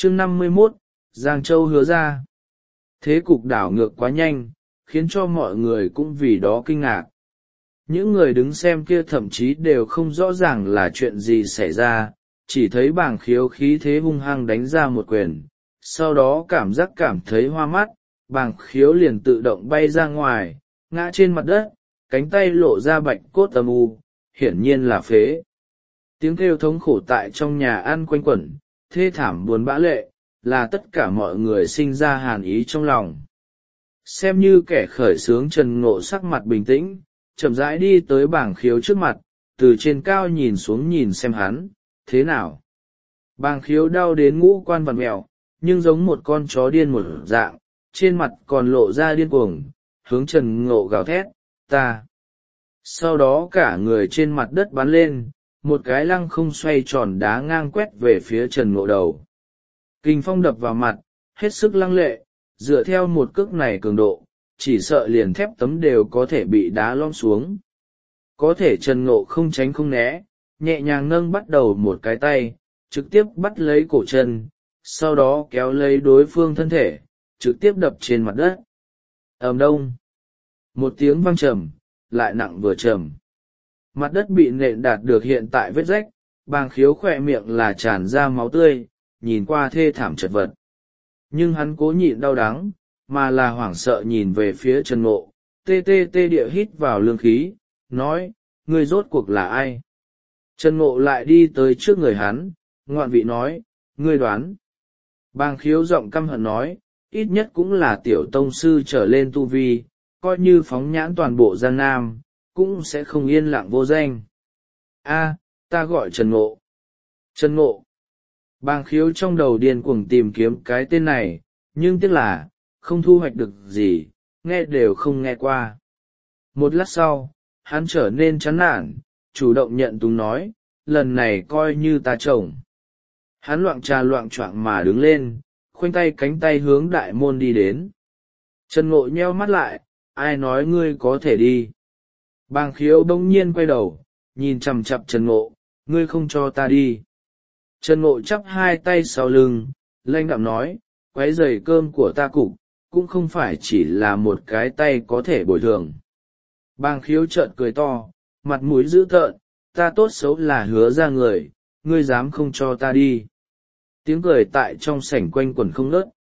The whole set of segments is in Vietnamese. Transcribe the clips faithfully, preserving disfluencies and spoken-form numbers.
Chương năm mươi mốt, Giang Châu hứa ra. Thế cục đảo ngược quá nhanh, khiến cho mọi người cũng vì đó kinh ngạc. Những người đứng xem kia thậm chí đều không rõ ràng là chuyện gì xảy ra, chỉ thấy Bàng Khiếu khí thế hung hăng đánh ra một quyền, sau đó cảm giác cảm thấy hoa mắt, Bàng Khiếu liền tự động bay ra ngoài, ngã trên mặt đất, cánh tay lộ ra bạch cốt âm u, hiển nhiên là phế. Tiếng kêu thống khổ tại trong nhà ăn quanh quẩn, thê thảm buồn bã lệ, là tất cả mọi người sinh ra hàn ý trong lòng. Xem như kẻ khởi xướng Trần Ngộ sắc mặt bình tĩnh, chậm rãi đi tới Bàng Khiếu trước mặt, từ trên cao nhìn xuống nhìn xem hắn, thế nào. Bàng Khiếu đau đến ngũ quan vặn mẹo, nhưng giống một con chó điên một dạng, trên mặt còn lộ ra điên cuồng, hướng Trần Ngộ gào thét, ta. Sau đó cả người trên mặt đất bắn lên, một cái lăng không xoay tròn đá ngang quét về phía Trần Ngộ đầu. Kình phong đập vào mặt, hết sức lăng lệ, dựa theo một cước này cường độ, chỉ sợ liền thép tấm đều có thể bị đá lom xuống. Có thể Trần Ngộ không tránh không né, nhẹ nhàng nâng bắt đầu một cái tay, trực tiếp bắt lấy cổ chân, sau đó kéo lấy đối phương thân thể, trực tiếp đập trên mặt đất. Ầm đông. Một tiếng vang trầm, lại nặng vừa trầm. Mặt đất bị nện đạt được hiện tại vết rách, Bàng Khiếu khỏe miệng là tràn ra máu tươi, nhìn qua thê thảm chật vật. Nhưng hắn cố nhịn đau đắng, mà là hoảng sợ nhìn về phía Trần Ngộ, tê tê tê địa hít vào lương khí, nói, ngươi rốt cuộc là ai? Trần Ngộ lại đi tới trước người hắn, ngoạn vị nói, ngươi đoán. Bàng Khiếu giọng căm hận nói, ít nhất cũng là tiểu tông sư trở lên tu vi, coi như phóng nhãn toàn bộ Giang Nam, cũng sẽ không yên lặng vô danh. A, ta gọi Trần Ngộ. Trần Ngộ. Bàng Khiếu trong đầu điên cuồng tìm kiếm cái tên này, nhưng tiếc là, không thu hoạch được gì, nghe đều không nghe qua. Một lát sau, hắn trở nên chán nản, chủ động nhận túng nói, lần này coi như ta chồng. Hắn loạng trà loạng choạng mà đứng lên, khoanh tay cánh tay hướng đại môn đi đến. Trần Ngộ nheo mắt lại, ai nói ngươi có thể đi. Bàng Khiếu bỗng nhiên quay đầu, nhìn chằm chằm Trần Ngộ, ngươi không cho ta đi. Trần Ngộ chắp hai tay sau lưng, lanh đạm nói, quấy rầy cơm của ta cục, cũng không phải chỉ là một cái tay có thể bồi thường. Bàng Khiếu trợn cười to, mặt mũi dữ tợn, ta tốt xấu là hứa ra người, ngươi dám không cho ta đi. Tiếng cười tại trong sảnh quanh quẩn không ngớt.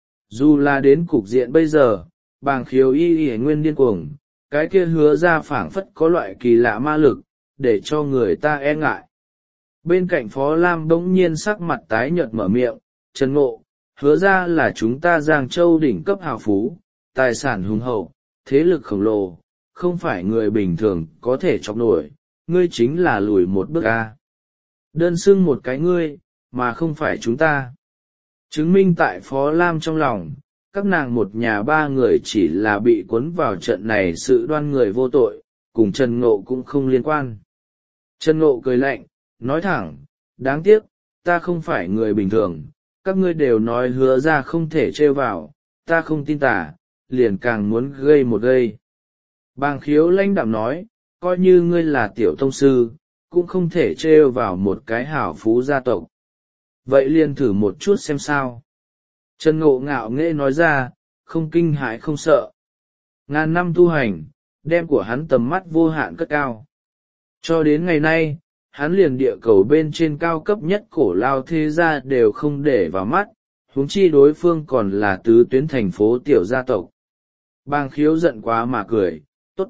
Dù là đến cục diện bây giờ, Bàng Khiếu y y nguyên điên cuồng, cái kia hứa ra phảng phất có loại kỳ lạ ma lực, để cho người ta e ngại. Bên cạnh Phó Lam bỗng nhiên sắc mặt tái nhợt mở miệng, Trần Ngộ, hứa ra là chúng ta Giang Châu đỉnh cấp hào phú, tài sản hùng hậu, thế lực khổng lồ, không phải người bình thường có thể chọc nổi, ngươi chính là lùi một bước a. Đơn xưng một cái ngươi, mà không phải chúng ta. Chứng minh tại Phó Lam trong lòng, các nàng một nhà ba người chỉ là bị cuốn vào trận này sự đoan người vô tội, cùng Trần Ngộ cũng không liên quan. Trần Ngộ cười lạnh, nói thẳng, đáng tiếc, ta không phải người bình thường, các ngươi đều nói hứa ra không thể trêu vào, ta không tin tả, liền càng muốn gây một gây. Bàng Khiếu lãnh đạm nói, coi như ngươi là tiểu tông sư, cũng không thể trêu vào một cái hảo phú gia tộc. Vậy liền thử một chút xem sao. Trần Ngộ ngạo nghễ nói ra, không kinh hãi không sợ. Ngàn năm tu hành, đem của hắn tầm mắt vô hạn cất cao. Cho đến ngày nay, hắn liền địa cầu bên trên cao cấp nhất cổ lao thế gia đều không để vào mắt, huống chi đối phương còn là tứ tuyến thành phố tiểu gia tộc. Bàng Khiếu giận quá mà cười, tốt.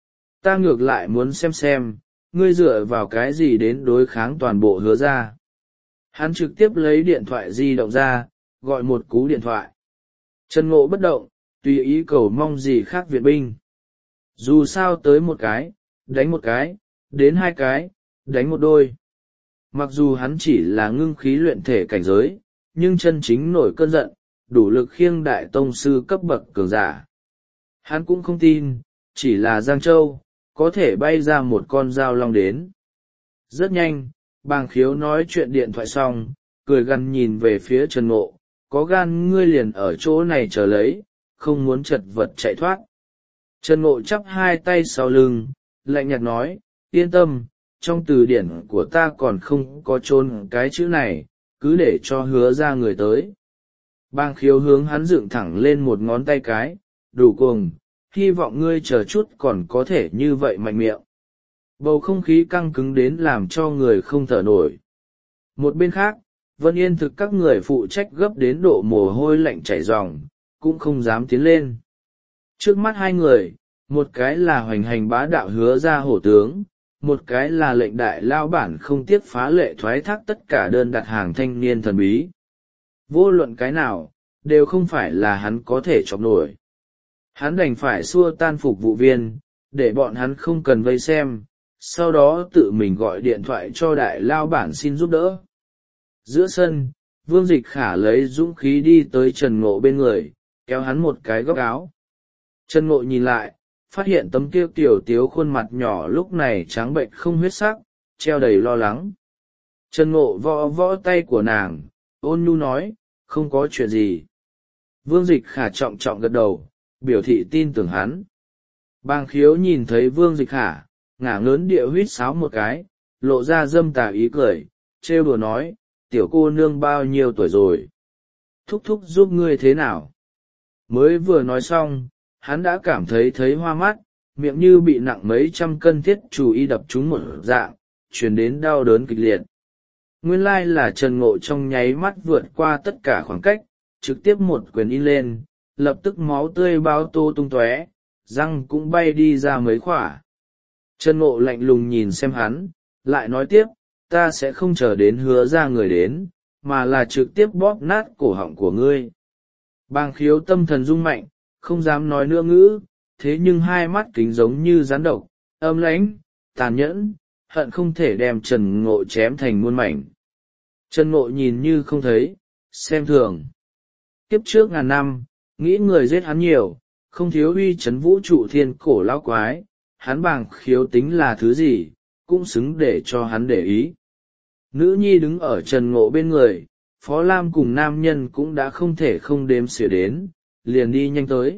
Ta ngược lại muốn xem xem, ngươi dựa vào cái gì đến đối kháng toàn bộ hứa ra. Hắn trực tiếp lấy điện thoại di động ra, gọi một cú điện thoại. Trần Ngộ bất động, tùy ý cầu mong gì khác viện binh. Dù sao tới một cái, đánh một cái, đến hai cái, đánh một đôi. Mặc dù hắn chỉ là ngưng khí luyện thể cảnh giới, nhưng chân chính nổi cơn giận, đủ lực khiêng đại tông sư cấp bậc cường giả. Hắn cũng không tin, chỉ là Giang Châu, có thể bay ra một con dao long đến. Rất nhanh, Bàng Khiếu nói chuyện điện thoại xong, cười gằn nhìn về phía Trần Ngộ, có gan ngươi liền ở chỗ này chờ lấy, không muốn chật vật chạy thoát. Trần Ngộ chắp hai tay sau lưng, lạnh nhạt nói, yên tâm, trong từ điển của ta còn không có chôn cái chữ này, cứ để cho hứa ra người tới. Bàng khiếu hướng hắn dựng thẳng lên một ngón tay cái, đủ cuồng, hy vọng ngươi chờ chút còn có thể như vậy mạnh miệng. Bầu không khí căng cứng đến làm cho người không thở nổi. Một bên khác, Vân Yên Thực các người phụ trách gấp đến độ mồ hôi lạnh chảy ròng, cũng không dám tiến lên. Trước mắt hai người, một cái là hoành hành bá đạo hứa ra hổ tướng, một cái là lệnh đại lao bản không tiếc phá lệ thoái thác tất cả đơn đặt hàng thanh niên thần bí. Vô luận cái nào, đều không phải là hắn có thể chọc nổi. Hắn đành phải xua tan phục vụ viên, để bọn hắn không cần vây xem, sau đó tự mình gọi điện thoại cho đại lao bản xin giúp đỡ. Giữa sân, Vương Dịch Khả lấy dũng khí đi tới Trần Ngộ bên người, kéo hắn một cái góc áo. Trần Ngộ nhìn lại, phát hiện tấm kia tiểu tiếu khuôn mặt nhỏ lúc này trắng bệnh không huyết sắc, treo đầy lo lắng. Trần Ngộ võ võ tay của nàng, ôn nhu nói, không có chuyện gì. Vương Dịch Khả trọng trọng gật đầu, biểu thị tin tưởng hắn. Bàng khiếu nhìn thấy Vương Dịch Khả, ngả ngớn địa huýt sáo một cái, lộ ra dâm tà ý cười, trêu đùa nói, tiểu cô nương bao nhiêu tuổi rồi? Thúc thúc giúp ngươi thế nào? Mới vừa nói xong, hắn đã cảm thấy thấy hoa mắt, miệng như bị nặng mấy trăm cân thiết chủ y đập trúng một dạng, truyền đến đau đớn kịch liệt. Nguyên lai là Trần Ngộ trong nháy mắt vượt qua tất cả khoảng cách, trực tiếp một quyền in lên, lập tức máu tươi bao tô tung tóe, răng cũng bay đi ra mấy khỏa. Trần Ngộ lạnh lùng nhìn xem hắn, lại nói tiếp, ta sẽ không chờ đến hứa ra người đến, mà là trực tiếp bóp nát cổ họng của ngươi. Bàng khiếu tâm thần rung mạnh, không dám nói nữa ngữ, thế nhưng hai mắt kính giống như rắn độc, âm lãnh, tàn nhẫn, hận không thể đem Trần Ngộ chém thành muôn mảnh. Trần Ngộ nhìn như không thấy, xem thường. Kiếp trước ngàn năm, nghĩ người giết hắn nhiều, không thiếu uy chấn vũ trụ thiên cổ lão quái, hắn Bàng khiếu tính là thứ gì, cũng xứng để cho hắn để ý. Nữ nhi đứng ở Trần Ngộ bên người, Phó Lam cùng nam nhân cũng đã không thể không đếm xỉa đến, liền đi nhanh tới.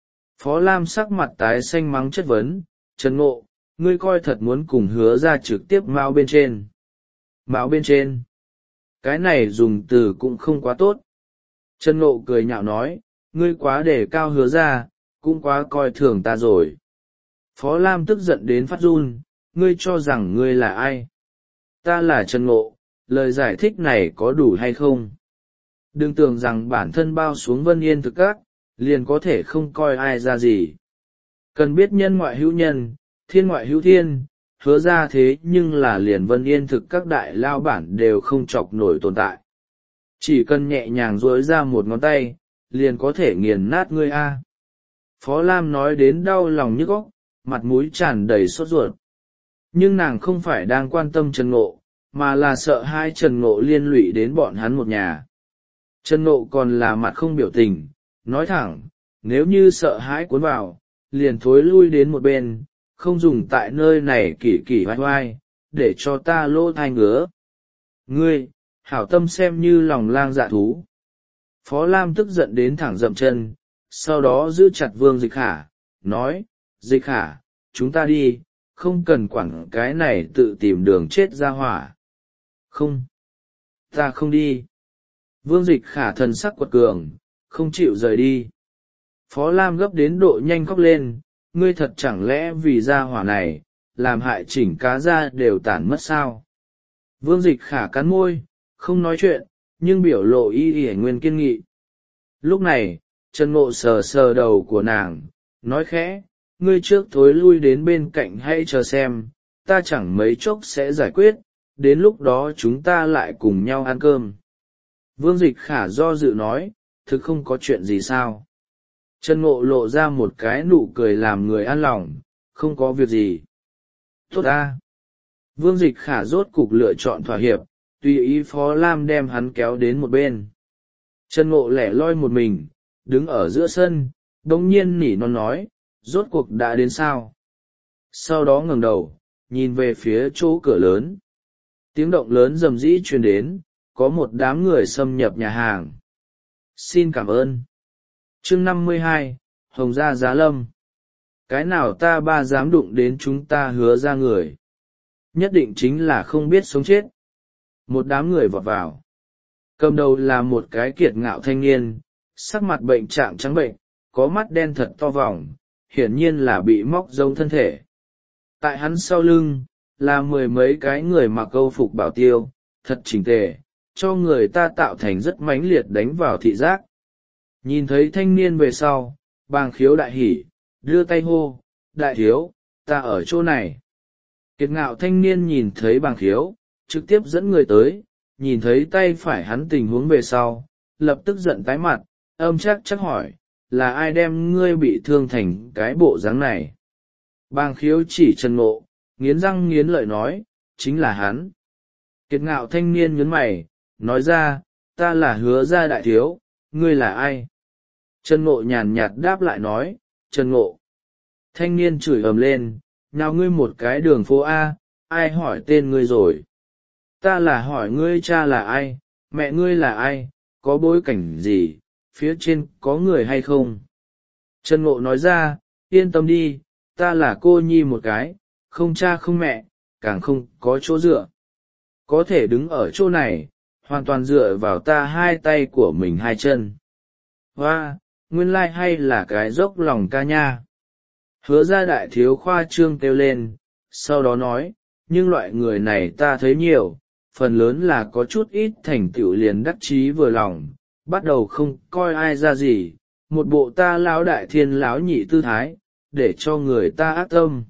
Phó Lam sắc mặt tái xanh mắng chất vấn, Trần Ngộ, ngươi coi thật muốn cùng hứa ra trực tiếp mạo bên trên. Mạo bên trên. Cái này dùng từ cũng không quá tốt. Trần Ngộ cười nhạo nói, ngươi quá để cao hứa ra, cũng quá coi thường ta rồi. Phó Lam tức giận đến phát run, ngươi cho rằng ngươi là ai? Ta là Trần Ngộ, lời giải thích này có đủ hay không? Đừng tưởng rằng bản thân bao xuống Vân Yên Thực các, liền có thể không coi ai ra gì. Cần biết nhân ngoại hữu nhân, thiên ngoại hữu thiên, hứa ra thế nhưng là liền Vân Yên Thực các đại lao bản đều không chọc nổi tồn tại. Chỉ cần nhẹ nhàng duỗi ra một ngón tay, liền có thể nghiền nát ngươi a. Phó Lam nói đến đau lòng nhức óc, mặt mũi tràn đầy sốt ruột. Nhưng nàng không phải đang quan tâm Trần Ngộ, mà là sợ hai Trần Ngộ liên lụy đến bọn hắn một nhà. Trần Ngộ còn là mặt không biểu tình, nói thẳng, nếu như sợ hãi cuốn vào, liền thối lui đến một bên, không dùng tại nơi này kỳ kỳ vai vai, để cho ta lỗ thai ngứa. Ngươi, hảo tâm xem như lòng lang dạ thú. Phó Lam tức giận đến thẳng dậm chân, sau đó giữ chặt Vương Dịch Khả, nói, Dịch Khả, chúng ta đi, không cần quản cái này tự tìm đường chết ra hỏa. Không, ta không đi. Vương Dịch Khả thần sắc quật cường, không chịu rời đi. Phó Lam gấp đến độ nhanh khóc lên, ngươi thật chẳng lẽ vì ra hỏa này, làm hại chỉnh cá ra đều tản mất sao? Vương Dịch Khả cắn môi, không nói chuyện, nhưng biểu lộ y y nguyên kiên nghị. Lúc này, Trần Ngộ sờ sờ đầu của nàng, nói khẽ, ngươi trước thối lui đến bên cạnh hãy chờ xem, ta chẳng mấy chốc sẽ giải quyết, đến lúc đó chúng ta lại cùng nhau ăn cơm. Vương Dịch Khả do dự nói, thực không có chuyện gì sao. Trần Ngộ lộ ra một cái nụ cười làm người an lòng, không có việc gì. Tốt ta. Vương Dịch Khả rốt cục lựa chọn thỏa hiệp, tùy ý Phó Lam đem hắn kéo đến một bên. Trần Ngộ lẻ loi một mình, đứng ở giữa sân, đồng nhiên nỉ non nói, rốt cuộc đã đến sao. Sau đó ngẩng đầu, nhìn về phía chỗ cửa lớn. Tiếng động lớn rầm rĩ truyền đến, có một đám người xâm nhập nhà hàng. Xin cảm ơn. Chương năm mươi hai, Hồng Gia Giá Lâm. Cái nào ta ba dám đụng đến chúng ta hứa ra người. Nhất định chính là không biết sống chết. Một đám người vọt vào. Cầm đầu là một cái kiệt ngạo thanh niên, sắc mặt bệnh trạng trắng bệnh, có mắt đen thật to vòng, hiển nhiên là bị móc rông thân thể. Tại hắn sau lưng, là mười mấy cái người mặc âu phục bảo tiêu, thật chỉnh tề, cho người ta tạo thành rất mãnh liệt đánh vào thị giác. Nhìn thấy thanh niên về sau, Bàng Khiếu đại hỉ, đưa tay hô, đại thiếu, ta ở chỗ này. Kiệt ngạo thanh niên nhìn thấy Bàng Khiếu, trực tiếp dẫn người tới, nhìn thấy tay phải hắn tình huống về sau, lập tức giận tái mặt, âm chắc chắc hỏi, là ai đem ngươi bị thương thành cái bộ dáng này? Bàng Khiếu chỉ Trần Ngộ, nghiến răng nghiến lợi nói, chính là hắn. Kiệt ngạo thanh niên nhướng mày, nói ra, ta là Hứa Gia đại thiếu, ngươi là ai? Trần Ngộ nhàn nhạt đáp lại nói, Trần Ngộ. Thanh niên chửi ầm lên, nào ngươi một cái đường phố A, ai hỏi tên ngươi rồi? Ta là hỏi ngươi cha là ai, mẹ ngươi là ai, có bối cảnh gì, phía trên có người hay không? Trần Ngộ nói ra, yên tâm đi, ta là cô nhi một cái, không cha không mẹ, càng không có chỗ dựa. Có thể đứng ở chỗ này, hoàn toàn dựa vào ta hai tay của mình hai chân. Hoa, nguyên lai hay là cái dốc lòng ca nha. Hứa Gia đại thiếu khoa trương kêu lên, sau đó nói, nhưng loại người này ta thấy nhiều, phần lớn là có chút ít thành tựu liền đắc chí vừa lòng, bắt đầu không coi ai ra gì, một bộ ta lão đại thiên lão nhị tư thái, để cho người ta ác tâm.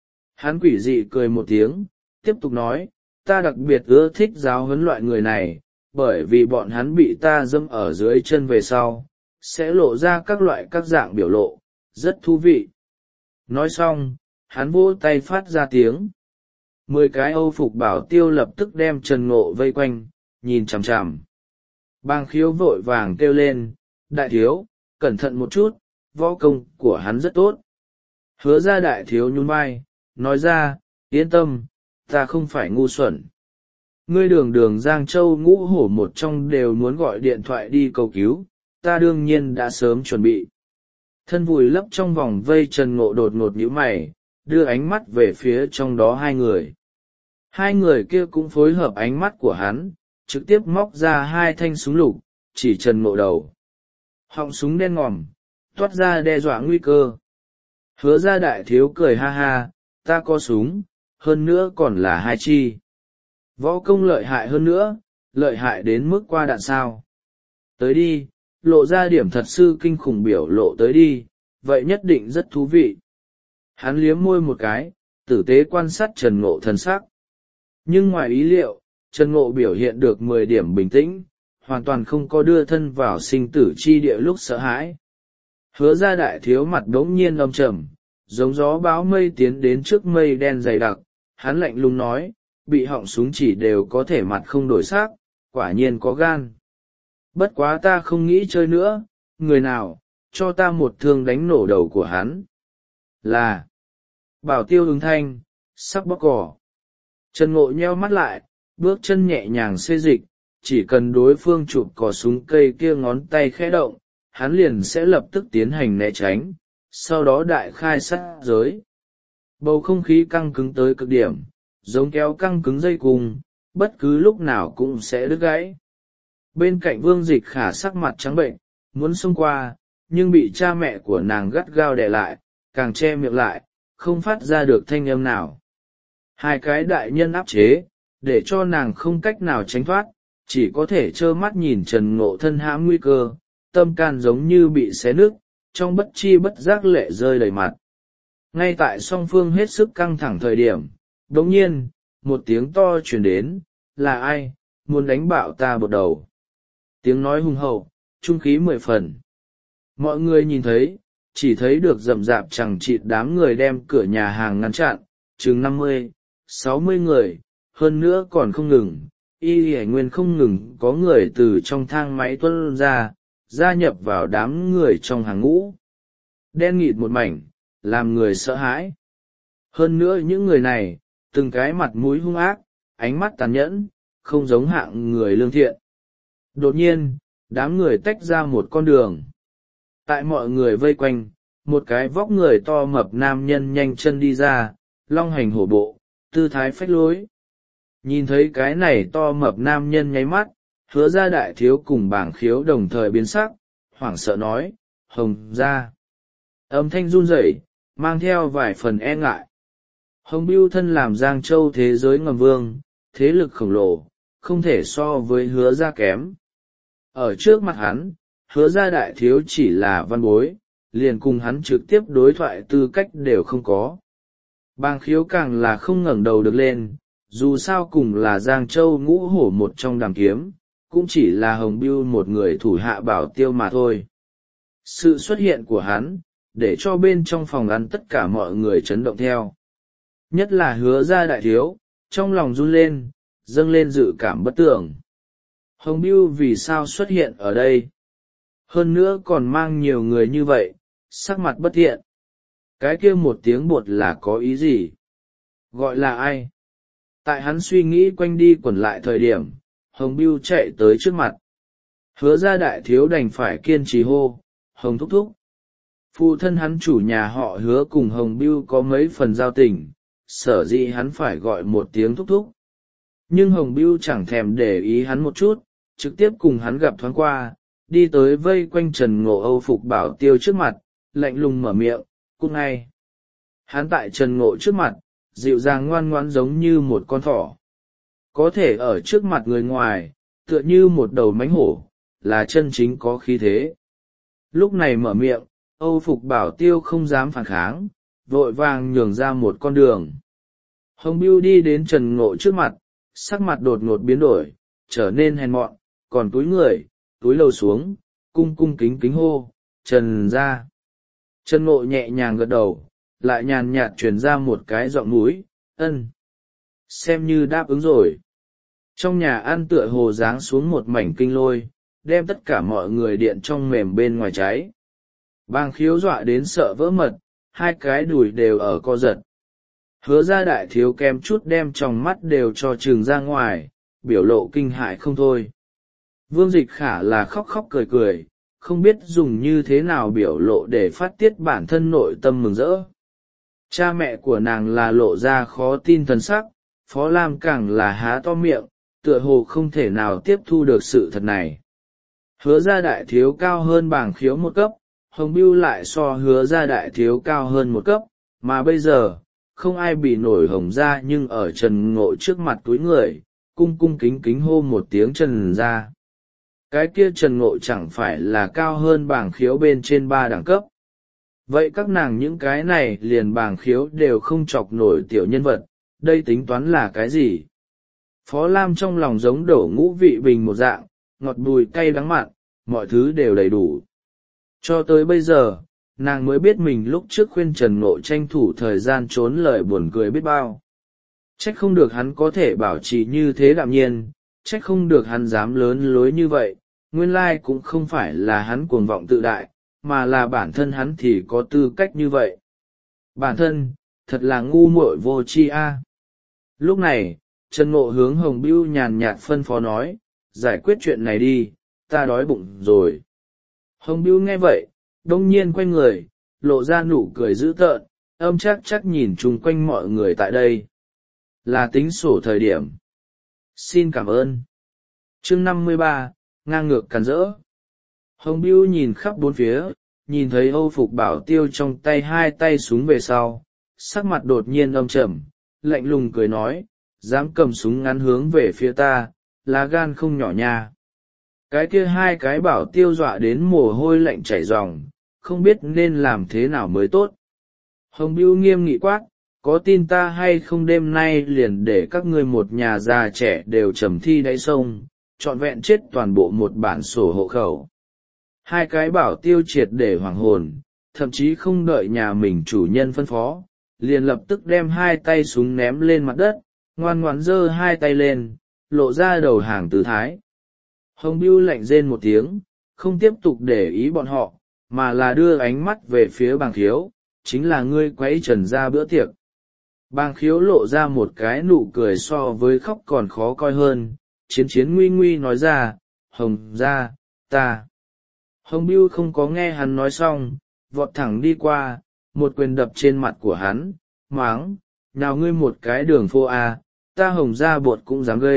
Hắn quỷ dị cười một tiếng, tiếp tục nói, ta đặc biệt ưa thích giáo huấn loại người này, bởi vì bọn hắn bị ta dẫm ở dưới chân về sau, sẽ lộ ra các loại các dạng biểu lộ, rất thú vị. Nói xong, hắn vỗ tay phát ra tiếng. Mười cái âu phục bảo tiêu lập tức đem Trần Ngộ vây quanh, nhìn chằm chằm. Bàng Khiếu vội vàng kêu lên, đại thiếu, cẩn thận một chút, võ công của hắn rất tốt. Hứa Gia đại thiếu nhún vai, nói ra, yên tâm, ta không phải ngu xuẩn. Ngươi đường đường Giang Châu ngũ hổ một trong đều muốn gọi điện thoại đi cầu cứu, ta đương nhiên đã sớm chuẩn bị. Thân vùi lấp trong vòng vây Trần Ngộ đột ngột nhíu mày, đưa ánh mắt về phía trong đó hai người. Hai người kia cũng phối hợp ánh mắt của hắn, trực tiếp móc ra hai thanh súng lục, chỉ Trần Ngộ đầu. Họng súng đen ngòm, toát ra đe dọa nguy cơ. Hứa Gia đại thiếu cười ha ha, ta có súng, hơn nữa còn là hai chi. Võ công lợi hại hơn nữa, lợi hại đến mức qua đạn sao. Tới đi, lộ ra điểm thật sư kinh khủng biểu lộ tới đi, vậy nhất định rất thú vị. Hắn liếm môi một cái, tử tế quan sát Trần Ngộ thần sắc. Nhưng ngoài ý liệu, Trần Ngộ biểu hiện được mười điểm bình tĩnh, hoàn toàn không có đưa thân vào sinh tử chi địa lúc sợ hãi. Hứa Gia đại thiếu mặt đống nhiên âm trầm, giống gió bão mây tiến đến trước mây đen dày đặc, hắn lạnh lùng nói, bị họng súng chỉ đều có thể mặt không đổi sắc, quả nhiên có gan. Bất quá ta không nghĩ chơi nữa, người nào, cho ta một thương đánh nổ đầu của hắn. Là, bảo tiêu ứng thanh, sắc bóc cỏ. Trần Ngộ nheo mắt lại, bước chân nhẹ nhàng xê dịch, chỉ cần đối phương chụp cò súng cây kia ngón tay khẽ động, hắn liền sẽ lập tức tiến hành né tránh, sau đó đại khai sát giới. Bầu không khí căng cứng tới cực điểm, giống kéo căng cứng dây cung, bất cứ lúc nào cũng sẽ đứt gãy. Bên cạnh Vương Dịch Khả sắc mặt trắng bệnh, muốn xông qua, nhưng bị cha mẹ của nàng gắt gao đè lại, càng che miệng lại, không phát ra được thanh âm nào. Hai cái đại nhân áp chế, để cho nàng không cách nào tránh thoát, chỉ có thể trơ mắt nhìn Trần Ngộ thân hãm nguy cơ, tâm can giống như bị xé nứt, trong bất chi bất giác lệ rơi đầy mặt. Ngay tại song phương hết sức căng thẳng thời điểm, đống nhiên, một tiếng to truyền đến, là ai, muốn đánh bạo ta bột đầu. Tiếng nói hùng hậu, trung khí mười phần. Mọi người nhìn thấy, chỉ thấy được rậm rạp chẳng chịt đám người đem cửa nhà hàng ngăn chặn, chừng năm mươi, sáu mươi người, hơn nữa còn không ngừng, y hải nguyên không ngừng có người từ trong thang máy tuân ra, gia nhập vào đám người trong hàng ngũ. Đen nghịt một mảnh, làm người sợ hãi. Hơn nữa những người này, từng cái mặt mũi hung ác, ánh mắt tàn nhẫn, không giống hạng người lương thiện. Đột nhiên, đám người tách ra một con đường. Tại mọi người vây quanh, một cái vóc người to mập nam nhân nhanh chân đi ra, long hành hổ bộ, tư thái phách lối. Nhìn thấy cái này to mập nam nhân nháy mắt, Hứa Gia đại thiếu cùng Bàng Khiếu đồng thời biến sắc, hoảng sợ nói, Hồng gia. Âm thanh run rẩy, mang theo vài phần e ngại. Hồng Bưu thân làm Giang Châu thế giới ngầm vương, thế lực khổng lồ, không thể so với Hứa Gia kém. Ở trước mặt hắn, Hứa Gia đại thiếu chỉ là văn bối, liền cùng hắn trực tiếp đối thoại tư cách đều không có. Bàng Khiếu càng là không ngẩng đầu được lên, dù sao cùng là Giang Châu ngũ hổ một trong đàm kiếm, cũng chỉ là Hồng Bưu một người thủ hạ bảo tiêu mà thôi. Sự xuất hiện của hắn, để cho bên trong phòng ăn tất cả mọi người chấn động theo. Nhất là Hứa Gia đại thiếu, trong lòng run lên, dâng lên dự cảm bất tưởng. Hồng Bưu vì sao xuất hiện ở đây? Hơn nữa còn mang nhiều người như vậy, sắc mặt bất thiện. Cái kia một tiếng bột là có ý gì? Gọi là ai? Tại hắn suy nghĩ quanh đi quẩn lại thời điểm, Hồng Bưu chạy tới trước mặt. Hứa Gia đại thiếu đành phải kiên trì hô, Hồng thúc thúc. Phụ thân hắn chủ nhà họ Hứa cùng Hồng Bưu có mấy phần giao tình, sở dĩ hắn phải gọi một tiếng thúc thúc. Nhưng Hồng Bưu chẳng thèm để ý hắn một chút, trực tiếp cùng hắn gặp thoáng qua, đi tới vây quanh Trần Ngộ Âu phục bảo tiêu trước mặt, lạnh lùng mở miệng, cút ngay. Hắn tại Trần Ngộ trước mặt, dịu dàng ngoan ngoãn giống như một con thỏ. Có thể ở trước mặt người ngoài, tựa như một đầu mánh hổ, là chân chính có khí thế. Lúc này mở miệng, Âu phục bảo tiêu không dám phản kháng, vội vàng nhường ra một con đường. Hồng Bưu đi đến Trần Ngộ trước mặt, sắc mặt đột ngột biến đổi, trở nên hèn mọn, còn túi người, túi lầu xuống, cung cung kính kính hô, Trần gia. Trần Ngộ nhẹ nhàng gật đầu, lại nhàn nhạt truyền ra một cái giọng mũi, ân. Xem như đáp ứng rồi. Trong nhà ăn tựa hồ giáng xuống một mảnh kinh lôi, đem tất cả mọi người điện trong mềm bên ngoài cháy. Bàng Khiếu dọa đến sợ vỡ mật, hai cái đùi đều ở co giật. Hứa Gia đại thiếu kem chút đem trong mắt đều cho trừng ra ngoài, biểu lộ kinh hại không thôi. Vương Dịch Khả là khóc khóc cười cười, không biết dùng như thế nào biểu lộ để phát tiết bản thân nội tâm mừng rỡ. Cha mẹ của nàng là lộ ra khó tin thần sắc, Phó Lam càng là há to miệng, tựa hồ không thể nào tiếp thu được sự thật này. Hứa Gia đại thiếu cao hơn Bàng Khiếu một cấp, Hồng Bưu lại so Hứa Gia đại thiếu cao hơn một cấp, mà bây giờ, không ai bị nổi Hồng Gia nhưng ở Trần Ngộ trước mặt túi người, cung cung kính kính hô một tiếng Trần gia. Cái kia Trần Ngộ chẳng phải là cao hơn Bàng Khiếu bên trên ba đẳng cấp. Vậy các nàng những cái này liền Bàng Khiếu đều không chọc nổi tiểu nhân vật, đây tính toán là cái gì? Phó Lam trong lòng giống đổ ngũ vị bình một dạng, ngọt bùi cay đắng mặn, mọi thứ đều đầy đủ. Cho tới bây giờ, nàng mới biết mình lúc trước khuyên Trần Ngộ tranh thủ thời gian trốn lời buồn cười biết bao. Trách không được hắn có thể bảo trì như thế đạm nhiên, trách không được hắn dám lớn lối như vậy, nguyên lai cũng không phải là hắn cuồng vọng tự đại, mà là bản thân hắn thì có tư cách như vậy. Bản thân, thật là ngu muội vô tri a. Lúc này, Trần Ngộ hướng Hồng Bưu nhàn nhạt phân phó nói, giải quyết chuyện này đi, ta đói bụng rồi. Hồng Bưu nghe vậy, đông nhiên quay người, lộ ra nụ cười dữ tợn, âm chắc chắc nhìn chung quanh mọi người tại đây. Là tính sổ thời điểm. Xin cảm ơn. Chương năm mươi ba, ngang ngược càn rỡ. Hồng Bưu nhìn khắp bốn phía, nhìn thấy Âu phục bảo tiêu trong tay hai tay súng về sau, sắc mặt đột nhiên âm trầm, lạnh lùng cười nói, dám cầm súng ngắn hướng về phía ta, lá gan không nhỏ nha. Cái kia hai cái bảo tiêu dọa đến mồ hôi lạnh chảy ròng, không biết nên làm thế nào mới tốt. Hồng Bưu nghiêm nghị quát, có tin ta hay không đêm nay liền để các ngươi một nhà già trẻ đều trầm thi đáy sông, trọn vẹn chết toàn bộ một bản sổ hộ khẩu. Hai cái bảo tiêu triệt để hoảng hồn, thậm chí không đợi nhà mình chủ nhân phân phó, liền lập tức đem hai tay súng ném lên mặt đất, ngoan ngoãn giơ hai tay lên, lộ ra đầu hàng tư thái. Hồng Bưu lạnh rên một tiếng, không tiếp tục để ý bọn họ, mà là đưa ánh mắt về phía Bàng Khiếu, chính là ngươi quấy Trần gia bữa tiệc. Bàng Khiếu lộ ra một cái nụ cười so với khóc còn khó coi hơn, chiến chiến nguy nguy nói ra, Hồng gia, ta. Hồng Bưu không có nghe hắn nói xong, vọt thẳng đi qua, một quyền đập trên mặt của hắn, máng, nào ngươi một cái đường phô à, ta Hồng gia bột cũng dám gây,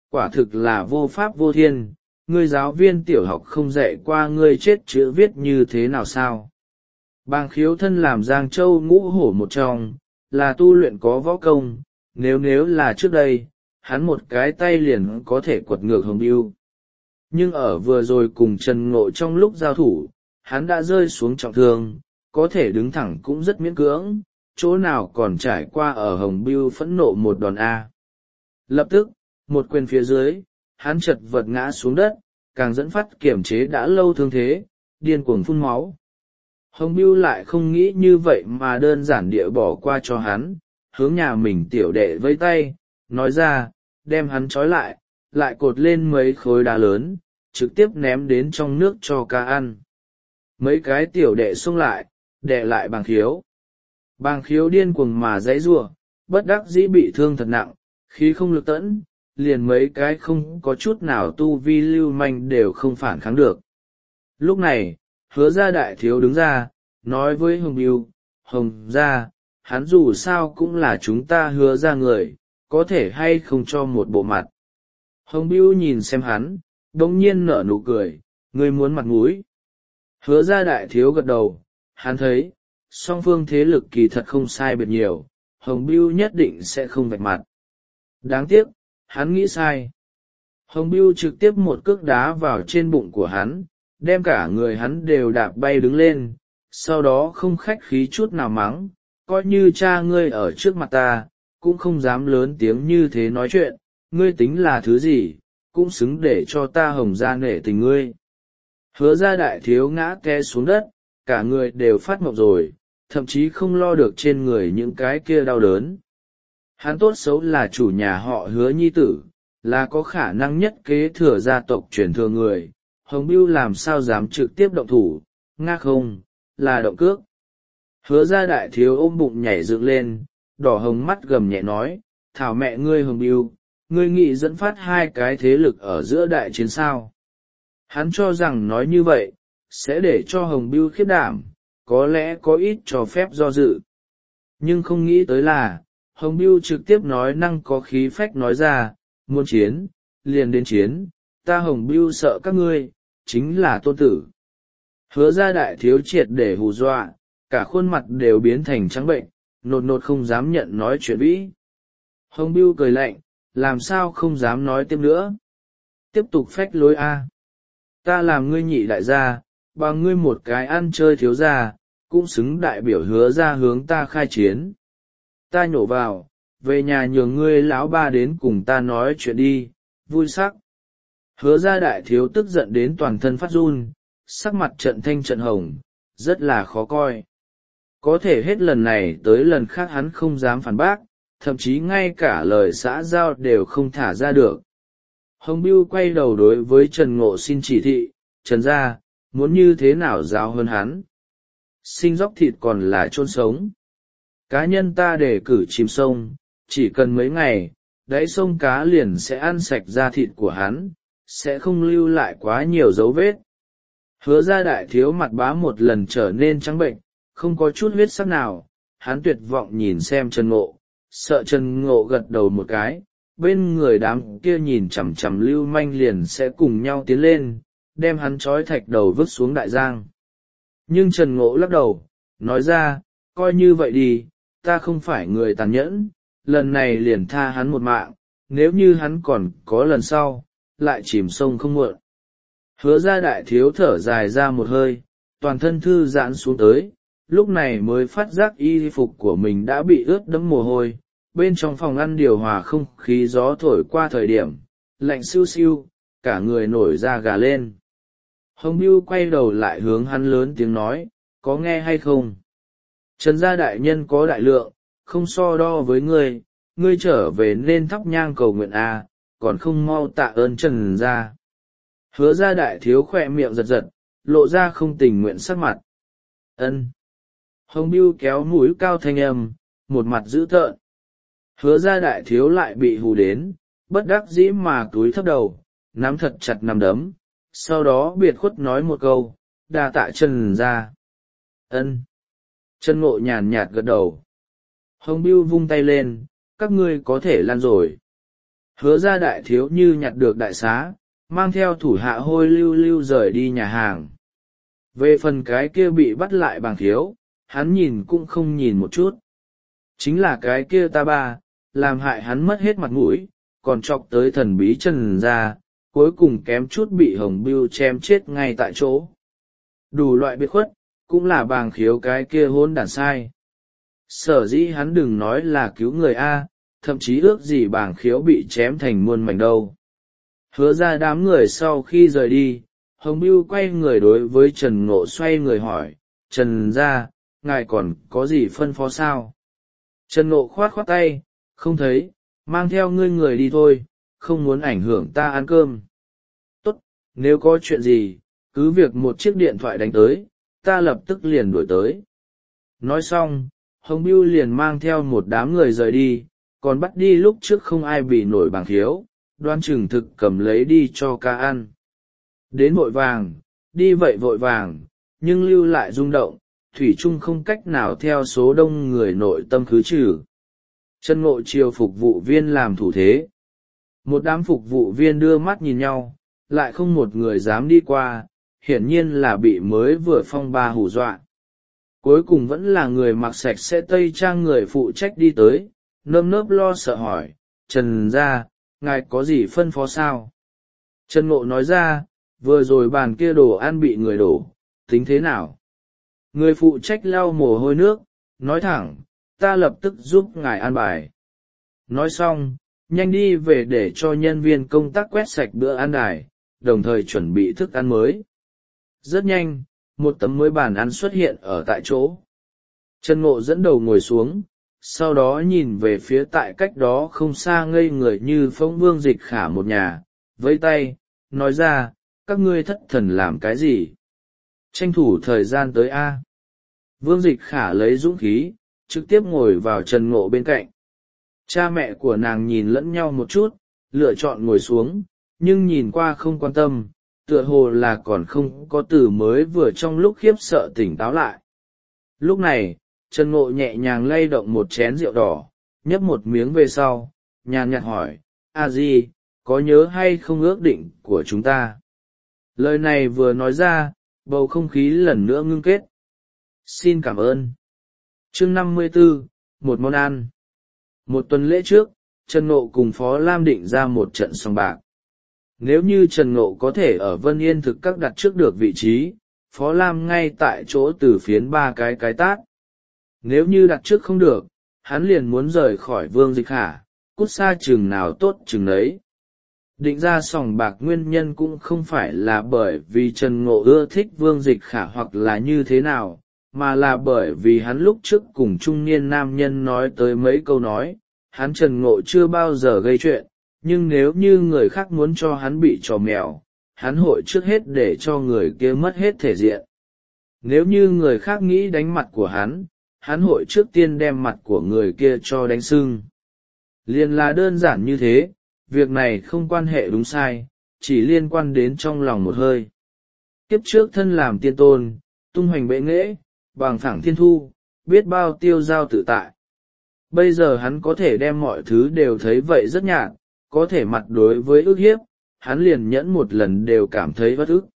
quả thực là vô pháp vô thiên, ngươi giáo viên tiểu học không dạy qua ngươi chết chữ viết như thế nào sao? Bàng Khiếu thân làm Giang Châu ngũ hổ một trong, là tu luyện có võ công, nếu nếu là trước đây, hắn một cái tay liền có thể quật ngược Hồng Bưu. Nhưng ở vừa rồi cùng Trần Ngộ trong lúc giao thủ, hắn đã rơi xuống trọng thương, có thể đứng thẳng cũng rất miễn cưỡng, chỗ nào còn trải qua ở Hồng Bưu phẫn nộ một đòn A. Lập tức, một quyền phía dưới, hắn chật vật ngã xuống đất, càng dẫn phát kiểm chế đã lâu thương thế, điên cuồng phun máu. Hồng Bưu lại không nghĩ như vậy mà đơn giản địa bỏ qua cho hắn, hướng nhà mình tiểu đệ vẫy tay, nói ra, đem hắn trói lại, lại cột lên mấy khối đá lớn, trực tiếp ném đến trong nước cho cá ăn. Mấy cái tiểu đệ xông lại, đệ lại Bàng Khiếu. Bàng Khiếu điên cuồng mà giãy giụa, bất đắc dĩ bị thương thật nặng, khí không lực tẫn, liền mấy cái không có chút nào tu vi lưu manh đều không phản kháng được. Lúc này, Hứa Gia đại thiếu đứng ra, nói với Hồng Bưu, Hồng Gia, hắn dù sao cũng là chúng ta Hứa Gia người, có thể hay không cho một bộ mặt. Hồng Bưu nhìn xem hắn, đống nhiên nở nụ cười, ngươi muốn mặt mũi. Hứa Gia đại thiếu gật đầu, hắn thấy, song phương thế lực kỳ thật không sai biệt nhiều, Hồng Bưu nhất định sẽ không vạch mặt. Đáng tiếc, hắn nghĩ sai. Hồng Bưu trực tiếp một cước đá vào trên bụng của hắn, đem cả người hắn đều đạp bay đứng lên, sau đó không khách khí chút nào mắng, coi như cha ngươi ở trước mặt ta, cũng không dám lớn tiếng như thế nói chuyện, ngươi tính là thứ gì, cũng xứng để cho ta Hồng Gia nể tình ngươi. Hứa Gia đại thiếu ngã té xuống đất, cả người đều phát mộng rồi, thậm chí không lo được trên người những cái kia đau đớn. Hắn tốt xấu là chủ nhà họ Hứa nhi tử, là có khả năng nhất kế thừa gia tộc truyền thừa người, Hồng Bưu làm sao dám trực tiếp động thủ, nga không, là động cước. Hứa Gia đại thiếu ôm bụng nhảy dựng lên, đỏ hồng mắt gầm nhẹ nói, thảo mẹ ngươi Hồng Bưu, ngươi nghĩ dẫn phát hai cái thế lực ở giữa đại chiến sao. Hắn cho rằng nói như vậy, sẽ để cho Hồng Bưu khiếp đảm, có lẽ có ít cho phép do dự. Nhưng không nghĩ tới là, Hồng Bưu trực tiếp nói năng có khí phách nói ra, muốn chiến, liền đến chiến, ta Hồng Bưu sợ các ngươi, chính là tôn tử. Hứa Gia đại thiếu triệt để hù dọa, cả khuôn mặt đều biến thành trắng bệnh, nột nột không dám nhận nói chuyện vĩ. Hồng Bưu cười lạnh, làm sao không dám nói tiếp nữa. Tiếp tục phách lối a. Ta làm ngươi nhị đại gia, bằng ngươi một cái ăn chơi thiếu gia, cũng xứng đại biểu Hứa Gia hướng ta khai chiến. Ta nhổ vào, về nhà nhường ngươi lão ba đến cùng ta nói chuyện đi, vui sắc. Hứa Gia đại thiếu tức giận đến toàn thân phát run, sắc mặt trận thanh trận hồng, rất là khó coi. Có thể hết lần này tới lần khác hắn không dám phản bác, thậm chí ngay cả lời xã giao đều không thả ra được. Hồng Bưu quay đầu đối với Trần Ngộ xin chỉ thị, Trần gia, muốn như thế nào giáo hơn hắn. Sinh dốc thịt còn là chôn sống. Cá nhân ta đề cử chìm sông, chỉ cần mấy ngày, đáy sông cá liền sẽ ăn sạch da thịt của hắn, sẽ không lưu lại quá nhiều dấu vết. Hứa Gia đại thiếu mặt bá một lần trở nên trắng bệnh, không có chút huyết sắc nào, hắn tuyệt vọng nhìn xem Trần Ngộ, sợ Trần Ngộ gật đầu một cái, bên người đám kia nhìn chằm chằm lưu manh liền sẽ cùng nhau tiến lên, đem hắn trói thạch đầu vứt xuống đại giang. Nhưng Trần Ngộ lắc đầu, nói ra, coi như vậy đi, ta không phải người tàn nhẫn, lần này liền tha hắn một mạng, nếu như hắn còn có lần sau, lại chìm sông không muộn. Hứa Gia đại thiếu thở dài ra một hơi, toàn thân thư giãn xuống tới, lúc này mới phát giác y phục của mình đã bị ướt đẫm mồ hôi, bên trong phòng ăn điều hòa không khí gió thổi qua thời điểm, lạnh siêu siêu, cả người nổi da gà lên. Hồng Bưu quay đầu lại hướng hắn lớn tiếng nói, có nghe hay không? Trần gia đại nhân có đại lượng, không so đo với ngươi, ngươi trở về nên thắp nhang cầu nguyện à, còn không mau tạ ơn Trần gia. Hứa Gia đại thiếu khỏe miệng giật giật, lộ ra không tình nguyện sắc mặt. Ân. Hồng Bưu kéo mũi cao thanh âm, một mặt dữ tợn. Hứa Gia đại thiếu lại bị hù đến, bất đắc dĩ mà túi thấp đầu, nắm thật chặt nắm đấm, sau đó biệt khuất nói một câu, đa tạ Trần gia. Ân. Trần Ngộ nhàn nhạt gật đầu. Hồng Bưu vung tay lên, các ngươi có thể lan rồi. Hứa ra đại thiếu như nhặt được đại xá, mang theo thủ hạ hôi lưu lưu rời đi nhà hàng. Về phần cái kia bị bắt lại bàng thiếu, hắn nhìn cũng không nhìn một chút. Chính là cái kia ta ba, làm hại hắn mất hết mặt mũi, còn chọc tới thần bí Trần ra, cuối cùng kém chút bị Hồng Bưu chém chết ngay tại chỗ. Đủ loại biệt khuất, cũng là bàng khiếu cái kia hôn đản sai. Sở dĩ hắn đừng nói là cứu người A, thậm chí ước gì bàng khiếu bị chém thành muôn mảnh đâu. Hứa ra đám người sau khi rời đi, Hồng Bưu quay người đối với Trần Ngộ xoay người hỏi, Trần ra, ngài còn có gì phân phó sao? Trần Ngộ khoát khoát tay, không thấy, mang theo ngươi người đi thôi, không muốn ảnh hưởng ta ăn cơm. Tốt, nếu có chuyện gì, cứ việc một chiếc điện thoại đánh tới, ta lập tức liền đuổi tới. Nói xong, Hồng Bưu liền mang theo một đám người rời đi, còn bắt đi lúc trước không ai bị nổi bàng khiếu, đoan chừng thực cầm lấy đi cho ca ăn. Đến vội vàng, đi vậy vội vàng, nhưng lưu lại rung động, thủy chung không cách nào theo số đông người nội tâm khứ trừ. Trần Ngộ chiều phục vụ viên làm thủ thế. Một đám phục vụ viên đưa mắt nhìn nhau, lại không một người dám đi qua, hiển nhiên là bị mới vừa phong ba hù dọa. Cuối cùng vẫn là người mặc sạch sẽ tây trang người phụ trách đi tới, nơm nớp lo sợ hỏi, Trần gia, ngài có gì phân phó sao? Trần Ngộ nói ra, vừa rồi bàn kia đồ ăn bị người đổ, tính thế nào? Người phụ trách lau mồ hôi nước, nói thẳng, ta lập tức giúp ngài an bài. Nói xong, nhanh đi về để cho nhân viên công tác quét sạch bữa ăn đài, đồng thời chuẩn bị thức ăn mới. Rất nhanh, một tấm mới bàn ăn xuất hiện ở tại chỗ. Trần Ngộ dẫn đầu ngồi xuống, sau đó nhìn về phía tại cách đó không xa ngây người như Phong Vương Dịch Khả một nhà, vẫy tay, nói ra, các ngươi thất thần làm cái gì? Tranh thủ thời gian tới A. Vương Dịch Khả lấy dũng khí, trực tiếp ngồi vào Trần Ngộ bên cạnh. Cha mẹ của nàng nhìn lẫn nhau một chút, lựa chọn ngồi xuống, nhưng nhìn qua không quan tâm, tựa hồ là còn không có từ mới vừa trong lúc khiếp sợ tỉnh táo lại. Lúc này, Trần Ngộ nhẹ nhàng lay động một chén rượu đỏ, nhấp một miếng về sau, nhàn nhạt hỏi, a di, có nhớ hay không ước định của chúng ta? Lời này vừa nói ra, bầu không khí lần nữa ngưng kết. Xin cảm ơn. Chương năm mươi tư, một món ăn. Một tuần lễ trước, Trần Ngộ cùng Phó Lam định ra một trận sòng bạc. Nếu như Trần Ngộ có thể ở Vân Yên thực các đặt trước được vị trí, Phó Lam ngay tại chỗ từ phiến ba cái cái tát. Nếu như đặt trước không được, hắn liền muốn rời khỏi Vương Dịch Khả, cút xa chừng nào tốt chừng nấy. Định ra sòng bạc nguyên nhân cũng không phải là bởi vì Trần Ngộ ưa thích Vương Dịch Khả hoặc là như thế nào, mà là bởi vì hắn lúc trước cùng trung niên nam nhân nói tới mấy câu nói, hắn Trần Ngộ chưa bao giờ gây chuyện, nhưng nếu như người khác muốn cho hắn bị trò mèo, hắn hội trước hết để cho người kia mất hết thể diện. Nếu như người khác nghĩ đánh mặt của hắn, hắn hội trước tiên đem mặt của người kia cho đánh sưng. Liền là đơn giản như thế, việc này không quan hệ đúng sai, chỉ liên quan đến trong lòng một hơi. Kiếp trước thân làm tiên tôn, tung hoành bệ nghệ, bằng phẳng thiên thu, biết bao tiêu giao tự tại. Bây giờ hắn có thể đem mọi thứ đều thấy vậy rất nhạt, có thể mặt đối với ức hiếp, hắn liền nhẫn một lần đều cảm thấy bất ức.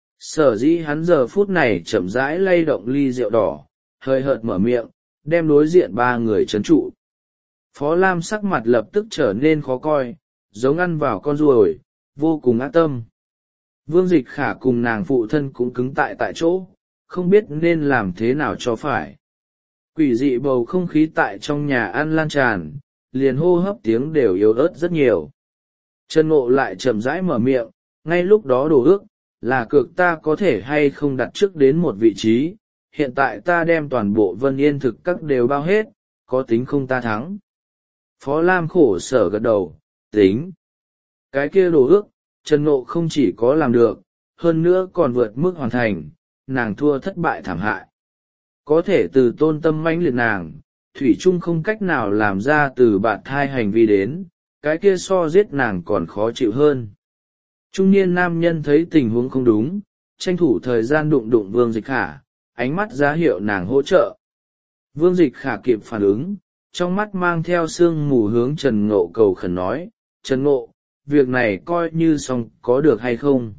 Sở dĩ hắn giờ phút này chậm rãi lay động ly rượu đỏ, hơi hợt mở miệng, đem đối diện ba người trấn trụ. Phó Lam sắc mặt lập tức trở nên khó coi, giống ăn vào con ruồi, vô cùng ác tâm. Vương Dịch Khả cùng nàng phụ thân cũng cứng tại tại chỗ, không biết nên làm thế nào cho phải. Quỷ dị bầu không khí tại trong nhà ăn lan tràn, liền hô hấp tiếng đều yếu ớt rất nhiều. Trần Ngộ lại chậm rãi mở miệng, ngay lúc đó đồ ước, là cược ta có thể hay không đặt trước đến một vị trí, hiện tại ta đem toàn bộ Vân Yên thực các đều bao hết, có tính không ta thắng. Phó Lam khổ sở gật đầu, tính. Cái kia đồ ước, Trần Ngộ không chỉ có làm được, hơn nữa còn vượt mức hoàn thành, nàng thua thất bại thảm hại. Có thể từ tôn tâm mãnh liệt nàng, thủy chung không cách nào làm ra từ bạt thai hành vi đến, cái kia so giết nàng còn khó chịu hơn. Trung niên nam nhân thấy tình huống không đúng, tranh thủ thời gian đụng đụng Vương Dịch Khả, ánh mắt ra hiệu nàng hỗ trợ. Vương Dịch Khả kịp phản ứng, trong mắt mang theo sương mù hướng Trần Ngộ cầu khẩn nói, Trần Ngộ, việc này coi như xong có được hay không?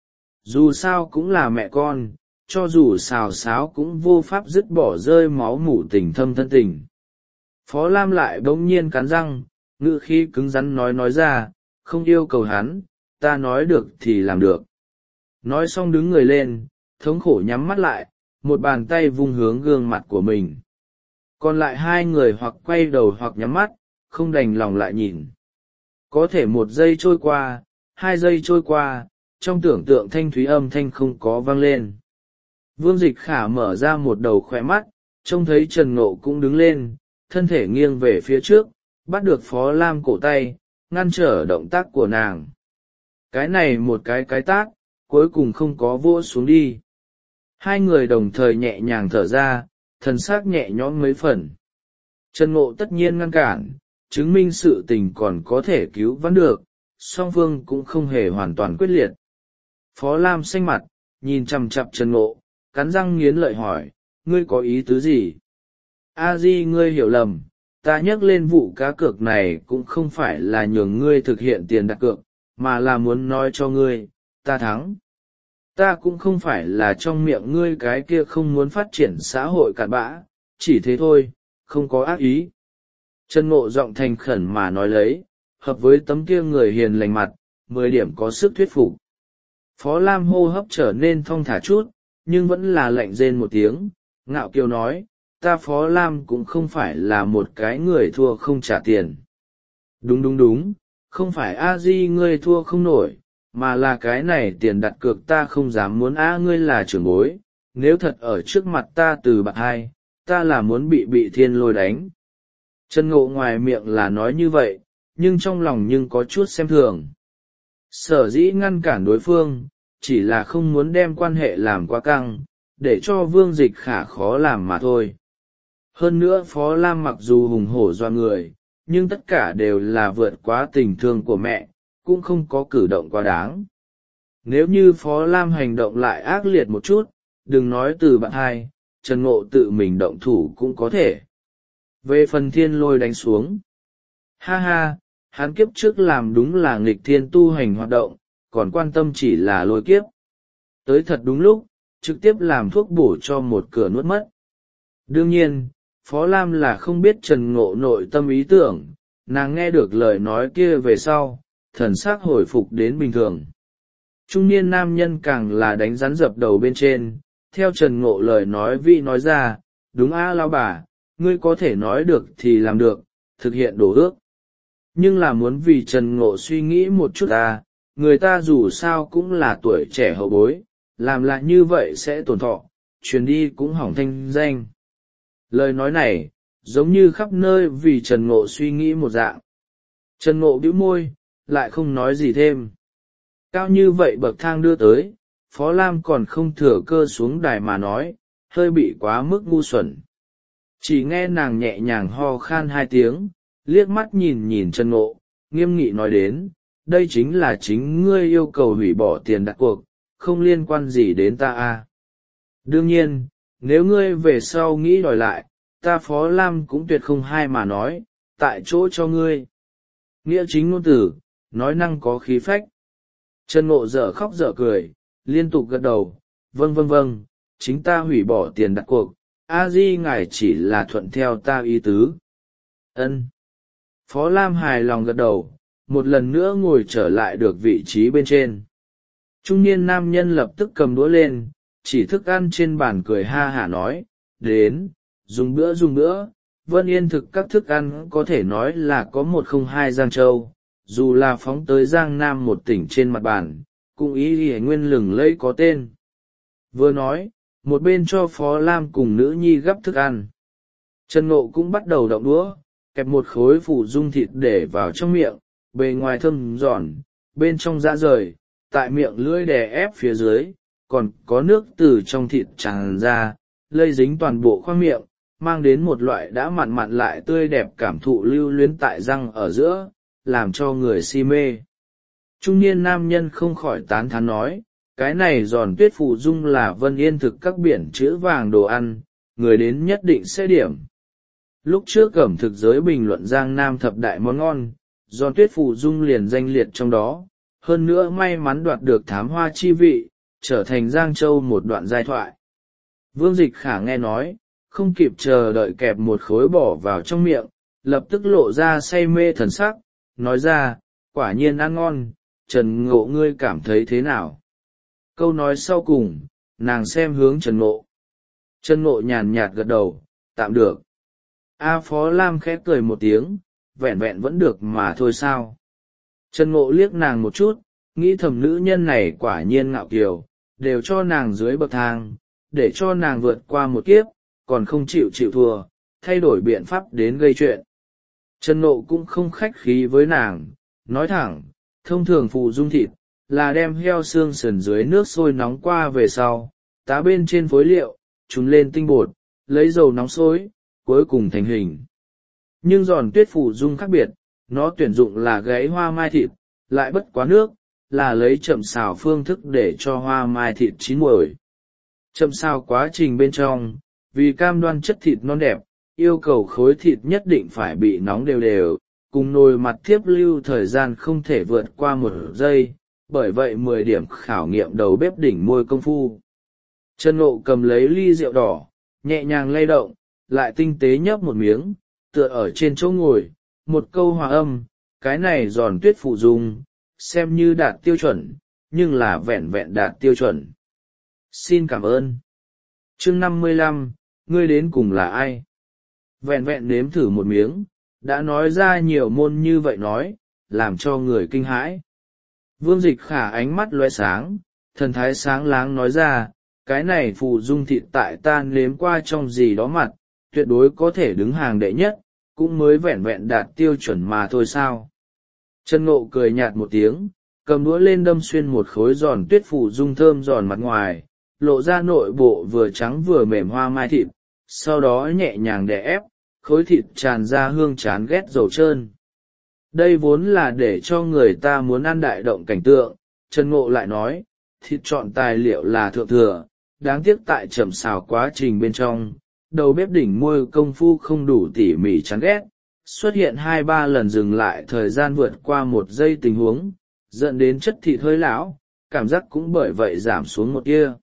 Dù sao cũng là mẹ con, cho dù xào xáo cũng vô pháp dứt bỏ rơi máu mủ tình thâm thân tình. Phó Lam lại bỗng nhiên cắn răng, ngữ khí cứng rắn nói nói ra, không yêu cầu hắn, ta nói được thì làm được. Nói xong đứng người lên, thống khổ nhắm mắt lại, một bàn tay vung hướng gương mặt của mình. Còn lại hai người hoặc quay đầu hoặc nhắm mắt, không đành lòng lại nhìn. Có thể một giây trôi qua, hai giây trôi qua, trong tưởng tượng thanh thúy âm thanh không có vang lên. Vương Dịch Khả mở ra một đầu khóe mắt, trông thấy Trần Ngộ cũng đứng lên, thân thể nghiêng về phía trước, bắt được Phó Lam cổ tay, ngăn trở động tác của nàng. Cái này một cái cái tát, cuối cùng không có vỗ xuống đi. Hai người đồng thời nhẹ nhàng thở ra, thần sắc nhẹ nhõm mấy phần. Trần Ngộ tất nhiên ngăn cản, chứng minh sự tình còn có thể cứu vãn được, song phương cũng không hề hoàn toàn quyết liệt. Phó Lam xanh mặt, nhìn chằm chằm Trần Ngộ, cắn răng nghiến lợi hỏi, ngươi có ý tứ gì? A Di ngươi hiểu lầm, ta nhắc lên vụ cá cược này cũng không phải là nhường ngươi thực hiện tiền đặt cược, mà là muốn nói cho ngươi, ta thắng. Ta cũng không phải là trong miệng ngươi cái kia không muốn phát triển xã hội cặn bã, chỉ thế thôi, không có ác ý. Trần Ngộ giọng thành khẩn mà nói lấy, hợp với tấm kia người hiền lành mặt, mười điểm có sức thuyết phục. Phó Lam hô hấp trở nên thong thả chút, nhưng vẫn là lạnh rên một tiếng, ngạo kiều nói, ta Phó Lam cũng không phải là một cái người thua không trả tiền. Đúng đúng đúng, không phải A Di ngươi thua không nổi, mà là cái này tiền đặt cược ta không dám muốn A ngươi là trưởng bối, nếu thật ở trước mặt ta từ bạc hai, ta là muốn bị bị thiên lôi đánh. Trần Ngộ ngoài miệng là nói như vậy, nhưng trong lòng nhưng có chút xem thường. Sở dĩ ngăn cản đối phương, chỉ là không muốn đem quan hệ làm quá căng, để cho Vương Dịch Khả khó làm mà thôi. Hơn nữa Phó Lam mặc dù hùng hổ doa người, nhưng tất cả đều là vượt quá tình thương của mẹ, cũng không có cử động quá đáng. Nếu như Phó Lam hành động lại ác liệt một chút, đừng nói từ bạn hai, Trần Ngộ tự mình động thủ cũng có thể. Về phần thiên lôi đánh xuống, ha ha, hắn kiếp trước làm đúng là nghịch thiên tu hành hoạt động, còn quan tâm chỉ là lôi kiếp. Tới thật đúng lúc, trực tiếp làm thuốc bổ cho một cửa nuốt mất. Đương nhiên, Phó Lam là không biết Trần Ngộ nội tâm ý tưởng, nàng nghe được lời nói kia về sau, thần sắc hồi phục đến bình thường. Trung niên nam nhân càng là đánh rắn dập đầu bên trên, theo Trần Ngộ lời nói vị nói ra, đúng a lão bà, ngươi có thể nói được thì làm được, thực hiện đồ ước. Nhưng là muốn vì Trần Ngộ suy nghĩ một chút à, người ta dù sao cũng là tuổi trẻ hậu bối, làm lại như vậy sẽ tổn thọ, truyền đi cũng hỏng thanh danh. Lời nói này, giống như khắp nơi vì Trần Ngộ suy nghĩ một dạng. Trần Ngộ bĩu môi, lại không nói gì thêm. Cao như vậy bậc thang đưa tới, Phó Lam còn không thừa cơ xuống đài mà nói, hơi bị quá mức ngu xuẩn. Chỉ nghe nàng nhẹ nhàng ho khan hai tiếng, liếc mắt nhìn nhìn Trần Ngộ, nghiêm nghị nói đến, đây chính là chính ngươi yêu cầu hủy bỏ tiền đặt cuộc, không liên quan gì đến ta a. Đương nhiên, nếu ngươi về sau nghĩ đòi lại, ta Phó Lam cũng tuyệt không hai mà nói, tại chỗ cho ngươi. Nghĩa chính ngôn tử, nói năng có khí phách. Trần Ngộ dở khóc dở cười, liên tục gật đầu, vâng vâng vâng, chính ta hủy bỏ tiền đặt cuộc, a di ngài chỉ là thuận theo ta ý tứ. Ân. Phó Lam hài lòng gật đầu, một lần nữa ngồi trở lại được vị trí bên trên. Trung niên nam nhân lập tức cầm đũa lên, chỉ thức ăn trên bàn cười ha hả nói, đến, dùng bữa dùng bữa, Vân Yên thực các thức ăn có thể nói là có một không hai Giang Châu, dù là phóng tới Giang Nam một tỉnh trên mặt bàn, cũng ý ghi nguyên lừng lẫy có tên. Vừa nói, một bên cho Phó Lam cùng nữ nhi gắp thức ăn. Trần Ngộ cũng bắt đầu động đũa, kẹp một khối phủ dung thịt để vào trong miệng, bề ngoài thơm giòn, bên trong dạ rời, tại miệng lưỡi đè ép phía dưới, còn có nước từ trong thịt tràn ra, lây dính toàn bộ khoang miệng, mang đến một loại đã mặn mặn lại tươi đẹp cảm thụ lưu luyến tại răng ở giữa, làm cho người si mê. Trung niên nam nhân không khỏi tán thán nói, cái này giòn tuyết phụ dung là Vân Yên thực các biển chữ vàng đồ ăn, người đến nhất định sẽ điểm. Lúc trước ẩm thực giới bình luận Giang Nam thập đại món ngon, Giòn Tuyết Phù Dung liền danh liệt trong đó, hơn nữa may mắn đoạt được thám hoa chi vị, trở thành Giang Châu một đoạn giai thoại. Vương Dịch Khả nghe nói, không kịp chờ đợi kẹp một khối bỏ vào trong miệng, lập tức lộ ra say mê thần sắc, nói ra, quả nhiên ăn ngon, Trần Ngộ ngươi cảm thấy thế nào? Câu nói sau cùng, nàng xem hướng Trần Ngộ. Trần Ngộ nhàn nhạt gật đầu, tạm được. A Phó Lam khẽ cười một tiếng, vẹn vẹn vẫn được mà thôi sao. Trần Ngộ liếc nàng một chút, nghĩ thầm nữ nhân này quả nhiên ngạo kiều, đều cho nàng dưới bậc thang, để cho nàng vượt qua một kiếp, còn không chịu chịu thua, thay đổi biện pháp đến gây chuyện. Trần Ngộ cũng không khách khí với nàng, nói thẳng, thông thường phù dung thịt, là đem heo xương sườn dưới nước sôi nóng qua về sau, tá bên trên phối liệu, trùn lên tinh bột, lấy dầu nóng sôi, cuối cùng thành hình. Nhưng Giòn Tuyết Phù Dung khác biệt, nó tuyển dụng là gáy hoa mai thịt, lại bất quá nước, là lấy chậm xào phương thức để cho hoa mai thịt chín muồi. Chậm xào quá trình bên trong, vì cam đoan chất thịt non đẹp, yêu cầu khối thịt nhất định phải bị nóng đều đều, cùng nồi mặt thiếp lưu thời gian không thể vượt qua một giây, bởi vậy mười điểm khảo nghiệm đầu bếp đỉnh môi công phu. Trần Ngộ cầm lấy ly rượu đỏ, nhẹ nhàng lay động, lại tinh tế nhấp một miếng, tựa ở trên chỗ ngồi, một câu hòa âm, cái này Giòn Tuyết Phù Dung, xem như đạt tiêu chuẩn, nhưng là vẹn vẹn đạt tiêu chuẩn. Xin cảm ơn. Chương năm mươi lăm, ngươi đến cùng là ai? Vẹn vẹn nếm thử một miếng, đã nói ra nhiều môn như vậy nói, làm cho người kinh hãi. Vương Dịch Khả ánh mắt lóe sáng, thần thái sáng láng nói ra, cái này phù dung thịt tại ta nếm qua trong gì đó mặt, tuyệt đối có thể đứng hàng đệ nhất, cũng mới vẹn vẹn đạt tiêu chuẩn mà thôi sao. Trần Ngộ cười nhạt một tiếng, cầm đũa lên đâm xuyên một khối giòn tuyết phù dung thơm giòn mặt ngoài, lộ ra nội bộ vừa trắng vừa mềm hoa mai thịt, sau đó nhẹ nhàng đè ép, khối thịt tràn ra hương chán ghét dầu trơn. Đây vốn là để cho người ta muốn ăn đại động cảnh tượng, Trần Ngộ lại nói, thịt chọn tài liệu là thượng thừa, đáng tiếc tại chậm xào quá trình bên trong, đầu bếp đỉnh môi công phu không đủ tỉ mỉ chán ghét, xuất hiện hai ba lần dừng lại thời gian vượt qua một giây tình huống, dẫn đến chất thịt hơi lão, cảm giác cũng bởi vậy giảm xuống một kia.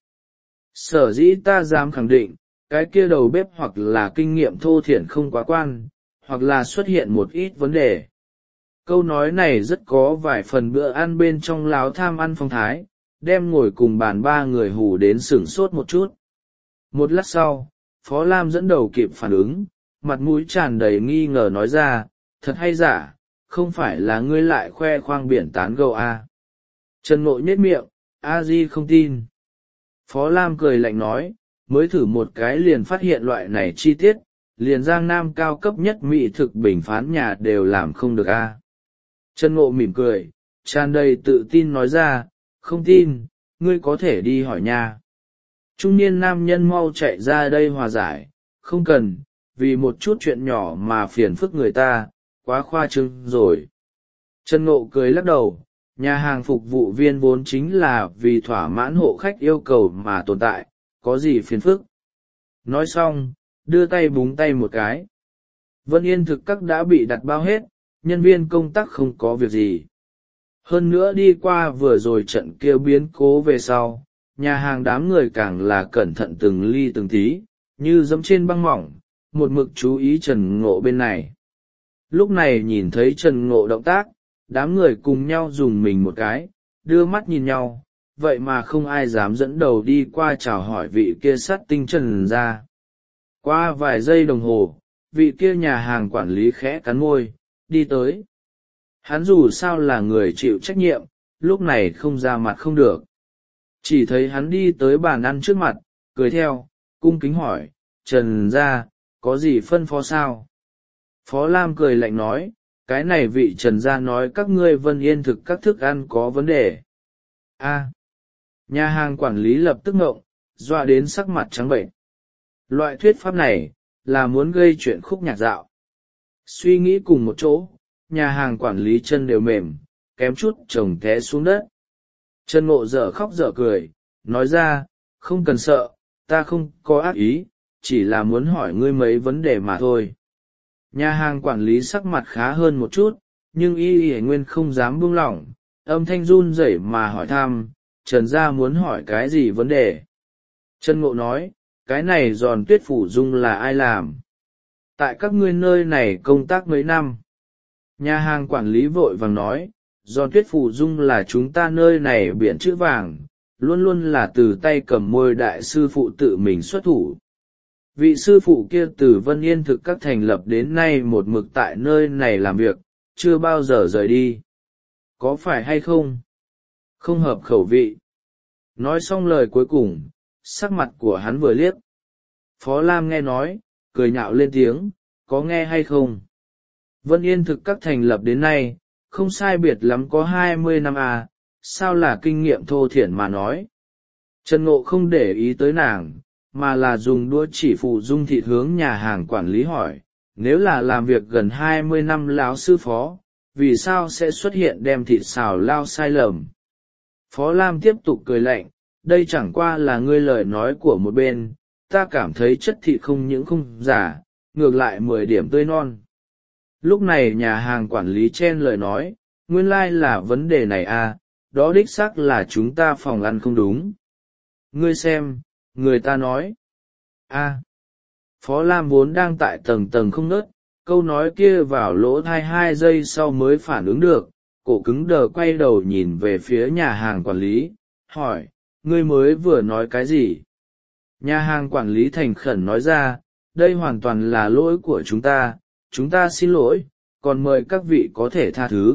Sở dĩ ta dám khẳng định, cái kia đầu bếp hoặc là kinh nghiệm thô thiển không quá quan, hoặc là xuất hiện một ít vấn đề. Câu nói này rất có vài phần bữa ăn bên trong láo tham ăn phong thái, đem ngồi cùng bàn ba người hù đến sửng sốt một chút. Một lát sau, Phó Lam dẫn đầu kịp phản ứng, mặt mũi tràn đầy nghi ngờ nói ra, thật hay giả, không phải là ngươi lại khoe khoang biển tán gẫu à. Trần Ngộ nhếch miệng, a di không tin. Phó Lam cười lạnh nói, mới thử một cái liền phát hiện loại này chi tiết, liền Giang Nam cao cấp nhất mỹ thực bình phán nhà đều làm không được a. À. Trần Ngộ mỉm cười, tràn đầy tự tin nói ra, không tin, ngươi có thể đi hỏi nha. Trung niên nam nhân mau chạy ra đây hòa giải, không cần, vì một chút chuyện nhỏ mà phiền phức người ta, quá khoa trương rồi. Trần Ngộ cười lắc đầu, nhà hàng phục vụ viên vốn chính là vì thỏa mãn hộ khách yêu cầu mà tồn tại, có gì phiền phức. Nói xong, đưa tay búng tay một cái. Vân Yên thực các đã bị đặt bao hết, nhân viên công tác không có việc gì. Hơn nữa đi qua vừa rồi trận kia biến cố về sau, nhà hàng đám người càng là cẩn thận từng ly từng tí, như dẫm trên băng mỏng, một mực chú ý Trần Ngộ bên này. Lúc này nhìn thấy Trần Ngộ động tác, đám người cùng nhau dùng mình một cái, đưa mắt nhìn nhau, vậy mà không ai dám dẫn đầu đi qua chào hỏi vị kia sát tinh Trần ra. Qua vài giây đồng hồ, vị kia nhà hàng quản lý khẽ cắn môi, đi tới. Hắn dù sao là người chịu trách nhiệm, lúc này không ra mặt không được. Chỉ thấy hắn đi tới bàn ăn trước mặt, cười theo, cung kính hỏi, Trần gia, có gì phân phó sao? Phó Lam cười lạnh nói, cái này vị Trần gia nói các ngươi Vân Yên thực các thức ăn có vấn đề. A. Nhà hàng quản lý lập tức ngộng, dọa đến sắc mặt trắng bệnh. Loại thuyết pháp này, là muốn gây chuyện khúc nhạc dạo. Suy nghĩ cùng một chỗ, nhà hàng quản lý chân đều mềm, kém chút chồng té xuống đất. Trần Ngộ dở khóc dở cười, nói ra, không cần sợ, ta không có ác ý, chỉ là muốn hỏi ngươi mấy vấn đề mà thôi. Nhà hàng quản lý sắc mặt khá hơn một chút, nhưng y y nguyên không dám buông lỏng, âm thanh run rẩy mà hỏi thăm, Trần gia muốn hỏi cái gì vấn đề. Trần Ngộ nói, cái này giòn tuyết phủ dung là ai làm? Tại các ngươi nơi này công tác mấy năm? Nhà hàng quản lý vội vàng nói, giòn tuyết phủ dung là chúng ta nơi này biển chữ vàng, luôn luôn là từ tay cầm môi đại sư phụ tự mình xuất thủ. Vị sư phụ kia từ Vân Yên thực các thành lập đến nay một mực tại nơi này làm việc, chưa bao giờ rời đi. Có phải hay không? Không hợp khẩu vị. Nói xong lời cuối cùng, sắc mặt của hắn vừa liếc. Phó Lam nghe nói, cười nhạo lên tiếng, có nghe hay không? Vân Yên thực các thành lập đến nay, không sai biệt lắm có hai mươi năm à, sao là kinh nghiệm thô thiển mà nói. Trần Ngộ không để ý tới nàng, mà là dùng đũa chỉ phụ dung thịt hướng nhà hàng quản lý hỏi, nếu là làm việc gần hai mươi năm lão sư phó, vì sao sẽ xuất hiện đem thịt xào lao sai lầm? Phó Lam tiếp tục cười lạnh, đây chẳng qua là ngươi lời nói của một bên, ta cảm thấy chất thịt không những không giả, ngược lại mười điểm tươi non. Lúc này nhà hàng quản lý chen lời nói, nguyên lai là vấn đề này à, đó đích xác là chúng ta phòng ăn không đúng. Ngươi xem, người ta nói. A. Phó Lam vốn đang tại tầng tầng không ngớt, câu nói kia vào lỗ thai hai giây sau mới phản ứng được, cổ cứng đờ quay đầu nhìn về phía nhà hàng quản lý, hỏi, ngươi mới vừa nói cái gì? Nhà hàng quản lý thành khẩn nói ra, đây hoàn toàn là lỗi của chúng ta, chúng ta xin lỗi, còn mời các vị có thể tha thứ.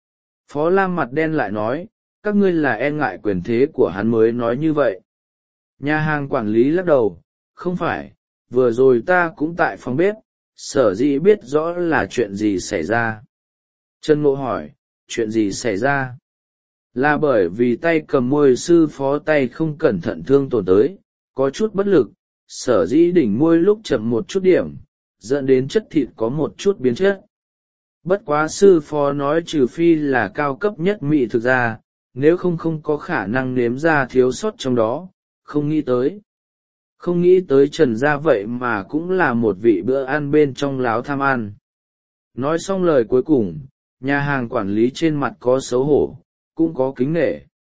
Phó Lam mặt đen lại nói, các ngươi là e ngại quyền thế của hắn mới nói như vậy. Nhà hàng quản lý lắc đầu, không phải, vừa rồi ta cũng tại phòng bếp, sở dĩ biết rõ là chuyện gì xảy ra. Trần Ngộ hỏi, chuyện gì xảy ra? Là bởi vì tay cầm môi sư phó tay không cẩn thận thương tổn tới, có chút bất lực, sở dĩ đỉnh môi lúc chậm một chút điểm, dẫn đến chất thịt có một chút biến chất. Bất quá sư phó nói trừ phi là cao cấp nhất mỹ thực ra, nếu không không có khả năng nếm ra thiếu sót trong đó, không nghĩ tới. Không nghĩ tới Trần gia vậy mà cũng là một vị bữa ăn bên trong láo tham ăn. Nói xong lời cuối cùng, nhà hàng quản lý trên mặt có xấu hổ, cũng có kính nể.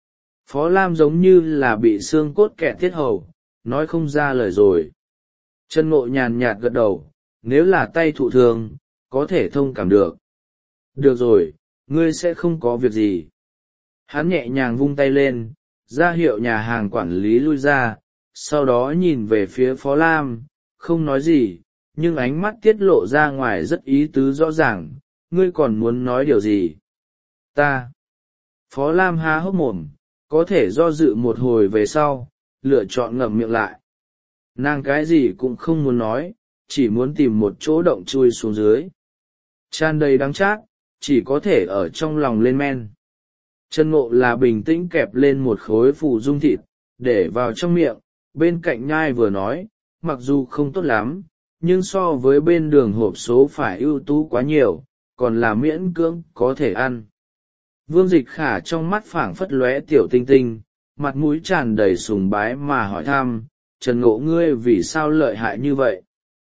Phó Lam giống như là bị xương cốt kẹt tiết hầu, nói không ra lời rồi. Trần Ngộ nhàn nhạt gật đầu, nếu là tay thụ thương, có thể thông cảm được. Được rồi, ngươi sẽ không có việc gì. Hắn nhẹ nhàng vung tay lên, ra hiệu nhà hàng quản lý lui ra, sau đó nhìn về phía Phó Lam, không nói gì, nhưng ánh mắt tiết lộ ra ngoài rất ý tứ rõ ràng, ngươi còn muốn nói điều gì? Ta. Phó Lam há hốc mồm, có thể do dự một hồi về sau, lựa chọn ngậm miệng lại. Nàng cái gì cũng không muốn nói, chỉ muốn tìm một chỗ động chui xuống dưới. Tràn đầy đắng chát, chỉ có thể ở trong lòng lên men. Trần Ngộ là bình tĩnh kẹp lên một khối phù dung thịt, để vào trong miệng, bên cạnh nhai vừa nói, mặc dù không tốt lắm, nhưng so với bên đường hộp số phải ưu tú quá nhiều, còn là miễn cưỡng có thể ăn. Vương Dịch Khả trong mắt phảng phất lóe tiểu tinh tinh, mặt mũi tràn đầy sùng bái mà hỏi thăm, Trần Ngộ ngươi vì sao lợi hại như vậy?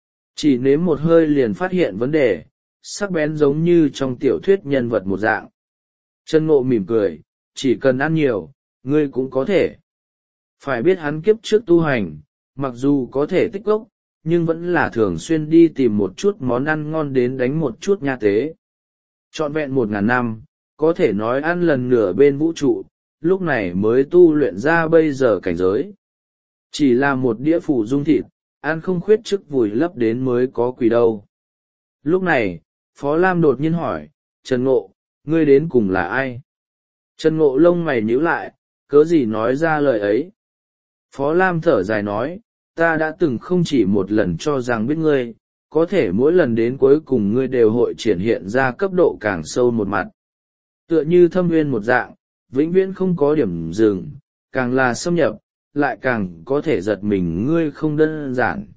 Chỉ nếm một hơi liền phát hiện vấn đề, sắc bén giống như trong tiểu thuyết nhân vật một dạng. Trần Ngộ mỉm cười, chỉ cần ăn nhiều, ngươi cũng có thể. Phải biết hắn kiếp trước tu hành, mặc dù có thể tích gốc, nhưng vẫn là thường xuyên đi tìm một chút món ăn ngon đến đánh một chút nha tế. Trọn vẹn một ngàn năm, có thể nói ăn lần nửa bên vũ trụ, lúc này mới tu luyện ra bây giờ cảnh giới. Chỉ là một đĩa phủ dung thịt, ăn không khuyết chức vùi lấp đến mới có quỷ đâu. Lúc này, Phó Lam đột nhiên hỏi, Trần Ngộ, ngươi đến cùng là ai? Trần Ngộ lông mày nhíu lại, cớ gì nói ra lời ấy? Phó Lam thở dài nói, ta đã từng không chỉ một lần cho rằng biết ngươi, có thể mỗi lần đến cuối cùng ngươi đều hội triển hiện ra cấp độ càng sâu một mặt. Tựa như thâm nguyên một dạng, vĩnh viễn không có điểm dừng, càng là xâm nhập, lại càng có thể giật mình ngươi không đơn giản.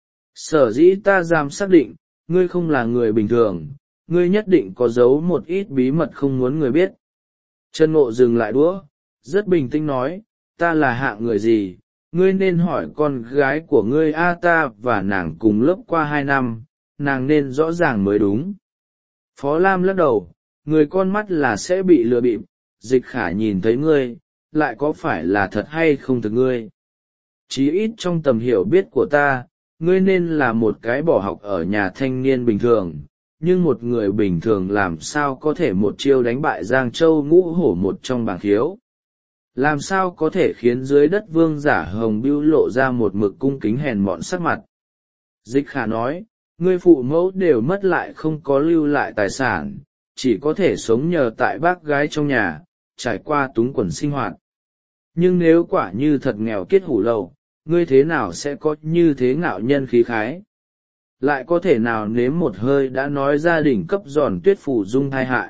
Sở dĩ ta dám xác định, ngươi không là người bình thường, ngươi nhất định có giấu một ít bí mật không muốn người biết. Trần Ngộ dừng lại đũa, rất bình tĩnh nói, ta là hạng người gì, ngươi nên hỏi con gái của ngươi a ta và nàng cùng lớp qua hai năm, nàng nên rõ ràng mới đúng. Phó Lam lắc đầu, người con mắt là sẽ bị lừa bịp. Dịch Khả nhìn thấy ngươi, lại có phải là thật hay không thực ngươi? Chí ít trong tầm hiểu biết của ta, ngươi nên là một cái bỏ học ở nhà thanh niên bình thường, nhưng một người bình thường làm sao có thể một chiêu đánh bại Giang Châu ngũ hổ một trong bảng khiếu? Làm sao có thể khiến dưới đất vương giả hồng bưu lộ ra một mực cung kính hèn mọn sắc mặt? Dịch Khả nói, ngươi phụ mẫu đều mất lại không có lưu lại tài sản, chỉ có thể sống nhờ tại bác gái trong nhà, trải qua túng quẫn sinh hoạt. Nhưng nếu quả như thật nghèo kiết hủ lậu, ngươi thế nào sẽ có như thế ngạo nhân khí khái? Lại có thể nào nếm một hơi đã nói gia đình cấp giòn tuyết phủ dung thai hại?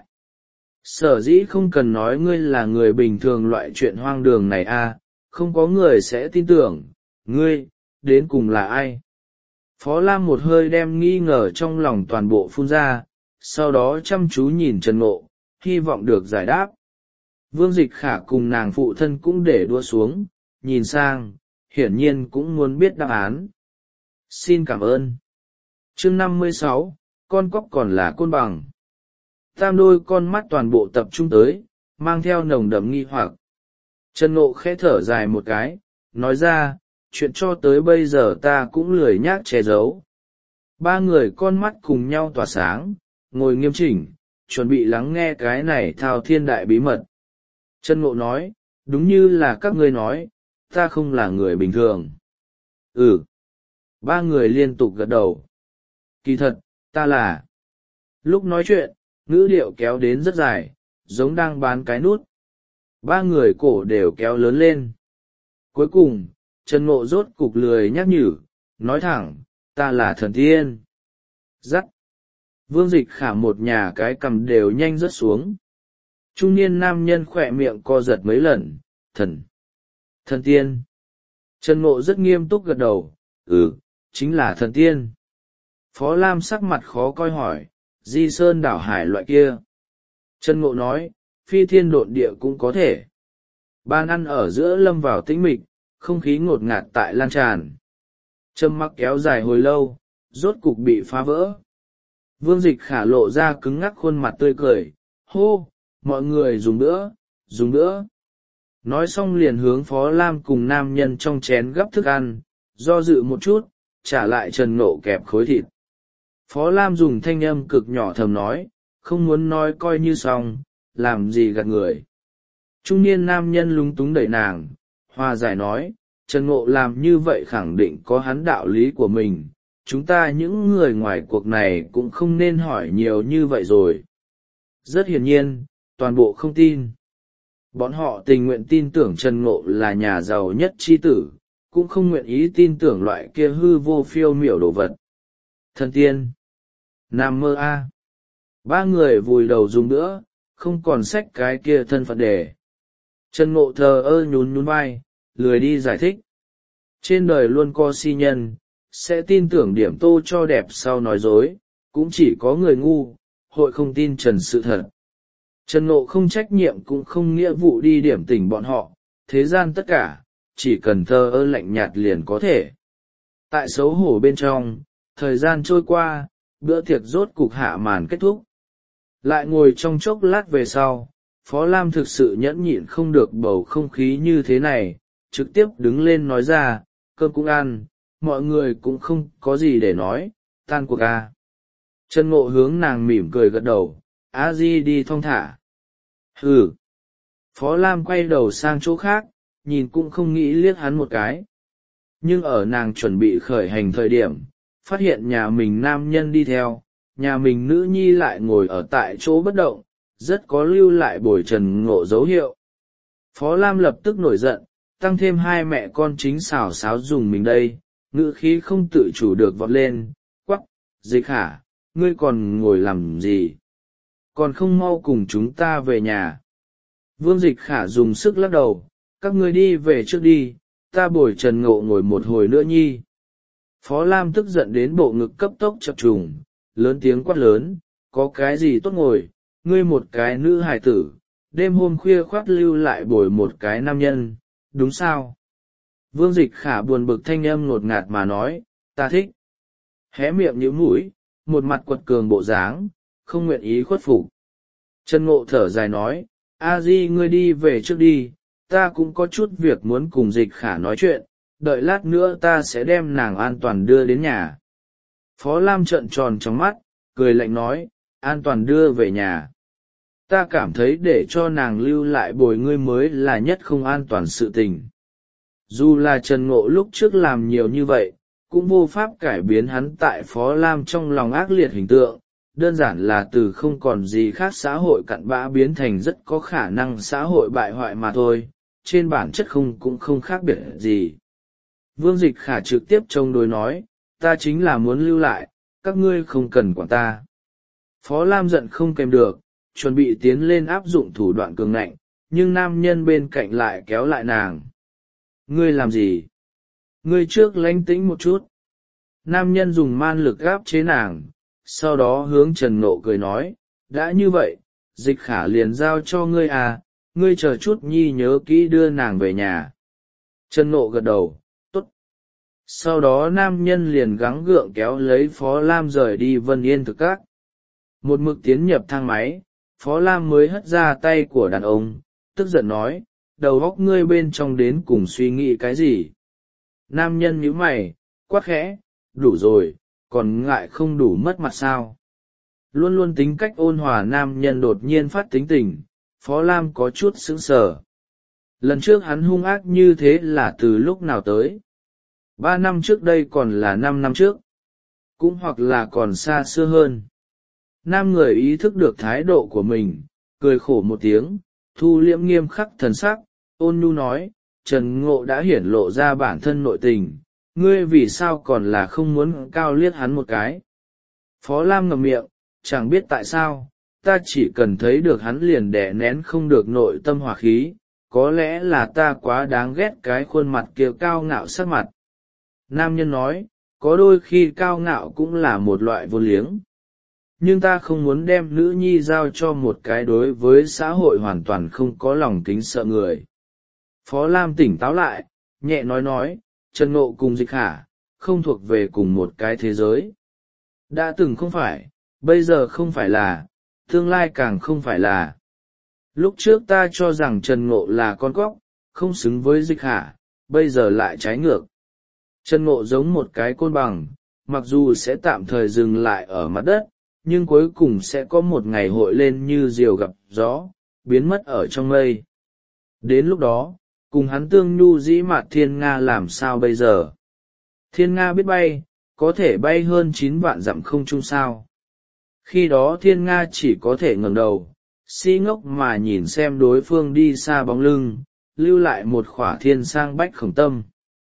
Sở dĩ không cần nói ngươi là người bình thường loại chuyện hoang đường này a, không có người sẽ tin tưởng. Ngươi, đến cùng là ai? Phó Lam một hơi đem nghi ngờ trong lòng toàn bộ phun ra, sau đó chăm chú nhìn Trần Ngộ, hy vọng được giải đáp. Vương Dịch Khả cùng nàng phụ thân cũng để đua xuống, nhìn sang, hiển nhiên cũng muốn biết đáp án. Xin cảm ơn. Chương năm mươi sáu, con cóc còn là côn bằng. Tam đôi con mắt toàn bộ tập trung tới, mang theo nồng đậm nghi hoặc. Trần Ngộ khẽ thở dài một cái, nói ra, chuyện cho tới bây giờ ta cũng lười nhác che giấu. Ba người con mắt cùng nhau tỏa sáng, ngồi nghiêm chỉnh, chuẩn bị lắng nghe cái này thao thiên đại bí mật. Trần Ngộ nói, đúng như là các ngươi nói, ta không là người bình thường. Ừ. Ba người liên tục gật đầu. Kỳ thật, ta là. Lúc nói chuyện, ngữ điệu kéo đến rất dài, giống đang bán cái nút. Ba người cổ đều kéo lớn lên. Cuối cùng, Trần Ngộ rốt cục lười nhắc nhở, nói thẳng, ta là thần tiên. Dắt. Vương Dịch Khả một nhà cái cầm đều nhanh rớt xuống. Trung niên nam nhân khỏe miệng co giật mấy lần, thần. Thần tiên. Trần Ngộ rất nghiêm túc gật đầu, ừ, chính là thần tiên. Phó Lam sắc mặt khó coi hỏi, di sơn đảo hải loại kia. Trần Ngộ nói, phi thiên độn địa cũng có thể. Ban ăn ở giữa lâm vào tĩnh mịch, không khí ngột ngạt tại lan tràn. Trầm mặc kéo dài hồi lâu, rốt cục bị phá vỡ. Vương Dịch Khả lộ ra cứng ngắc khuôn mặt tươi cười, hô, mọi người dùng nữa, dùng nữa. Nói xong liền hướng Phó Lam cùng nam nhân trong chén gấp thức ăn, do dự một chút, trả lại Trần Ngộ kẹp khối thịt. Phó Lam dùng thanh âm cực nhỏ thầm nói, không muốn nói coi như xong, làm gì gạt người. Trung niên nam nhân lúng túng đẩy nàng, hòa giải nói, Trần Ngộ làm như vậy khẳng định có hắn đạo lý của mình, chúng ta những người ngoài cuộc này cũng không nên hỏi nhiều như vậy rồi. Rất hiển nhiên, toàn bộ không tin. Bọn họ tình nguyện tin tưởng Trần Ngộ là nhà giàu nhất chi tử, cũng không nguyện ý tin tưởng loại kia hư vô phiêu miểu đồ vật. Thần tiên. Nam mơ a. Ba người vùi đầu dùng nữa, không còn xách cái kia thân phận đề. Trần Ngộ thờ ơ nhún nhún vai, lười đi giải thích. Trên đời luôn có si nhân, sẽ tin tưởng điểm tô cho đẹp sau nói dối, cũng chỉ có người ngu, hội không tin trần sự thật. Trần Ngộ không trách nhiệm cũng không nghĩa vụ đi điểm tỉnh bọn họ, thế gian tất cả, chỉ cần thờ ơ lạnh nhạt liền có thể. Tại xấu hổ bên trong, thời gian trôi qua, bữa tiệc rốt cục hạ màn kết thúc. Lại ngồi trong chốc lát về sau, Phó Lam thực sự nhẫn nhịn không được bầu không khí như thế này, trực tiếp đứng lên nói ra, cơm cũng ăn, mọi người cũng không có gì để nói, tan cuộc à. Trần Ngộ hướng nàng mỉm cười gật đầu, a di đi thong thả. Hừ. Phó Lam quay đầu sang chỗ khác, nhìn cũng không nghĩ liếc hắn một cái. Nhưng ở nàng chuẩn bị khởi hành thời điểm, phát hiện nhà mình nam nhân đi theo, nhà mình nữ nhi lại ngồi ở tại chỗ bất động, rất có lưu lại bồi Trần Ngộ dấu hiệu. Phó Lam lập tức nổi giận, tăng thêm hai mẹ con chính xào xáo dùng mình đây, ngữ khí không tự chủ được vọt lên, quắc, Dịch Khả, ngươi còn ngồi làm gì? Còn không mau cùng chúng ta về nhà. Vương Dịch Khả dùng sức lắc đầu, các ngươi đi về trước đi, ta bồi Trần Ngộ ngồi một hồi nữa nhi. Phó Lam tức giận đến bộ ngực cấp tốc chập trùng, lớn tiếng quát lớn, có cái gì tốt ngồi, ngươi một cái nữ hài tử, đêm hôm khuya khoát lưu lại bồi một cái nam nhân, đúng sao? Vương Dịch Khả buồn bực thanh âm ngột ngạt mà nói, ta thích. Hé miệng nhíu mũi, một mặt quật cường bộ dáng, không nguyện ý khuất phục. Trần Ngộ thở dài nói, a di ngươi đi về trước đi, ta cũng có chút việc muốn cùng Dịch Khả nói chuyện, đợi lát nữa ta sẽ đem nàng an toàn đưa đến nhà. Phó Lam trợn tròn trong mắt, cười lạnh nói, an toàn đưa về nhà. Ta cảm thấy để cho nàng lưu lại bồi ngươi mới là nhất không an toàn sự tình. Dù là Trần Ngộ lúc trước làm nhiều như vậy, cũng vô pháp cải biến hắn tại Phó Lam trong lòng ác liệt hình tượng, đơn giản là từ không còn gì khác xã hội cặn bã biến thành rất có khả năng xã hội bại hoại mà thôi, trên bản chất không cũng không khác biệt gì. Vương Dịch Khả trực tiếp chống đối nói, ta chính là muốn lưu lại, các ngươi không cần quản ta. Phó Lam giận không kèm được, chuẩn bị tiến lên áp dụng thủ đoạn cường ngạnh, nhưng nam nhân bên cạnh lại kéo lại nàng. Ngươi làm gì? Ngươi trước lánh tĩnh một chút. Nam nhân dùng man lực gáp chế nàng, sau đó hướng Trần Ngộ cười nói, đã như vậy, Dịch Khả liền giao cho ngươi à, ngươi chờ chút nhi nhớ kỹ đưa nàng về nhà. Trần Ngộ gật đầu, tốt. Sau đó nam nhân liền gắng gượng kéo lấy Phó Lam rời đi Vân Yên thực các. Một mực tiến nhập thang máy, Phó Lam mới hất ra tay của đàn ông, tức giận nói, đầu óc ngươi bên trong đến cùng suy nghĩ cái gì? Nam nhân nhíu mày, quát khẽ, đủ rồi, còn ngại không đủ mất mặt sao? Luôn luôn tính cách ôn hòa nam nhân đột nhiên phát tính tình, Phó Lam có chút sững sờ. Lần trước hắn hung ác như thế là từ lúc nào tới? Ba năm trước đây còn là năm năm trước, cũng hoặc là còn xa xưa hơn. Nam người ý thức được thái độ của mình, cười khổ một tiếng, thu liễm nghiêm khắc thần sắc, ôn nhu nói, Trần Ngộ đã hiển lộ ra bản thân nội tình, ngươi vì sao còn là không muốn cao liếc hắn một cái? Phó Lam ngậm miệng, chẳng biết tại sao, ta chỉ cần thấy được hắn liền đè nén không được nội tâm hỏa khí, có lẽ là ta quá đáng ghét cái khuôn mặt kia cao ngạo sắc mặt. Nam nhân nói, có đôi khi cao ngạo cũng là một loại vô liếng. Nhưng ta không muốn đem nữ nhi giao cho một cái đối với xã hội hoàn toàn không có lòng kính sợ người. Phó Lam tỉnh táo lại, nhẹ nói nói, Trần Ngộ cùng Dịch Khả, không thuộc về cùng một cái thế giới. Đã từng không phải, bây giờ không phải là, tương lai càng không phải là. Lúc trước ta cho rằng Trần Ngộ là con cóc, không xứng với Dịch Khả, bây giờ lại trái ngược. Trần Ngộ giống một cái côn bằng, mặc dù sẽ tạm thời dừng lại ở mặt đất, nhưng cuối cùng sẽ có một ngày hội lên như diều gặp gió, biến mất ở trong mây. Đến lúc đó, cùng hắn tương nhu dĩ mạt Thiên Nga làm sao bây giờ? Thiên Nga biết bay, có thể bay hơn chín vạn dặm không trung sao. Khi đó Thiên Nga chỉ có thể ngẩng đầu, si ngốc mà nhìn xem đối phương đi xa bóng lưng, lưu lại một khỏa thiên sang bách khổng tâm.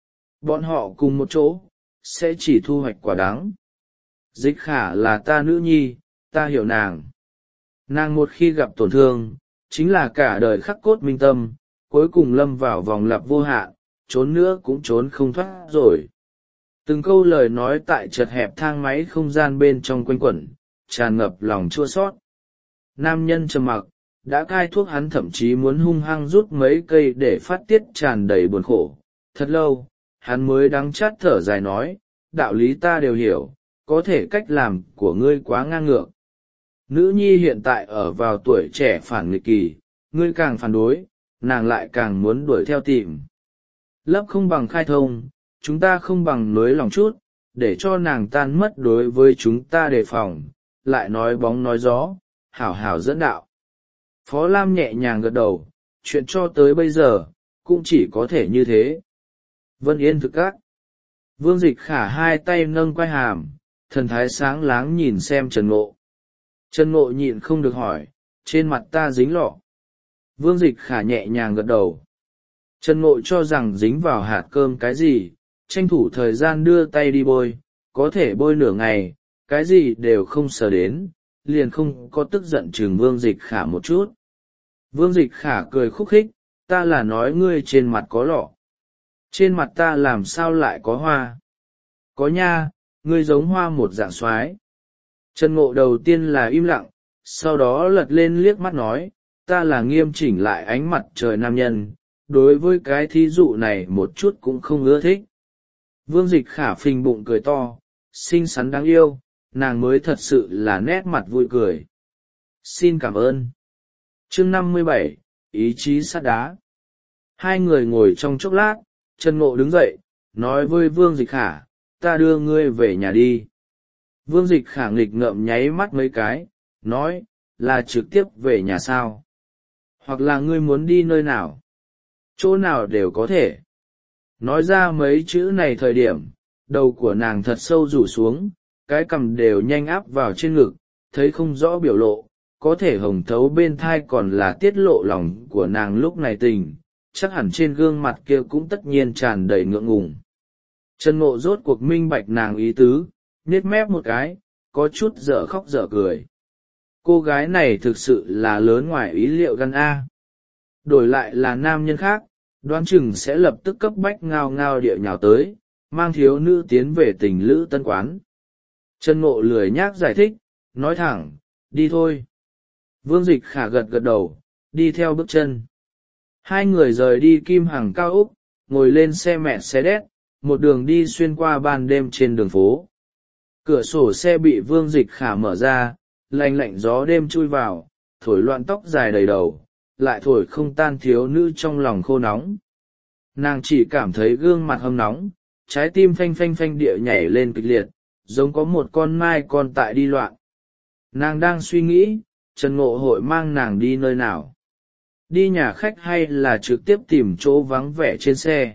Bọn họ cùng một chỗ, sẽ chỉ thu hoạch quả đắng. Dịch Khả là ta nữ nhi, ta hiểu nàng. Nàng một khi gặp tổn thương, chính là cả đời khắc cốt minh tâm, cuối cùng lâm vào vòng lặp vô hạn, trốn nữa cũng trốn không thoát rồi. Từng câu lời nói tại chật hẹp thang máy không gian bên trong quanh quẩn, tràn ngập lòng chua xót. Nam nhân trầm mặc, đã cai thuốc hắn thậm chí muốn hung hăng rút mấy cây để phát tiết tràn đầy buồn khổ. Thật lâu, hắn mới đắng chát thở dài nói, đạo lý ta đều hiểu, có thể cách làm của ngươi quá ngang ngược. Nữ nhi hiện tại ở vào tuổi trẻ phản nghịch kỳ, ngươi càng phản đối, nàng lại càng muốn đuổi theo tìm. Lấp không bằng khai thông, chúng ta không bằng nối lòng chút, để cho nàng tan mất đối với chúng ta đề phòng, lại nói bóng nói gió, hảo hảo dẫn đạo. Phó Lam nhẹ nhàng gật đầu, chuyện cho tới bây giờ, cũng chỉ có thể như thế. Vân Yên thực các. Vương Dịch Khả hai tay nâng quai hàm, thần thái sáng láng nhìn xem Trần Ngộ. Trần Ngộ nhịn không được hỏi, trên mặt ta dính lọ. Vương Dịch Khả nhẹ nhàng gật đầu. Trần Ngộ cho rằng dính vào hạt cơm cái gì, tranh thủ thời gian đưa tay đi bôi, có thể bôi nửa ngày, cái gì đều không sờ đến, liền không có tức giận chừng Vương Dịch Khả một chút. Vương Dịch Khả cười khúc khích, ta là nói ngươi trên mặt có lọ. Trên mặt ta làm sao lại có hoa? Có nha, ngươi giống hoa một dạng xoái. Trần Ngộ đầu tiên là im lặng, sau đó lật lên liếc mắt nói, ta là nghiêm chỉnh lại ánh mặt trời nam nhân, đối với cái thí dụ này một chút cũng không ưa thích. Vương Dịch Khả phình bụng cười to, xinh xắn đáng yêu, nàng mới thật sự là nét mặt vui cười. Xin cảm ơn. Chương năm mươi bảy, ý chí sắt đá. Hai người ngồi trong chốc lát, Trần Ngộ đứng dậy, nói với Vương Dịch Khả, ta đưa ngươi về nhà đi. Vương Dịch Khả nghịch ngợm nháy mắt mấy cái, nói, là trực tiếp về nhà sao? Hoặc là ngươi muốn đi nơi nào? Chỗ nào đều có thể. Nói ra mấy chữ này thời điểm, đầu của nàng thật sâu rủ xuống, cái cằm đều nhanh áp vào trên ngực, thấy không rõ biểu lộ, có thể hồng thấu bên thai còn là tiết lộ lòng của nàng lúc này tình, chắc hẳn trên gương mặt kia cũng tất nhiên tràn đầy ngượng ngùng. Trần Ngộ rốt cuộc minh bạch nàng ý tứ, nhếch mép một cái, có chút dở khóc dở cười. Cô gái này thực sự là lớn ngoài ý liệu gan A. Đổi lại là nam nhân khác, đoán chừng sẽ lập tức cấp bách ngao ngao địa nhào tới, mang thiếu nữ tiến về tình lữ tân quán. Trần Ngộ lười nhác giải thích, nói thẳng, đi thôi. Vương Dịch Khả gật gật đầu, đi theo bước chân. Hai người rời đi Kim Hằng cao úc, ngồi lên xe mẹ xe đét, một đường đi xuyên qua ban đêm trên đường phố. Cửa sổ xe bị Vương Dịch Khả mở ra, lạnh lạnh gió đêm chui vào, thổi loạn tóc dài đầy đầu, lại thổi không tan thiếu nữ trong lòng khô nóng. Nàng chỉ cảm thấy gương mặt hâm nóng, trái tim phanh phanh phanh địa nhảy lên kịch liệt, giống có một con mai con tại đi loạn. Nàng đang suy nghĩ, Trần Ngộ hội mang nàng đi nơi nào? Đi nhà khách hay là trực tiếp tìm chỗ vắng vẻ trên xe?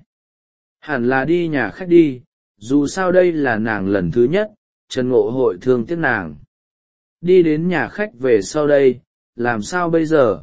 Hẳn là đi nhà khách đi, dù sao đây là nàng lần thứ nhất, Trần Ngộ hội thương tiếc nàng. Đi đến nhà khách về sau đây, làm sao bây giờ?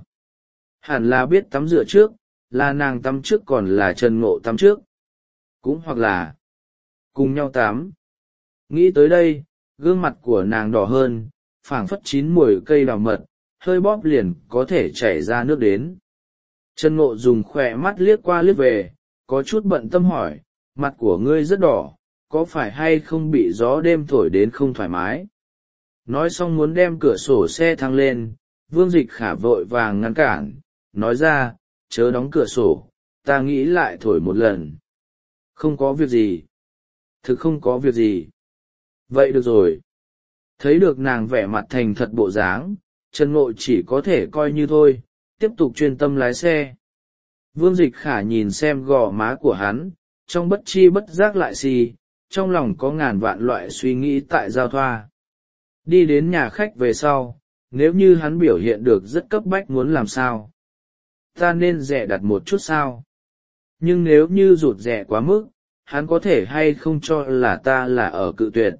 Hẳn là biết tắm rửa trước, là nàng tắm trước còn là Trần Ngộ tắm trước. Cũng hoặc là cùng nhau tắm. Nghĩ tới đây, gương mặt của nàng đỏ hơn, phảng phất chín mùi cây đào mật, hơi bóp liền có thể chảy ra nước đến. Trần Ngộ dùng khỏe mắt liếc qua liếc về, có chút bận tâm hỏi, mặt của ngươi rất đỏ, có phải hay không bị gió đêm thổi đến không thoải mái? Nói xong muốn đem cửa sổ xe thăng lên, Vương Dịch Khả vội vàng ngăn cản, nói ra, chớ đóng cửa sổ, ta nghĩ lại thổi một lần. Không có việc gì. Thực không có việc gì. Vậy được rồi. Thấy được nàng vẻ mặt thành thật bộ dáng, Trần Ngộ chỉ có thể coi như thôi, tiếp tục chuyên tâm lái xe. Vương Dịch Khả nhìn xem gò má của hắn, trong bất chi bất giác lại xì, trong lòng có ngàn vạn loại suy nghĩ tại giao thoa. Đi đến nhà khách về sau, nếu như hắn biểu hiện được rất cấp bách muốn làm sao? Ta nên dè đặt một chút sao? Nhưng nếu như rụt rè quá mức, hắn có thể hay không cho là ta là ở cự tuyệt.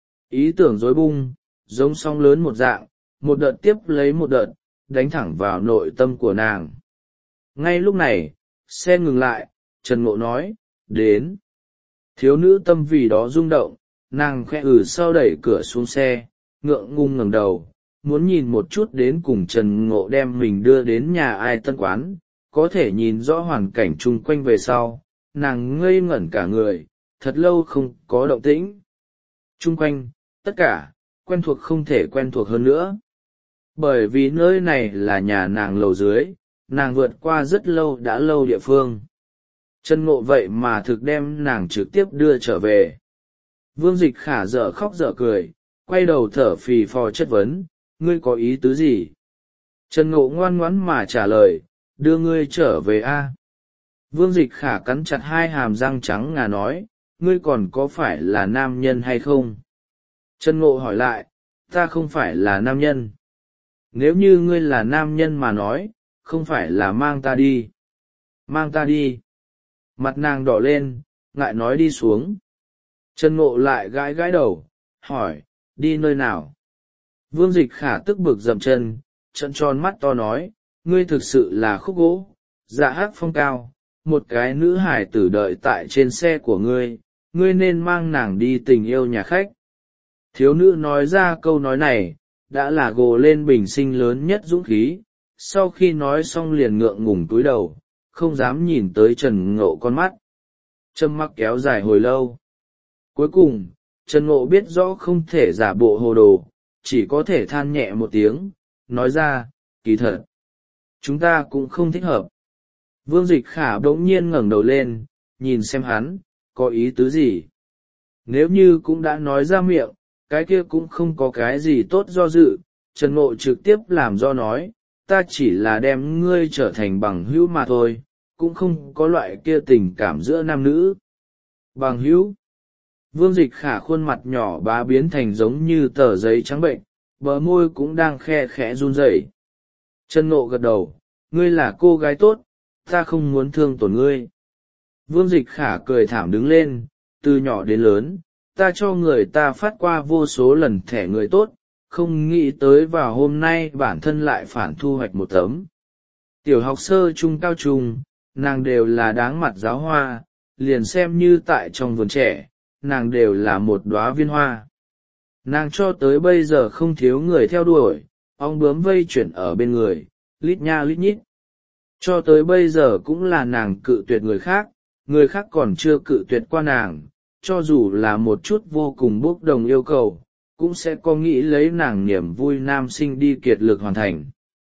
Ý tưởng rối bung, giống sóng lớn một dạng, một đợt tiếp lấy một đợt, đánh thẳng vào nội tâm của nàng. Ngay lúc này, xe ngừng lại, Trần Ngộ nói, đến. Thiếu nữ tâm vì đó rung động, nàng khẽ ừ sau đẩy cửa xuống xe, ngượng ngung ngẩng đầu, muốn nhìn một chút đến cùng Trần Ngộ đem mình đưa đến nhà ai tân quán, có thể nhìn rõ hoàn cảnh chung quanh về sau, nàng ngây ngẩn cả người, thật lâu không có động tĩnh. Chung quanh, tất cả, quen thuộc không thể quen thuộc hơn nữa. Bởi vì nơi này là nhà nàng lầu dưới, nàng vượt qua rất lâu đã lâu địa phương. Trần Ngộ vậy mà thực đem nàng trực tiếp đưa trở về. Vương Dịch Khả dở khóc dở cười, quay đầu thở phì phò chất vấn, ngươi có ý tứ gì? Trần Ngộ ngoan ngoãn mà trả lời, đưa ngươi trở về a. Vương Dịch Khả cắn chặt hai hàm răng trắng ngà nói, ngươi còn có phải là nam nhân hay không? Trần Ngộ hỏi lại, ta không phải là nam nhân. Nếu như ngươi là nam nhân mà nói, không phải là mang ta đi. Mang ta đi. Mặt nàng đỏ lên, ngại nói đi xuống. Trần Ngộ lại gãi gãi đầu, hỏi, đi nơi nào? Vương Dịch Khả tức bực dậm chân, trợn tròn mắt to nói, ngươi thực sự là khúc gỗ, dạ hát phong cao, một cái nữ hải tử đợi tại trên xe của ngươi, ngươi nên mang nàng đi tình yêu nhà khách. Thiếu nữ nói ra câu nói này, đã là gồ lên bình sinh lớn nhất dũng khí, sau khi nói xong liền ngượng ngùng túi đầu, không dám nhìn tới Trần Ngộ con mắt. Trầm mặc kéo dài hồi lâu. Cuối cùng, Trần Ngộ biết rõ không thể giả bộ hồ đồ, chỉ có thể than nhẹ một tiếng, nói ra, kỳ thật, chúng ta cũng không thích hợp. Vương Dịch Khả bỗng nhiên ngẩng đầu lên, nhìn xem hắn, có ý tứ gì. Nếu như cũng đã nói ra miệng, cái kia cũng không có cái gì tốt do dự, Trần Ngộ trực tiếp làm do nói, ta chỉ là đem ngươi trở thành bằng hữu mà thôi, cũng không có loại kia tình cảm giữa nam nữ. Bằng hữu? Vương Dịch Khả khuôn mặt nhỏ bá biến thành giống như tờ giấy trắng bệnh, bờ môi cũng đang khe khẽ run rẩy. Trần Ngộ gật đầu, ngươi là cô gái tốt, ta không muốn thương tổn ngươi. Vương Dịch Khả cười thảm đứng lên, từ nhỏ đến lớn, ta cho người ta phát qua vô số lần thẻ người tốt, không nghĩ tới vào hôm nay bản thân lại phản thu hoạch một tấm. Tiểu học sơ trung cao trung, nàng đều là đáng mặt giáo hoa, liền xem như tại trong vườn trẻ, nàng đều là một đóa viên hoa. Nàng cho tới bây giờ không thiếu người theo đuổi, ong bướm vây chuyển ở bên người, lít nha lít nhít. Cho tới bây giờ cũng là nàng cự tuyệt người khác, người khác còn chưa cự tuyệt qua nàng, cho dù là một chút vô cùng bốc đồng yêu cầu, cũng sẽ có nghĩ lấy nàng niềm vui nam sinh đi kiệt lực hoàn thành.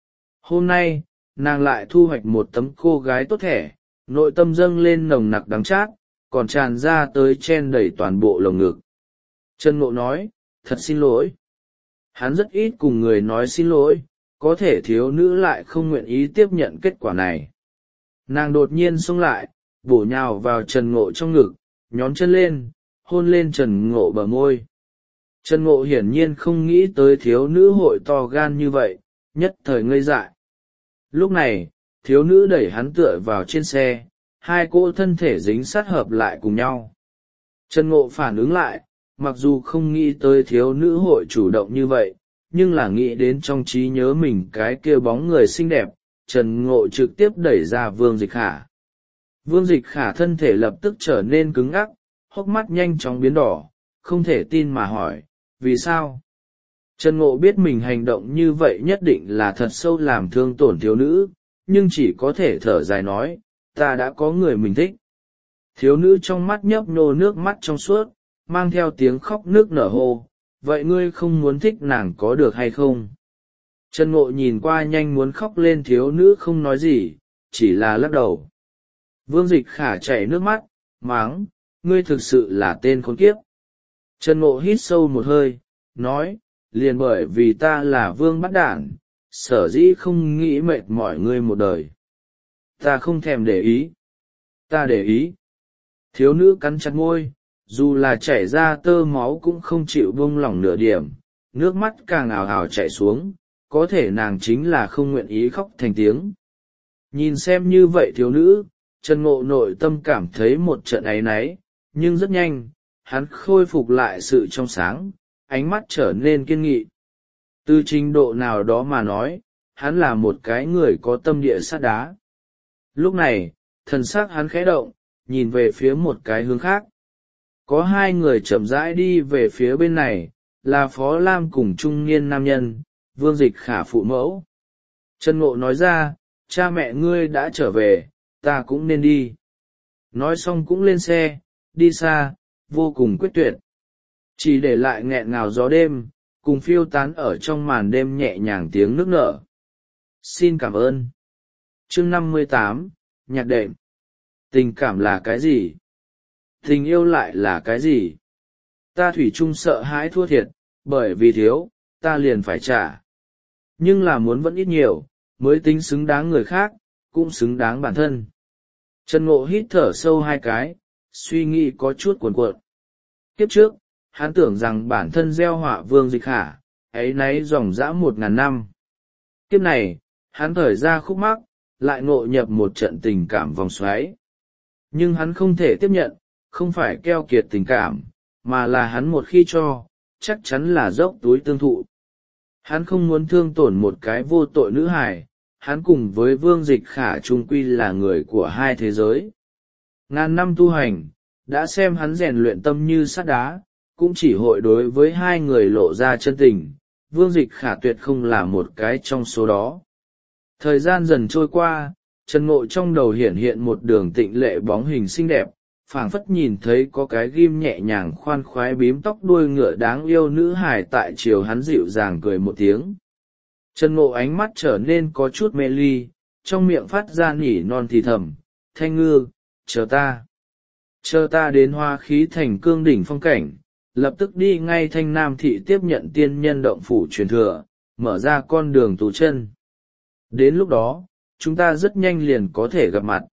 Hôm nay, nàng lại thu hoạch một tấm cô gái tốt thẻ, nội tâm dâng lên nồng nặc đắng chát, còn tràn ra tới chen đầy toàn bộ lồng ngực. Trần Ngộ nói, thật xin lỗi. Hắn rất ít cùng người nói xin lỗi, có thể thiếu nữ lại không nguyện ý tiếp nhận kết quả này. Nàng đột nhiên xông lại, bổ nhào vào Trần Ngộ trong ngực, nhón chân lên, hôn lên Trần Ngộ bờ môi. Trần Ngộ hiển nhiên không nghĩ tới thiếu nữ hội to gan như vậy, nhất thời ngây dại. Lúc này, thiếu nữ đẩy hắn tựa vào trên xe, hai cỗ thân thể dính sát hợp lại cùng nhau. Trần Ngộ phản ứng lại, mặc dù không nghĩ tới thiếu nữ hội chủ động như vậy, nhưng là nghĩ đến trong trí nhớ mình cái kia bóng người xinh đẹp, Trần Ngộ trực tiếp đẩy ra Vương Dịch Khả. Vương Dịch Khả thân thể lập tức trở nên cứng ngắc, hốc mắt nhanh chóng biến đỏ, không thể tin mà hỏi, vì sao? Trần Ngộ biết mình hành động như vậy nhất định là thật sâu làm thương tổn thiếu nữ, nhưng chỉ có thể thở dài nói, ta đã có người mình thích. Thiếu nữ trong mắt nhấp nhô nước mắt trong suốt, mang theo tiếng khóc nước nở hô, vậy ngươi không muốn thích nàng có được hay không? Trần Ngộ nhìn qua nhanh muốn khóc lên thiếu nữ không nói gì, chỉ là lắc đầu. Vương Dịch Khả chảy nước mắt, máng, ngươi thực sự là tên khốn kiếp. Trần Ngộ hít sâu một hơi, nói, liền bởi vì ta là vương bắt đản, sở dĩ không nghĩ mệt mỏi ngươi một đời. Ta không thèm để ý. Ta để ý. Thiếu nữ cắn chặt môi, dù là chảy ra tơ máu cũng không chịu buông lỏng nửa điểm, nước mắt càng ào ào chảy xuống, có thể nàng chính là không nguyện ý khóc thành tiếng. Nhìn xem như vậy thiếu nữ, Trần Ngộ nội tâm cảm thấy một trận áy náy, nhưng rất nhanh, hắn khôi phục lại sự trong sáng, ánh mắt trở nên kiên nghị. Từ trình độ nào đó mà nói, hắn là một cái người có tâm địa sắt đá. Lúc này, thần sắc hắn khẽ động, nhìn về phía một cái hướng khác. Có hai người chậm rãi đi về phía bên này, là Phó Lam cùng trung niên nam nhân, Vương Dịch Khả phụ mẫu. Trần Ngộ nói ra, cha mẹ ngươi đã trở về, ta cũng nên đi. Nói xong cũng lên xe, đi xa, vô cùng quyết tuyệt. Chỉ để lại nghẹn ngào gió đêm, cùng phiêu tán ở trong màn đêm nhẹ nhàng tiếng nước nở. Xin cảm ơn. Chương năm mươi tám, nhạc đệm. Tình cảm là cái gì? Tình yêu lại là cái gì? Ta thủy chung sợ hãi thua thiệt, bởi vì thiếu, ta liền phải trả. Nhưng là muốn vẫn ít nhiều, mới tính xứng đáng người khác, cũng xứng đáng bản thân. Trần Ngộ hít thở sâu hai cái, suy nghĩ có chút cuồn cuộn. Kiếp trước, hắn tưởng rằng bản thân gieo họa Vương Dịch Khả, ấy nấy dòng dã một ngàn năm. Kiếp này, hắn thở ra khúc mắc, lại ngộ nhập một trận tình cảm vòng xoáy. Nhưng hắn không thể tiếp nhận, không phải keo kiệt tình cảm, mà là hắn một khi cho, chắc chắn là dốc túi tương thụ. Hắn không muốn thương tổn một cái vô tội nữ hài, hắn cùng với Vương Dịch Khả chung quy là người của hai thế giới. Ngàn năm tu hành, đã xem hắn rèn luyện tâm như sắt đá, cũng chỉ hội đối với hai người lộ ra chân tình, Vương Dịch Khả tuyệt không là một cái trong số đó. Thời gian dần trôi qua, Trần Ngộ trong đầu hiển hiện một đường tịnh lệ bóng hình xinh đẹp, phảng phất nhìn thấy có cái ghim nhẹ nhàng khoan khoái bím tóc đuôi ngựa đáng yêu nữ hài tại chiều hắn dịu dàng cười một tiếng. Trần Ngộ ánh mắt trở nên có chút mê ly, trong miệng phát ra nỉ non thì thầm, Thanh Ngư, chờ ta. Chờ ta đến Hoa Khí Thành cương đỉnh phong cảnh, lập tức đi ngay Thanh Nam thị tiếp nhận tiên nhân động phủ truyền thừa, mở ra con đường tu chân. Đến lúc đó chúng ta rất nhanh liền có thể gặp mặt.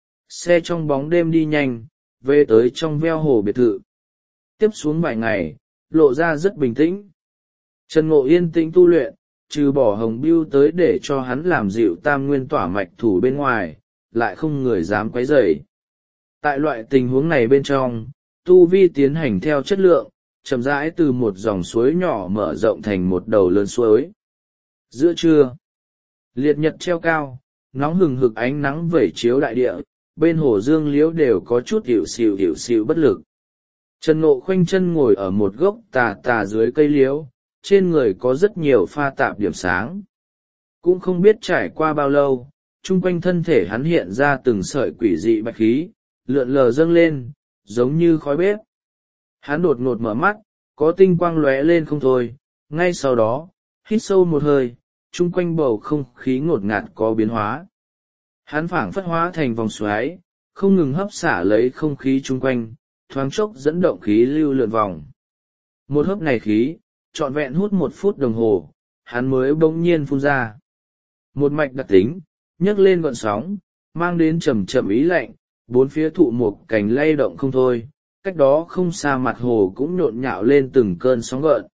Xe trong bóng đêm đi nhanh về tới trong veo hồ biệt thự. Tiếp xuống vài ngày lộ ra rất bình tĩnh. Trần Ngộ yên tĩnh tu luyện, trừ bỏ Hồng Bưu tới để cho hắn làm dịu tam nguyên tỏa mạch thủ bên ngoài, lại không người dám quấy rầy. Tại loại tình huống này bên trong, tu vi tiến hành theo chất lượng, chậm rãi từ một dòng suối nhỏ mở rộng thành một đầu lớn suối. Giữa trưa, liệt nhật treo cao, nóng hừng hực ánh nắng vẩy chiếu đại địa, bên hồ dương liễu đều có chút hiệu xìu hiệu xìu bất lực. Trần Ngộ khoanh chân ngồi ở một gốc tà tà dưới cây liễu, trên người có rất nhiều pha tạp điểm sáng. Cũng không biết trải qua bao lâu, chung quanh thân thể hắn hiện ra từng sợi quỷ dị bạch khí, lượn lờ dâng lên, giống như khói bếp. Hắn đột ngột mở mắt, có tinh quang lóe lên không thôi, ngay sau đó, hít sâu một hơi, chung quanh bầu không khí ngột ngạt có biến hóa. Hắn phảng phất hóa thành vòng xoáy, không ngừng hấp xả lấy không khí chung quanh, thoáng chốc dẫn động khí lưu lượn vòng. Một hớp này khí, trọn vẹn hút một phút đồng hồ, hắn mới bỗng nhiên phun ra. Một mạch đặc tính, nhấc lên gọn sóng, mang đến trầm trầm ý lạnh, bốn phía thụ một cành lay động không thôi, cách đó không xa mặt hồ cũng nhộn nhạo lên từng cơn sóng gợn.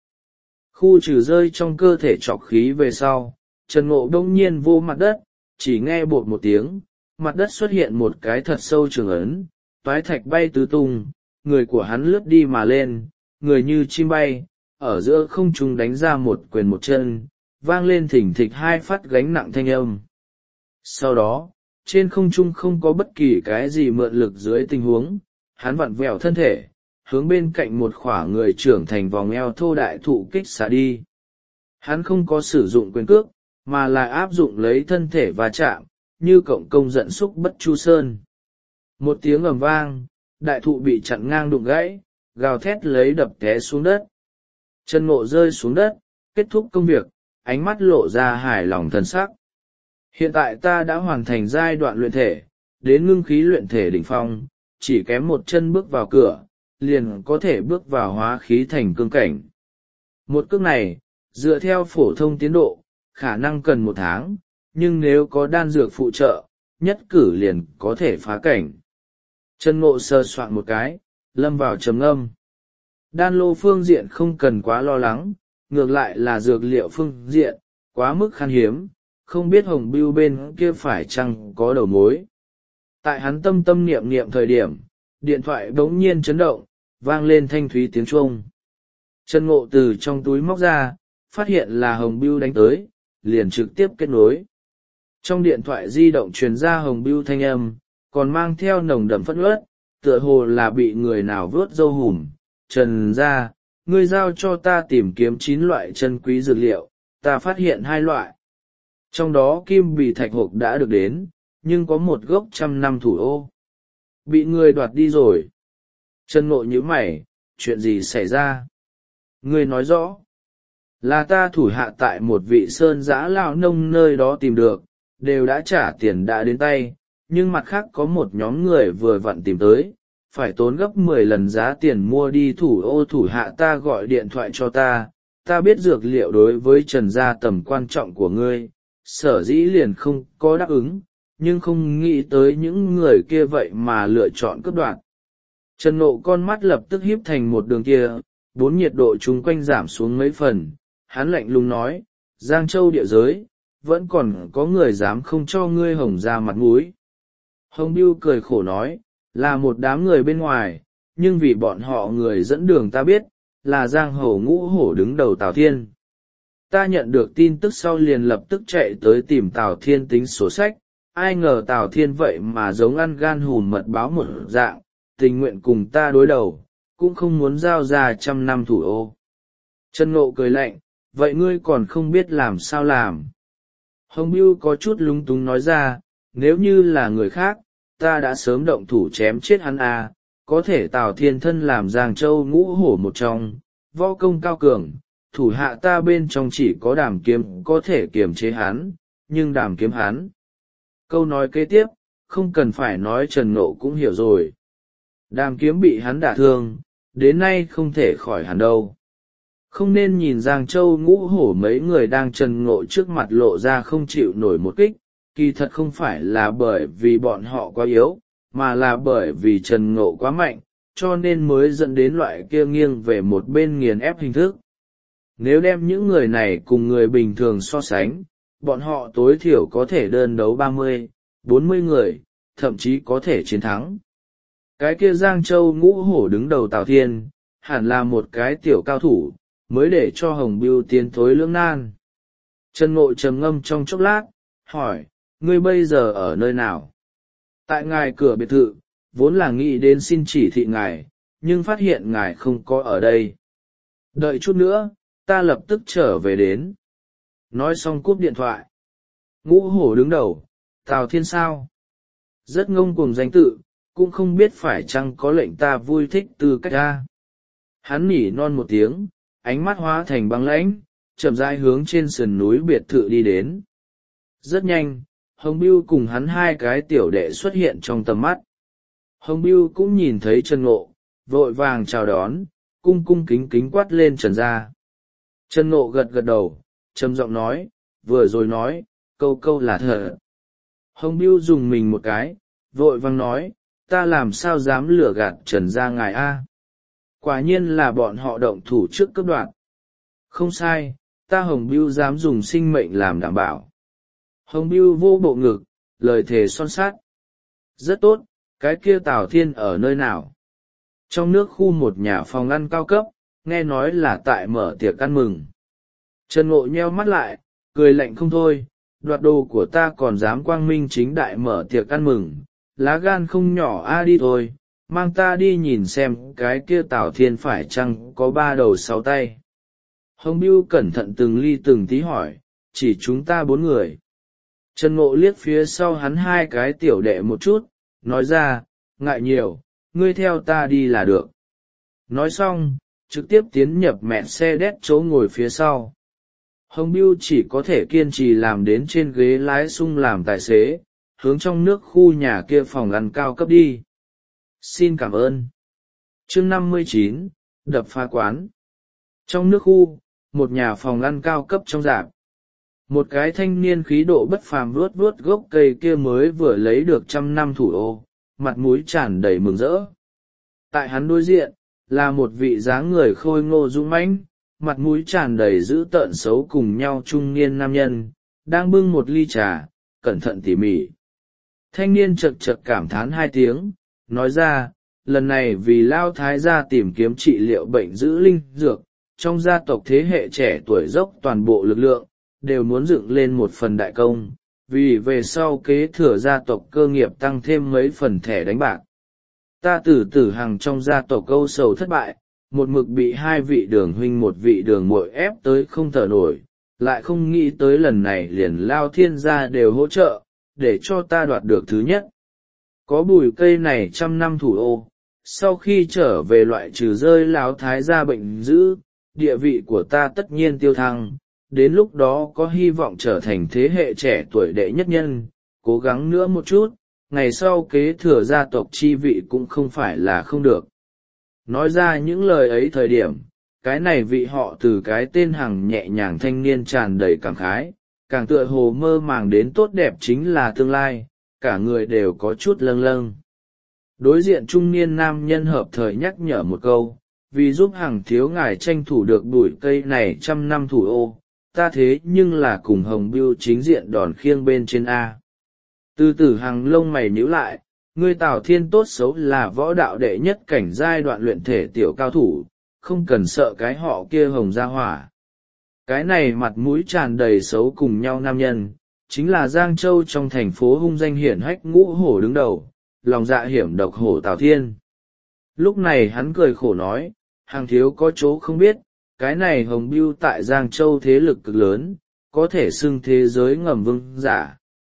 Khu trừ rơi trong cơ thể trọc khí về sau, Trần Ngộ đông nhiên vô mặt đất, chỉ nghe bột một tiếng, mặt đất xuất hiện một cái thật sâu trường ấn, toái thạch bay tứ tung, người của hắn lướt đi mà lên, người như chim bay, ở giữa không trung đánh ra một quyền một chân, vang lên thỉnh thịch hai phát gánh nặng thanh âm. Sau đó, trên không trung không có bất kỳ cái gì mượn lực dưới tình huống, hắn vặn vẹo thân thể, hướng bên cạnh một khỏa người trưởng thành vòng eo thô đại thụ kích xả đi. Hắn không có sử dụng quyền cước, mà là áp dụng lấy thân thể va chạm, như cộng công giận xúc bất chu sơn. Một tiếng ầm vang, đại thụ bị chặn ngang đụng gãy, gào thét lấy đập té xuống đất. Trần Ngộ rơi xuống đất, kết thúc công việc, ánh mắt lộ ra hài lòng thần sắc. Hiện tại ta đã hoàn thành giai đoạn luyện thể, đến ngưng khí luyện thể đỉnh phong, chỉ kém một chân bước vào cửa, liền có thể bước vào hóa khí thành cương cảnh. Một cước này, dựa theo phổ thông tiến độ, khả năng cần một tháng, nhưng nếu có đan dược phụ trợ, nhất cử liền có thể phá cảnh. Trần Ngộ sơ soạn một cái, lâm vào trầm ngâm. Đan lô phương diện không cần quá lo lắng, ngược lại là dược liệu phương diện, quá mức khan hiếm, không biết Hồng Bưu bên kia phải chăng có đầu mối. Tại hắn tâm tâm niệm niệm thời điểm, điện thoại bỗng nhiên chấn động, vang lên thanh thúy tiếng chuông. Trần Ngộ từ trong túi móc ra, phát hiện là Hồng Bưu đánh tới, liền trực tiếp kết nối. Trong điện thoại di động truyền ra Hồng Bưu thanh âm, còn mang theo nồng đậm phẫn uất, tựa hồ là bị người nào vớt râu hùm. Trần gia, ngươi giao cho ta tìm kiếm chín loại chân quý dược liệu, ta phát hiện hai loại. Trong đó kim bì thạch hộp đã được đến, nhưng có một gốc trăm năm thủ ô. Bị người đoạt đi rồi. Trần Ngộ nhíu mày, chuyện gì xảy ra? Ngươi nói rõ. Là ta thủ hạ tại một vị sơn giã lão nông nơi đó tìm được, đều đã trả tiền đã đến tay, nhưng mặt khác có một nhóm người vừa vặn tìm tới, phải tốn gấp mười lần giá tiền mua đi thủ ô. Thủ hạ ta gọi điện thoại cho ta, ta biết dược liệu đối với Trần gia tầm quan trọng của ngươi, sở dĩ liền không có đáp ứng, nhưng không nghĩ tới những người kia vậy mà lựa chọn cướp đoạt. Trần Ngộ con mắt lập tức híp thành một đường kia, bốn nhiệt độ chung quanh giảm xuống mấy phần, hắn lạnh lùng nói, Giang Châu địa giới, vẫn còn có người dám không cho ngươi Hồng ra mặt mũi. Hồng Bưu cười khổ nói, là một đám người bên ngoài, nhưng vì bọn họ người dẫn đường ta biết, là Giang Hồ Ngũ Hổ đứng đầu Tào Thiên. Ta nhận được tin tức sau liền lập tức chạy tới tìm Tào Thiên tính sổ sách, ai ngờ Tào Thiên vậy mà giống ăn gan hùm mật báo một dạng, tình nguyện cùng ta đối đầu, cũng không muốn giao ra trăm năm thủ ô. Trần Ngộ cười lạnh, vậy ngươi còn không biết làm sao làm. Hồng Bưu có chút lúng túng nói ra, nếu như là người khác, ta đã sớm động thủ chém chết hắn à, có thể Tào Thiên thân làm Giang Châu Ngũ Hổ một trong, võ công cao cường, thủ hạ ta bên trong chỉ có Đàm Kiếm có thể kiềm chế hắn, nhưng Đàm Kiếm hắn. Câu nói kế tiếp, không cần phải nói Trần Ngộ cũng hiểu rồi. Đàm Kiếm bị hắn đả thương, đến nay không thể khỏi hẳn đâu. Không nên nhìn Giang Châu Ngũ Hổ mấy người đang Trần Ngộ trước mặt lộ ra không chịu nổi một kích, kỳ thật không phải là bởi vì bọn họ quá yếu, mà là bởi vì Trần Ngộ quá mạnh, cho nên mới dẫn đến loại kia nghiêng về một bên nghiền ép hình thức. Nếu đem những người này cùng người bình thường so sánh, bọn họ tối thiểu có thể đơn đấu ba mươi, bốn mươi người, thậm chí có thể chiến thắng. Cái kia Giang Châu Ngũ Hổ đứng đầu Tào Thiên, hẳn là một cái tiểu cao thủ, mới để cho Hồng Bưu tiến thối lưỡng nan. Trần Ngộ trầm ngâm trong chốc lát, hỏi, ngươi bây giờ ở nơi nào? Tại ngài cửa biệt thự, vốn là nghĩ đến xin chỉ thị ngài, nhưng phát hiện ngài không có ở đây. Đợi chút nữa, ta lập tức trở về đến. Nói xong cúp điện thoại. Ngũ Hổ đứng đầu, Tào Thiên sao? Rất ngông cuồng danh tự, cũng không biết phải chăng có lệnh ta vui thích từ cách ra. Hắn nỉ non một tiếng, ánh mắt hóa thành băng lãnh, chậm rãi hướng trên sườn núi biệt thự đi đến. Rất nhanh, Hồng Bưu cùng hắn hai cái tiểu đệ xuất hiện trong tầm mắt. Hồng Bưu cũng nhìn thấy Trần Ngộ, vội vàng chào đón, cung cung kính kính quát lên Trần gia. Trần Ngộ gật gật đầu, trầm giọng nói, vừa rồi nói, câu câu là thật. Hồng Bưu dùng mình một cái, vội vàng nói, ta làm sao dám lừa gạt Trần gia ngài a? Quả nhiên là bọn họ động thủ trước cướp đoạt. Không sai, ta Hồng Bưu dám dùng sinh mệnh làm đảm bảo. Hồng Bưu vô bộ ngực, lời thề son sát. Rất tốt, cái kia Tào Thiên ở nơi nào? Trong nước khu một nhà phòng ăn cao cấp, nghe nói là tại mở tiệc ăn mừng. Trần Ngộ nheo mắt lại, cười lạnh không thôi, đoạt đồ của ta còn dám quang minh chính đại mở tiệc ăn mừng, lá gan không nhỏ a, đi thôi, mang ta đi nhìn xem cái kia Tào Thiên phải chăng có ba đầu sáu tay. Hồng Bưu cẩn thận từng ly từng tí hỏi, chỉ chúng ta bốn người. Trần Ngộ liếc phía sau hắn hai cái tiểu đệ một chút, nói ra, ngại nhiều, ngươi theo ta đi là được. Nói xong, trực tiếp tiến nhập mẹ xe đét chỗ ngồi phía sau. Hồng Bưu chỉ có thể kiên trì làm đến trên ghế lái sung làm tài xế, hướng trong nước khu nhà kia phòng ăn cao cấp đi. Xin cảm ơn. Chương năm mươi chín, đập phá quán. Trong nước khu, một nhà phòng ăn cao cấp trong rạp. Một cái thanh niên khí độ bất phàm vuốt vuốt gốc cây kia mới vừa lấy được trăm năm thủ ô, mặt mũi tràn đầy mừng rỡ. Tại hắn đối diện, là một vị dáng người khôi ngô dũng mãnh, mặt mũi tràn đầy dữ tợn xấu cùng nhau trung niên nam nhân, đang bưng một ly trà, cẩn thận tỉ mỉ. Thanh niên chật chật cảm thán hai tiếng, nói ra, lần này vì Lao Thái gia tìm kiếm trị liệu bệnh giữ linh dược, trong gia tộc thế hệ trẻ tuổi dốc toàn bộ lực lượng, đều muốn dựng lên một phần đại công, vì về sau kế thừa gia tộc cơ nghiệp tăng thêm mấy phần thẻ đánh bạc. Ta tử tử hằng trong gia tộc câu sầu thất bại, một mực bị hai vị đường huynh một vị đường muội ép tới không thở nổi, lại không nghĩ tới lần này liền Lao Thiên gia đều hỗ trợ, để cho ta đoạt được thứ nhất. Có bùi cây này trăm năm thủ ô, sau khi trở về loại trừ rơi Lão Thái gia bệnh dữ, địa vị của ta tất nhiên tiêu thăng, đến lúc đó có hy vọng trở thành thế hệ trẻ tuổi đệ nhất nhân, cố gắng nữa một chút, ngày sau kế thừa gia tộc chi vị cũng không phải là không được. Nói ra những lời ấy thời điểm, cái này vị họ từ cái tên Hằng nhẹ nhàng thanh niên tràn đầy cảm khái, càng tựa hồ mơ màng đến tốt đẹp chính là tương lai, cả người đều có chút lâng lâng. Đối diện trung niên nam nhân hợp thời nhắc nhở một câu, vì giúp Hằng thiếu ngài tranh thủ được bụi cây này trăm năm thủ ô, ta thế nhưng là cùng Hồng Bưu chính diện đòn khiêng bên trên A. Từ từ Hằng lông mày nhíu lại, ngươi Tào Thiên tốt xấu là võ đạo đệ nhất cảnh giai đoạn luyện thể tiểu cao thủ, không cần sợ cái họ kia Hồng gia hỏa. Cái này mặt mũi tràn đầy xấu cùng nhau nam nhân, chính là Giang Châu trong thành phố hung danh hiển hách Ngũ Hổ đứng đầu, lòng dạ hiểm độc hổ Tào Thiên. Lúc này hắn cười khổ nói, Hằng thiếu có chỗ không biết, cái này Hồng Bưu tại Giang Châu thế lực cực lớn, có thể xưng thế giới ngầm vương giả.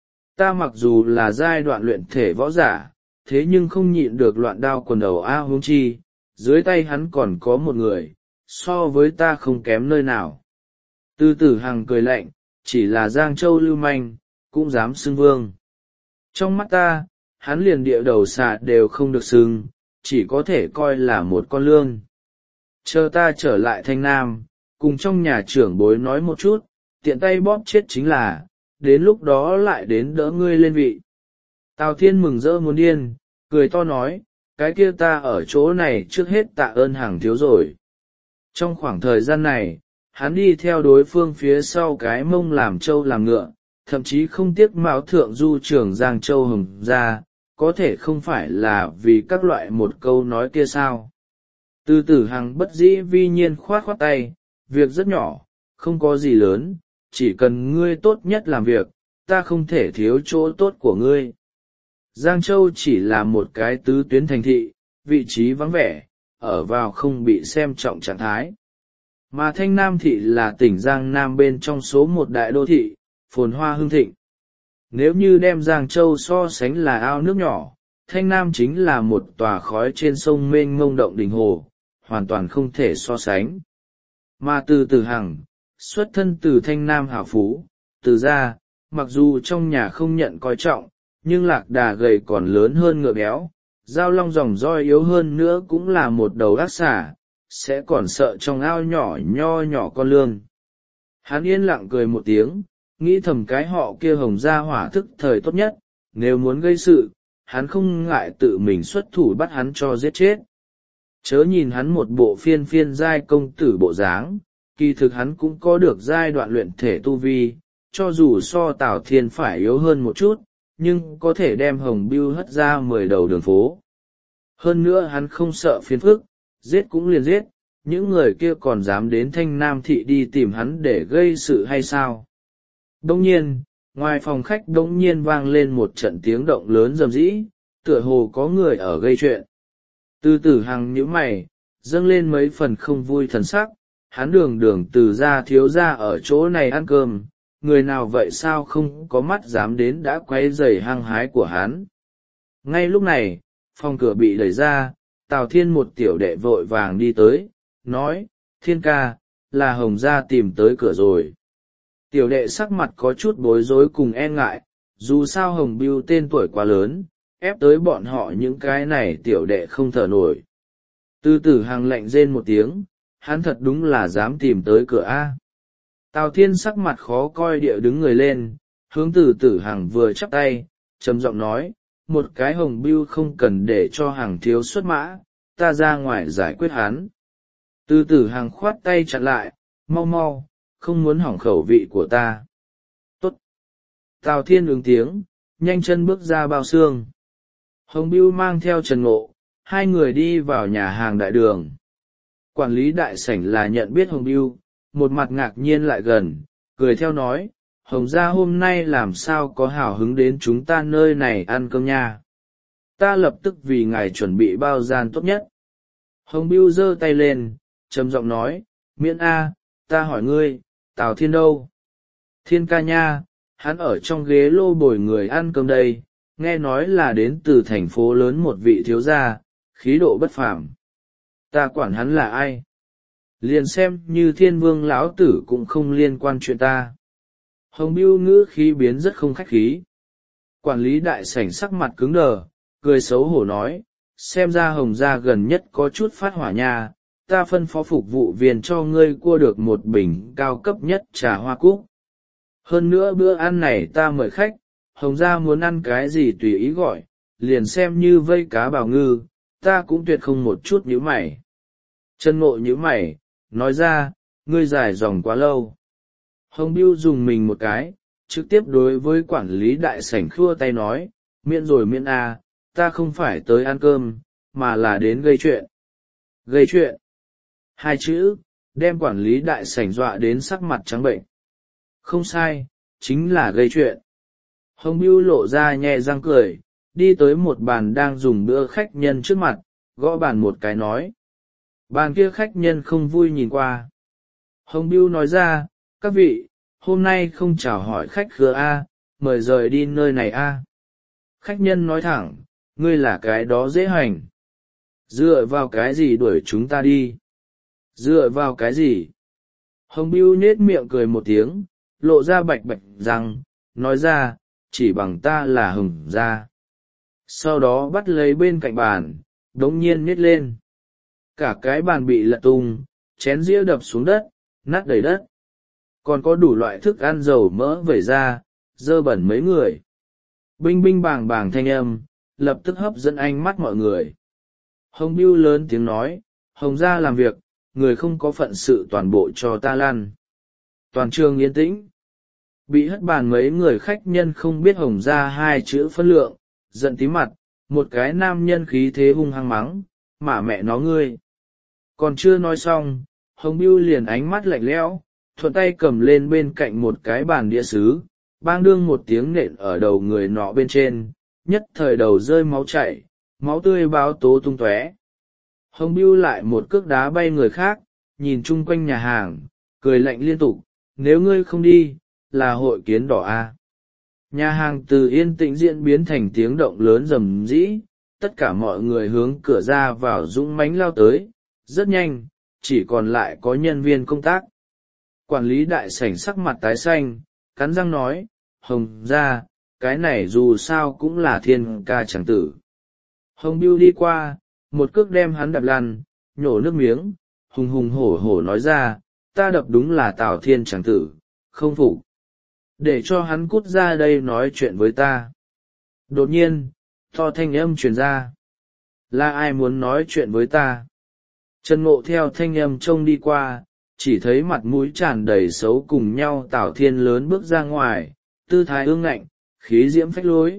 Ta mặc dù là giai đoạn luyện thể võ giả, thế nhưng không nhịn được loạn đao quần đầu A huống chi, dưới tay hắn còn có một người, so với ta không kém nơi nào. Tư tử Hằng cười lạnh, chỉ là Giang Châu lưu manh, cũng dám xưng vương. Trong mắt ta, hắn liền địa đầu xà đều không được xưng, chỉ có thể coi là một con lương. Chờ ta trở lại Thanh Nam, cùng trong nhà trưởng bối nói một chút, tiện tay bóp chết chính là, đến lúc đó lại đến đỡ ngươi lên vị. Tào Thiên mừng rỡ muốn điên, cười to nói, cái kia ta ở chỗ này trước hết tạ ơn hàng thiếu rồi. Trong khoảng thời gian này, hắn đi theo đối phương phía sau cái mông làm trâu làm ngựa, thậm chí không tiếc mạo thượng du trưởng Giang Châu Hồng ra, có thể không phải là vì các loại một câu nói kia sao. Từ Tử Hằng bất dĩ vi nhiên khoát khoát tay, việc rất nhỏ, không có gì lớn, chỉ cần ngươi tốt nhất làm việc, ta không thể thiếu chỗ tốt của ngươi. Giang Châu chỉ là một cái tứ tuyến thành thị, vị trí vắng vẻ, ở vào không bị xem trọng trạng thái. Mà Thanh Nam thị là tỉnh Giang Nam bên trong số một đại đô thị, phồn hoa hưng thịnh. Nếu như đem Giang Châu so sánh là ao nước nhỏ, Thanh Nam chính là một tòa khói trên sông mênh mông động đình hồ, hoàn toàn không thể so sánh. Mà từ Tử Hằng, xuất thân từ Thanh Nam hảo phú, từ ra, mặc dù trong nhà không nhận coi trọng, nhưng lạc đà gầy còn lớn hơn ngựa béo, dao long dòng roi yếu hơn nữa cũng là một đầu ác xà, sẽ còn sợ trong ao nhỏ nho nhỏ con lương. Hắn yên lặng cười một tiếng, nghĩ thầm cái họ kia Hồng gia hỏa thức thời tốt nhất, nếu muốn gây sự, hắn không ngại tự mình xuất thủ bắt hắn cho giết chết. Chớ nhìn hắn một bộ phiên phiên giai công tử bộ dáng, kỳ thực hắn cũng có được giai đoạn luyện thể tu vi, cho dù so Tào Thiên phải yếu hơn một chút, nhưng có thể đem Hồng Bưu hất ra mười đầu đường phố. Hơn nữa hắn không sợ phiền phức, giết cũng liền giết, những người kia còn dám đến Thanh Nam thị đi tìm hắn để gây sự hay sao? Đông nhiên, ngoài phòng khách đông nhiên vang lên một trận tiếng động lớn rầm rĩ, tựa hồ có người ở gây chuyện. Từ Tử Hằng nhíu mày, dâng lên mấy phần không vui thần sắc, hắn đường đường từ gia thiếu gia ở chỗ này ăn cơm, người nào vậy sao không có mắt dám đến đã quấy rầy hăng hái của hắn. Ngay lúc này, phòng cửa bị đẩy ra, Tào Thiên một tiểu đệ vội vàng đi tới, nói, Thiên ca, là Hồng gia tìm tới cửa rồi. Tiểu đệ sắc mặt có chút bối rối cùng e ngại, dù sao Hồng Bưu tên tuổi quá lớn, ép tới bọn họ những cái này tiểu đệ không thở nổi. Từ Tử Hằng lạnh rên một tiếng, hắn thật đúng là dám tìm tới cửa A. Tào Thiên sắc mặt khó coi địa đứng người lên, hướng Từ Tử Hằng vừa chắp tay, trầm giọng nói, một cái Hồng Bưu không cần để cho Hằng thiếu xuất mã, ta ra ngoài giải quyết hắn. Từ Tử Hằng khoát tay chặn lại, mau mau, không muốn hỏng khẩu vị của ta. Tốt. Tào Thiên ứng tiếng, nhanh chân bước ra bao xương. Hồng Bưu mang theo Trần Ngộ, hai người đi vào nhà hàng đại đường. Quản lý đại sảnh là nhận biết Hồng Bưu, một mặt ngạc nhiên lại gần, cười theo nói, Hồng gia hôm nay làm sao có hào hứng đến chúng ta nơi này ăn cơm nha. Ta lập tức vì ngài chuẩn bị bao gian tốt nhất. Hồng Bưu giơ tay lên, trầm giọng nói, miễn a, ta hỏi ngươi, Tào Thiên đâu? Thiên ca nha, hắn ở trong ghế lô bồi người ăn cơm đây, nghe nói là đến từ thành phố lớn một vị thiếu gia, khí độ bất phàm. Ta quản hắn là ai? Liền xem như Thiên Vương lão tử cũng không liên quan chuyện ta. Hồng Bưu ngữ khí biến rất không khách khí. Quản lý đại sảnh sắc mặt cứng đờ, cười xấu hổ nói, xem ra Hồng gia gần nhất có chút phát hỏa nha, ta phân phó phục vụ viên cho ngươi cua được một bình cao cấp nhất trà hoa cúc. Hơn nữa bữa ăn này ta mời khách, Hồng gia muốn ăn cái gì tùy ý gọi, liền xem như vây cá bào ngư, ta cũng tuyệt không một chút nhíu mày. Chân Ngộ nhíu mày, nói ra, ngươi dài dòng quá lâu. Hồng Bưu dùng mình một cái, trực tiếp đối với quản lý đại sảnh khua tay nói, miễn rồi miễn a, ta không phải tới ăn cơm, mà là đến gây chuyện. Gây chuyện. Hai chữ, đem quản lý đại sảnh dọa đến sắc mặt trắng bệnh. Không sai, chính là gây chuyện. Hồng Bưu lộ ra nhẹ răng cười, đi tới một bàn đang dùng bữa khách nhân trước mặt, gõ bàn một cái nói. Bàn kia khách nhân không vui nhìn qua. Hồng Bưu nói ra, các vị, hôm nay không chào hỏi khách khứa A, mời rời đi nơi này A. Khách nhân nói thẳng, ngươi là cái đó dễ hành. Dựa vào cái gì đuổi chúng ta đi? Dựa vào cái gì? Hồng Bưu nhết miệng cười một tiếng, lộ ra bạch bạch răng, nói ra, chỉ bằng ta là Hồng gia. Sau đó bắt lấy bên cạnh bàn, đống nhiên nhét lên. Cả cái bàn bị lật tung, chén dĩa đập xuống đất, nát đầy đất. Còn có đủ loại thức ăn dầu mỡ vẩy ra, dơ bẩn mấy người. Binh binh bàng bàng thanh âm, lập tức hấp dẫn ánh mắt mọi người. Hồng Bưu lớn tiếng nói, Hồng gia làm việc, người không có phận sự toàn bộ cho ta lăn. Toàn trường yên tĩnh. Bị hất bàn mấy người khách nhân không biết Hồng gia hai chữ phân lượng, giận tí mặt, một cái nam nhân khí thế hung hăng mắng, mà mẹ nó ngươi. Còn chưa nói xong, Hồng Bưu liền ánh mắt lạnh lẽo, thuận tay cầm lên bên cạnh một cái bàn đĩa sứ, bang đương một tiếng nện ở đầu người nọ bên trên, nhất thời đầu rơi máu chảy, máu tươi báo tố tung tóe. Hồng Bưu lại một cước đá bay người khác, nhìn chung quanh nhà hàng, cười lạnh liên tục, nếu ngươi không đi, là hội kiến đỏ a. Nhà hàng từ yên tĩnh diễn biến thành tiếng động lớn rầm rĩ, tất cả mọi người hướng cửa ra vào dũng mãnh lao tới, rất nhanh, chỉ còn lại có nhân viên công tác. Quản lý đại sảnh sắc mặt tái xanh, cắn răng nói, Hồng gia, cái này dù sao cũng là thiên ca chẳng tử. Hồng Bưu đi qua, một cước đem hắn đạp lăn, nhổ nước miếng, hùng hùng hổ hổ nói ra, ta đập đúng là Tào Thiên chẳng tử, không phục. Để cho hắn cút ra đây nói chuyện với ta. Đột nhiên, to thanh âm truyền ra. Là ai muốn nói chuyện với ta? Trần Ngộ theo thanh âm trông đi qua, chỉ thấy mặt mũi tràn đầy xấu cùng nhau Tào Thiên lớn bước ra ngoài, tư thái ương ngạnh, khí diễm phách lối.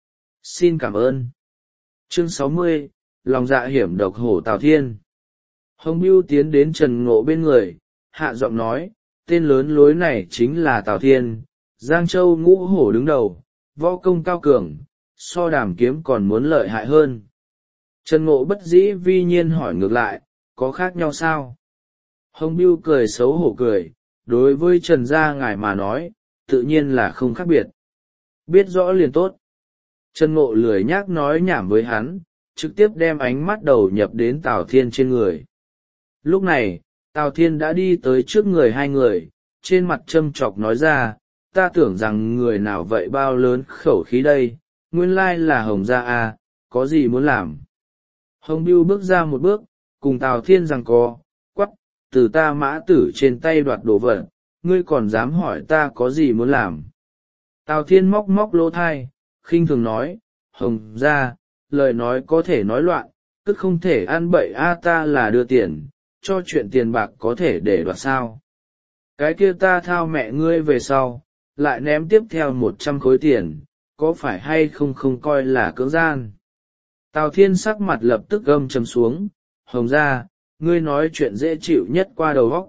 Xin cảm ơn. Chương sáu mươi, lòng dạ hiểm độc hổ Tào Thiên. Hồng Bưu tiến đến Trần Ngộ bên người, hạ giọng nói, tên lớn lối này chính là Tào Thiên, Giang Châu ngũ hổ đứng đầu, võ công cao cường, so đàm kiếm còn muốn lợi hại hơn. Trần Ngộ bất dĩ vi nhiên hỏi ngược lại, có khác nhau sao? Hồng Bưu cười xấu hổ cười, đối với Trần gia ngài mà nói, tự nhiên là không khác biệt. Biết rõ liền tốt. Trần Ngộ lười nhác nói nhảm với hắn, trực tiếp đem ánh mắt đầu nhập đến Tào Thiên trên người. Lúc này, Tào Thiên đã đi tới trước người hai người, trên mặt châm chọc nói ra, ta tưởng rằng người nào vậy bao lớn khẩu khí đây, nguyên lai là Hồng gia à, có gì muốn làm. Hồng Bưu bước ra một bước, cùng Tào Thiên giằng co, quắc, từ ta mã tử trên tay đoạt đồ vật, ngươi còn dám hỏi ta có gì muốn làm. Tào Thiên móc móc lỗ thai, khinh thường nói, Hồng gia, lời nói có thể nói loạn, tức không thể ăn bậy a ta là đưa tiền, cho chuyện tiền bạc có thể để đoạt sao. Cái kia ta thao mẹ ngươi về sau, lại ném tiếp theo một trăm khối tiền, có phải hay không không coi là cưỡng gian. Tào Thiên sắc mặt lập tức gầm trầm xuống, Hồng gia, ngươi nói chuyện dễ chịu nhất qua đầu óc.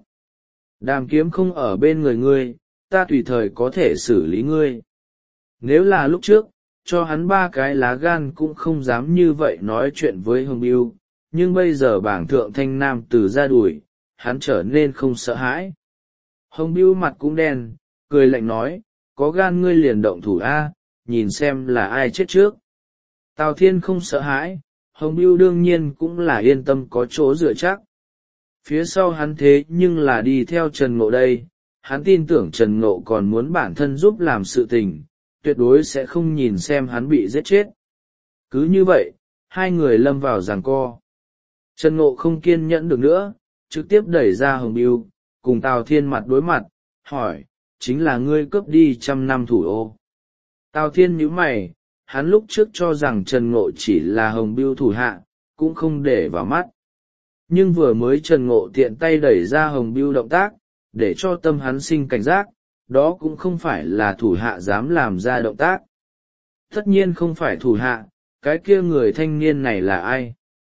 Đàm kiếm không ở bên người ngươi, ta tùy thời có thể xử lý ngươi. Nếu là lúc trước, cho hắn ba cái lá gan cũng không dám như vậy nói chuyện với Hồng Bưu, nhưng bây giờ bảng thượng thanh nam từ ra đuổi, hắn trở nên không sợ hãi. Hồng Bưu mặt cũng đen, cười lạnh nói, có gan ngươi liền động thủ a, nhìn xem là ai chết trước. Tào Thiên không sợ hãi, Hồng Bưu đương nhiên cũng là yên tâm có chỗ dựa chắc. Phía sau hắn thế nhưng là đi theo Trần Ngộ đây, hắn tin tưởng Trần Ngộ còn muốn bản thân giúp làm sự tình, tuyệt đối sẽ không nhìn xem hắn bị giết chết. Cứ như vậy, hai người lâm vào giằng co. Trần Ngộ không kiên nhẫn được nữa, trực tiếp đẩy ra Hồng Bưu, cùng Tào Thiên mặt đối mặt, hỏi, chính là ngươi cướp đi trăm năm thủ ô. Tào Thiên nhíu mày, hắn lúc trước cho rằng Trần Ngộ chỉ là Hồng Bưu thủ hạ, cũng không để vào mắt. Nhưng vừa mới Trần Ngộ tiện tay đẩy ra Hồng Bưu động tác, để cho tâm hắn sinh cảnh giác, đó cũng không phải là thủ hạ dám làm ra động tác. Tất nhiên không phải thủ hạ, cái kia người thanh niên này là ai?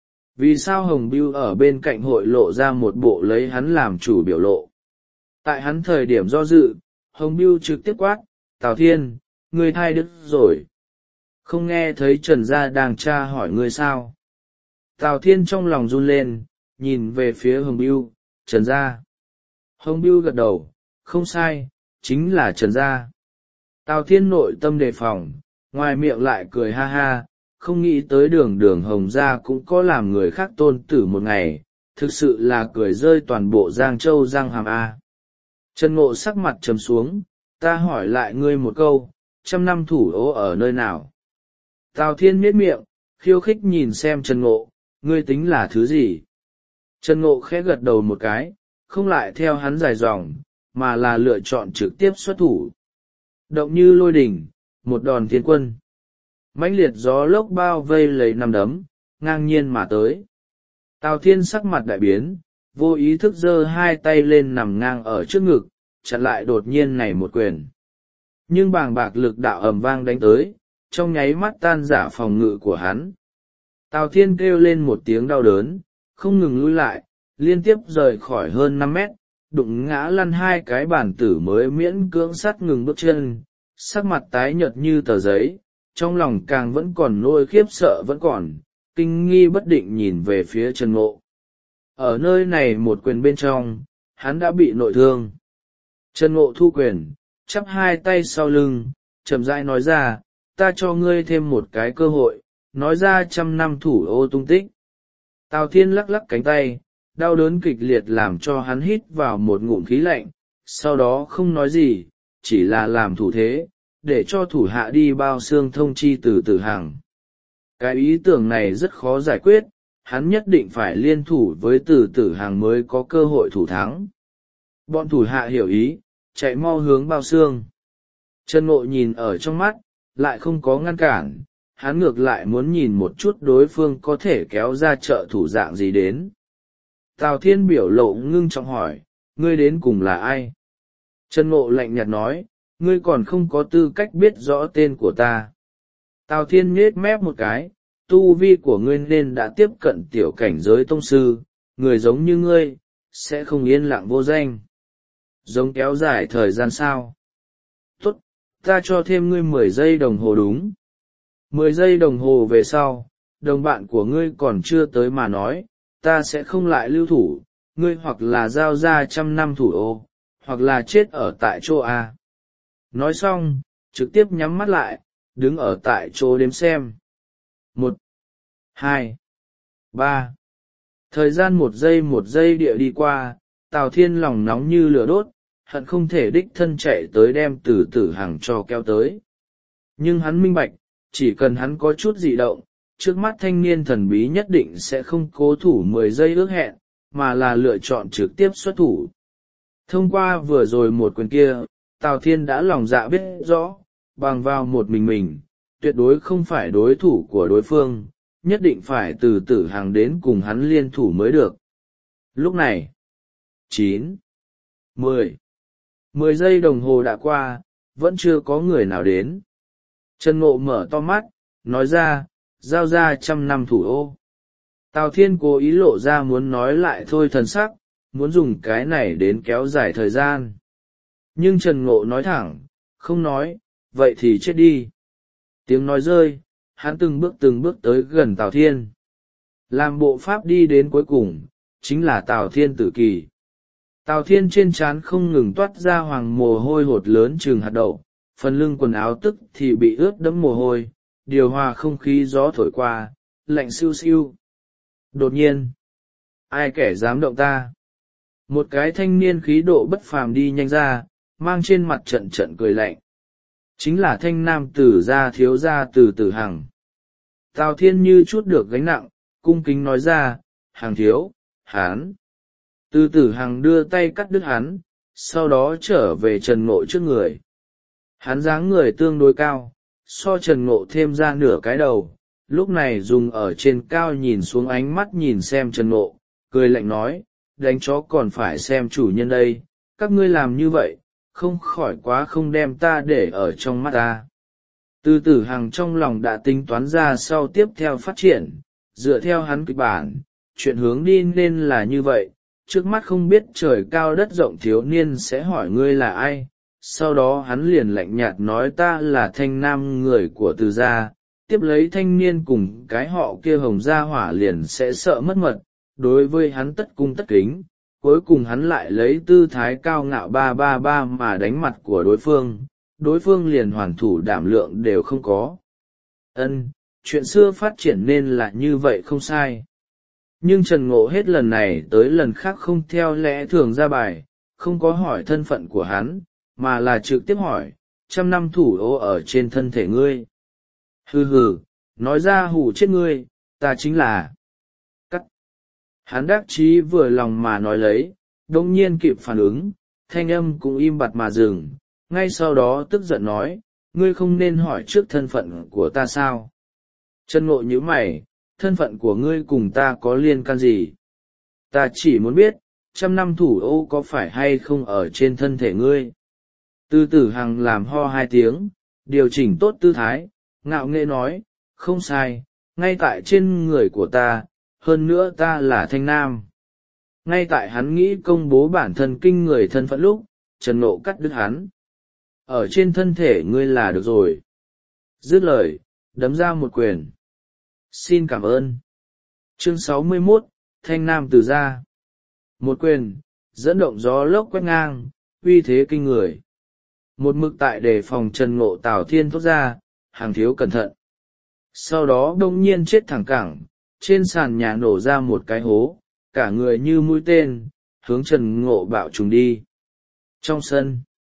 Vì sao Hồng Bưu ở bên cạnh hội lộ ra một bộ lấy hắn làm chủ biểu lộ? Tại hắn thời điểm do dự, Hồng Bưu trực tiếp quát, Tào Thiên, ngươi thai đức rồi. Không nghe thấy Trần gia đang tra hỏi ngươi sao? Tào Thiên trong lòng run lên, nhìn về phía Hồng Bưu, Trần gia. Hồng Bưu gật đầu, không sai, chính là Trần gia. Tào Thiên nội tâm đề phòng, ngoài miệng lại cười ha ha, không nghĩ tới đường đường Hồng gia cũng có làm người khác tôn tử một ngày, thực sự là cười rơi toàn bộ Giang Châu răng hàm a. Trần Ngộ sắc mặt trầm xuống, ta hỏi lại ngươi một câu, trăm năm thủ ố ở nơi nào? Tào Thiên miết miệng, khiêu khích nhìn xem Trần Ngộ, ngươi tính là thứ gì? Trần Ngộ khẽ gật đầu một cái, không lại theo hắn dài dòng, mà là lựa chọn trực tiếp xuất thủ. Động như lôi đỉnh, một đòn thiên quân. Mãnh liệt gió lốc bao vây lấy nằm đấm, ngang nhiên mà tới. Tào Thiên sắc mặt đại biến, vô ý thức giơ hai tay lên nằm ngang ở trước ngực, chặn lại đột nhiên này một quyền. Nhưng bàng bạc lực đạo ầm vang đánh tới, trong nháy mắt tan rã phòng ngự của hắn. Tào Thiên kêu lên một tiếng đau đớn, không ngừng lui lại, liên tiếp rời khỏi hơn năm mét, đụng ngã lăn hai cái bản tử mới miễn cưỡng sắt ngừng bước chân, sắc mặt tái nhợt như tờ giấy, trong lòng càng vẫn còn nỗi khiếp sợ vẫn còn, kinh nghi bất định nhìn về phía Trần Ngộ. Ở nơi này một quyền bên trong, hắn đã bị nội thương. Trần Ngộ thu quyền, chắp hai tay sau lưng, chậm rãi nói ra, ta cho ngươi thêm một cái cơ hội, nói ra trăm năm thủ ô tung tích. Tào Thiên lắc lắc cánh tay, đau đớn kịch liệt làm cho hắn hít vào một ngụm khí lạnh, sau đó không nói gì, chỉ là làm thủ thế, để cho thủ hạ đi bao xương thông chi từ Tử Hằng. Cái ý tưởng này rất khó giải quyết, hắn nhất định phải liên thủ với từ Tử Hằng mới có cơ hội thủ thắng. Bọn thủ hạ hiểu ý, chạy mau hướng bao xương. Trần Ngộ nhìn ở trong mắt, lại không có ngăn cản, hắn ngược lại muốn nhìn một chút đối phương có thể kéo ra trợ thủ dạng gì đến. Tào Thiên biểu lộ ngưng trọng hỏi, ngươi đến cùng là ai? Trần Ngộ lạnh nhạt nói, ngươi còn không có tư cách biết rõ tên của ta. Tào Thiên nhếch mép một cái, tu vi của ngươi nên đã tiếp cận tiểu cảnh giới tông sư, người giống như ngươi, sẽ không yên lặng vô danh. Giống kéo dài thời gian sao? Tốt, ta cho thêm ngươi mười giây đồng hồ đúng. Mười giây đồng hồ về sau, đồng bạn của ngươi còn chưa tới mà nói, ta sẽ không lại lưu thủ, ngươi hoặc là giao ra trăm năm thủ ô, hoặc là chết ở tại chỗ A. Nói xong, trực tiếp nhắm mắt lại, đứng ở tại chỗ đếm xem. Một, hai, ba. Thời gian một giây một giây địa đi qua, Tào Thiên lòng nóng như lửa đốt, hận không thể đích thân chạy tới đem từ Tử Hằng cho kéo tới. Nhưng hắn minh bạch, chỉ cần hắn có chút dị động, trước mắt thanh niên thần bí nhất định sẽ không cố thủ mười giây ước hẹn, mà là lựa chọn trực tiếp xuất thủ. Thông qua vừa rồi một quyền kia, Tào Thiên đã lòng dạ biết rõ, bằng vào một mình mình, tuyệt đối không phải đối thủ của đối phương, nhất định phải từ Tử Hằng đến cùng hắn liên thủ mới được. Lúc này, chín, mười, mười giây đồng hồ đã qua, vẫn chưa có người nào đến. Trần Ngộ mở to mắt, nói ra, giao ra trăm năm thủ ô. Tào Thiên cố ý lộ ra muốn nói lại thôi thần sắc, muốn dùng cái này đến kéo dài thời gian. Nhưng Trần Ngộ nói thẳng, không nói, vậy thì chết đi. Tiếng nói rơi, hắn từng bước từng bước tới gần Tào Thiên. Làm bộ pháp đi đến cuối cùng, chính là Tào Thiên tử kỳ. Tào Thiên trên trán không ngừng toát ra hoàng mồ hôi hột lớn chừng hạt đậu, phần lưng quần áo tức thì bị ướt đẫm mồ hôi, điều hòa không khí gió thổi qua, lạnh siêu siêu. Đột nhiên, ai kẻ dám động ta? Một cái thanh niên khí độ bất phàm đi nhanh ra, mang trên mặt trận trận cười lạnh. Chính là thanh nam tử gia thiếu gia từ Tử Hằng. Tào Thiên như chút được gánh nặng, cung kính nói ra, Hằng thiếu, hán. Từ Tử Hằng đưa tay cắt đứt hắn, sau đó trở về Trần Ngộ trước người. Hắn dáng người tương đối cao, so Trần Ngộ thêm ra nửa cái đầu, lúc này dùng ở trên cao nhìn xuống ánh mắt nhìn xem Trần Ngộ, cười lạnh nói, đánh chó còn phải xem chủ nhân đây, các ngươi làm như vậy, không khỏi quá không đem ta để ở trong mắt ta. Từ Tử Hằng trong lòng đã tính toán ra sau tiếp theo phát triển, dựa theo hắn kịch bản, chuyện hướng đi nên là như vậy, trước mắt không biết trời cao đất rộng thiếu niên sẽ hỏi ngươi là ai, sau đó hắn liền lạnh nhạt nói ta là thanh nam người của Từ gia, tiếp lấy thanh niên cùng cái họ kia hồng gia hỏa liền sẽ sợ mất mật, đối với hắn tất cung tất kính, cuối cùng hắn lại lấy tư thái cao ngạo ba ba ba mà đánh mặt của đối phương, đối phương liền hoàn thủ đảm lượng đều không có. Ân, chuyện xưa phát triển nên là như vậy không sai. Nhưng Trần Ngộ hết lần này tới lần khác không theo lẽ thường ra bài, không có hỏi thân phận của hắn, mà là trực tiếp hỏi, trăm năm thủ ô ở trên thân thể ngươi. Hừ hừ, nói ra hù chết ngươi, ta chính là... Cắt. Hắn đắc chí vừa lòng mà nói lấy, đông nhiên kịp phản ứng, thanh âm cũng im bặt mà dừng, ngay sau đó tức giận nói, ngươi không nên hỏi trước thân phận của ta sao? Trần Ngộ nhíu mày, thân phận của ngươi cùng ta có liên can gì? Ta chỉ muốn biết, trăm năm thủ ô có phải hay không ở trên thân thể ngươi? Tư Tử Hằng làm ho hai tiếng, điều chỉnh tốt tư thái, ngạo nghễ nói, không sai, ngay tại trên người của ta, hơn nữa ta là Thanh Nam. Ngay tại hắn nghĩ công bố bản thân kinh người thân phận lúc, Trần Ngộ cắt đứt hắn. Ở trên thân thể ngươi là được rồi. Dứt lời, đấm ra một quyền. Xin cảm ơn. Chương sáu mươi mốt, Thanh Nam từ ra. Một quyền, dẫn động gió lốc quét ngang, uy thế kinh người. Một mực tại đề phòng Trần Ngộ Tào Thiên thốt ra, hàng thiếu cẩn thận. Sau đó đông nhiên chết thẳng cẳng, trên sàn nhà nổ ra một cái hố, cả người như mũi tên, hướng Trần Ngộ bạo trùng đi. Trong sân,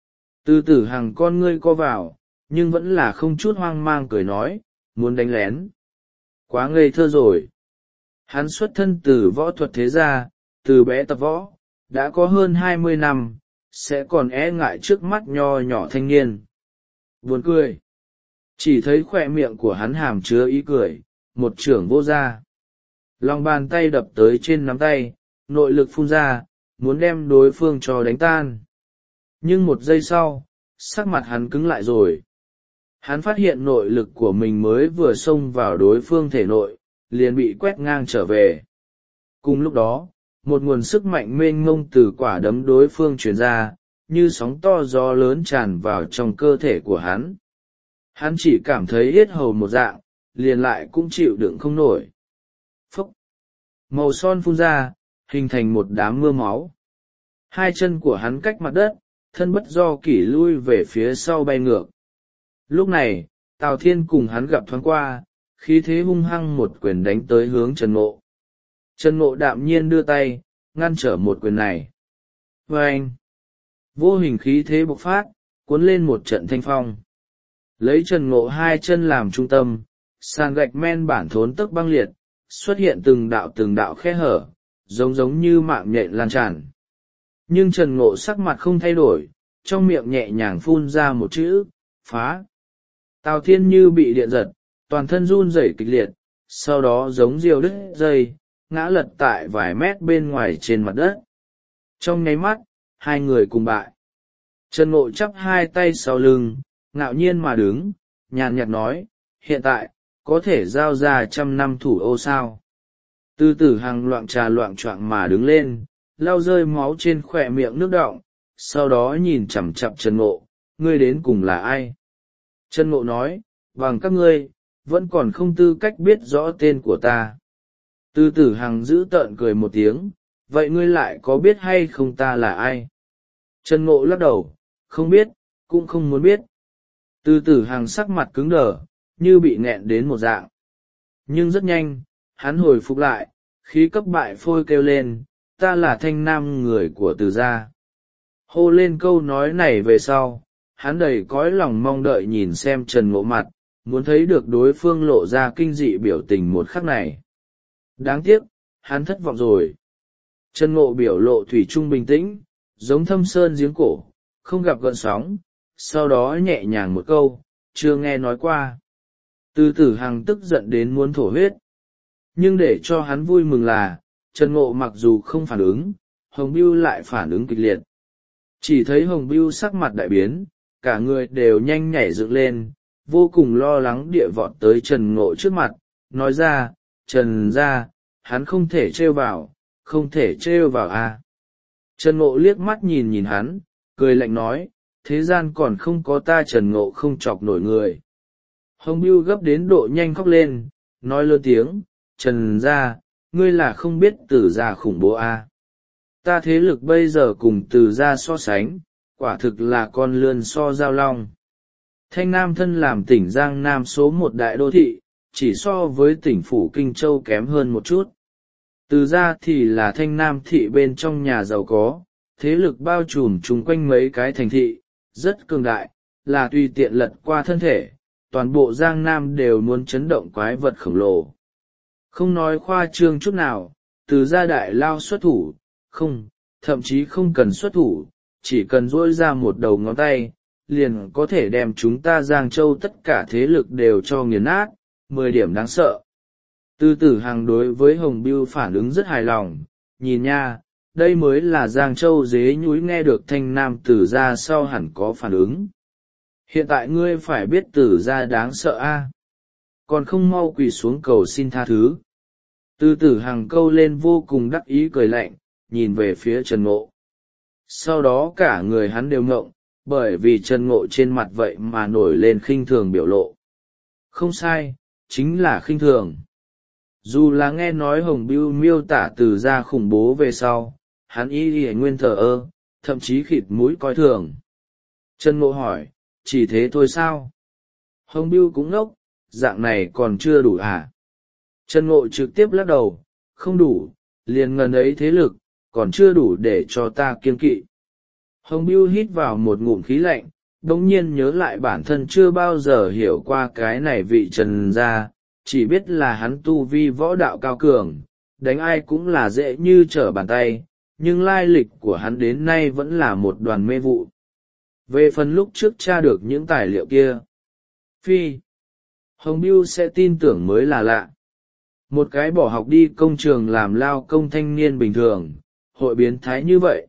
Tư Tử Hằng con ngươi co vào, nhưng vẫn là không chút hoang mang cười nói, muốn đánh lén. Quá ngây thơ rồi. Hắn xuất thân từ võ thuật thế gia, từ bé tập võ, đã có hơn hai mươi năm, sẽ còn e ngại trước mắt nho nhỏ thanh niên. Buồn cười. Chỉ thấy khỏe miệng của hắn hàm chứa ý cười, một chưởng vô ra. Lòng bàn tay đập tới trên nắm tay, nội lực phun ra, muốn đem đối phương cho đánh tan. Nhưng một giây sau, sắc mặt hắn cứng lại rồi. Hắn phát hiện nội lực của mình mới vừa xông vào đối phương thể nội, liền bị quét ngang trở về. Cùng lúc đó, một nguồn sức mạnh mênh mông từ quả đấm đối phương truyền ra, như sóng to gió lớn tràn vào trong cơ thể của hắn. Hắn chỉ cảm thấy yết hầu một dạng, liền lại cũng chịu đựng không nổi. Phốc! Màu son phun ra, hình thành một đám mưa máu. Hai chân của hắn cách mặt đất, thân bất do kỷ lui về phía sau bay ngược. Lúc này, Tào Thiên cùng hắn gặp thoáng qua, khí thế hung hăng một quyền đánh tới hướng Trần Ngộ. Trần Ngộ đạm nhiên đưa tay, ngăn trở một quyền này. Và anh, vô hình khí thế bộc phát, cuốn lên một trận thanh phong. Lấy Trần Ngộ hai chân làm trung tâm, sàn gạch men bản thốn tức băng liệt, xuất hiện từng đạo từng đạo khe hở, giống giống như mạng nhện lan tràn. Nhưng Trần Ngộ sắc mặt không thay đổi, trong miệng nhẹ nhàng phun ra một chữ, phá. Tào Thiên như bị điện giật, toàn thân run rẩy kịch liệt, sau đó giống diều đứt dây, ngã lật tại vài mét bên ngoài trên mặt đất. Trong nháy mắt, hai người cùng bại. Trần Ngộ chắp hai tay sau lưng, ngạo nhiên mà đứng, nhàn nhạt nói, hiện tại, có thể giao ra trăm năm thủ ô sao. Tư Tử Hằng loạng trà loạng choạng mà đứng lên, lau rơi máu trên khỏe miệng nước đọng, sau đó nhìn chằm chằm Trần Ngộ, ngươi đến cùng là ai? Trần Ngộ nói, bằng các ngươi, vẫn còn không tư cách biết rõ tên của ta. Tư Tử Hằng giữ tợn cười một tiếng, vậy ngươi lại có biết hay không ta là ai? Trần Ngộ lắc đầu, không biết, cũng không muốn biết. Tư Tử Hằng sắc mặt cứng đờ, như bị nghẹn đến một dạng. Nhưng rất nhanh, hắn hồi phục lại, khí cấp bại phôi kêu lên, ta là Thanh Nam người của Từ gia. Hô lên câu nói này về sau, hắn đầy cõi lòng mong đợi nhìn xem Trần Ngộ mặt, muốn thấy được đối phương lộ ra kinh dị biểu tình một khắc này. Đáng tiếc, hắn thất vọng rồi. Trần Ngộ biểu lộ thủy chung bình tĩnh, giống thâm sơn giếng cổ, không gặp gợn sóng, sau đó nhẹ nhàng một câu, chưa nghe nói qua. Tư Tử Hằng tức giận đến muốn thổ huyết. Nhưng để cho hắn vui mừng là, Trần Ngộ mặc dù không phản ứng, Hồng Bưu lại phản ứng kịch liệt. Chỉ thấy Hồng Bưu sắc mặt đại biến, cả người đều nhanh nhảy dựng lên, vô cùng lo lắng địa vọt tới Trần Ngộ trước mặt, nói ra, Trần gia, hắn không thể trêu vào, không thể trêu vào a. À. Trần Ngộ liếc mắt nhìn nhìn hắn, cười lạnh nói, thế gian còn không có ta Trần Ngộ không chọc nổi người. Hồng Bưu gấp đến độ nhanh khóc lên, nói lớn tiếng, Trần gia, ngươi là không biết Từ gia khủng bố a. À. Ta thế lực bây giờ cùng Từ gia so sánh, quả thực là con lươn so giao long. Thanh Nam thân làm tỉnh Giang Nam số một đại đô thị, chỉ so với tỉnh phủ Kinh Châu kém hơn một chút. Từ gia thì là Thanh Nam thị bên trong nhà giàu có, thế lực bao trùm chung quanh mấy cái thành thị, rất cường đại, là tùy tiện lật qua thân thể, toàn bộ Giang Nam đều muốn chấn động quái vật khổng lồ. Không nói khoa trương chút nào, Từ gia đại lao xuất thủ, không, thậm chí không cần xuất thủ, chỉ cần duỗi ra một đầu ngón tay, liền có thể đem chúng ta Giang Châu tất cả thế lực đều cho nghiền nát, mười điểm đáng sợ. Từ Tử Hằng đối với Hồng Bưu phản ứng rất hài lòng, nhìn nha, đây mới là Giang Châu dế nhúi nghe được thanh nam tử ra sau hẳn có phản ứng. Hiện tại ngươi phải biết tử ra đáng sợ a, còn không mau quỳ xuống cầu xin tha thứ. Từ Tử Hằng câu lên vô cùng đắc ý cười lạnh, nhìn về phía Trần Ngộ. Sau đó cả người hắn đều ngộng, bởi vì Trần Ngộ trên mặt vậy mà nổi lên khinh thường biểu lộ. Không sai, chính là khinh thường. Dù là nghe nói Hồng Bưu miêu tả từ ra khủng bố về sau, hắn y y nguyên thờ ơ, thậm chí khịt mũi coi thường. Trần Ngộ hỏi, chỉ thế thôi sao? Hồng Bưu cũng ngốc, dạng này còn chưa đủ à? Trần Ngộ trực tiếp lắc đầu, không đủ, liền ngần ấy thế lực, còn chưa đủ để cho ta kiêng kỵ. Hồng Bưu hít vào một ngụm khí lạnh, đồng nhiên nhớ lại bản thân chưa bao giờ hiểu qua cái này vị Trần gia, chỉ biết là hắn tu vi võ đạo cao cường, đánh ai cũng là dễ như trở bàn tay, nhưng lai lịch của hắn đến nay vẫn là một đoàn mê vụ. Về phần lúc trước tra được những tài liệu kia, phi, Hồng Bưu sẽ tin tưởng mới là lạ. Một cái bỏ học đi công trường làm lao công thanh niên bình thường, hội biến thái như vậy.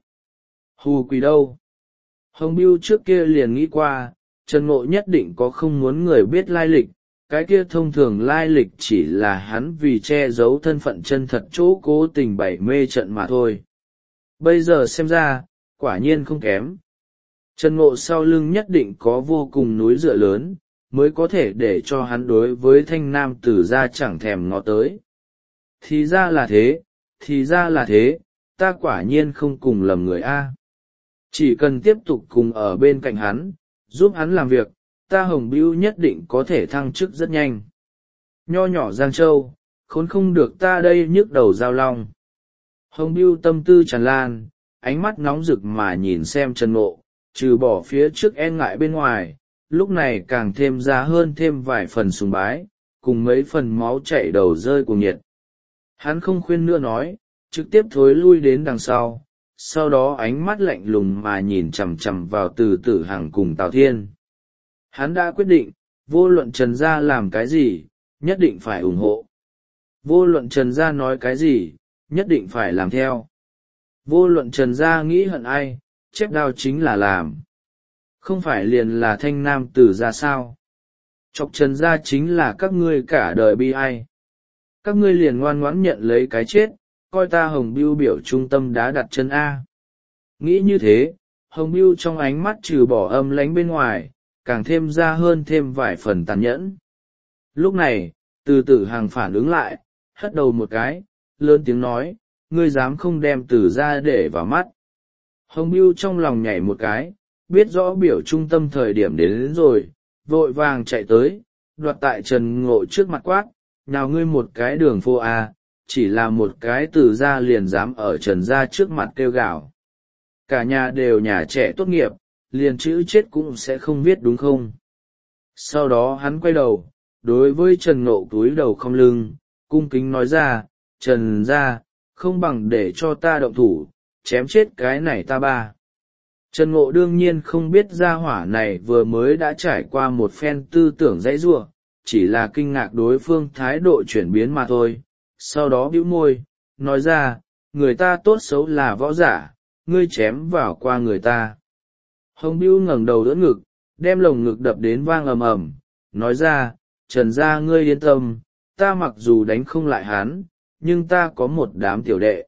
Hù quỷ đâu? Hồng Bưu trước kia liền nghĩ qua, Trần Ngộ nhất định có không muốn người biết lai lịch, cái kia thông thường lai lịch chỉ là hắn vì che giấu thân phận chân thật chỗ cố tình bày mê trận mà thôi. Bây giờ xem ra, quả nhiên không kém. Trần Ngộ sau lưng nhất định có vô cùng núi dựa lớn, mới có thể để cho hắn đối với thanh nam tử ra chẳng thèm ngó tới. Thì ra là thế, thì ra là thế, ta quả nhiên không cùng lầm người A. Chỉ cần tiếp tục cùng ở bên cạnh hắn, giúp hắn làm việc, ta Hồng Bưu nhất định có thể thăng chức rất nhanh. Nho nhỏ Giang Châu, khốn không được ta đây nhức đầu giao long. Hồng Bưu tâm tư tràn lan, ánh mắt nóng rực mà nhìn xem Trần Ngộ, trừ bỏ phía trước e ngại bên ngoài, lúc này càng thêm ra hơn thêm vài phần sùng bái, cùng mấy phần máu chảy đầu rơi cuồng nhiệt. Hắn không khuyên nữa nói, trực tiếp thối lui đến đằng sau, sau đó ánh mắt lạnh lùng mà nhìn chằm chằm vào Từ Tử Hằng cùng Tào Thiên. Hắn đã quyết định, vô luận Trần Gia làm cái gì, nhất định phải ủng hộ. Vô luận Trần Gia nói cái gì, nhất định phải làm theo. Vô luận Trần Gia nghĩ hận ai, chép đao chính là làm. Không phải liền là thanh nam tử ra sao. Chọc Trần Gia chính là các ngươi cả đời bi ai. Các ngươi liền ngoan ngoãn nhận lấy cái chết, coi ta Hồng Bưu biểu trung tâm đá đặt chân A. Nghĩ như thế, Hồng Bưu trong ánh mắt trừ bỏ âm lánh bên ngoài, càng thêm ra hơn thêm vài phần tàn nhẫn. Lúc này, Từ Tử Hằng phản ứng lại, hất đầu một cái, lớn tiếng nói, ngươi dám không đem Tử ra để vào mắt. Hồng Bưu trong lòng nhảy một cái, biết rõ biểu trung tâm thời điểm đến, đến rồi, vội vàng chạy tới, đoạt tại Trần Ngộ trước mặt quát, nào ngươi một cái đường phô à, chỉ là một cái Tử ra liền dám ở Trần gia trước mặt kêu gào. Cả nhà đều nhà trẻ tốt nghiệp, liền chữ chết cũng sẽ không biết đúng không. Sau đó hắn quay đầu, đối với Trần Ngộ cúi đầu không lưng, cung kính nói ra, Trần gia, không bằng để cho ta động thủ, chém chết cái này ta ba. Trần Ngộ đương nhiên không biết gia hỏa này vừa mới đã trải qua một phen tư tưởng dãy giụa, chỉ là kinh ngạc đối phương thái độ chuyển biến mà thôi. Sau đó bĩu môi, nói ra, người ta tốt xấu là võ giả, ngươi chém vào qua người ta. Hồng Bưu ngẩng đầu đỡ ngực, đem lồng ngực đập đến vang ầm ầm, nói ra, Trần gia ngươi yên tâm, ta mặc dù đánh không lại hắn, nhưng ta có một đám tiểu đệ.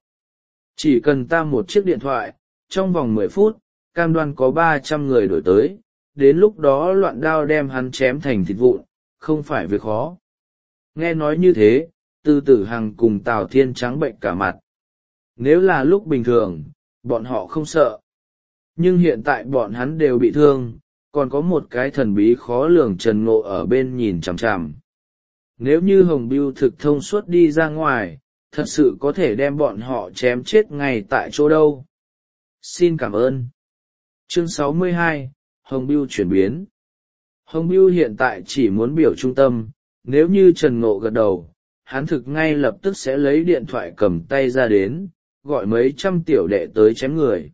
Chỉ cần ta một chiếc điện thoại, trong vòng mười phút, cam đoan có ba trăm người đổi tới, đến lúc đó loạn đao đem hắn chém thành thịt vụn, không phải việc khó. Nghe nói như thế, Từ Tử Hằng cùng Tào Thiên trắng bệnh cả mặt. Nếu là lúc bình thường, bọn họ không sợ. Nhưng hiện tại bọn hắn đều bị thương, còn có một cái thần bí khó lường Trần Ngộ ở bên nhìn chằm chằm. Nếu như Hồng Bưu thực thông suốt đi ra ngoài, thật sự có thể đem bọn họ chém chết ngay tại chỗ đâu. Xin cảm ơn. Chương sáu mươi hai, Hồng Bưu chuyển biến. Hồng Bưu hiện tại chỉ muốn biểu trung tâm, nếu như Trần Ngộ gật đầu, hắn thực ngay lập tức sẽ lấy điện thoại cầm tay ra đến, gọi mấy trăm tiểu đệ tới chém người.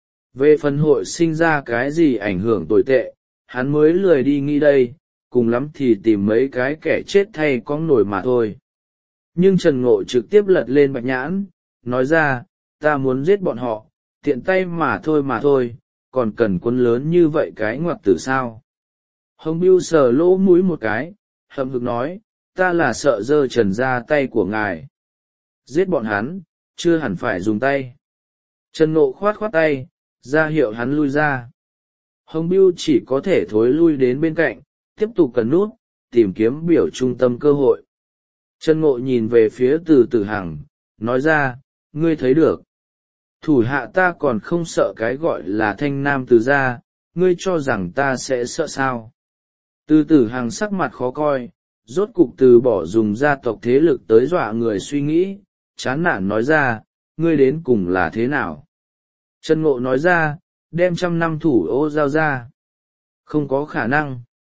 Về phần hội sinh ra cái gì ảnh hưởng tồi tệ, hắn mới lười đi nghĩ đây, cùng lắm thì tìm mấy cái kẻ chết thay con nổi mà thôi. Nhưng Trần Ngộ trực tiếp lật lên bạch nhãn, nói ra, ta muốn giết bọn họ, tiện tay mà thôi mà thôi, còn cần quân lớn như vậy cái ngoặc tử sao. Hồng Bưu sờ lỗ mũi một cái, hậm hực nói, ta là sợ dơ Trần ra tay của ngài. Giết bọn hắn, chưa hẳn phải dùng tay. Trần Ngộ khoát khoát tay, ra hiệu hắn lui ra. Hồng Bưu chỉ có thể thối lui đến bên cạnh, tiếp tục cần nút, tìm kiếm biểu trung tâm cơ hội. Trần Ngộ nhìn về phía Từ Tử Hằng, nói ra, ngươi thấy được. Thủ hạ ta còn không sợ cái gọi là thanh nam từ gia, ngươi cho rằng ta sẽ sợ sao. Từ Tử Hằng sắc mặt khó coi, rốt cục từ bỏ dùng gia tộc thế lực tới dọa người suy nghĩ, chán nản nói ra, ngươi đến cùng là thế nào. Trần Ngộ nói ra, đem trăm năm thủ ô giao ra. Không có khả năng.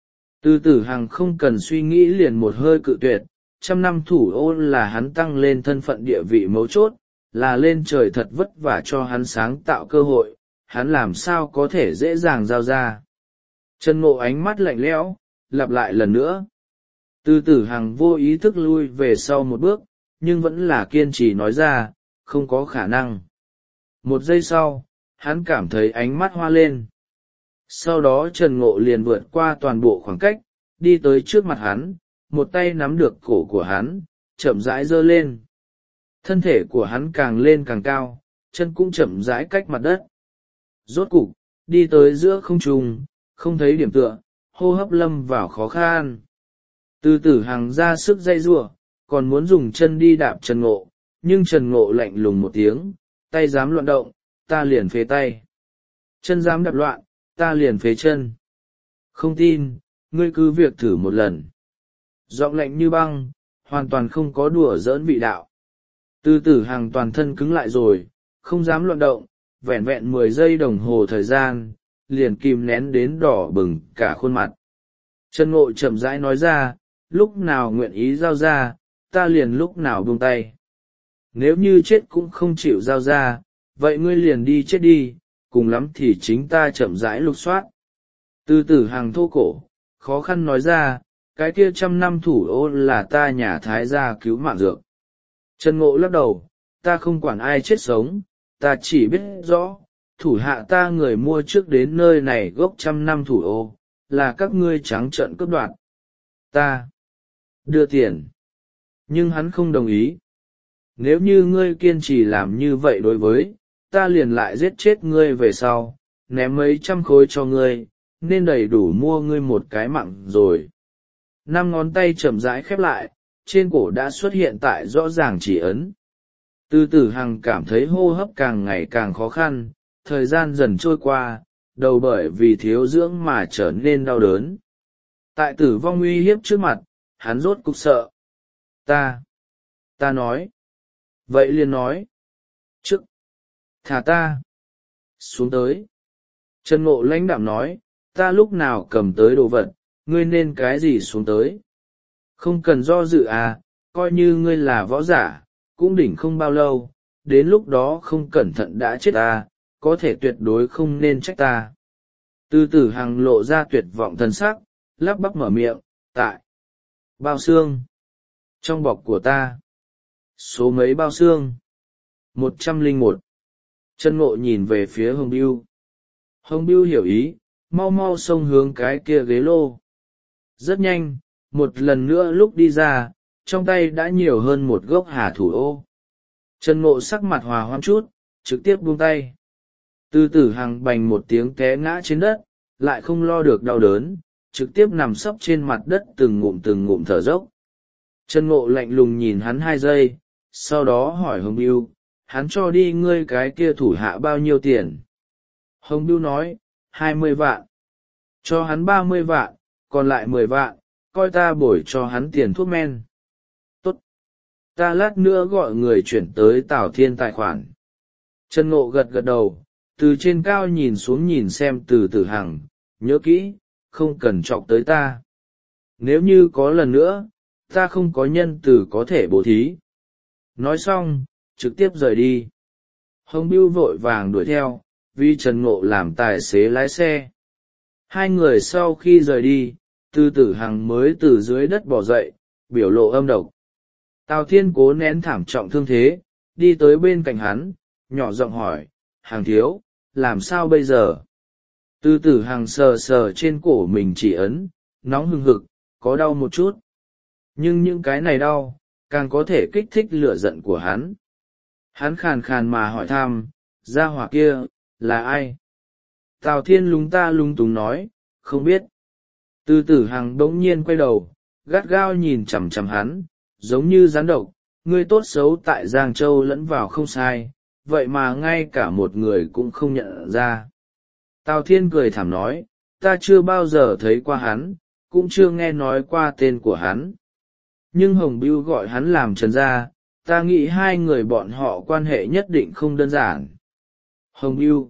Từ Tử Hằng không cần suy nghĩ liền một hơi cự tuyệt, trăm năm thủ ô là hắn tăng lên thân phận địa vị mấu chốt, là lên trời thật vất vả cho hắn sáng tạo cơ hội, hắn làm sao có thể dễ dàng giao ra. Trần Ngộ ánh mắt lạnh lẽo, lặp lại lần nữa. Từ Tử Hằng vô ý thức lui về sau một bước, nhưng vẫn là kiên trì nói ra, không có khả năng. Một giây sau, hắn cảm thấy ánh mắt hoa lên. Sau đó Trần Ngộ liền vượt qua toàn bộ khoảng cách, đi tới trước mặt hắn, một tay nắm được cổ của hắn, chậm rãi giơ lên. Thân thể của hắn càng lên càng cao, chân cũng chậm rãi cách mặt đất. Rốt cục, đi tới giữa không trung, không thấy điểm tựa, hô hấp lâm vào khó khăn. Từ Tử Hằng ra sức dây giụa, còn muốn dùng chân đi đạp Trần Ngộ, nhưng Trần Ngộ lạnh lùng một tiếng, tay dám loạn động, ta liền phế tay. Chân dám đạp loạn, ta liền phế chân. Không tin, ngươi cứ việc thử một lần. Giọng lạnh như băng, hoàn toàn không có đùa giỡn vị đạo. Từ Tử Hằng toàn thân cứng lại rồi, không dám loạn động, vẹn vẹn mười giây đồng hồ thời gian, liền kìm nén đến đỏ bừng cả khuôn mặt. Trần Ngộ chậm rãi nói ra, lúc nào nguyện ý giao ra, ta liền lúc nào buông tay. Nếu như chết cũng không chịu giao ra, vậy ngươi liền đi chết đi, cùng lắm thì chính ta chậm rãi lục soát. Từ Tử Hằng thô cổ, khó khăn nói ra, cái kia trăm năm thủ ô là ta nhà Thái gia cứu mạng dược. Trần Ngộ lắc đầu, ta không quản ai chết sống, ta chỉ biết rõ, thủ hạ ta người mua trước đến nơi này gốc trăm năm thủ ô, là các ngươi trắng trợn cướp đoạt. Ta đưa tiền, nhưng hắn không đồng ý. Nếu như ngươi kiên trì làm như vậy đối với, ta liền lại giết chết ngươi về sau, ném mấy trăm khối cho ngươi, nên đầy đủ mua ngươi một cái mạng rồi. Năm ngón tay chậm rãi khép lại, trên cổ đã xuất hiện tại rõ ràng chỉ ấn. Từ Tử Hằng cảm thấy hô hấp càng ngày càng khó khăn, thời gian dần trôi qua, đầu bởi vì thiếu dưỡng mà trở nên đau đớn. Tại tử vong uy hiếp trước mặt, hắn rốt cục sợ. Ta, ta nói. Vậy liền nói. Trước, thả ta. Xuống tới. Trần Ngộ lãnh đạm nói, ta lúc nào cầm tới đồ vật, ngươi nên cái gì xuống tới. Không cần do dự à, coi như ngươi là võ giả, cũng đỉnh không bao lâu, đến lúc đó không cẩn thận đã chết ta, có thể tuyệt đối không nên trách ta. Từ Tử Hằng lộ ra tuyệt vọng thần sắc, lắp bắp mở miệng, tại bao xương trong bọc của ta. Số mấy bao xương? Một trăm linh một. Trần Ngộ nhìn về phía Hồng Bưu. Hồng Bưu hiểu ý, mau mau xông hướng cái kia ghế lô. Rất nhanh, một lần nữa lúc đi ra, trong tay đã nhiều hơn một gốc hà thủ ô. Trần Ngộ sắc mặt hòa hoãn chút, trực tiếp buông tay. Từ Tử Hằng bành một tiếng té ngã trên đất, lại không lo được đau đớn, trực tiếp nằm sấp trên mặt đất từng ngụm từng ngụm thở dốc. Trần Ngộ lạnh lùng nhìn hắn hai giây, sau đó hỏi Hồng Bưu, hắn cho đi ngươi cái kia thủ hạ bao nhiêu tiền? Hồng Bưu nói, hai mươi vạn. Cho hắn ba mươi vạn, còn lại mười vạn, coi ta bồi cho hắn tiền thuốc men. Tốt. Ta lát nữa gọi người chuyển tới Tào Thiên tài khoản. Trần Ngộ gật gật đầu, từ trên cao nhìn xuống nhìn xem Từ Tử Hằng, nhớ kỹ, không cần chọc tới ta. Nếu như có lần nữa, ta không có nhân từ có thể bố thí. Nói xong, trực tiếp rời đi. Hồng Bưu vội vàng đuổi theo, vì Trần Ngộ làm tài xế lái xe. Hai người sau khi rời đi, Từ Tử Hằng mới từ dưới đất bò dậy, biểu lộ âm độc. Tào Thiên cố nén thảm trọng thương thế, đi tới bên cạnh hắn, nhỏ giọng hỏi, Hằng thiếu, làm sao bây giờ? Từ Tử Hằng sờ sờ trên cổ mình chỉ ấn, nóng hừng hực, có đau một chút. Nhưng những cái này đau, càng có thể kích thích lửa giận của hắn. Hắn khàn khàn mà hỏi thăm, gia hỏa kia, là ai? Tào Thiên lúng ta lung túng nói, không biết. Từ Tử Hằng bỗng nhiên quay đầu, gắt gao nhìn chằm chằm hắn, giống như rắn độc, ngươi tốt xấu tại Giang Châu lẫn vào không sai, vậy mà ngay cả một người cũng không nhận ra. Tào Thiên cười thảm nói, ta chưa bao giờ thấy qua hắn, cũng chưa nghe nói qua tên của hắn. Nhưng Hồng Bưu gọi hắn làm Trần gia, ta nghĩ hai người bọn họ quan hệ nhất định không đơn giản. Hồng Bưu.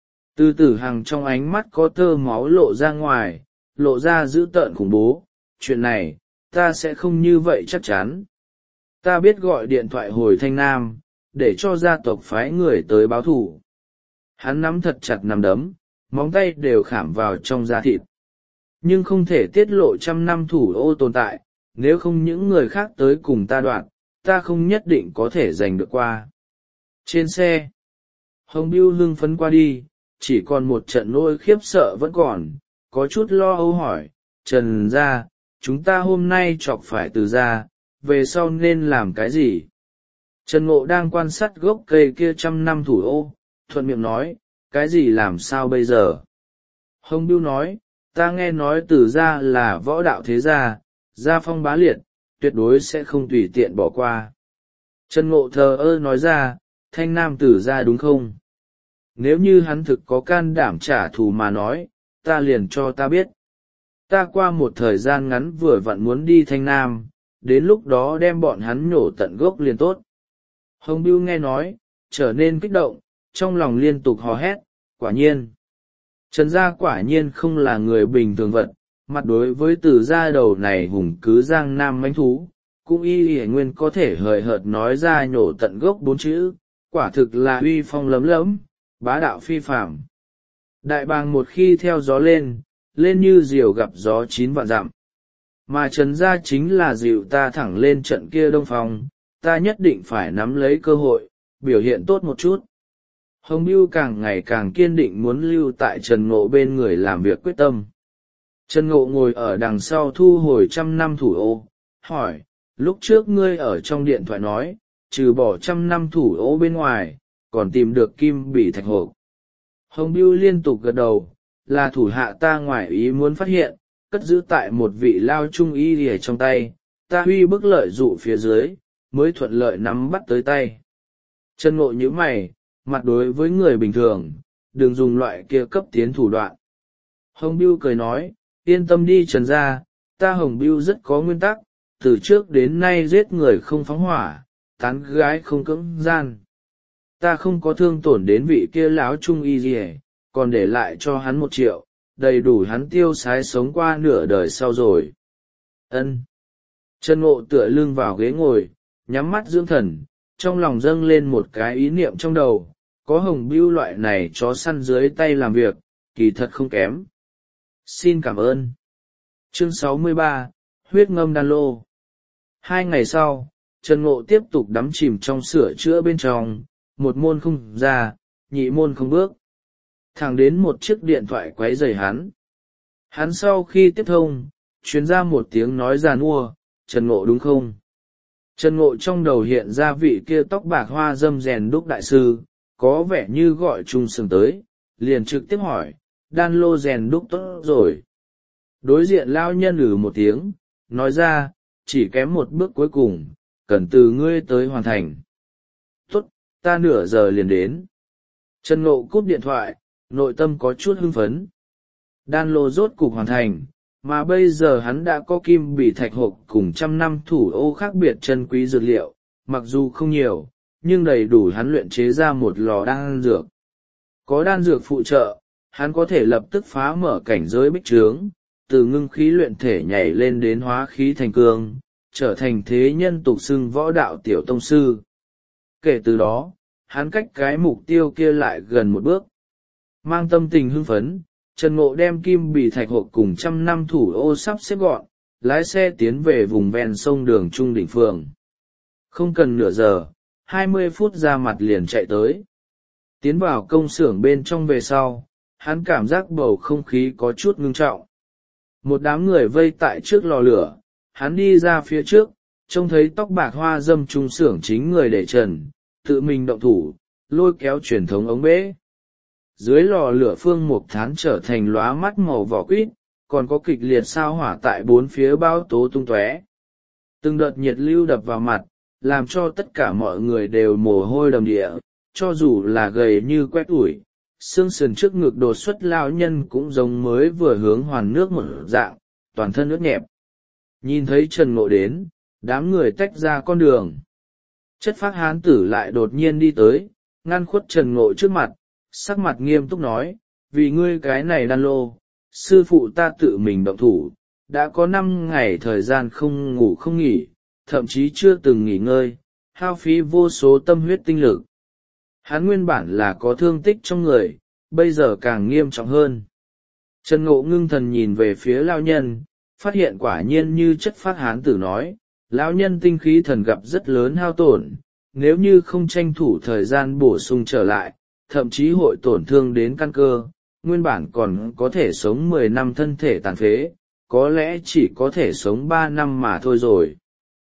Từ Tử Hằng trong ánh mắt có tơ máu lộ ra ngoài, lộ ra dữ tợn khủng bố, chuyện này, ta sẽ không như vậy chắc chắn. Ta biết gọi điện thoại hồi Thanh Nam, để cho gia tộc phái người tới báo thù. Hắn nắm thật chặt nắm đấm, móng tay đều khảm vào trong da thịt. Nhưng không thể tiết lộ trăm năm thủ ô tồn tại, nếu không những người khác tới cùng ta đoạn, ta không nhất định có thể giành được qua. Trên xe, Hồng Bưu hưng phấn qua đi, chỉ còn một trận nỗi khiếp sợ vẫn còn, có chút lo âu hỏi, Trần gia, chúng ta hôm nay chọc phải Từ gia, về sau nên làm cái gì? Trần Ngộ đang quan sát gốc cây kia trăm năm thủ ô, thuận miệng nói, cái gì làm sao bây giờ? Hồng Bưu nói, ta nghe nói Từ gia là võ đạo thế gia, gia phong bá liệt, tuyệt đối sẽ không tùy tiện bỏ qua. Trần Ngộ thờ ơ nói ra, Thanh Nam Từ gia đúng không? Nếu như hắn thực có can đảm trả thù mà nói, ta liền cho ta biết. Ta qua một thời gian ngắn vừa vặn muốn đi Thanh Nam, đến lúc đó đem bọn hắn nhổ tận gốc liền tốt. Hồng Bưu nghe nói, trở nên kích động, trong lòng liên tục hò hét, quả nhiên. Trần gia quả nhiên không là người bình thường vật, mặt đối với Từ gia đầu này hùng cứ giang nam mãnh thú, cũng y y nguyên có thể hời hợt nói ra nhổ tận gốc bốn chữ, quả thực là uy phong lấm lấm, bá đạo phi phàm. Đại bàng một khi theo gió lên, lên như diều gặp gió chín vạn dặm. Mà Trần gia chính là dịu ta thẳng lên trận kia Đông Phong, ta nhất định phải nắm lấy cơ hội, biểu hiện tốt một chút. Hồng Bưu càng ngày càng kiên định muốn lưu tại Trần Ngộ bên người làm việc quyết tâm. Trần Ngộ ngồi ở đằng sau thu hồi trăm năm thủ ô, hỏi, lúc trước ngươi ở trong điện thoại nói, trừ bỏ trăm năm thủ ô bên ngoài, còn tìm được kim bỉ thạch hộp. Hồng Bưu liên tục gật đầu, là thủ hạ ta ngoài ý muốn phát hiện, cất giữ tại một vị lao trung y lìa trong tay, ta huy bức lợi dụ phía dưới, mới thuận lợi nắm bắt tới tay. Trần Ngộ nhíu mày, mặt đối với người bình thường, đừng dùng loại kia cấp tiến thủ đoạn. Hồng Bưu cười nói, yên tâm đi Trần gia, ta Hồng Bưu rất có nguyên tắc, từ trước đến nay giết người không phóng hỏa, tán gái không cưỡng gian. Ta không có thương tổn đến vị kia láo trung y gì, còn để lại cho hắn một triệu, đầy đủ hắn tiêu sái sống qua nửa đời sau rồi. Ân. Trần Ngộ tựa lưng vào ghế ngồi, nhắm mắt dưỡng thần, trong lòng dâng lên một cái ý niệm trong đầu, có Hồng Bưu loại này chó săn dưới tay làm việc, kỳ thật không kém. Xin cảm ơn. Chương sáu mươi ba, huyết ngâm đan lô. Hai ngày sau, Trần Ngộ tiếp tục đắm chìm trong sửa chữa bên trong, một môn không ra, nhị môn không bước. Thẳng đến một chiếc điện thoại quấy rầy hắn. Hắn sau khi tiếp thông, truyền ra một tiếng nói giàn ua, Trần Ngộ đúng không? Trần Ngộ trong đầu hiện ra vị kia tóc bạc hoa dâm rèn đúc đại sư, có vẻ như gọi Trung Sừng tới, liền trực tiếp hỏi, đan lô rèn đúc tốt rồi. Đối diện lao nhân ử một tiếng, nói ra, chỉ kém một bước cuối cùng, cần từ ngươi tới hoàn thành. Tốt, ta nửa giờ liền đến. Trần Ngộ cúp điện thoại, nội tâm có chút hưng phấn. Đan lô rốt cục hoàn thành, mà bây giờ hắn đã có kim bỉ thạch hộp cùng trăm năm thủ ô khác biệt chân quý dược liệu, mặc dù không nhiều, nhưng đầy đủ hắn luyện chế ra một lò đan dược. Có đan dược phụ trợ, hắn có thể lập tức phá mở cảnh giới bích trướng, từ ngưng khí luyện thể nhảy lên đến hóa khí thành cương, trở thành thế nhân tục xưng võ đạo tiểu tông sư. Kể từ đó, hắn cách cái mục tiêu kia lại gần một bước. Mang tâm tình hưng phấn, Trần Ngộ đem kim bì thạch hộp cùng trăm năm thủ ô sắp xếp gọn, lái xe tiến về vùng ven sông đường Trung Đỉnh Phường. Không cần nửa giờ, hai mươi phút ra mặt liền chạy tới. Tiến vào công xưởng bên trong về sau, hắn cảm giác bầu không khí có chút ngưng trọng. Một đám người vây tại trước lò lửa, hắn đi ra phía trước, trông thấy tóc bạc hoa dâm trung xưởng chính người để trần, tự mình động thủ, lôi kéo truyền thống ống bể. Dưới lò lửa phương mục thán trở thành lóa mắt màu vỏ quýt, còn có kịch liệt sao hỏa tại bốn phía bao tố tung tóe. Từng đợt nhiệt lưu đập vào mặt, làm cho tất cả mọi người đều mồ hôi đầm địa, cho dù là gầy như quét ủi, xương sườn trước ngực đột xuất lao nhân cũng giống mới vừa hướng hoàn nước một dạng, toàn thân ướt nhẹp. Nhìn thấy Trần Ngộ đến, đám người tách ra con đường. Chất phác hán tử lại đột nhiên đi tới, ngăn khuất Trần Ngộ trước mặt, sắc mặt nghiêm túc nói, vì ngươi cái này đan lô, sư phụ ta tự mình động thủ, đã có năm ngày thời gian không ngủ không nghỉ, thậm chí chưa từng nghỉ ngơi, hao phí vô số tâm huyết tinh lực. Hắn nguyên bản là có thương tích trong người, bây giờ càng nghiêm trọng hơn. Trần Ngộ ngưng thần nhìn về phía lao nhân, phát hiện quả nhiên như chất phát hán tử nói, lão nhân tinh khí thần gặp rất lớn hao tổn, nếu như không tranh thủ thời gian bổ sung trở lại, thậm chí hội tổn thương đến căn cơ, nguyên bản còn có thể sống mười năm thân thể tàn phế, có lẽ chỉ có thể sống ba năm mà thôi rồi.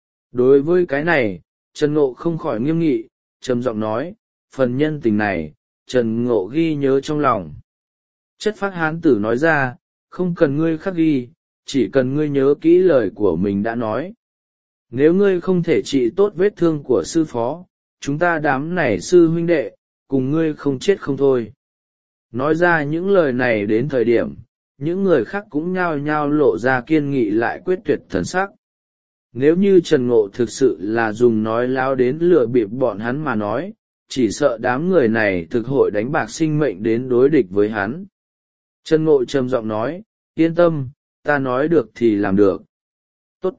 Đối với cái này, Trần Ngộ không khỏi nghiêm nghị, trầm giọng nói, phần nhân tình này, Trần Ngộ ghi nhớ trong lòng. Chất phác hán tử nói ra, không cần ngươi khắc ghi, chỉ cần ngươi nhớ kỹ lời của mình đã nói. Nếu ngươi không thể trị tốt vết thương của sư phó, chúng ta đám này sư huynh đệ, cùng ngươi không chết không thôi. Nói ra những lời này đến thời điểm, những người khác cũng nhao nhao lộ ra kiên nghị lại quyết tuyệt thần sắc. Nếu như Trần Ngộ thực sự là dùng nói láo đến lừa bịp bọn hắn mà nói, chỉ sợ đám người này thực hội đánh bạc sinh mệnh đến đối địch với hắn. Trần Ngộ trầm giọng nói, yên tâm, ta nói được thì làm được. Tốt.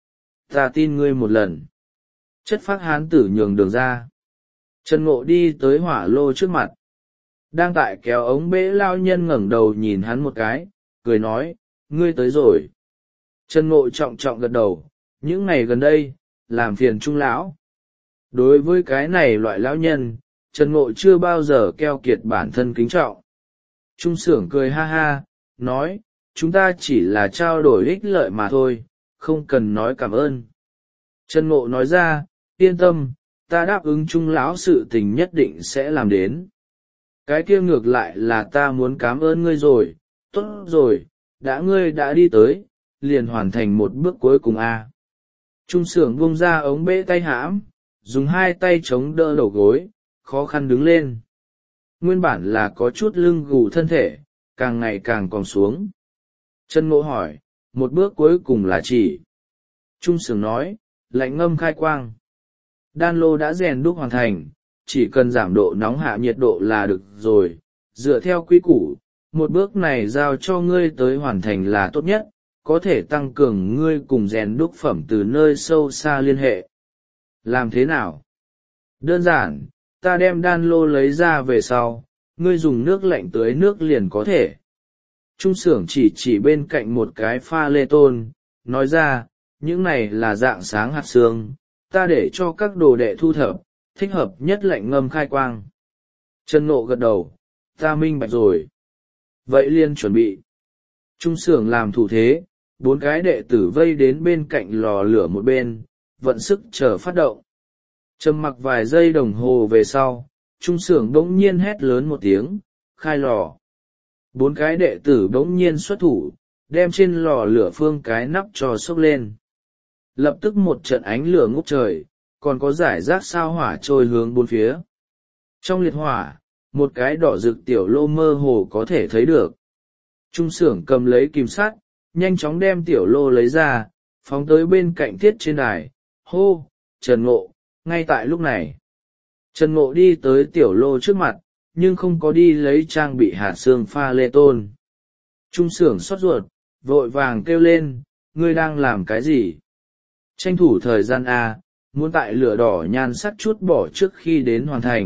Ta tin ngươi một lần. Chất phác hán tử nhường đường ra. Trần Ngộ đi tới hỏa lô trước mặt. Đang tại kéo ống bể lao nhân ngẩng đầu nhìn hắn một cái, cười nói, ngươi tới rồi. Trần Ngộ trọng trọng gật đầu, những ngày gần đây, làm phiền Trung lão. Đối với cái này loại lão nhân, Trần Ngộ chưa bao giờ keo kiệt bản thân kính trọng. Trung xưởng cười ha ha, nói, chúng ta chỉ là trao đổi ích lợi mà thôi, không cần nói cảm ơn. Trần Ngộ nói ra, yên tâm, ta đáp ứng Trung lão sự tình nhất định sẽ làm đến. Cái kia ngược lại là ta muốn cảm ơn ngươi rồi, tốt rồi, đã ngươi đã đi tới, liền hoàn thành một bước cuối cùng a. À. Trung xưởng buông ra ống bể tay hãm, dùng hai tay chống đỡ đầu gối, khó khăn đứng lên. Nguyên bản là có chút lưng gù thân thể, càng ngày càng còn xuống. Trần Ngộ hỏi, một bước cuối cùng là chỉ. Trung xưởng nói, lạnh ngâm khai quang. Đan lô đã rèn đúc hoàn thành, chỉ cần giảm độ nóng hạ nhiệt độ là được rồi. Dựa theo quy củ, một bước này giao cho ngươi tới hoàn thành là tốt nhất, có thể tăng cường ngươi cùng rèn đúc phẩm từ nơi sâu xa liên hệ. Làm thế nào? Đơn giản, ta đem đan lô lấy ra về sau, ngươi dùng nước lạnh tưới nước liền có thể. Trung xưởng chỉ chỉ bên cạnh một cái pha lê tôn, nói ra, những này là dạng sáng hạt xương, ta để cho các đồ đệ thu thập, thích hợp nhất lạnh ngâm khai quang. Trần Ngộ gật đầu, ta minh bạch rồi. Vậy liền chuẩn bị. Trung xưởng làm thủ thế, bốn cái đệ tử vây đến bên cạnh lò lửa một bên, vận sức chờ phát động. Trầm mặc vài giây đồng hồ về sau, trung xưởng bỗng nhiên hét lớn một tiếng, khai lò. Bốn cái đệ tử bỗng nhiên xuất thủ, đem trên lò lửa phương cái nắp cho xốc lên. Lập tức một trận ánh lửa ngút trời, còn có giải rác sao hỏa trôi hướng bốn phía. Trong liệt hỏa, một cái đỏ rực tiểu lô mơ hồ có thể thấy được. Trung xưởng cầm lấy kìm sắt, nhanh chóng đem tiểu lô lấy ra, phóng tới bên cạnh thiết trên đài, hô, Trần Ngộ, ngay tại lúc này. Trần Ngộ đi tới tiểu lô trước mặt, nhưng không có đi lấy trang bị hạt xương pha lê tôn. Trung xưởng xót ruột, vội vàng kêu lên, ngươi đang làm cái gì? Tranh thủ thời gian A, muốn tại lửa đỏ nhan sắc chút bỏ trước khi đến hoàn thành,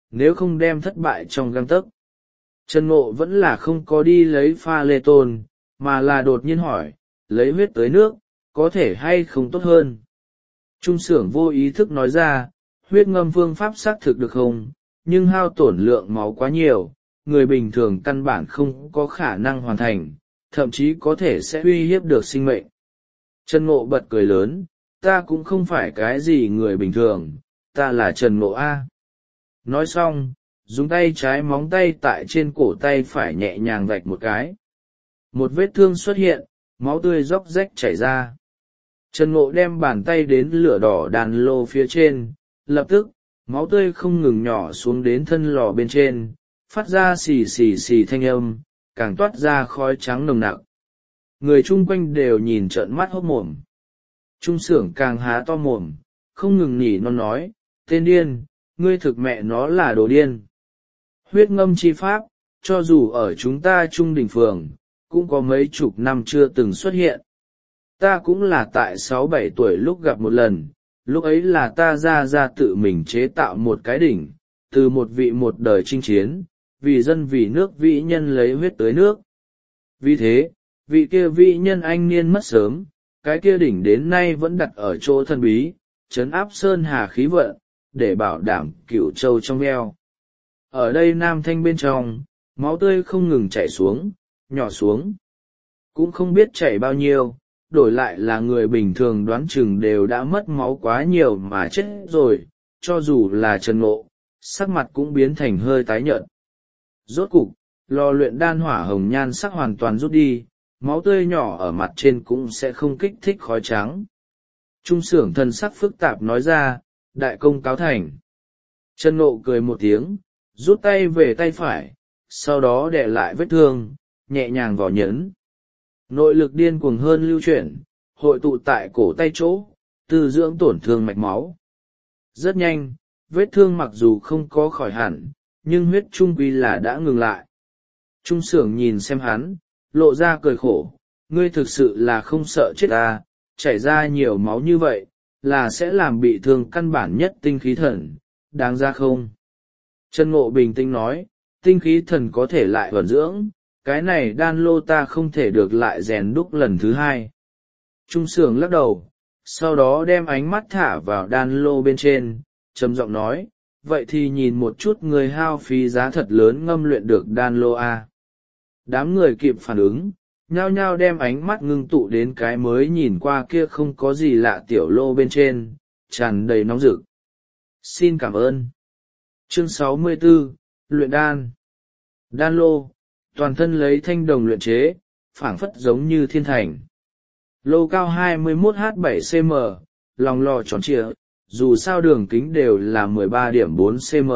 nếu không đem thất bại trong găng tấc. Trần Ngộ vẫn là không có đi lấy pha lê tôn, mà là đột nhiên hỏi, lấy huyết tới nước, có thể hay không tốt hơn? Trung xưởng vô ý thức nói ra, huyết ngâm phương pháp xác thực được không, nhưng hao tổn lượng máu quá nhiều, người bình thường căn bản không có khả năng hoàn thành, thậm chí có thể sẽ uy hiếp được sinh mệnh. Trần Ngộ bật cười lớn, ta cũng không phải cái gì người bình thường, ta là Trần Ngộ A. Nói xong, dùng tay trái móng tay tại trên cổ tay phải nhẹ nhàng vạch một cái. Một vết thương xuất hiện, máu tươi róc rách chảy ra. Trần Ngộ đem bàn tay đến lửa đỏ đàn lô phía trên, lập tức, máu tươi không ngừng nhỏ xuống đến thân lò bên trên, phát ra xì xì xì thanh âm, càng toát ra khói trắng nồng nặc. Người chung quanh đều nhìn trợn mắt hốt mồm. Trung xưởng càng há to mồm, không ngừng nhỉ nó nói, tên điên, ngươi thực mẹ nó là đồ điên. Huyết ngâm chi pháp, cho dù ở chúng ta trung đỉnh phường, cũng có mấy chục năm chưa từng xuất hiện. Ta cũng là tại sáu bảy tuổi lúc gặp một lần, lúc ấy là ta ra ra tự mình chế tạo một cái đỉnh, từ một vị một đời chinh chiến, vì dân vì nước vĩ nhân lấy huyết tới nước. Vì thế, vị kia vĩ nhân anh niên mất sớm, cái kia đỉnh đến nay vẫn đặt ở chỗ thần bí, trấn áp sơn hà khí vận, để bảo đảm cửu châu trong eo. Ở đây Nam Thanh bên trong, máu tươi không ngừng chảy xuống, nhỏ xuống. Cũng không biết chảy bao nhiêu, đổi lại là người bình thường đoán chừng đều đã mất máu quá nhiều mà chết rồi, cho dù là Trần Ngộ, sắc mặt cũng biến thành hơi tái nhợt. Rốt cục, lò luyện đan hỏa hồng nhan sắc hoàn toàn rút đi, máu tươi nhỏ ở mặt trên cũng sẽ không kích thích khói trắng. Trung xưởng thần sắc phức tạp nói ra, đại công cáo thành. Trần Ngộ cười một tiếng, rút tay về tay phải, sau đó đè lại vết thương, nhẹ nhàng vò nhấn. Nội lực điên cuồng hơn lưu chuyển, hội tụ tại cổ tay chỗ, từ dưỡng tổn thương mạch máu. Rất nhanh, vết thương mặc dù không có khỏi hẳn, nhưng huyết trung quy là đã ngừng lại. Trung xưởng nhìn xem hắn, lộ ra cười khổ, ngươi thực sự là không sợ chết à, chảy ra nhiều máu như vậy, là sẽ làm bị thương căn bản nhất tinh khí thần, đáng ra không? Trần Ngộ bình tĩnh nói, tinh khí thần có thể lại vận dưỡng, cái này đan lô ta không thể được lại rèn đúc lần thứ hai. Trung xưởng lắc đầu, sau đó đem ánh mắt thả vào đan lô bên trên, trầm giọng nói, vậy thì nhìn một chút người hao phí giá thật lớn ngâm luyện được đan lô a. Đám người kịp phản ứng, nhao nhao đem ánh mắt ngưng tụ đến cái mới nhìn qua kia không có gì lạ tiểu lô bên trên, tràn đầy nóng rực. Xin cảm ơn. Chương sáu mươi tư, Luyện đan. Đan lô, toàn thân lấy thanh đồng luyện chế, phảng phất giống như thiên thành. Lô cao hai mươi mốt h bảy cm, lòng lò tròn trịa, dù sao đường kính đều là mười ba điểm bốn cm.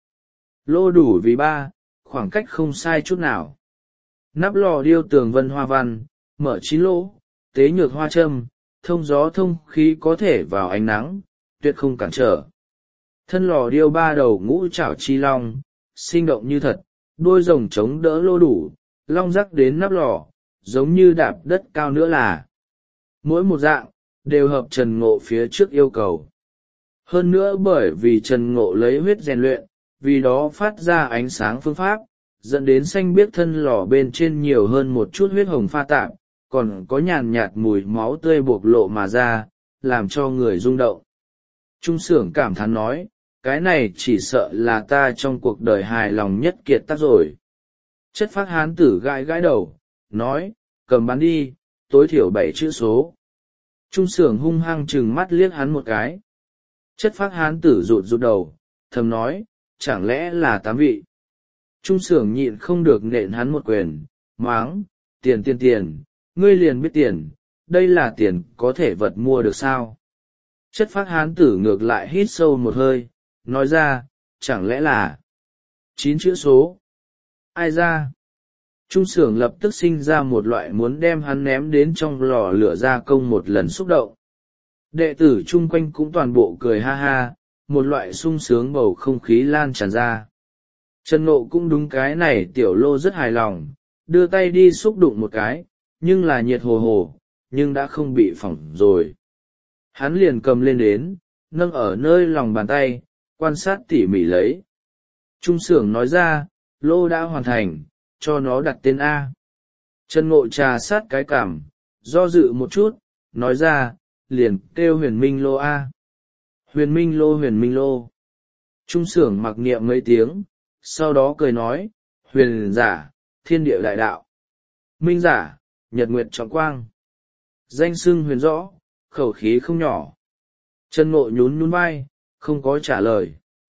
Lô đủ vì ba, khoảng cách không sai chút nào. Nắp lò điêu tường vân hoa văn, mở chín lỗ, tế nhược hoa châm, thông gió thông khí có thể vào ánh nắng, tuyệt không cản trở. Thân lò điêu ba đầu ngũ trảo chi long, sinh động như thật, đuôi rồng chống đỡ lô đủ, long rắc đến nắp lò, giống như đạp đất cao nữa là. Mỗi một dạng, đều hợp Trần Ngộ phía trước yêu cầu. Hơn nữa bởi vì Trần Ngộ lấy huyết rèn luyện, vì đó phát ra ánh sáng phương pháp, dẫn đến xanh biếc thân lò bên trên nhiều hơn một chút huyết hồng pha tạp, còn có nhàn nhạt mùi máu tươi bộc lộ mà ra, làm cho người rung động. Trung xưởng cảm thán nói, cái này chỉ sợ là ta trong cuộc đời hài lòng nhất kiệt tác rồi. Chất phác hán tử gãi gãi đầu, nói, cầm bán đi, tối thiểu bảy chữ số. Trung xưởng hung hăng trừng mắt liếc hắn một cái. Chất phác hán tử rụt rụt đầu, thầm nói, chẳng lẽ là tám vị. Trung xưởng nhịn không được nện hắn một quyền, máng, tiền tiền tiền, ngươi liền biết tiền, đây là tiền có thể vật mua được sao. Chất phác hán tử ngược lại hít sâu một hơi, nói ra, chẳng lẽ là chín chữ số. Ai ra? Trung xưởng lập tức sinh ra một loại muốn đem hắn ném đến trong lò lửa gia công một lần xúc động. Đệ tử chung quanh cũng toàn bộ cười ha ha, một loại sung sướng bầu không khí lan tràn ra. Trần Ngộ cũng đúng cái này tiểu lô rất hài lòng, đưa tay đi xúc đụng một cái, nhưng là nhiệt hồ hồ, nhưng đã không bị phỏng rồi. Hắn liền cầm lên đến, nâng ở nơi lòng bàn tay, quan sát tỉ mỉ lấy. Trung xưởng nói ra, lô đã hoàn thành, cho nó đặt tên A. Trần Ngộ trà sát cái cảm, do dự một chút, nói ra, liền kêu huyền minh lô A. Huyền minh lô huyền minh lô. Trung xưởng mặc niệm mấy tiếng, sau đó cười nói, huyền giả, thiên địa đại đạo. Minh giả, nhật nguyệt trọng quang. Danh xưng huyền rõ, khẩu khí không nhỏ. Trần Ngộ nhún nhún vai, không có trả lời.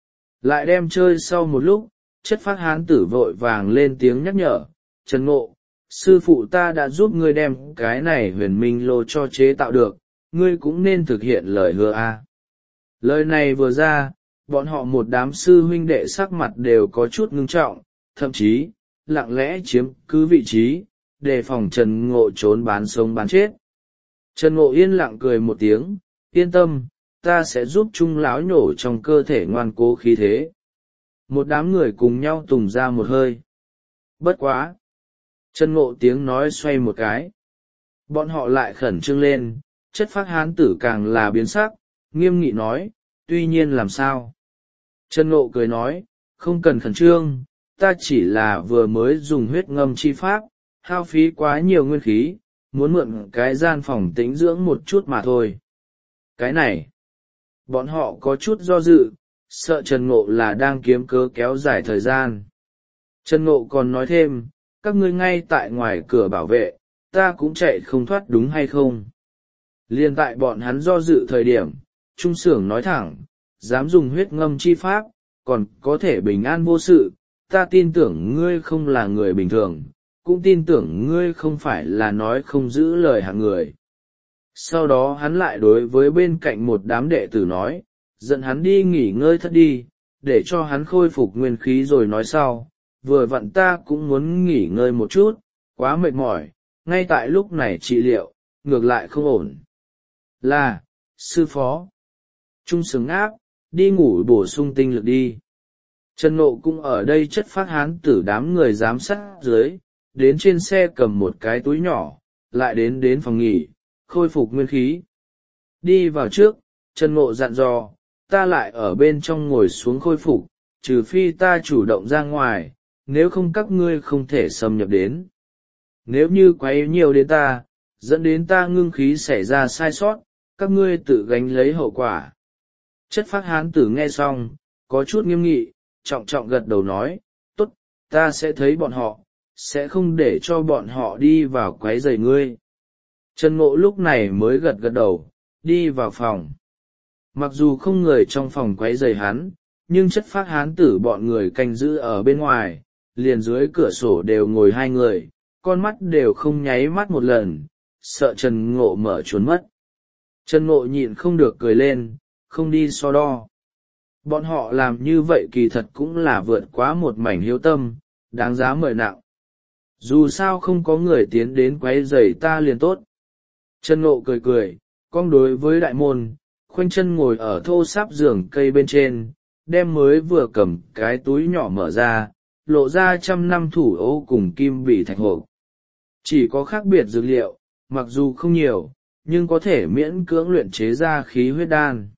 Lại đem chơi sau một lúc, chất phát hán tử vội vàng lên tiếng nhắc nhở, Trần Ngộ, sư phụ ta đã giúp ngươi đem cái này huyền minh lô cho chế tạo được, ngươi cũng nên thực hiện lời hứa a. Lời này vừa ra, bọn họ một đám sư huynh đệ sắc mặt đều có chút ngưng trọng, thậm chí, lặng lẽ chiếm cứ vị trí, đề phòng Trần Ngộ trốn bán sống bán chết. Trần Ngộ yên lặng cười một tiếng, yên tâm, ta sẽ giúp Trung lão nhổ trong cơ thể ngoan cố khí thế. Một đám người cùng nhau tùng ra một hơi. Bất quá! Trần Ngộ tiếng nói xoay một cái. Bọn họ lại khẩn trương lên, chất phác hán tử càng là biến sắc, nghiêm nghị nói, tuy nhiên làm sao? Trần Ngộ cười nói, không cần khẩn trương, ta chỉ là vừa mới dùng huyết ngâm chi pháp, hao phí quá nhiều nguyên khí, muốn mượn cái gian phòng tĩnh dưỡng một chút mà thôi. Cái này, bọn họ có chút do dự, sợ Trần Ngộ là đang kiếm cớ kéo dài thời gian. Trần Ngộ còn nói thêm, các ngươi ngay tại ngoài cửa bảo vệ, ta cũng chạy không thoát đúng hay không? Liên tại bọn hắn do dự thời điểm, Trung xưởng nói thẳng, dám dùng huyết ngâm chi pháp, còn có thể bình an vô sự, ta tin tưởng ngươi không là người bình thường, cũng tin tưởng ngươi không phải là nói không giữ lời hạng người. Sau đó hắn lại đối với bên cạnh một đám đệ tử nói, dẫn hắn đi nghỉ ngơi thất đi, để cho hắn khôi phục nguyên khí rồi nói sau, vừa vặn ta cũng muốn nghỉ ngơi một chút, quá mệt mỏi, ngay tại lúc này trị liệu, ngược lại không ổn. Là, sư phó. Trung xứng áp, đi ngủ bổ sung tinh lực đi. Trần Ngộ cũng ở đây chất phát hán tử đám người giám sát dưới, đến trên xe cầm một cái túi nhỏ, lại đến đến phòng nghỉ, khôi phục nguyên khí. Đi vào trước, Trần Ngộ dặn dò, ta lại ở bên trong ngồi xuống khôi phục, trừ phi ta chủ động ra ngoài, nếu không các ngươi không thể xâm nhập đến. Nếu như quấy nhiều đến ta, dẫn đến ta ngưng khí xảy ra sai sót, các ngươi tự gánh lấy hậu quả. Chất phác hán tử nghe xong, có chút nghiêm nghị, trọng trọng gật đầu nói, tốt, ta sẽ thấy bọn họ, sẽ không để cho bọn họ đi vào quấy rầy ngươi. Trần Ngộ lúc này mới gật gật đầu, đi vào phòng. Mặc dù không người trong phòng quấy rầy hắn, nhưng chất phác hán tử bọn người canh giữ ở bên ngoài, liền dưới cửa sổ đều ngồi hai người, con mắt đều không nháy mắt một lần, sợ Trần Ngộ mở trốn mất. Trần Ngộ nhịn không được cười lên, không đi so đo. Bọn họ làm như vậy kỳ thật cũng là vượt quá một mảnh hiếu tâm, đáng giá mời nặng. Dù sao không có người tiến đến quấy rầy ta liền tốt. Trần Ngộ cười cười, cong đối với đại môn, khoanh chân ngồi ở thô sáp giường cây bên trên, đem mới vừa cầm cái túi nhỏ mở ra, lộ ra trăm năm thủ ô cùng kim bị thạch hộp. Chỉ có khác biệt dược liệu, mặc dù không nhiều, nhưng có thể miễn cưỡng luyện chế ra khí huyết đan.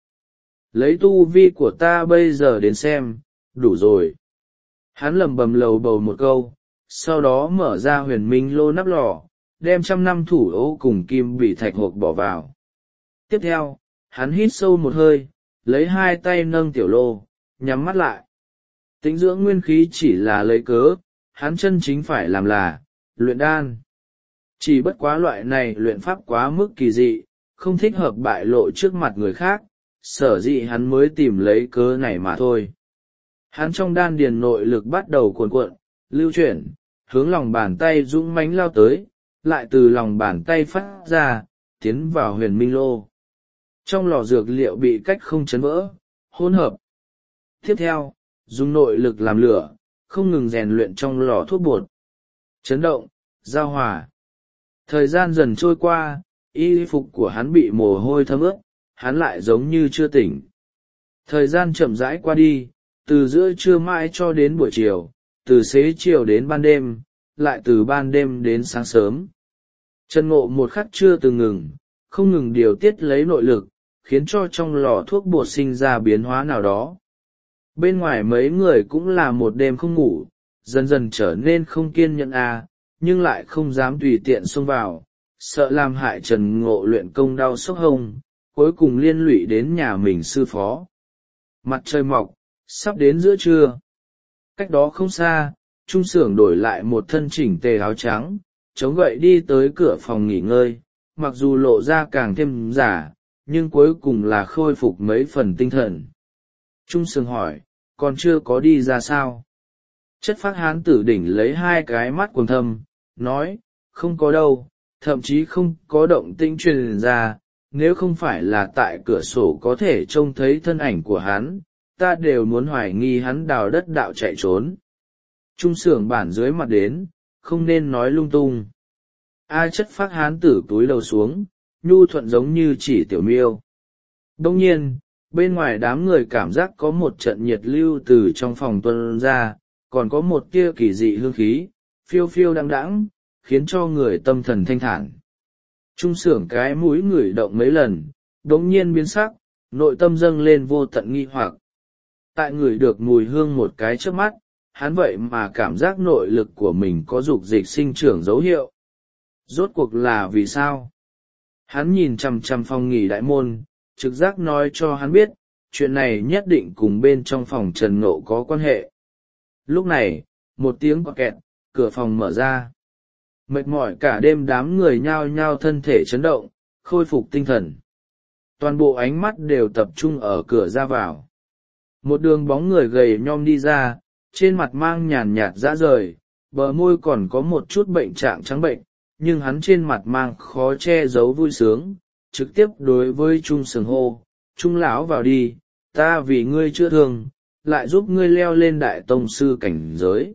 Lấy tu vi của ta bây giờ đến xem, đủ rồi. Hắn lầm bầm lầu bầu một câu, sau đó mở ra huyền minh lô nắp lò, đem trăm năm thủ ô cùng kim bị thạch hộp bỏ vào. Tiếp theo, hắn hít sâu một hơi, lấy hai tay nâng tiểu lô, nhắm mắt lại. Tĩnh dưỡng nguyên khí chỉ là lấy cớ, hắn chân chính phải làm là, luyện đan. Chỉ bất quá loại này luyện pháp quá mức kỳ dị, không thích hợp bại lộ trước mặt người khác, sở dĩ hắn mới tìm lấy cớ này mà thôi. Hắn trong đan điền nội lực bắt đầu cuồn cuộn, lưu chuyển, hướng lòng bàn tay dũng mãnh lao tới, lại từ lòng bàn tay phát ra, tiến vào huyền minh lô. Trong lò dược liệu bị cách không chấn vỡ, hỗn hợp. Tiếp theo, dùng nội lực làm lửa, không ngừng rèn luyện trong lò thuốc bột. Chấn động, giao hòa. Thời gian dần trôi qua, y phục của hắn bị mồ hôi thấm ướt, hắn lại giống như chưa tỉnh. Thời gian chậm rãi qua đi, từ giữa trưa mãi cho đến buổi chiều, từ xế chiều đến ban đêm, lại từ ban đêm đến sáng sớm. Trần Ngộ một khắc chưa từng ngừng, không ngừng điều tiết lấy nội lực, khiến cho trong lò thuốc bột sinh ra biến hóa nào đó. Bên ngoài mấy người cũng là một đêm không ngủ, dần dần trở nên không kiên nhẫn à, nhưng lại không dám tùy tiện xông vào, sợ làm hại Trần Ngộ luyện công đau sốc hông, cuối cùng liên lụy đến nhà mình sư phó. Mặt trời mọc, sắp đến giữa trưa. Cách đó không xa, Trung Xưởng đổi lại một thân chỉnh tề áo trắng, chống gậy đi tới cửa phòng nghỉ ngơi, mặc dù lộ ra càng thêm giả, nhưng cuối cùng là khôi phục mấy phần tinh thần. Trung Xưởng hỏi, còn chưa có đi ra sao? Chất phác hán tử đỉnh lấy hai cái mắt quầng thâm, nói, không có đâu, thậm chí không có động tĩnh truyền ra, nếu không phải là tại cửa sổ có thể trông thấy thân ảnh của hắn, ta đều muốn hoài nghi hắn đào đất đạo chạy trốn. Trung Xưởng bản dưới mặt đến, không nên nói lung tung. A chất phác hán tử túi đầu xuống, nhu thuận giống như chỉ tiểu miêu. Đông nhiên, bên ngoài đám người cảm giác có một trận nhiệt lưu từ trong phòng tuôn ra, còn có một tia kỳ dị hương khí, phiêu phiêu đăng đãng, khiến cho người tâm thần thanh thản. Trung Xưởng cái mũi ngửi động mấy lần, đống nhiên biến sắc, nội tâm dâng lên vô tận nghi hoặc. Tại ngửi được mùi hương một cái trước mắt, hắn vậy mà cảm giác nội lực của mình có dục dịch sinh trưởng dấu hiệu. Rốt cuộc là vì sao? Hắn nhìn chằm chằm phòng nghỉ đại môn, trực giác nói cho hắn biết, chuyện này nhất định cùng bên trong phòng Trần Ngộ có quan hệ. Lúc này, một tiếng quạt kẹt, cửa phòng mở ra. Mệt mỏi cả đêm đám người nhao nhao thân thể chấn động, khôi phục tinh thần. Toàn bộ ánh mắt đều tập trung ở cửa ra vào. Một đường bóng người gầy nhom đi ra, trên mặt mang nhàn nhạt dã rời, bờ môi còn có một chút bệnh trạng trắng bệnh, nhưng hắn trên mặt mang khó che giấu vui sướng, trực tiếp đối với Trung Xưởng hô, Trung lão vào đi, ta vì ngươi chữa thương, lại giúp ngươi leo lên đại tông sư cảnh giới.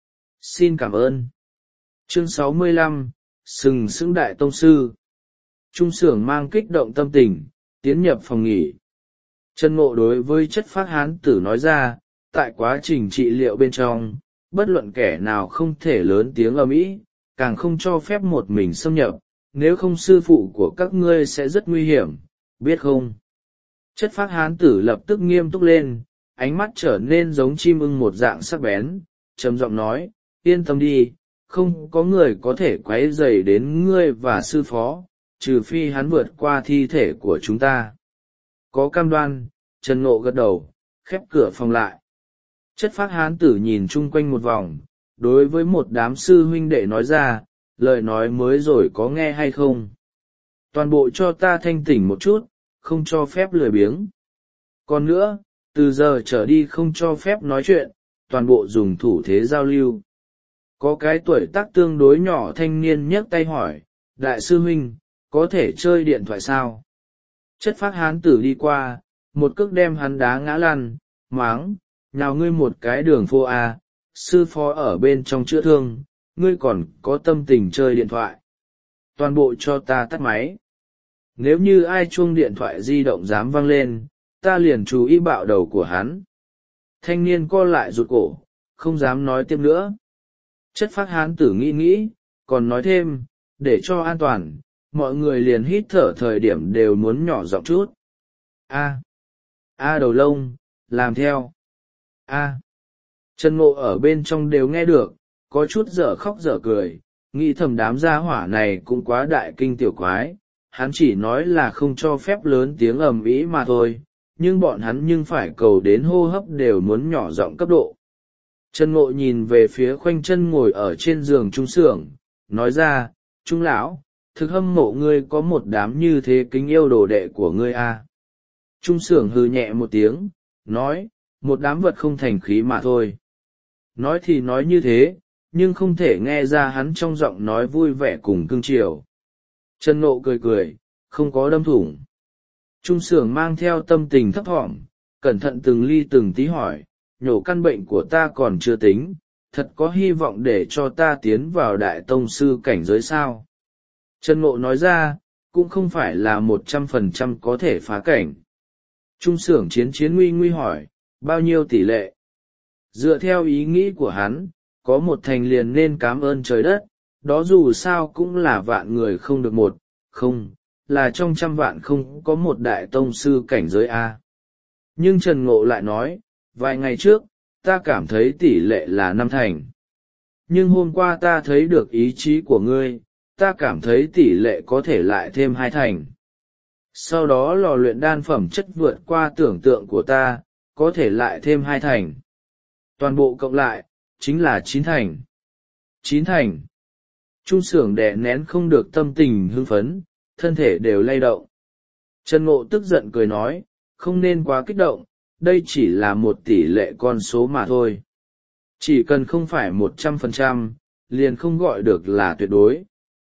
Xin cảm ơn. Chương sáu mươi lăm, sừng sững đại tông sư. Trung Xưởng mang kích động tâm tình, tiến nhập phòng nghỉ. Trần Ngộ đối với chất phác hán tử nói ra, tại quá trình trị liệu bên trong, bất luận kẻ nào không thể lớn tiếng ầm ĩ, càng không cho phép một mình xâm nhập, nếu không sư phụ của các ngươi sẽ rất nguy hiểm, biết không? Chất phác hán tử lập tức nghiêm túc lên, ánh mắt trở nên giống chim ưng một dạng sắc bén, trầm giọng nói, yên tâm đi, không có người có thể quấy rầy đến ngươi và sư phó, trừ phi hắn vượt qua thi thể của chúng ta. Có cam đoan, Trần Ngộ gật đầu, khép cửa phòng lại. Chất phác hán tử nhìn chung quanh một vòng, đối với một đám sư huynh đệ nói ra, lời nói mới rồi có nghe hay không? Toàn bộ cho ta thanh tỉnh một chút, không cho phép lười biếng. Còn nữa, từ giờ trở đi không cho phép nói chuyện, toàn bộ dùng thủ thế giao lưu. Có cái tuổi tác tương đối nhỏ thanh niên nhấc tay hỏi, đại sư huynh, có thể chơi điện thoại sao? Chất phác hán tử đi qua, một cước đem hắn đá ngã lăn, máng, nào ngươi một cái đường phô à, sư phó ở bên trong chữa thương, ngươi còn có tâm tình chơi điện thoại. Toàn bộ cho ta tắt máy. Nếu như ai chuông điện thoại di động dám vang lên, ta liền chú ý bạo đầu của hắn. Thanh niên co lại rụt cổ, không dám nói tiếp nữa. Chất phác hán tử nghĩ nghĩ, còn nói thêm, để cho an toàn, mọi người liền hít thở thời điểm đều muốn nhỏ giọng chút. A. A đầu lông, làm theo. A. Trần Ngộ ở bên trong đều nghe được, có chút dở khóc dở cười, nghĩ thầm đám gia hỏa này cũng quá đại kinh tiểu quái, hắn chỉ nói là không cho phép lớn tiếng ầm ĩ mà thôi, nhưng bọn hắn nhưng phải cầu đến hô hấp đều muốn nhỏ giọng cấp độ. Trần Ngộ nhìn về phía khoanh chân ngồi ở trên giường Trung Xưởng, nói ra, Trung lão, thực hâm mộ ngươi có một đám như thế kính yêu đồ đệ của ngươi a. À. Trung Xưởng hừ nhẹ một tiếng, nói, một đám vật không thành khí mà thôi. Nói thì nói như thế, nhưng không thể nghe ra hắn trong giọng nói vui vẻ cùng cưng chiều. Trần Ngộ cười cười, không có đâm thủng. Trung Xưởng mang theo tâm tình thấp thỏm, cẩn thận từng ly từng tí hỏi, nhổ căn bệnh của ta còn chưa tính, thật có hy vọng để cho ta tiến vào đại tông sư cảnh giới sao? Trần Ngộ nói ra, cũng không phải là một trăm phần trăm có thể phá cảnh. Trung Xưởng chiến chiến nguy nguy hỏi, bao nhiêu tỷ lệ? Dựa theo ý nghĩ của hắn, có một thành liền nên cảm ơn trời đất, đó dù sao cũng là vạn người không được một, không, là trong trăm vạn không có một đại tông sư cảnh giới A. Nhưng Trần Ngộ lại nói, vài ngày trước ta cảm thấy tỷ lệ là năm thành, nhưng hôm qua ta thấy được ý chí của ngươi, ta cảm thấy tỷ lệ có thể lại thêm hai thành. Sau đó lò luyện đan phẩm chất vượt qua tưởng tượng của ta, có thể lại thêm hai thành. Toàn bộ cộng lại chính là chín thành. Chín thành. Trung xưởng đè nén không được tâm tình hưng phấn, thân thể đều lay động. Trần Ngộ tức giận cười nói, không nên quá kích động, đây chỉ là một tỷ lệ con số mà thôi. Chỉ cần không phải một trăm phần trăm, liền không gọi được là tuyệt đối.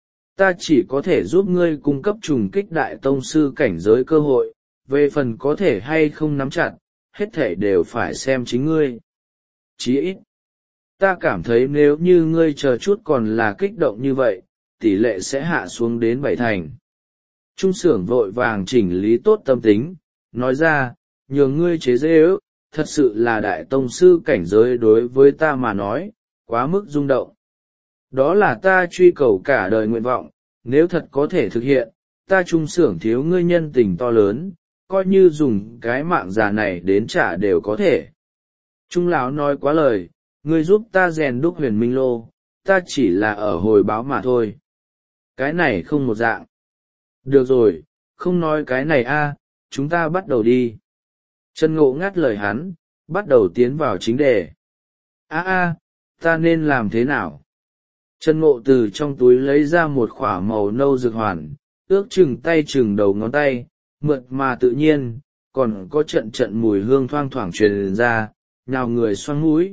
Ta chỉ có thể giúp ngươi cung cấp trùng kích đại tông sư cảnh giới cơ hội, về phần có thể hay không nắm chặt, hết thể đều phải xem chính ngươi. Chí ít, ta cảm thấy nếu như ngươi chờ chút còn là kích động như vậy, tỷ lệ sẽ hạ xuống đến bảy thành. Trung xưởng vội vàng chỉnh lý tốt tâm tính, nói ra, nhường ngươi chế dê ước, thật sự là đại tông sư cảnh giới đối với ta mà nói, quá mức rung động. Đó là ta truy cầu cả đời nguyện vọng, nếu thật có thể thực hiện, ta trung xưởng thiếu ngươi nhân tình to lớn, coi như dùng cái mạng già này đến trả đều có thể. Trung lão nói quá lời, ngươi giúp ta rèn đúc huyền minh lô, ta chỉ là ở hồi báo mà thôi. Cái này không một dạng. Được rồi, không nói cái này a, chúng ta bắt đầu đi. Trần Ngộ ngắt lời hắn, bắt đầu tiến vào chính đề. A a, ta nên làm thế nào? Trần Ngộ từ trong túi lấy ra một khỏa màu nâu dược hoàn, ước chừng tay chừng đầu ngón tay, mượt mà tự nhiên, còn có trận trận mùi hương thoang thoảng truyền ra, nhào người xoăn mũi.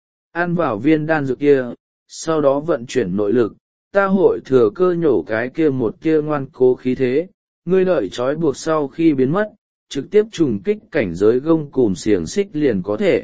Ăn vào viên đan dược kia, sau đó vận chuyển nội lực, ta hội thừa cơ nhổ cái kia một kia ngoan cố khí thế, ngươi đợi trói buộc sau khi biến mất, trực tiếp trùng kích cảnh giới gông cùm xiềng xích liền có thể.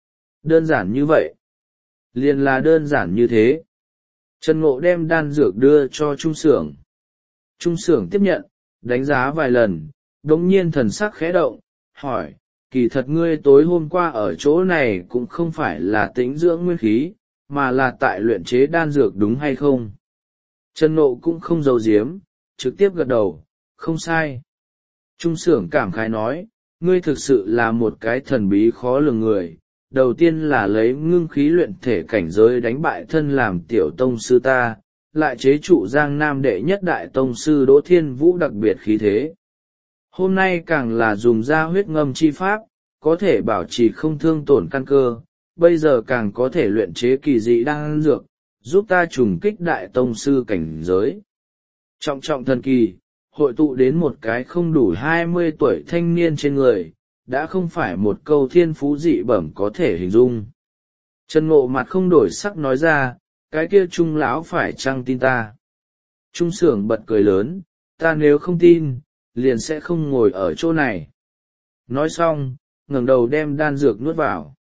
Đơn giản như vậy. Liền là đơn giản như thế. Trần Ngộ đem đan dược đưa cho Trung xưởng. Trung xưởng tiếp nhận, đánh giá vài lần, đống nhiên thần sắc khẽ động, hỏi, kỳ thật ngươi tối hôm qua ở chỗ này cũng không phải là tĩnh dưỡng nguyên khí, mà là tại luyện chế đan dược đúng hay không? Trần Ngộ cũng không giấu giếm, trực tiếp gật đầu, không sai. Trung xưởng cảm khái nói, ngươi thực sự là một cái thần bí khó lường người, đầu tiên là lấy ngưng khí luyện thể cảnh giới đánh bại thân làm tiểu tông sư ta, lại chế trụ Giang Nam đệ nhất đại tông sư Đỗ Thiên Vũ đặc biệt khí thế. Hôm nay càng là dùng ra huyết ngâm chi pháp, có thể bảo trì không thương tổn căn cơ, bây giờ càng có thể luyện chế kỳ dị đan dược, giúp ta trùng kích đại tông sư cảnh giới. Trọng trọng thần kỳ, hội tụ đến một cái không đủ hai mươi tuổi thanh niên trên người, đã không phải một câu thiên phú dị bẩm có thể hình dung. Trần Ngộ mặt không đổi sắc nói ra, cái kia Trung lão phải chăng tin ta? Trung xưởng bật cười lớn, ta nếu không tin, liền sẽ không ngồi ở chỗ này. Nói xong, ngẩng đầu đem đan dược nuốt vào.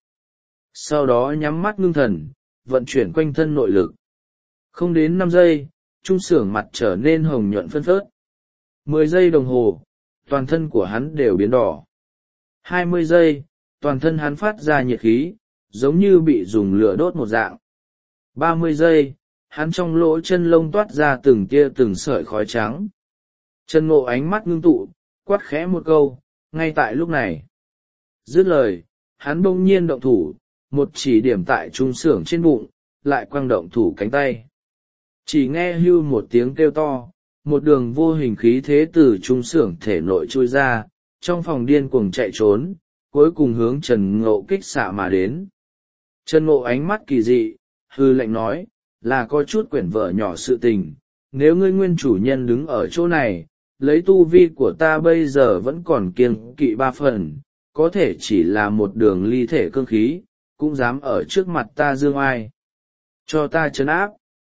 Sau đó nhắm mắt ngưng thần, vận chuyển quanh thân nội lực. Không đến năm giây, Trung xưởng mặt trở nên hồng nhuận phân phớt. Mười giây đồng hồ, toàn thân của hắn đều biến đỏ. Hai mươi giây, toàn thân hắn phát ra nhiệt khí, giống như bị dùng lửa đốt một dạng. Ba mươi giây, hắn trong lỗ chân lông toát ra từng tia từng sợi khói trắng. Trần Ngộ ánh mắt ngưng tụ, quát khẽ một câu, ngay tại lúc này. Dứt lời, hắn bỗng nhiên động thủ, một chỉ điểm tại trung xưởng trên bụng, lại quăng động thủ cánh tay. Chỉ nghe hưu một tiếng kêu to, một đường vô hình khí thế từ trung xưởng thể nội trôi ra, trong phòng điên cuồng chạy trốn, cuối cùng hướng Trần Ngộ kích xạ mà đến. Trần Ngộ ánh mắt kỳ dị, hư lệnh nói, là có chút quyển vở nhỏ sự tình, nếu ngươi nguyên chủ nhân đứng ở chỗ này, lấy tu vi của ta bây giờ vẫn còn kiêng kỵ ba phần, có thể chỉ là một đường ly thể cương khí, cũng dám ở trước mặt ta dương ai. Cho ta trấn áp.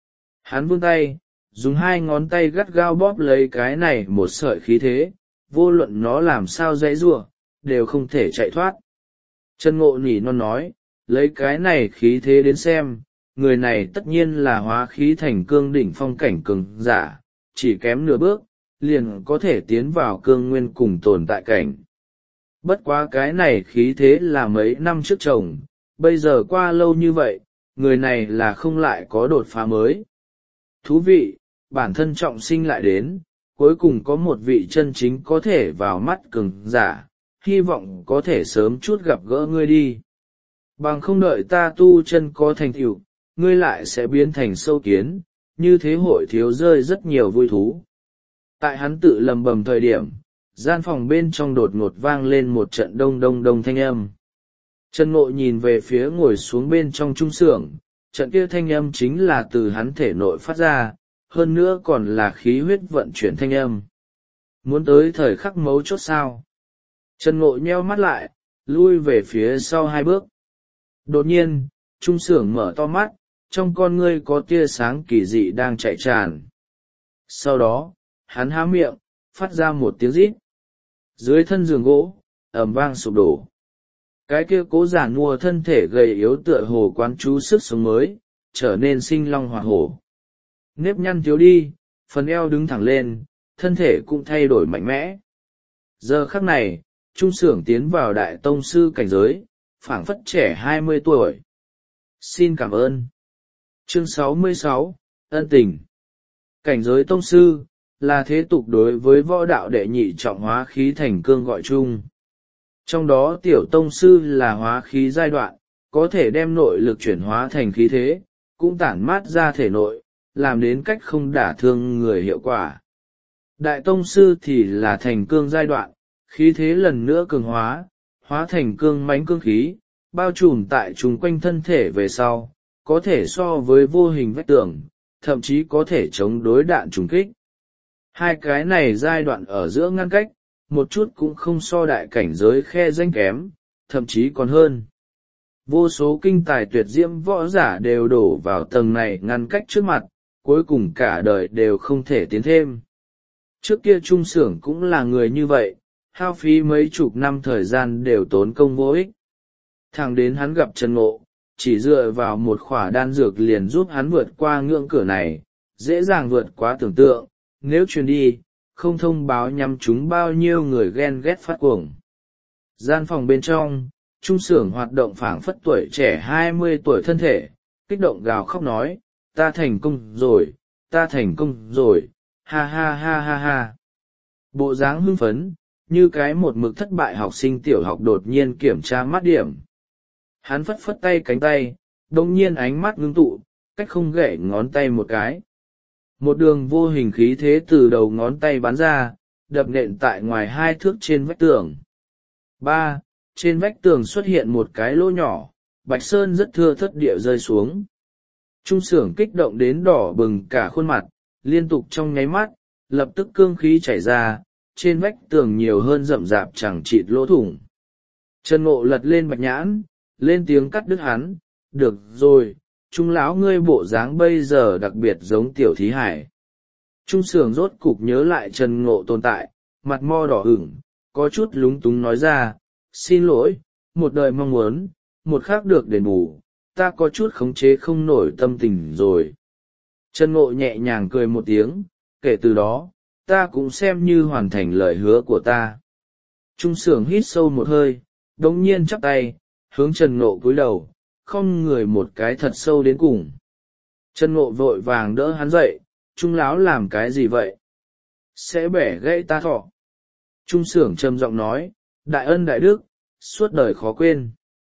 Hắn vươn tay, dùng hai ngón tay gắt gao bóp lấy cái này một sợi khí thế, vô luận nó làm sao dãy giụa, đều không thể chạy thoát. Trần Ngộ nhỉ non nói, lấy cái này khí thế đến xem, người này tất nhiên là hóa khí thành cương đỉnh phong cảnh cường giả, chỉ kém nửa bước, liền có thể tiến vào cương nguyên cùng tồn tại cảnh. Bất quá cái này khí thế là mấy năm trước chồng, bây giờ qua lâu như vậy, người này là không lại có đột phá mới. Thú vị, bản thân trọng sinh lại đến, cuối cùng có một vị chân chính có thể vào mắt cường giả, hy vọng có thể sớm chút gặp gỡ ngươi đi. Bằng không đợi ta tu chân có thành tựu, ngươi lại sẽ biến thành sâu kiến, như thế hội thiếu rơi rất nhiều vui thú. Tại hắn tự lầm bầm thời điểm, gian phòng bên trong đột ngột vang lên một trận đông đông đông thanh âm. Trần Ngộ nhìn về phía ngồi xuống bên trong trung xưởng, trận kia thanh âm chính là từ hắn thể nội phát ra, hơn nữa còn là khí huyết vận chuyển thanh âm. Muốn tới thời khắc mấu chốt sao? Trần Ngộ nheo mắt lại, lui về phía sau hai bước. Đột nhiên, trung xưởng mở to mắt, trong con ngươi có tia sáng kỳ dị đang chạy tràn. Sau đó, hắn há miệng, phát ra một tiếng rít. Dưới thân giường gỗ, ầm vang sụp đổ. Cái kia cố giản mua thân thể gầy yếu tựa hồ quán chú sức sống mới, trở nên sinh long hoạt hổ. Nếp nhăn thiếu đi, phần eo đứng thẳng lên, thân thể cũng thay đổi mạnh mẽ. Giờ khắc này, trung xưởng tiến vào đại tông sư cảnh giới, phảng phất trẻ hai mươi tuổi. Xin cảm ơn. Chương sáu mươi sáu, ân tình. Cảnh giới tông sư, là thế tục đối với võ đạo đệ nhị trọng hóa khí thành cương gọi chung. Trong đó tiểu tông sư là hóa khí giai đoạn, có thể đem nội lực chuyển hóa thành khí thế, cũng tản mát ra thể nội, làm đến cách không đả thương người hiệu quả. Đại tông sư thì là thành cương giai đoạn, khí thế lần nữa cường hóa, hóa thành cương mãnh cương khí, bao trùm tại chung quanh thân thể về sau, có thể so với vô hình vách tường, thậm chí có thể chống đối đạn trùng kích. Hai cái này giai đoạn ở giữa ngăn cách, một chút cũng không so đại cảnh giới khe danh kém, thậm chí còn hơn. Vô số kinh tài tuyệt diễm võ giả đều đổ vào tầng này ngăn cách trước mặt, cuối cùng cả đời đều không thể tiến thêm. Trước kia trung xưởng cũng là người như vậy, hao phí mấy chục năm thời gian đều tốn công vô ích. Thẳng đến hắn gặp Trần Ngộ, chỉ dựa vào một khỏa đan dược liền giúp hắn vượt qua ngưỡng cửa này, dễ dàng vượt quá tưởng tượng, nếu truyền đi, không thông báo nhằm chúng bao nhiêu người ghen ghét phát cuồng. Gian phòng bên trong, trung xưởng hoạt động phảng phất tuổi trẻ hai mươi tuổi thân thể, kích động gào khóc nói, ta thành công rồi, ta thành công rồi, ha ha ha ha ha. Bộ dáng hưng phấn, như cái một mực thất bại học sinh tiểu học đột nhiên kiểm tra mắt điểm. Hắn phất phất tay cánh tay, đồng nhiên ánh mắt ngưng tụ, cách không gậy ngón tay một cái. Một đường vô hình khí thế từ đầu ngón tay bắn ra, đập nện tại ngoài hai thước trên vách tường. Ba, trên vách tường xuất hiện một cái lỗ nhỏ, Bạch Sơn rất thưa thất địa rơi xuống. Trung xưởng kích động đến đỏ bừng cả khuôn mặt, liên tục trong nháy mắt, lập tức cương khí chảy ra, trên vách tường nhiều hơn rậm rạp chẳng chịt lỗ thủng. Trần Ngộ lật lên Bạch Nhãn, lên tiếng cắt đứt hắn, được rồi, Trung lão ngươi bộ dáng bây giờ đặc biệt giống tiểu thí hải. Trung xưởng rốt cục nhớ lại Trần Ngộ tồn tại, mặt mo đỏ ửng, có chút lúng túng nói ra, xin lỗi, một đời mong muốn, một khác được đền bù, ta có chút khống chế không nổi tâm tình rồi. Trần Ngộ nhẹ nhàng cười một tiếng, kể từ đó, ta cũng xem như hoàn thành lời hứa của ta. Trung xưởng hít sâu một hơi, đống nhiên chắp tay, hướng Trần Ngộ cúi đầu, không người một cái thật sâu đến cùng. Trần Ngộ vội vàng đỡ hắn dậy, Trung lão làm cái gì vậy? Sẽ bẻ gãy ta thọ. Trung xưởng trầm giọng nói, đại ân đại đức, suốt đời khó quên.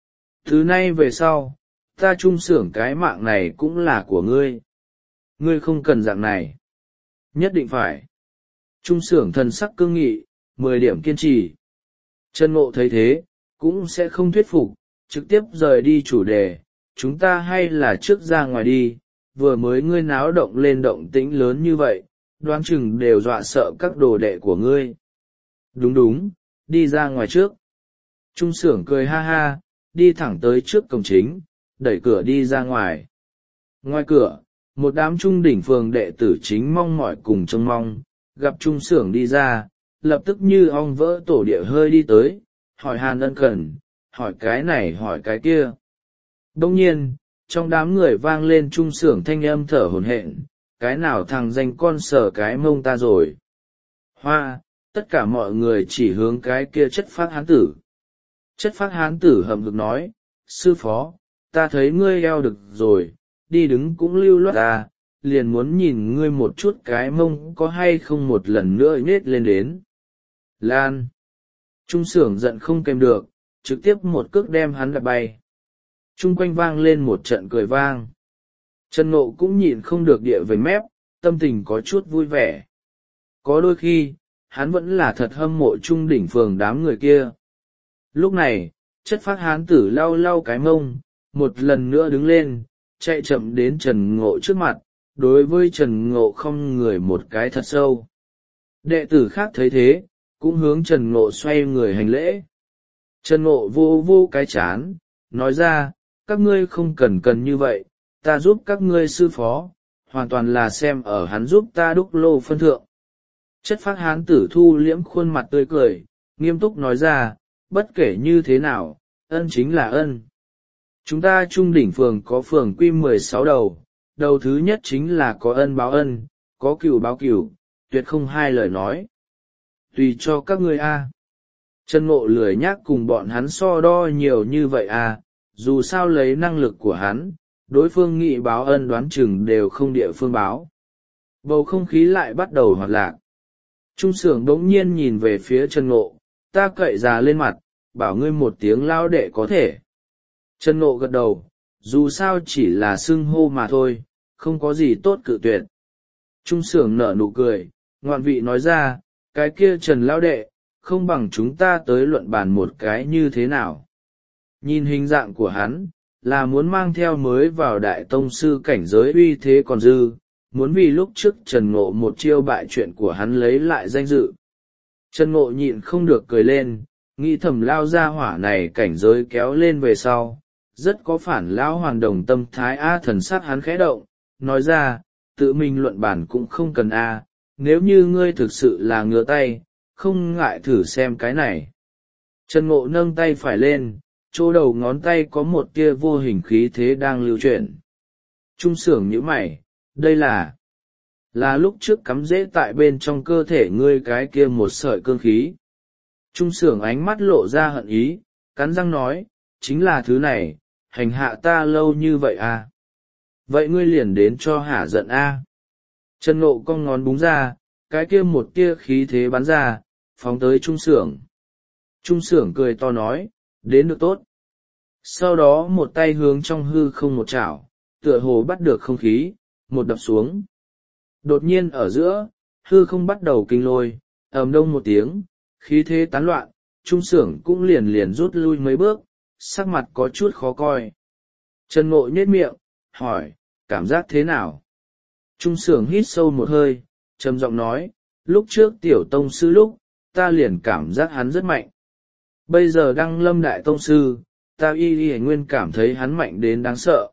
Từ nay về sau, ta trung xưởng cái mạng này cũng là của ngươi. Ngươi không cần dạng này. Nhất định phải. Trung xưởng thần sắc cương nghị, mười điểm kiên trì. Trần Ngộ thấy thế, cũng sẽ không thuyết phục, trực tiếp rời đi chủ đề, chúng ta hay là trước ra ngoài đi, vừa mới ngươi náo động lên động tĩnh lớn như vậy, đoán chừng đều dọa sợ các đồ đệ của ngươi. Đúng đúng, đi ra ngoài trước. Trung xưởng cười ha ha, đi thẳng tới trước cổng chính, đẩy cửa đi ra ngoài. Ngoài cửa, một đám trung đỉnh phường đệ tử chính mong mỏi cùng trông mong, gặp trung xưởng đi ra, lập tức như ong vỡ tổ địa hơi đi tới, hỏi hàn ân cần, hỏi cái này hỏi cái kia. Đông nhiên, trong đám người vang lên trung xưởng thanh âm thở hổn hển, cái nào thằng danh con sở cái mông ta rồi. Hoa, tất cả mọi người chỉ hướng cái kia chất phác hán tử. Chất phác hán tử hậm hực nói, sư phó, ta thấy ngươi eo được rồi, đi đứng cũng lưu loát ta, liền muốn nhìn ngươi một chút cái mông có hay không một lần nữa nết lên đến. Lan! Trung xưởng giận không kèm được, trực tiếp một cước đem hắn đạp bay. Chung quanh vang lên một trận cười vang. Trần Ngộ cũng nhịn không được địa với mép, tâm tình có chút vui vẻ. Có đôi khi, hắn vẫn là thật hâm mộ Trung đỉnh phường đám người kia. Lúc này, chất phác hán tử lau lau cái mông, một lần nữa đứng lên, chạy chậm đến Trần Ngộ trước mặt, đối với Trần Ngộ không người một cái thật sâu. Đệ tử khác thấy thế, cũng hướng Trần Ngộ xoay người hành lễ. Trần Ngộ vô vô cái chán, nói ra, các ngươi không cần cần như vậy, ta giúp các ngươi sư phó, hoàn toàn là xem ở hắn giúp ta đúc lô phân thượng. Chất phác hán tử thu liễm khuôn mặt tươi cười, nghiêm túc nói ra, bất kể như thế nào, ân chính là ân. Chúng ta Trung đỉnh phường có phường quy mười sáu đầu, đầu thứ nhất chính là có ân báo ân, có cửu báo cửu, tuyệt không hai lời nói. Tùy cho các ngươi a. Trần Ngộ lười nhác cùng bọn hắn so đo nhiều như vậy à, dù sao lấy năng lực của hắn, đối phương nghị báo ân đoán chừng đều không địa phương báo. Bầu không khí lại bắt đầu hoạt lạc. Trung Sưởng đống nhiên nhìn về phía Trần Ngộ, ta cậy già lên mặt, bảo ngươi một tiếng lao đệ có thể. Trần Ngộ gật đầu, dù sao chỉ là xưng hô mà thôi, không có gì tốt cự tuyệt. Trung Sưởng nở nụ cười, ngoạn vị nói ra, cái kia Trần lao đệ, không bằng chúng ta tới luận bàn một cái như thế nào. Nhìn hình dạng của hắn, là muốn mang theo mới vào đại tông sư cảnh giới uy thế còn dư, muốn vì lúc trước Trần Ngộ một chiêu bại chuyện của hắn lấy lại danh dự. Trần Ngộ nhịn không được cười lên, nghĩ thầm lao ra hỏa này cảnh giới kéo lên về sau, rất có phản lão hoàn đồng tâm thái a. Thần sắc hắn khẽ động, nói ra, tự mình luận bản cũng không cần a, nếu như ngươi thực sự là ngứa tay, không ngại thử xem cái này. Trần Ngộ nâng tay phải lên, chỗ đầu ngón tay có một tia vô hình khí thế đang lưu chuyển. Trung Sưởng nhíu mày, đây là là lúc trước cắm rễ tại bên trong cơ thể ngươi cái kia một sợi cương khí. Trung Sưởng ánh mắt lộ ra hận ý, cắn răng nói, chính là thứ này, hành hạ ta lâu như vậy à. Vậy ngươi liền đến cho hả giận a. Trần Ngộ cong ngón búng ra, cái kia một tia khí thế bắn ra, phóng tới Trung Sưởng. Trung Sưởng cười to nói, đến được tốt. Sau đó một tay hướng trong hư không một chảo, tựa hồ bắt được không khí, một đập xuống. Đột nhiên ở giữa, hư không bắt đầu kinh lôi, ầm đông một tiếng, khí thế tán loạn, Trung Sưởng cũng liền liền rút lui mấy bước, sắc mặt có chút khó coi. Trần Ngộ nhếch miệng, hỏi, cảm giác thế nào? Trung Sưởng hít sâu một hơi, trầm giọng nói, lúc trước tiểu tông sư lúc, ta liền cảm giác hắn rất mạnh. Bây giờ đăng lâm đại tông sư, ta y y nguyên cảm thấy hắn mạnh đến đáng sợ.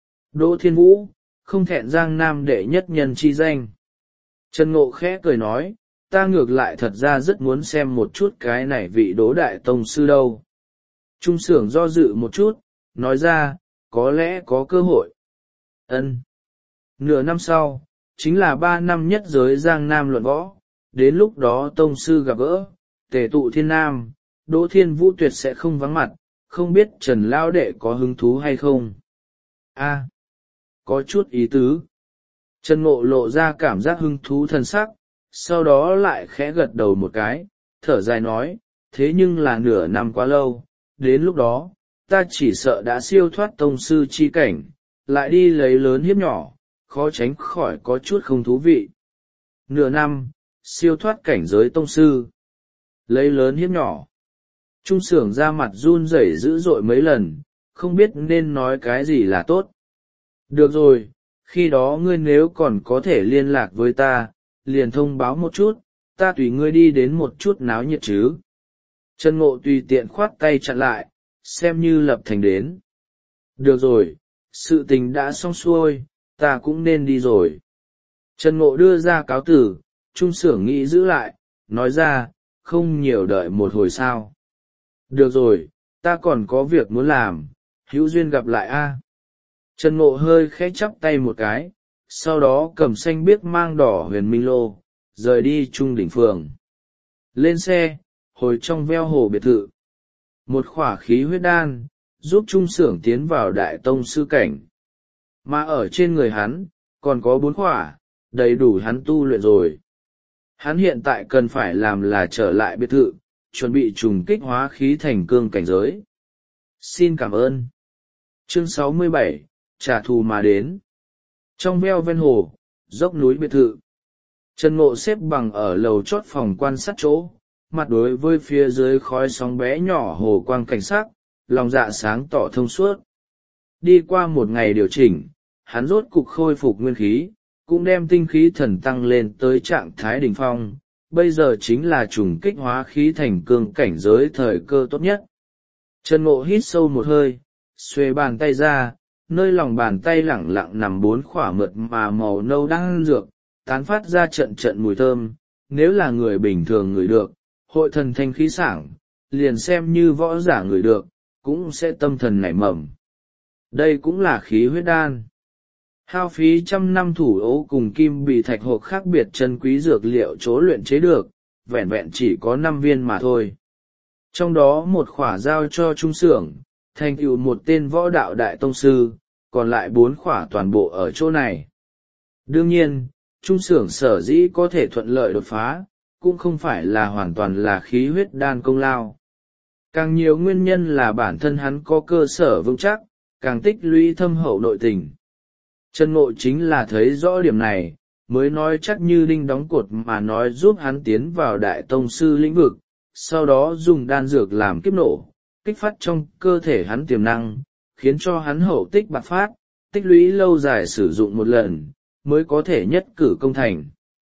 Đỗ Thiên Vũ, không thẹn giang nam đệ nhất nhân chi danh. Trần Ngộ khẽ cười nói, ta ngược lại thật ra rất muốn xem một chút cái này vị Đỗ đại tông sư đâu. Trung Sưởng do dự một chút, nói ra, có lẽ có cơ hội. Ân. Nửa năm sau, chính là ba năm nhất giới giang nam luận võ, đến lúc đó tông sư gặp gỡ, tề tụ thiên nam, Đỗ Thiên Vũ tuyệt sẽ không vắng mặt, không biết Trần Lao Đệ có hứng thú hay không. A, có chút ý tứ. Trần Ngộ lộ ra cảm giác hứng thú thân sắc, sau đó lại khẽ gật đầu một cái, thở dài nói, thế nhưng là nửa năm quá lâu, đến lúc đó, ta chỉ sợ đã siêu thoát tông sư chi cảnh, lại đi lấy lớn hiếp nhỏ, khó tránh khỏi có chút không thú vị. Nửa năm, siêu thoát cảnh giới tông sư, lấy lớn hiếp nhỏ. Trung Sưởng ra mặt run rẩy dữ dội mấy lần, không biết nên nói cái gì là tốt. Được rồi, khi đó ngươi nếu còn có thể liên lạc với ta, liền thông báo một chút, ta tùy ngươi đi đến một chút náo nhiệt chứ. Trần Ngộ tùy tiện khoát tay chặn lại, xem như lập thành đến. Được rồi, sự tình đã xong xuôi, ta cũng nên đi rồi. Trần Ngộ đưa ra cáo tử, Trung Sưởng nghĩ giữ lại, nói ra, không nhiều đợi một hồi sao. Được rồi, ta còn có việc muốn làm, hữu duyên gặp lại a. Trần Ngộ hơi khẽ chắp tay một cái, sau đó cầm xanh biếc mang đỏ huyền minh lô, rời đi Trung đỉnh phường. Lên xe, hồi trong veo hồ biệt thự. Một khỏa khí huyết đan, giúp Trung Sưởng tiến vào đại tông sư cảnh. Mà ở trên người hắn, còn có bốn khỏa, đầy đủ hắn tu luyện rồi. Hắn hiện tại cần phải làm là trở lại biệt thự, chuẩn bị trùng kích hóa khí thành cương cảnh giới. Xin cảm ơn. Chương sáu mươi bảy, trả thù mà đến. Trong veo ven hồ, dốc núi biệt thự, Trần Ngộ xếp bằng ở lầu chót phòng quan sát chỗ, mặt đối với phía dưới khói sóng bé nhỏ hồ quang cảnh sắc, lòng dạ sáng tỏ thông suốt. Đi qua một ngày điều chỉnh, hắn rốt cục khôi phục nguyên khí, cũng đem tinh khí thần tăng lên tới trạng thái đỉnh phong, bây giờ chính là trùng kích hóa khí thành cương cảnh giới thời cơ tốt nhất. Trần Ngộ hít sâu một hơi, xuề bàn tay ra, nơi lòng bàn tay lẳng lặng nằm bốn khỏa mượt mà màu nâu đang dược, tán phát ra trận trận mùi thơm, nếu là người bình thường ngửi được, hội thần thanh khí sảng, liền xem như võ giả ngửi được, cũng sẽ tâm thần nảy mầm. Đây cũng là khí huyết đan. Hao phí trăm năm thủ ấu cùng kim bị thạch hộp khác biệt chân quý dược liệu chỗ luyện chế được, vẹn vẹn chỉ có năm viên mà thôi. Trong đó một khỏa giao cho trung xưởng, thành tựu một tên võ đạo đại tông sư, còn lại bốn khỏa toàn bộ ở chỗ này. Đương nhiên, trung xưởng sở dĩ có thể thuận lợi đột phá, cũng không phải là hoàn toàn là khí huyết đan công lao. Càng nhiều nguyên nhân là bản thân hắn có cơ sở vững chắc, càng tích lũy thâm hậu nội tình. Trần Ngộ chính là thấy rõ điểm này, mới nói chắc như đinh đóng cột mà nói giúp hắn tiến vào đại tông sư lĩnh vực, sau đó dùng đan dược làm kiếp nổ, kích phát trong cơ thể hắn tiềm năng, khiến cho hắn hậu tích bạc phát, tích lũy lâu dài sử dụng một lần, mới có thể nhất cử công thành.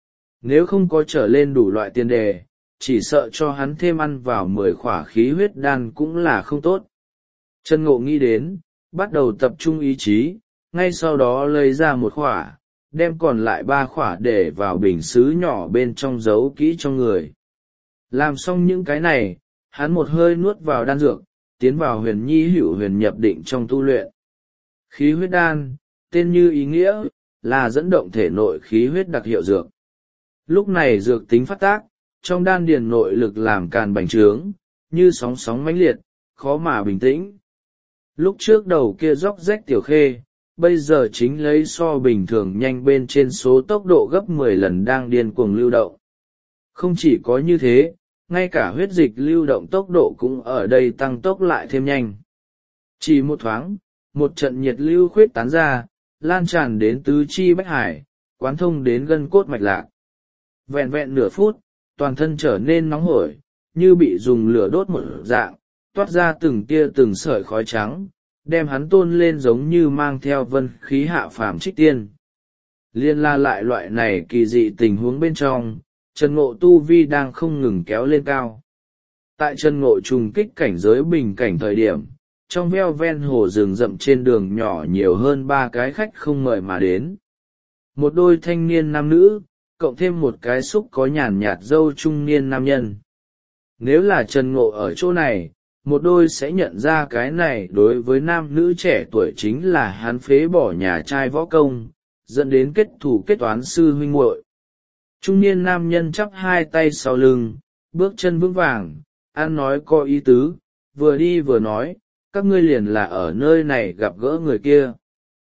Nếu không có trở lên đủ loại tiền đề, chỉ sợ cho hắn thêm ăn vào mười khỏa khí huyết đan cũng là không tốt. Trần Ngộ nghĩ đến, bắt đầu tập trung ý chí, ngay sau đó lấy ra một khỏa, đem còn lại ba khỏa để vào bình sứ nhỏ bên trong giấu kỹ trong người. Làm xong những cái này, hắn một hơi nuốt vào đan dược, tiến vào huyền nhi hữu huyền nhập định trong tu luyện. Khí huyết đan, tên như ý nghĩa, là dẫn động thể nội khí huyết đặc hiệu dược. Lúc này dược tính phát tác, trong đan điền nội lực làm càn bành trướng, như sóng sóng mãnh liệt, khó mà bình tĩnh. Lúc trước đầu kia róc rách tiểu khê, bây giờ chính lấy so bình thường nhanh bên trên số tốc độ gấp mười lần đang điên cuồng lưu động. Không chỉ có như thế, ngay cả huyết dịch lưu động tốc độ cũng ở đây tăng tốc lại thêm nhanh. Chỉ một thoáng, một trận nhiệt lưu khuyết tán ra, lan tràn đến tứ chi bách hải, quán thông đến gân cốt mạch lạc. Vẹn vẹn nửa phút, toàn thân trở nên nóng hổi, như bị dùng lửa đốt một dạng, toát ra từng tia từng sợi khói trắng, đem hắn tôn lên giống như mang theo vân khí hạ phàm trích tiên. Liên la lại loại này kỳ dị tình huống bên trong, Trần Ngộ tu vi đang không ngừng kéo lên cao. Tại Trần Ngộ trùng kích cảnh giới bình cảnh thời điểm, trong veo ven hồ rừng rậm trên đường nhỏ nhiều hơn ba cái khách không mời mà đến. Một đôi thanh niên nam nữ, cộng thêm một cái xúc có nhàn nhạt râu trung niên nam nhân. Nếu là Trần Ngộ ở chỗ này, một đôi sẽ nhận ra cái này đối với nam nữ trẻ tuổi chính là hắn phế bỏ nhà trai võ công, dẫn đến kết thù kết toán sư huynh muội. Trung niên nam nhân chắp hai tay sau lưng, bước chân vững vàng, ăn nói có ý tứ, vừa đi vừa nói, các ngươi liền là ở nơi này gặp gỡ người kia.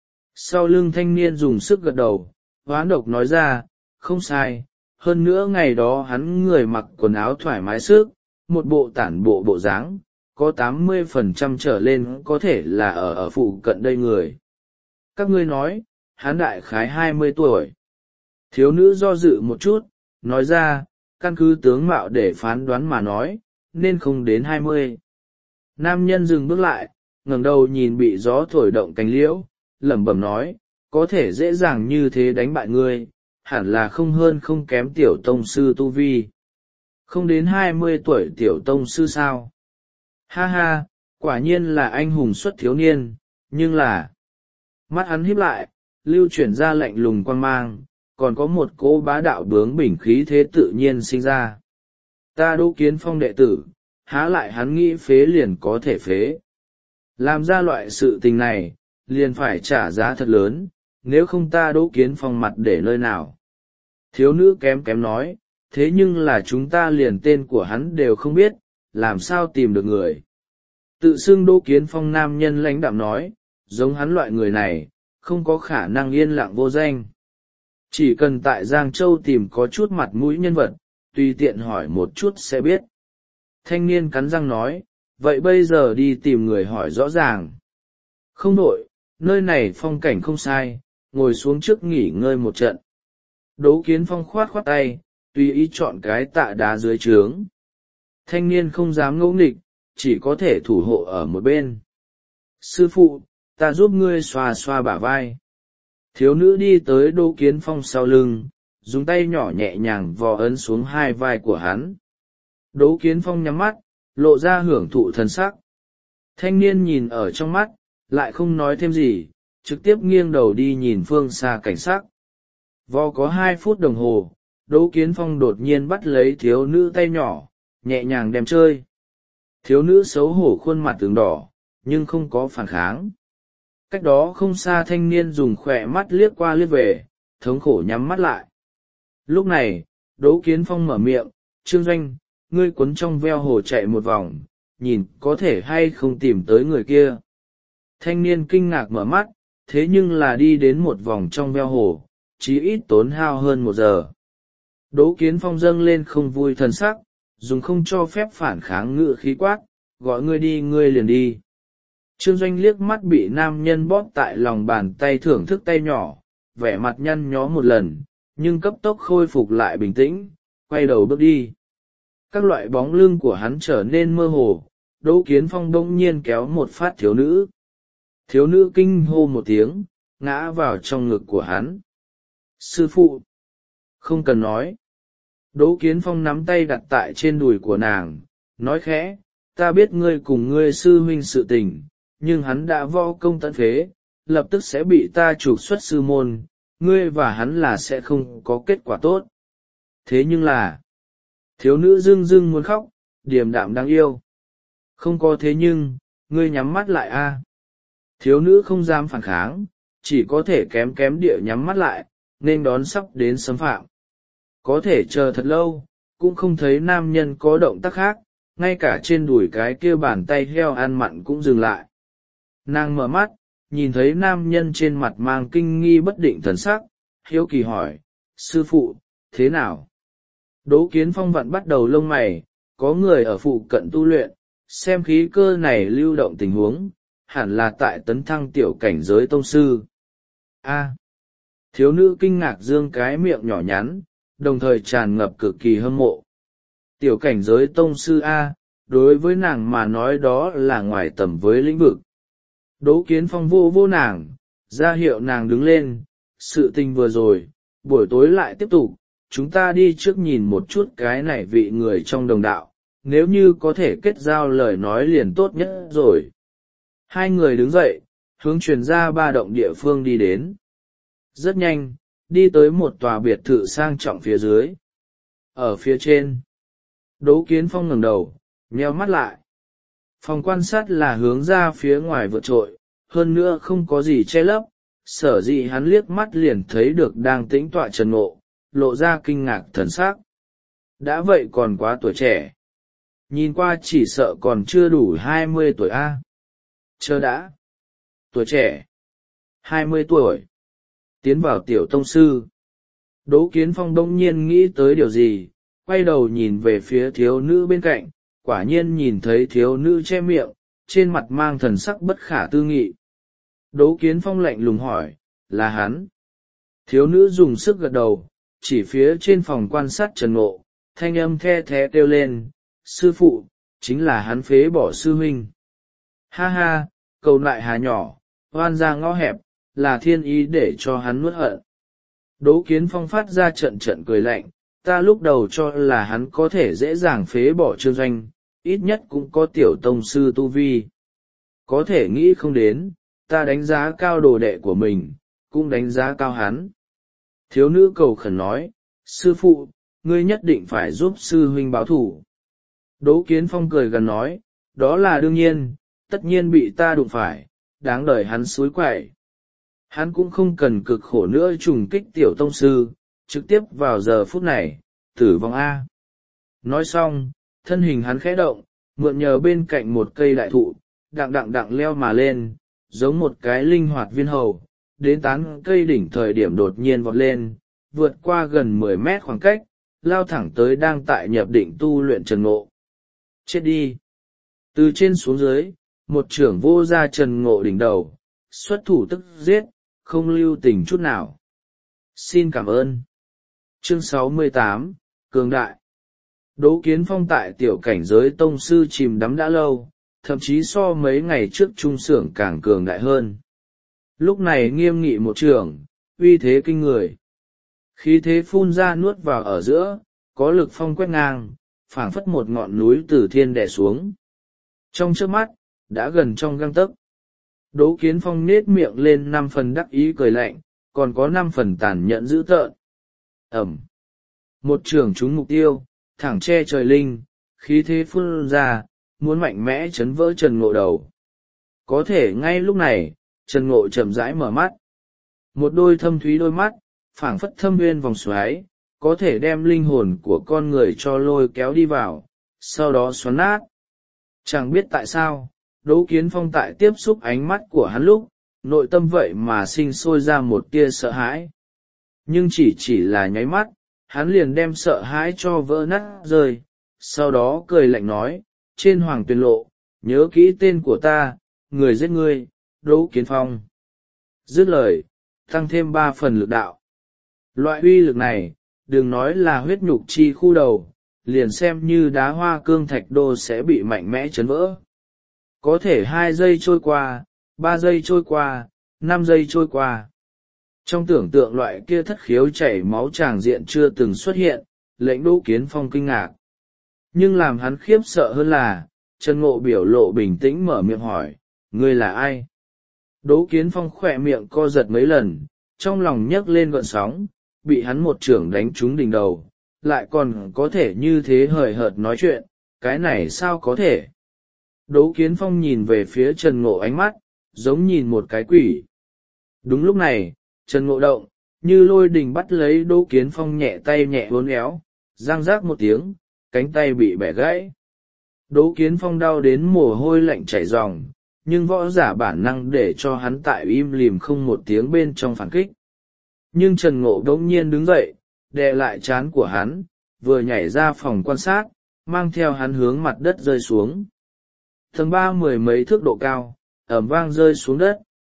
Sau lưng thanh niên dùng sức gật đầu, hoán độc nói ra, không sai, hơn nữa ngày đó hắn người mặc quần áo thoải mái sức, một bộ tản bộ bộ dáng, có tám mươi phần trăm trở lên có thể là ở ở phụ cận đây người. Các ngươi nói, hắn đại khái hai mươi tuổi. Thiếu nữ do dự một chút, nói ra, căn cứ tướng mạo để phán đoán mà nói, nên không đến hai mươi. Nam nhân dừng bước lại, ngẩng đầu nhìn bị gió thổi động cánh liễu, lẩm bẩm nói, có thể dễ dàng như thế đánh bại ngươi, hẳn là không hơn không kém tiểu tông sư tu vi. Không đến hai mươi tuổi tiểu tông sư sao? Ha ha, quả nhiên là anh hùng xuất thiếu niên, nhưng là... Mắt hắn híp lại, lưu chuyển ra lạnh lùng quang mang, còn có một cỗ bá đạo bướng bỉnh khí thế tự nhiên sinh ra. Ta Đỗ Kiến Phong đệ tử, há lại hắn nghĩ phế liền có thể phế. Làm ra loại sự tình này, liền phải trả giá thật lớn, nếu không ta Đỗ Kiến Phong mặt để nơi nào. Thiếu nữ kém kém nói, thế nhưng là chúng ta liền tên của hắn đều không biết, làm sao tìm được người. Tự xưng Đỗ Kiến Phong nam nhân lãnh đạm nói, giống hắn loại người này, không có khả năng yên lặng vô danh. Chỉ cần tại Giang Châu tìm có chút mặt mũi nhân vật, tùy tiện hỏi một chút sẽ biết. Thanh niên cắn răng nói, vậy bây giờ đi tìm người hỏi rõ ràng. Không đội, nơi này phong cảnh không sai, ngồi xuống trước nghỉ ngơi một trận. Đỗ Kiến Phong khoát khoát tay, tùy ý chọn cái tạ đá dưới trướng. Thanh niên không dám ngẫu nghịch, chỉ có thể thủ hộ ở một bên. Sư phụ, ta giúp ngươi xoa xoa bả vai. Thiếu nữ đi tới Đỗ Kiến Phong sau lưng, dùng tay nhỏ nhẹ nhàng vò ấn xuống hai vai của hắn. Đỗ Kiến Phong nhắm mắt, lộ ra hưởng thụ thần sắc. Thanh niên nhìn ở trong mắt, lại không nói thêm gì, trực tiếp nghiêng đầu đi nhìn phương xa cảnh sắc. Vò có hai phút đồng hồ, Đỗ Kiến Phong đột nhiên bắt lấy thiếu nữ tay nhỏ, nhẹ nhàng đem chơi. Thiếu nữ xấu hổ khuôn mặt tướng đỏ, nhưng không có phản kháng. Cách đó không xa thanh niên dùng khỏe mắt liếc qua liếc về, thống khổ nhắm mắt lại. Lúc này, Đỗ Kiến Phong mở miệng, Trương Doanh, ngươi cuốn trong veo hồ chạy một vòng, nhìn có thể hay không tìm tới người kia. Thanh niên kinh ngạc mở mắt, thế nhưng là đi đến một vòng trong veo hồ, chí ít tốn hao hơn một giờ. Đỗ Kiến Phong dâng lên không vui thần sắc, dùng không cho phép phản kháng ngự khí quát, gọi ngươi đi ngươi liền đi. Trương Doanh liếc mắt bị nam nhân bóp tại lòng bàn tay thưởng thức tay nhỏ, vẻ mặt nhăn nhó một lần, nhưng cấp tốc khôi phục lại bình tĩnh, quay đầu bước đi. Các loại bóng lưng của hắn trở nên mơ hồ, Đỗ Kiến Phong bỗng nhiên kéo một phát thiếu nữ. Thiếu nữ kinh hô một tiếng, ngã vào trong ngực của hắn. Sư phụ! Không cần nói. Đỗ Kiến Phong nắm tay đặt tại trên đùi của nàng, nói khẽ, ta biết ngươi cùng ngươi sư huynh sự tình, nhưng hắn đã võ công tận phế, lập tức sẽ bị ta trục xuất sư môn, ngươi và hắn là sẽ không có kết quả tốt. Thế nhưng là, thiếu nữ dưng dưng muốn khóc, điềm đạm đáng yêu. Không có thế nhưng, ngươi nhắm mắt lại a. Thiếu nữ không dám phản kháng, chỉ có thể kém kém địa nhắm mắt lại, nên đón sắp đến xâm phạm. Có thể chờ thật lâu, cũng không thấy nam nhân có động tác khác, ngay cả trên đùi cái kia bàn tay heo ăn mặn cũng dừng lại. Nàng mở mắt, nhìn thấy nam nhân trên mặt mang kinh nghi bất định thần sắc, hiếu kỳ hỏi, sư phụ, thế nào? Đỗ Kiến Phong vặn bắt đầu lông mày, có người ở phụ cận tu luyện, xem khí cơ này lưu động tình huống, hẳn là tại tấn thăng tiểu cảnh giới tông sư. A. Thiếu nữ kinh ngạc dương cái miệng nhỏ nhắn, đồng thời tràn ngập cực kỳ hâm mộ. Tiểu cảnh giới tông sư A, đối với nàng mà nói đó là ngoài tầm với lĩnh vực. Đỗ Kiến Phong vô vô nàng, ra hiệu nàng đứng lên, sự tình vừa rồi, buổi tối lại tiếp tục, chúng ta đi trước nhìn một chút cái này vị người trong đồng đạo, nếu như có thể kết giao lời nói liền tốt nhất rồi. Hai người đứng dậy, hướng truyền ra ba động địa phương đi đến. Rất nhanh, đi tới một tòa biệt thự sang trọng phía dưới. Ở phía trên, Đỗ Kiến Phong ngẩng đầu, nheo mắt lại. Phòng quan sát là hướng ra phía ngoài vượt trội, hơn nữa không có gì che lấp, sở dĩ hắn liếc mắt liền thấy được đang tĩnh tọa Trần Ngộ, lộ ra kinh ngạc thần sắc. Đã vậy còn quá tuổi trẻ. Nhìn qua chỉ sợ còn chưa đủ hai mươi tuổi A. Chờ đã. Tuổi trẻ. hai mươi tuổi. Tiến vào tiểu tông sư. Đỗ Kiến Phong đông nhiên nghĩ tới điều gì, quay đầu nhìn về phía thiếu nữ bên cạnh, quả nhiên nhìn thấy thiếu nữ che miệng, trên mặt mang thần sắc bất khả tư nghị. Đỗ Kiến Phong lạnh lùng hỏi, là hắn? Thiếu nữ dùng sức gật đầu, chỉ phía trên phòng quan sát Trần Ngộ, thanh âm the thé kêu lên, sư phụ, chính là hắn phế bỏ sư huynh. Ha ha, cầu lại hà nhỏ, oan ra ngõ hẹp, là thiên ý để cho hắn nuốt hận. Đỗ Kiến Phong phát ra trận trận cười lạnh, ta lúc đầu cho là hắn có thể dễ dàng phế bỏ Trương Doanh, ít nhất cũng có tiểu tông sư tu vi. Có thể nghĩ không đến, ta đánh giá cao đồ đệ của mình, cũng đánh giá cao hắn. Thiếu nữ cầu khẩn nói, sư phụ, ngươi nhất định phải giúp sư huynh báo thủ. Đỗ Kiến Phong cười gần nói, đó là đương nhiên, tất nhiên bị ta đụng phải, đáng đời hắn suối quậy. Hắn cũng không cần cực khổ nữa trùng kích tiểu tông sư, trực tiếp vào giờ phút này, tử vong A. Nói xong, thân hình hắn khẽ động, mượn nhờ bên cạnh một cây đại thụ, đặng đặng đặng leo mà lên, giống một cái linh hoạt viên hầu, đến tán cây đỉnh thời điểm đột nhiên vọt lên, vượt qua gần mười mét khoảng cách, lao thẳng tới đang tại nhập định tu luyện Trần Ngộ. Chết đi! Từ trên xuống dưới, một trưởng vô ra Trần Ngộ đỉnh đầu, xuất thủ tức giết, không lưu tình chút nào. Xin cảm ơn. Chương sáu mươi tám, Cường Đại. Đỗ Kiến Phong tại tiểu cảnh giới tông sư chìm đắm đã lâu, thậm chí so mấy ngày trước trung xưởng càng cường đại hơn. Lúc này nghiêm nghị một trường, uy thế kinh người. Khí thế phun ra nuốt vào ở giữa, có lực phong quét ngang, phảng phất một ngọn núi từ thiên đè xuống. Trong chớp mắt, đã gần trong gang tấc. Đỗ Kiến Phong nết miệng lên năm phần đắc ý cười lạnh, còn có năm phần tàn nhẫn dữ tợn. Ẩm. Một trường trúng mục tiêu, thẳng che trời linh, khí thế phun ra, muốn mạnh mẽ chấn vỡ Trần Ngộ đầu. Có thể ngay lúc này, Trần Ngộ chậm rãi mở mắt. Một đôi thâm thúy đôi mắt, phảng phất thâm nguyên vòng xoáy, có thể đem linh hồn của con người cho lôi kéo đi vào, sau đó xoắn nát. Chẳng biết tại sao, Đỗ Kiến Phong tại tiếp xúc ánh mắt của hắn lúc, nội tâm vậy mà sinh sôi ra một tia sợ hãi. Nhưng chỉ chỉ là nháy mắt, hắn liền đem sợ hãi cho vỡ nát rơi, sau đó cười lạnh nói, trên hoàng tuyền lộ, nhớ kỹ tên của ta, người giết ngươi, Đỗ Kiến Phong. Dứt lời, tăng thêm ba phần lực đạo. Loại uy lực này, đừng nói là huyết nhục chi khu đầu, liền xem như đá hoa cương thạch đô sẽ bị mạnh mẽ chấn vỡ. Có thể hai giây trôi qua, ba giây trôi qua, năm giây trôi qua. Trong tưởng tượng loại kia thất khiếu chảy máu tràng diện chưa từng xuất hiện, lệnh Đỗ Kiến Phong kinh ngạc. Nhưng làm hắn khiếp sợ hơn là, Trần Ngộ biểu lộ bình tĩnh mở miệng hỏi, ngươi là ai? Đỗ Kiến Phong khỏe miệng co giật mấy lần, trong lòng nhấc lên gợn sóng, bị hắn một chưởng đánh trúng đỉnh đầu, lại còn có thể như thế hời hợt nói chuyện, cái này sao có thể? Đỗ Kiến Phong nhìn về phía Trần Ngộ ánh mắt, giống nhìn một cái quỷ. Đúng lúc này, Trần Ngộ động, như lôi đình bắt lấy Đỗ Kiến Phong nhẹ tay nhẹ uốn éo, răng rác một tiếng, cánh tay bị bẻ gãy. Đỗ Kiến Phong đau đến mồ hôi lạnh chảy ròng, nhưng võ giả bản năng để cho hắn tại im lìm không một tiếng bên trong phản kích. Nhưng Trần Ngộ đống nhiên đứng dậy, đè lại trán của hắn, vừa nhảy ra phòng quan sát, mang theo hắn hướng mặt đất rơi xuống. Tầng ba mười mấy thước độ cao, ầm vang rơi xuống đất.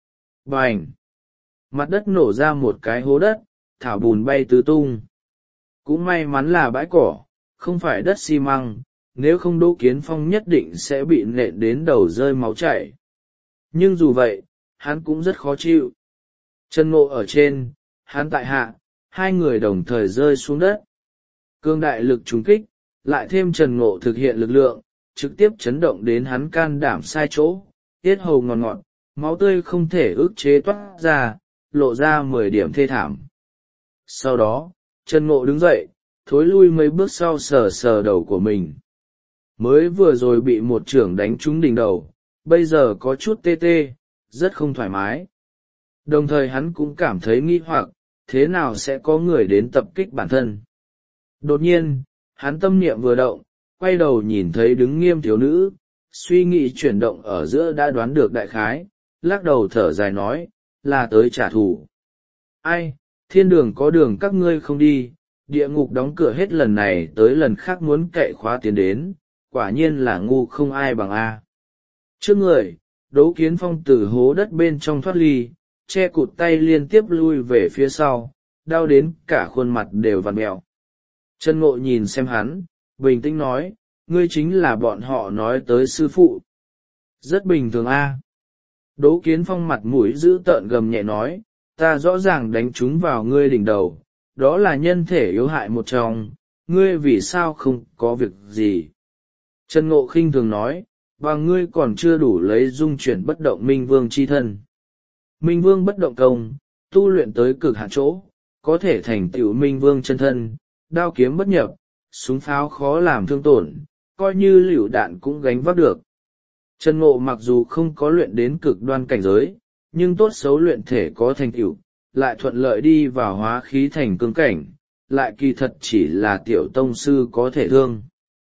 Bành! Mặt đất nổ ra một cái hố đất, thảo bùn bay tứ tung. Cũng may mắn là bãi cỏ, không phải đất xi măng, nếu không Đỗ Kiến Phong nhất định sẽ bị nện đến đầu rơi máu chảy. Nhưng dù vậy, hắn cũng rất khó chịu. Trần Ngộ ở trên, hắn tại hạ, hai người đồng thời rơi xuống đất. Cương đại lực trùng kích, lại thêm Trần Ngộ thực hiện lực lượng, trực tiếp chấn động đến hắn can đảm sai chỗ, tiết hầu ngọt ngọt, máu tươi không thể ức chế toát ra, lộ ra mười điểm thê thảm. Sau đó, Trần Ngộ đứng dậy, thối lui mấy bước sau sờ sờ đầu của mình. Mới vừa rồi bị một chưởng đánh trúng đỉnh đầu, bây giờ có chút tê tê, rất không thoải mái. Đồng thời hắn cũng cảm thấy nghi hoặc, thế nào sẽ có người đến tập kích bản thân. Đột nhiên, hắn tâm niệm vừa động, quay đầu nhìn thấy đứng nghiêm thiếu nữ, suy nghĩ chuyển động ở giữa đã đoán được đại khái, lắc đầu thở dài nói, là tới trả thù. Ai, thiên đường có đường các ngươi không đi, địa ngục đóng cửa hết lần này tới lần khác muốn cậy khóa tiến đến, quả nhiên là ngu không ai bằng A. Trước người, Đỗ Kiến Phong từ hố đất bên trong thoát ly, che cụt tay liên tiếp lui về phía sau, đau đến cả khuôn mặt đều vặn mẹo. Trần Ngộ nhìn xem hắn, bình tĩnh nói, ngươi chính là bọn họ nói tới sư phụ. Rất bình thường a. Đỗ Kiến Phong mặt mũi giữ tợn gầm nhẹ nói, ta rõ ràng đánh trúng vào ngươi đỉnh đầu, đó là nhân thể yếu hại một trong, ngươi vì sao không có việc gì. Trần Ngộ khinh thường nói, và ngươi còn chưa đủ lấy dung chuyển bất động Minh Vương chi thân. Minh Vương bất động công, tu luyện tới cực hạn chỗ, có thể thành tựu Minh Vương chân thân, đao kiếm bất nhập, súng pháo khó làm thương tổn, coi như lựu đạn cũng gánh vác được. Trần Ngộ mặc dù không có luyện đến cực đoan cảnh giới, nhưng tốt xấu luyện thể có thành tựu, lại thuận lợi đi vào hóa khí thành cương cảnh, lại kỳ thật chỉ là tiểu tông sư có thể thương.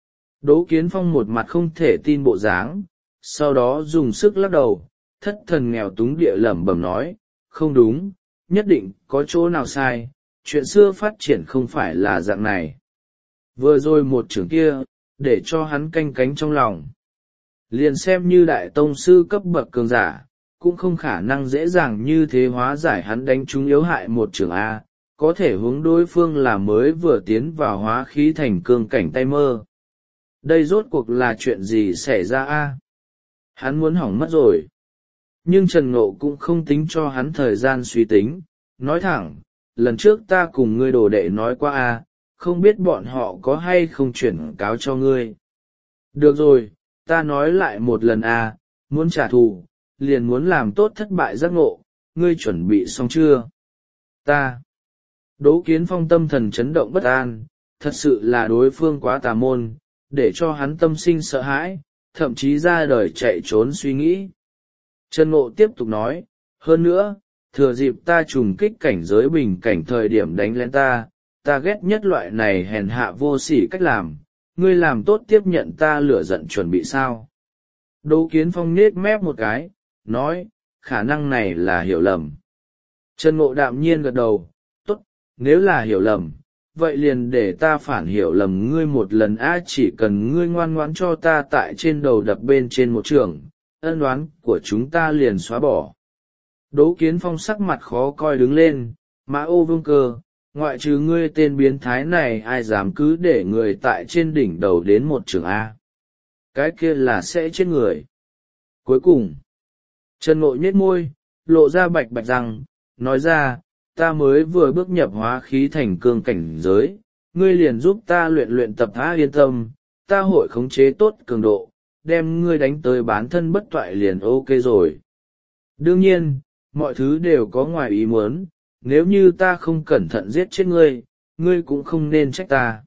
Đỗ Kiến Phong một mặt không thể tin bộ dáng, sau đó dùng sức lắc đầu, thất thần nghèo túng địa lẩm bẩm nói, không đúng, nhất định có chỗ nào sai, chuyện xưa phát triển không phải là dạng này. Vừa rồi một trường kia, để cho hắn canh cánh trong lòng. Liền xem như đại tông sư cấp bậc cường giả, cũng không khả năng dễ dàng như thế hóa giải hắn đánh trúng yếu hại một trường A, có thể hướng đối phương là mới vừa tiến vào hóa khí thành cương cảnh tay mơ. Đây rốt cuộc là chuyện gì xảy ra A? Hắn muốn hỏng mất rồi. Nhưng Trần Ngộ cũng không tính cho hắn thời gian suy tính, nói thẳng, lần trước ta cùng ngươi đồ đệ nói qua A, không biết bọn họ có hay không chuyển cáo cho ngươi. Được rồi, ta nói lại một lần A, muốn trả thù, liền muốn làm tốt thất bại giác ngộ, ngươi chuẩn bị xong chưa? Ta. Đỗ Kiến Phong tâm thần chấn động bất an, thật sự là đối phương quá tà môn, để cho hắn tâm sinh sợ hãi, thậm chí ra đời chạy trốn suy nghĩ. Trần Ngộ tiếp tục nói, hơn nữa, thừa dịp ta trùng kích cảnh giới bình cảnh thời điểm đánh lén ta, ta ghét nhất loại này hèn hạ vô sỉ cách làm, ngươi làm tốt tiếp nhận ta lửa giận chuẩn bị sao? Đỗ Kiến Phong nết mép một cái, nói, khả năng này là hiểu lầm. Trần Ngộ đạm nhiên gật đầu, tốt, nếu là hiểu lầm, vậy liền để ta phản hiểu lầm ngươi một lần a, chỉ cần ngươi ngoan ngoãn cho ta tại trên đầu đập bên trên một trường, ân oán của chúng ta liền xóa bỏ. Đỗ Kiến Phong sắc mặt khó coi đứng lên, Mã Ô Vương Cơ, ngoại trừ ngươi tên biến thái này ai dám cứ để người tại trên đỉnh đầu đến một trường A. Cái kia là sẽ chết người. Cuối cùng, Trần Ngộ nhếch môi, lộ ra bạch bạch răng, nói ra, ta mới vừa bước nhập hóa khí thành cương cảnh giới, ngươi liền giúp ta luyện luyện tập á, yên tâm, ta hội khống chế tốt cường độ, đem ngươi đánh tới bán thân bất toại liền ok rồi. Đương nhiên, mọi thứ đều có ngoài ý muốn, nếu như ta không cẩn thận giết chết ngươi, ngươi cũng không nên trách ta.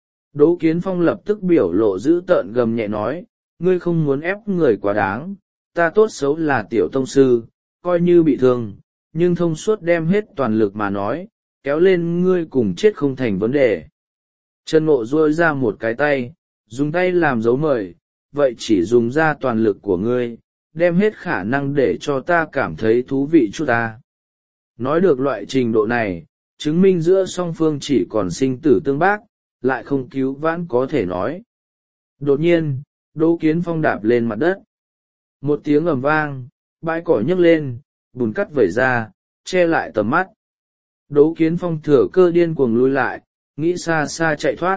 Đỗ Kiến Phong lập tức biểu lộ dữ tợn gầm nhẹ nói, ngươi không muốn ép người quá đáng, ta tốt xấu là tiểu tông sư, coi như bị thương, nhưng thông suốt đem hết toàn lực mà nói, kéo lên ngươi cùng chết không thành vấn đề. Trần Ngộ duỗi ra một cái tay, dùng tay làm dấu mời, vậy chỉ dùng ra toàn lực của ngươi, đem hết khả năng để cho ta cảm thấy thú vị chút ta. Nói được loại trình độ này, chứng minh giữa song phương chỉ còn sinh tử tương bác, lại không cứu vãn có thể nói. Đột nhiên, Đỗ Kiến Phong đạp lên mặt đất. Một tiếng ầm vang, bãi cỏ nhấc lên, bùn cắt vẩy ra, che lại tầm mắt. Đỗ Kiến Phong thừa cơ điên cuồng lui lại, nghĩ xa xa chạy thoát.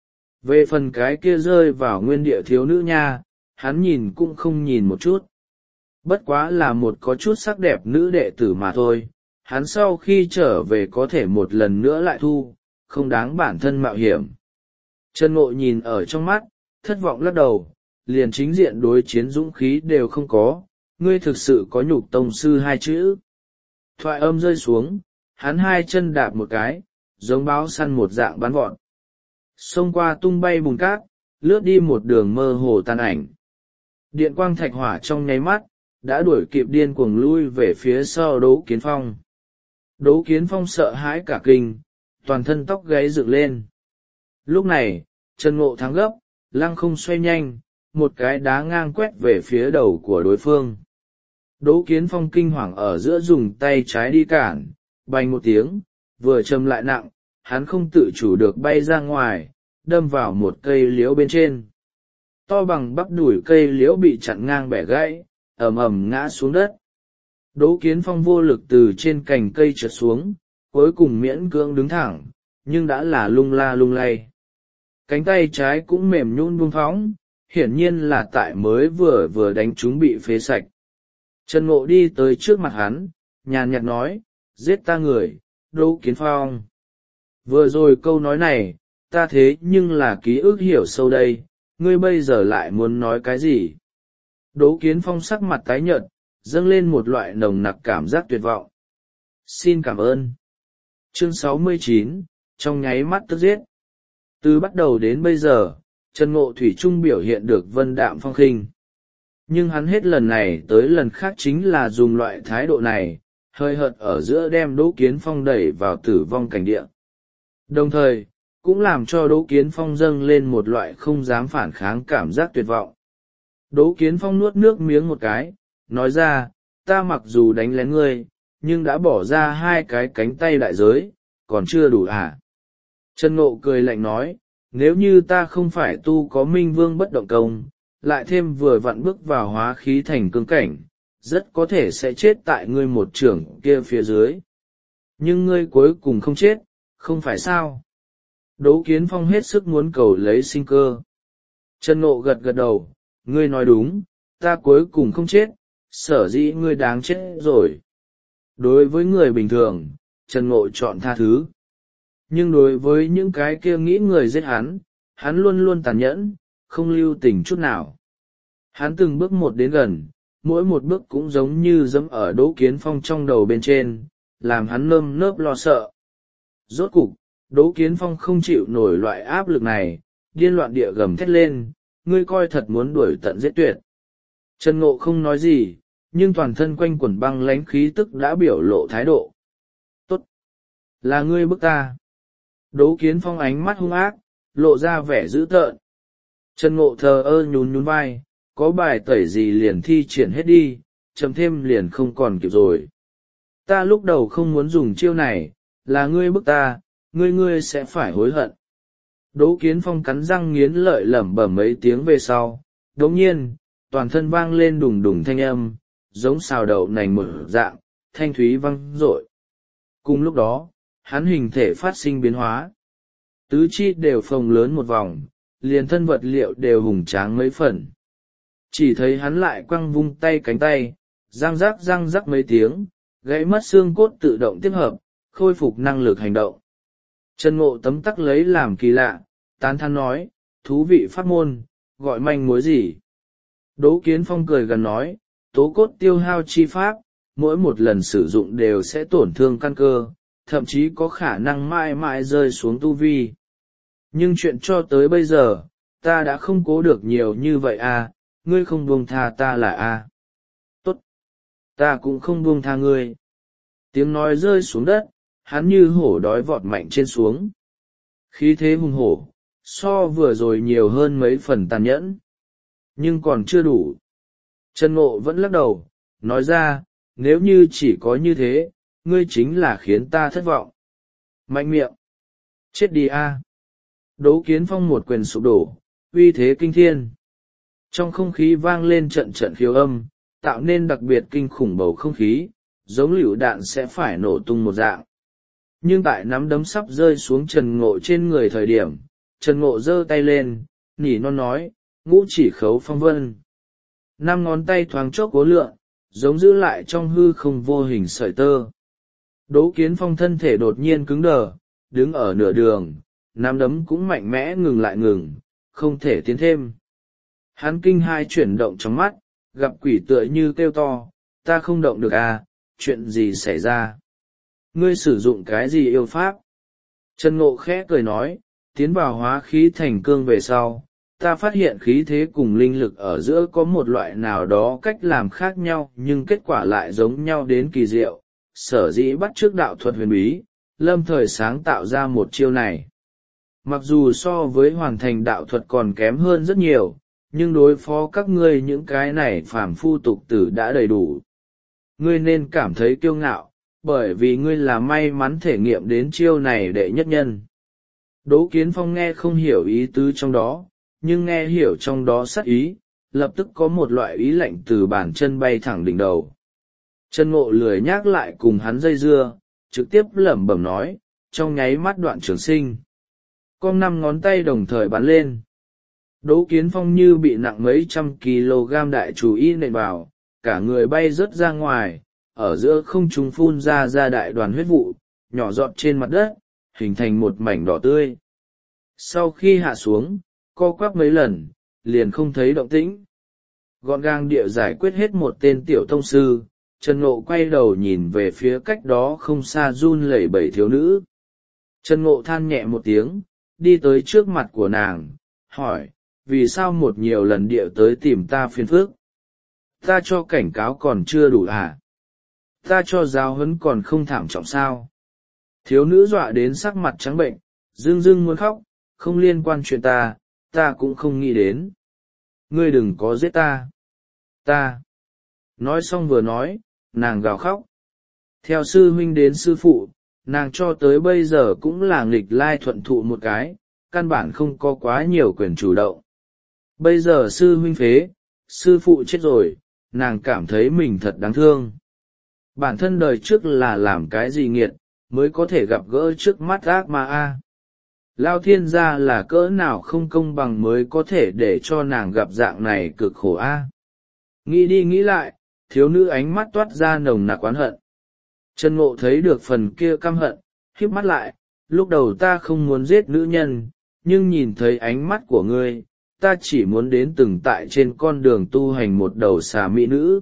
Về phần cái kia rơi vào nguyên địa thiếu nữ nha, hắn nhìn cũng không nhìn một chút. Bất quá là một có chút sắc đẹp nữ đệ tử mà thôi, hắn sau khi trở về có thể một lần nữa lại thu, không đáng bản thân mạo hiểm. Trần Ngộ nhìn ở trong mắt, thất vọng lắc đầu, liền chính diện đối chiến dũng khí đều không có, ngươi thực sự có nhục tông sư hai chữ. Thoại âm rơi xuống, hắn hai chân đạp một cái, giống báo săn một dạng bắn vọt. Xông qua tung bay bùn cát, lướt đi một đường mơ hồ tàn ảnh. Điện quang thạch hỏa trong nháy mắt, đã đuổi kịp điên cuồng lui về phía sau Đỗ Kiến Phong. Đỗ Kiến Phong sợ hãi cả kinh, toàn thân tóc gáy dựng lên. Lúc này, Trần Ngộ thắng gấp, lăng không xoay nhanh, một cái đá ngang quét về phía đầu của đối phương. Đỗ Kiến Phong kinh hoàng ở giữa dùng tay trái đi cản, bành một tiếng, vừa châm lại nặng, hắn không tự chủ được bay ra ngoài, đâm vào một cây liễu bên trên. To bằng bắp đùi cây liễu bị chặn ngang bẻ gãy, ầm ầm ngã xuống đất. Đỗ Kiến Phong vô lực từ trên cành cây trượt xuống, cuối cùng miễn cưỡng đứng thẳng, nhưng đã là lung la lung lay. Cánh tay trái cũng mềm nhũn buông phóng, hiển nhiên là tại mới vừa vừa đánh chúng bị phế sạch. Trần Ngộ đi tới trước mặt hắn, nhàn nhạt nói, giết ta người, Đỗ Kiến Phong. Vừa rồi câu nói này, ta thế nhưng là ký ức hiểu sâu đây, ngươi bây giờ lại muốn nói cái gì? Đỗ Kiến Phong sắc mặt tái nhợt, dâng lên một loại nồng nặc cảm giác tuyệt vọng. Xin cảm ơn. Chương sáu mươi chín, trong nháy mắt tức giết. Từ bắt đầu đến bây giờ, Trần Ngộ thủy chung biểu hiện được vân đạm phong khinh. Nhưng hắn hết lần này tới lần khác chính là dùng loại thái độ này, hơi hợt ở giữa đem Đỗ Kiến Phong đẩy vào tử vong cảnh địa. Đồng thời, cũng làm cho Đỗ Kiến Phong dâng lên một loại không dám phản kháng cảm giác tuyệt vọng. Đỗ Kiến Phong nuốt nước miếng một cái, nói ra, ta mặc dù đánh lén ngươi, nhưng đã bỏ ra hai cái cánh tay đại giới, còn chưa đủ à? Trần Ngộ cười lạnh nói, nếu như ta không phải tu có minh vương bất động công, lại thêm vừa vặn bước vào hóa khí thành cương cảnh, rất có thể sẽ chết tại ngươi một chưởng kia phía dưới. Nhưng ngươi cuối cùng không chết, không phải sao? Đỗ Kiến Phong hết sức muốn cầu lấy sinh cơ. Trần Ngộ gật gật đầu, ngươi nói đúng, ta cuối cùng không chết, sở dĩ ngươi đáng chết rồi. Đối với người bình thường, Trần Ngộ chọn tha thứ. Nhưng đối với những cái kia nghĩ người giết hắn, hắn luôn luôn tàn nhẫn, không lưu tình chút nào. Hắn từng bước một đến gần, mỗi một bước cũng giống như dẫm ở Đỗ Kiến Phong trong đầu bên trên, làm hắn nơm nớp lo sợ. Rốt cục, Đỗ Kiến Phong không chịu nổi loại áp lực này, điên loạn địa gầm thét lên, ngươi coi thật muốn đuổi tận giết tuyệt. Trần Ngộ không nói gì, nhưng toàn thân quanh quẩn băng lãnh khí tức đã biểu lộ thái độ. Tốt! Là ngươi bức ta. Đỗ Kiến Phong ánh mắt hung ác, lộ ra vẻ dữ tợn. Trần Ngộ thờ ơ nhún nhún vai, có bài tẩy gì liền thi triển hết đi, chấm thêm liền không còn kịp rồi. Ta lúc đầu không muốn dùng chiêu này, là ngươi bức ta, ngươi ngươi sẽ phải hối hận. Đỗ Kiến Phong cắn răng nghiến lợi lẩm bẩm mấy tiếng về sau, đống nhiên, toàn thân vang lên đùng đùng thanh âm, giống xào đậu nành mở dạng, thanh thúy vang dội. Cùng lúc đó, hắn hình thể phát sinh biến hóa. Tứ chi đều phồng lớn một vòng, liền thân vật liệu đều hùng tráng mấy phần. Chỉ thấy hắn lại quăng vung tay cánh tay, răng rắc răng rắc mấy tiếng, gãy mất xương cốt tự động tiếp hợp, khôi phục năng lực hành động. Trần Ngộ tấm tắc lấy làm kỳ lạ, tán thán nói, thú vị pháp môn, gọi manh mối gì. Đỗ Kiến Phong cười gần nói, tố cốt tiêu hao chi pháp, mỗi một lần sử dụng đều sẽ tổn thương căn cơ, thậm chí có khả năng mãi mãi rơi xuống tu vi. Nhưng chuyện cho tới bây giờ, ta đã không cố được nhiều như vậy à, ngươi không buông tha ta là à. Tốt! Ta cũng không buông tha ngươi. Tiếng nói rơi xuống đất, hắn như hổ đói vọt mạnh trên xuống. Khí thế hùng hổ, so vừa rồi nhiều hơn mấy phần tàn nhẫn. Nhưng còn chưa đủ. Trần Ngộ vẫn lắc đầu, nói ra, nếu như chỉ có như thế, ngươi chính là khiến ta thất vọng. Mạnh miệng! Chết đi a! Đỗ Kiến Phong một quyền sụp đổ, uy thế kinh thiên. Trong không khí vang lên trận trận khiếu âm, tạo nên đặc biệt kinh khủng bầu không khí, giống lựu đạn sẽ phải nổ tung một dạng. Nhưng tại nắm đấm sắp rơi xuống Trần Ngộ trên người thời điểm, Trần Ngộ giơ tay lên, nỉ non nói, ngũ chỉ khấu phong vân. Năm ngón tay thoáng chốc cố lượn, giống giữ lại trong hư không vô hình sợi tơ. Đỗ Kiến Phong thân thể đột nhiên cứng đờ, đứng ở nửa đường, nắm đấm cũng mạnh mẽ ngừng lại ngừng, không thể tiến thêm. Hắn kinh hai chuyển động trong mắt, gặp quỷ tựa như kêu to, ta không động được à, chuyện gì xảy ra? Ngươi sử dụng cái gì yêu pháp? Trần Ngộ khẽ cười nói, tiến vào hóa khí thành cương về sau, ta phát hiện khí thế cùng linh lực ở giữa có một loại nào đó cách làm khác nhau nhưng kết quả lại giống nhau đến kỳ diệu, sở dĩ bắt chước đạo thuật huyền bí, lâm thời sáng tạo ra một chiêu này. Mặc dù so với hoàn thành đạo thuật còn kém hơn rất nhiều, nhưng đối phó các ngươi những cái này phàm phu tục tử đã đầy đủ. Ngươi nên cảm thấy kiêu ngạo, bởi vì ngươi là may mắn thể nghiệm đến chiêu này đệ nhất nhân. Đỗ Kiến Phong nghe không hiểu ý tứ trong đó, nhưng nghe hiểu trong đó sát ý, lập tức có một loại ý lạnh từ bàn chân bay thẳng đỉnh đầu. Trần Ngộ lười nhắc lại cùng hắn dây dưa, trực tiếp lẩm bẩm nói, trong nháy mắt đoạn trường sinh. Con năm ngón tay đồng thời bắn lên. Đỗ Kiến Phong như bị nặng mấy trăm kg đại chủ y nện vào, cả người bay rớt ra ngoài, ở giữa không trung phun ra ra đại đoàn huyết vụ, nhỏ giọt trên mặt đất, hình thành một mảnh đỏ tươi. Sau khi hạ xuống, co quắp mấy lần, liền không thấy động tĩnh. Gọn gàng địa giải quyết hết một tên tiểu tông sư, Trần Ngộ quay đầu nhìn về phía cách đó không xa run lẩy bẩy thiếu nữ. Trần Ngộ than nhẹ một tiếng, đi tới trước mặt của nàng, hỏi, vì sao một nhiều lần địa tới tìm ta phiền phức? Ta cho cảnh cáo còn chưa đủ à? Ta cho giáo huấn còn không thảm trọng sao? Thiếu nữ dọa đến sắc mặt trắng bệnh, rưng rưng muốn khóc, không liên quan chuyện ta, ta cũng không nghĩ đến. Ngươi đừng có giết ta. Ta. Nói xong vừa nói, nàng gào khóc. Theo sư huynh đến sư phụ, nàng cho tới bây giờ cũng là nghịch lai thuận thụ một cái, căn bản không có quá nhiều quyền chủ động. Bây giờ sư huynh phế, sư phụ chết rồi, nàng cảm thấy mình thật đáng thương. Bản thân đời trước là làm cái gì nghiệt mới có thể gặp gỡ trước mắt ác ma a. Lao thiên gia là cỡ nào không công bằng mới có thể để cho nàng gặp dạng này cực khổ a. Nghĩ đi nghĩ lại, thiếu nữ ánh mắt toát ra nồng nặc oán hận. Trần Ngộ thấy được phần kia căm hận, híp mắt lại, lúc đầu ta không muốn giết nữ nhân, nhưng nhìn thấy ánh mắt của ngươi, ta chỉ muốn đến từng tại trên con đường tu hành một đầu xà mỹ nữ.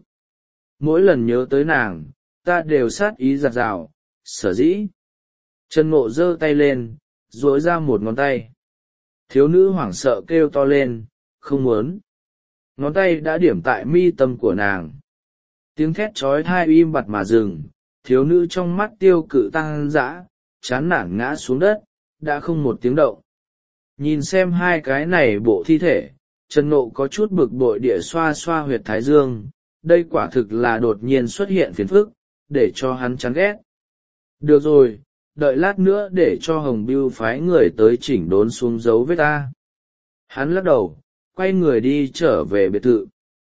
Mỗi lần nhớ tới nàng, ta đều sát ý giạt rào, sở dĩ. Trần Ngộ giơ tay lên, duỗi ra một ngón tay. Thiếu nữ hoảng sợ kêu to lên, không muốn. Ngón tay đã điểm tại mi tâm của nàng. Tiếng thét trói thai im bặt mà dừng, thiếu nữ trong mắt tiêu cự tăng dã, chán nản ngã xuống đất, đã không một tiếng động. Nhìn xem hai cái này bộ thi thể, Trần Ngộ có chút bực bội địa xoa xoa huyệt thái dương, đây quả thực là đột nhiên xuất hiện phiền phức, để cho hắn chán ghét. Được rồi, đợi lát nữa để cho Hồng Bưu phái người tới chỉnh đốn xuống dấu vết ta. Hắn lắc đầu, quay người đi trở về biệt thự.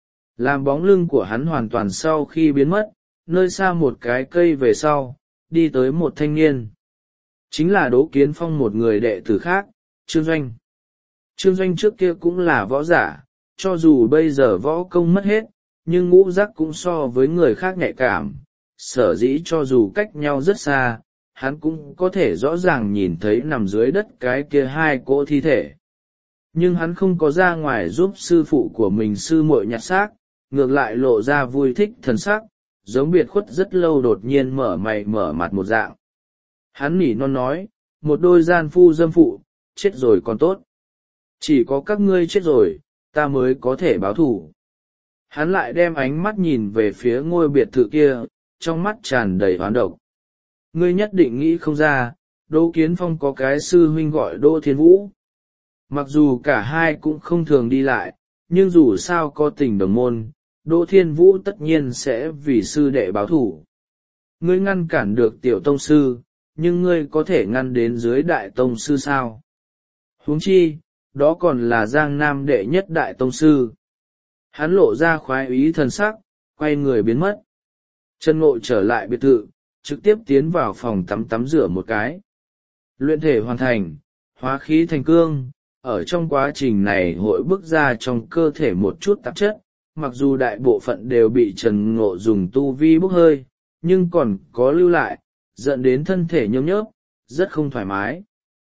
Làm bóng lưng của hắn hoàn toàn sau khi biến mất, nơi xa một cái cây về sau, đi tới một thanh niên. Chính là Đỗ Kiến Phong, một người đệ tử khác, Trương Doanh. Trương Doanh trước kia cũng là võ giả, cho dù bây giờ võ công mất hết, nhưng ngũ giác cũng so với người khác nhạy cảm, sở dĩ cho dù cách nhau rất xa, hắn cũng có thể rõ ràng nhìn thấy nằm dưới đất cái kia hai cỗ thi thể. Nhưng hắn không có ra ngoài giúp sư phụ của mình sư muội nhặt xác, ngược lại lộ ra vui thích thần sắc, giống biệt khuất rất lâu đột nhiên mở mày mở mặt một dạng. Hắn nỉ non nói, một đôi gian phu dâm phụ, chết rồi còn tốt. Chỉ có các ngươi chết rồi, ta mới có thể báo thù. Hắn lại đem ánh mắt nhìn về phía ngôi biệt thự kia, trong mắt tràn đầy oán độc. Ngươi nhất định nghĩ không ra, Đỗ Kiến Phong có cái sư huynh gọi Đỗ Thiên Vũ. Mặc dù cả hai cũng không thường đi lại, nhưng dù sao có tình đồng môn, Đỗ Thiên Vũ tất nhiên sẽ vì sư đệ báo thủ. Ngươi ngăn cản được tiểu tông sư, nhưng ngươi có thể ngăn đến dưới đại tông sư sao? Huống chi, đó còn là Giang Nam đệ nhất đại tông sư. Hắn lộ ra khoái ý thần sắc, quay người biến mất. Trần Ngộ trở lại biệt thự, trực tiếp tiến vào phòng tắm tắm rửa một cái. Luyện thể hoàn thành, hóa khí thành cương, ở trong quá trình này hội bức ra trong cơ thể một chút tạp chất, mặc dù đại bộ phận đều bị Trần Ngộ dùng tu vi bốc hơi, nhưng còn có lưu lại, dẫn đến thân thể nhôm nhớp, rất không thoải mái.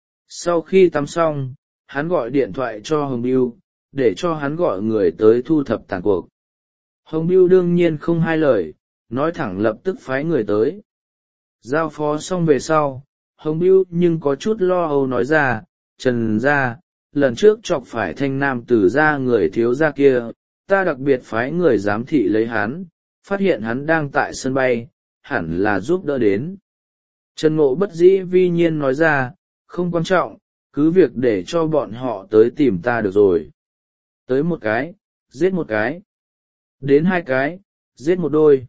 Sau khi tắm xong, hắn gọi điện thoại cho Hồng Bưu, để cho hắn gọi người tới thu thập tàn cuộc. Hồng Bưu đương nhiên không hai lời, nói thẳng lập tức phái người tới. Giao phó xong về sau, Hồng Bưu nhưng có chút lo âu nói ra, Trần gia, lần trước chọc phải thanh nam tử gia người thiếu gia kia, ta đặc biệt phái người giám thị lấy hắn, phát hiện hắn đang tại sân bay, hẳn là giúp đỡ đến. Trần Ngộ bất dĩ vi nhiên nói ra, không quan trọng, cứ việc để cho bọn họ tới tìm ta được rồi. Tới một cái, giết một cái. Đến hai cái, giết một đôi.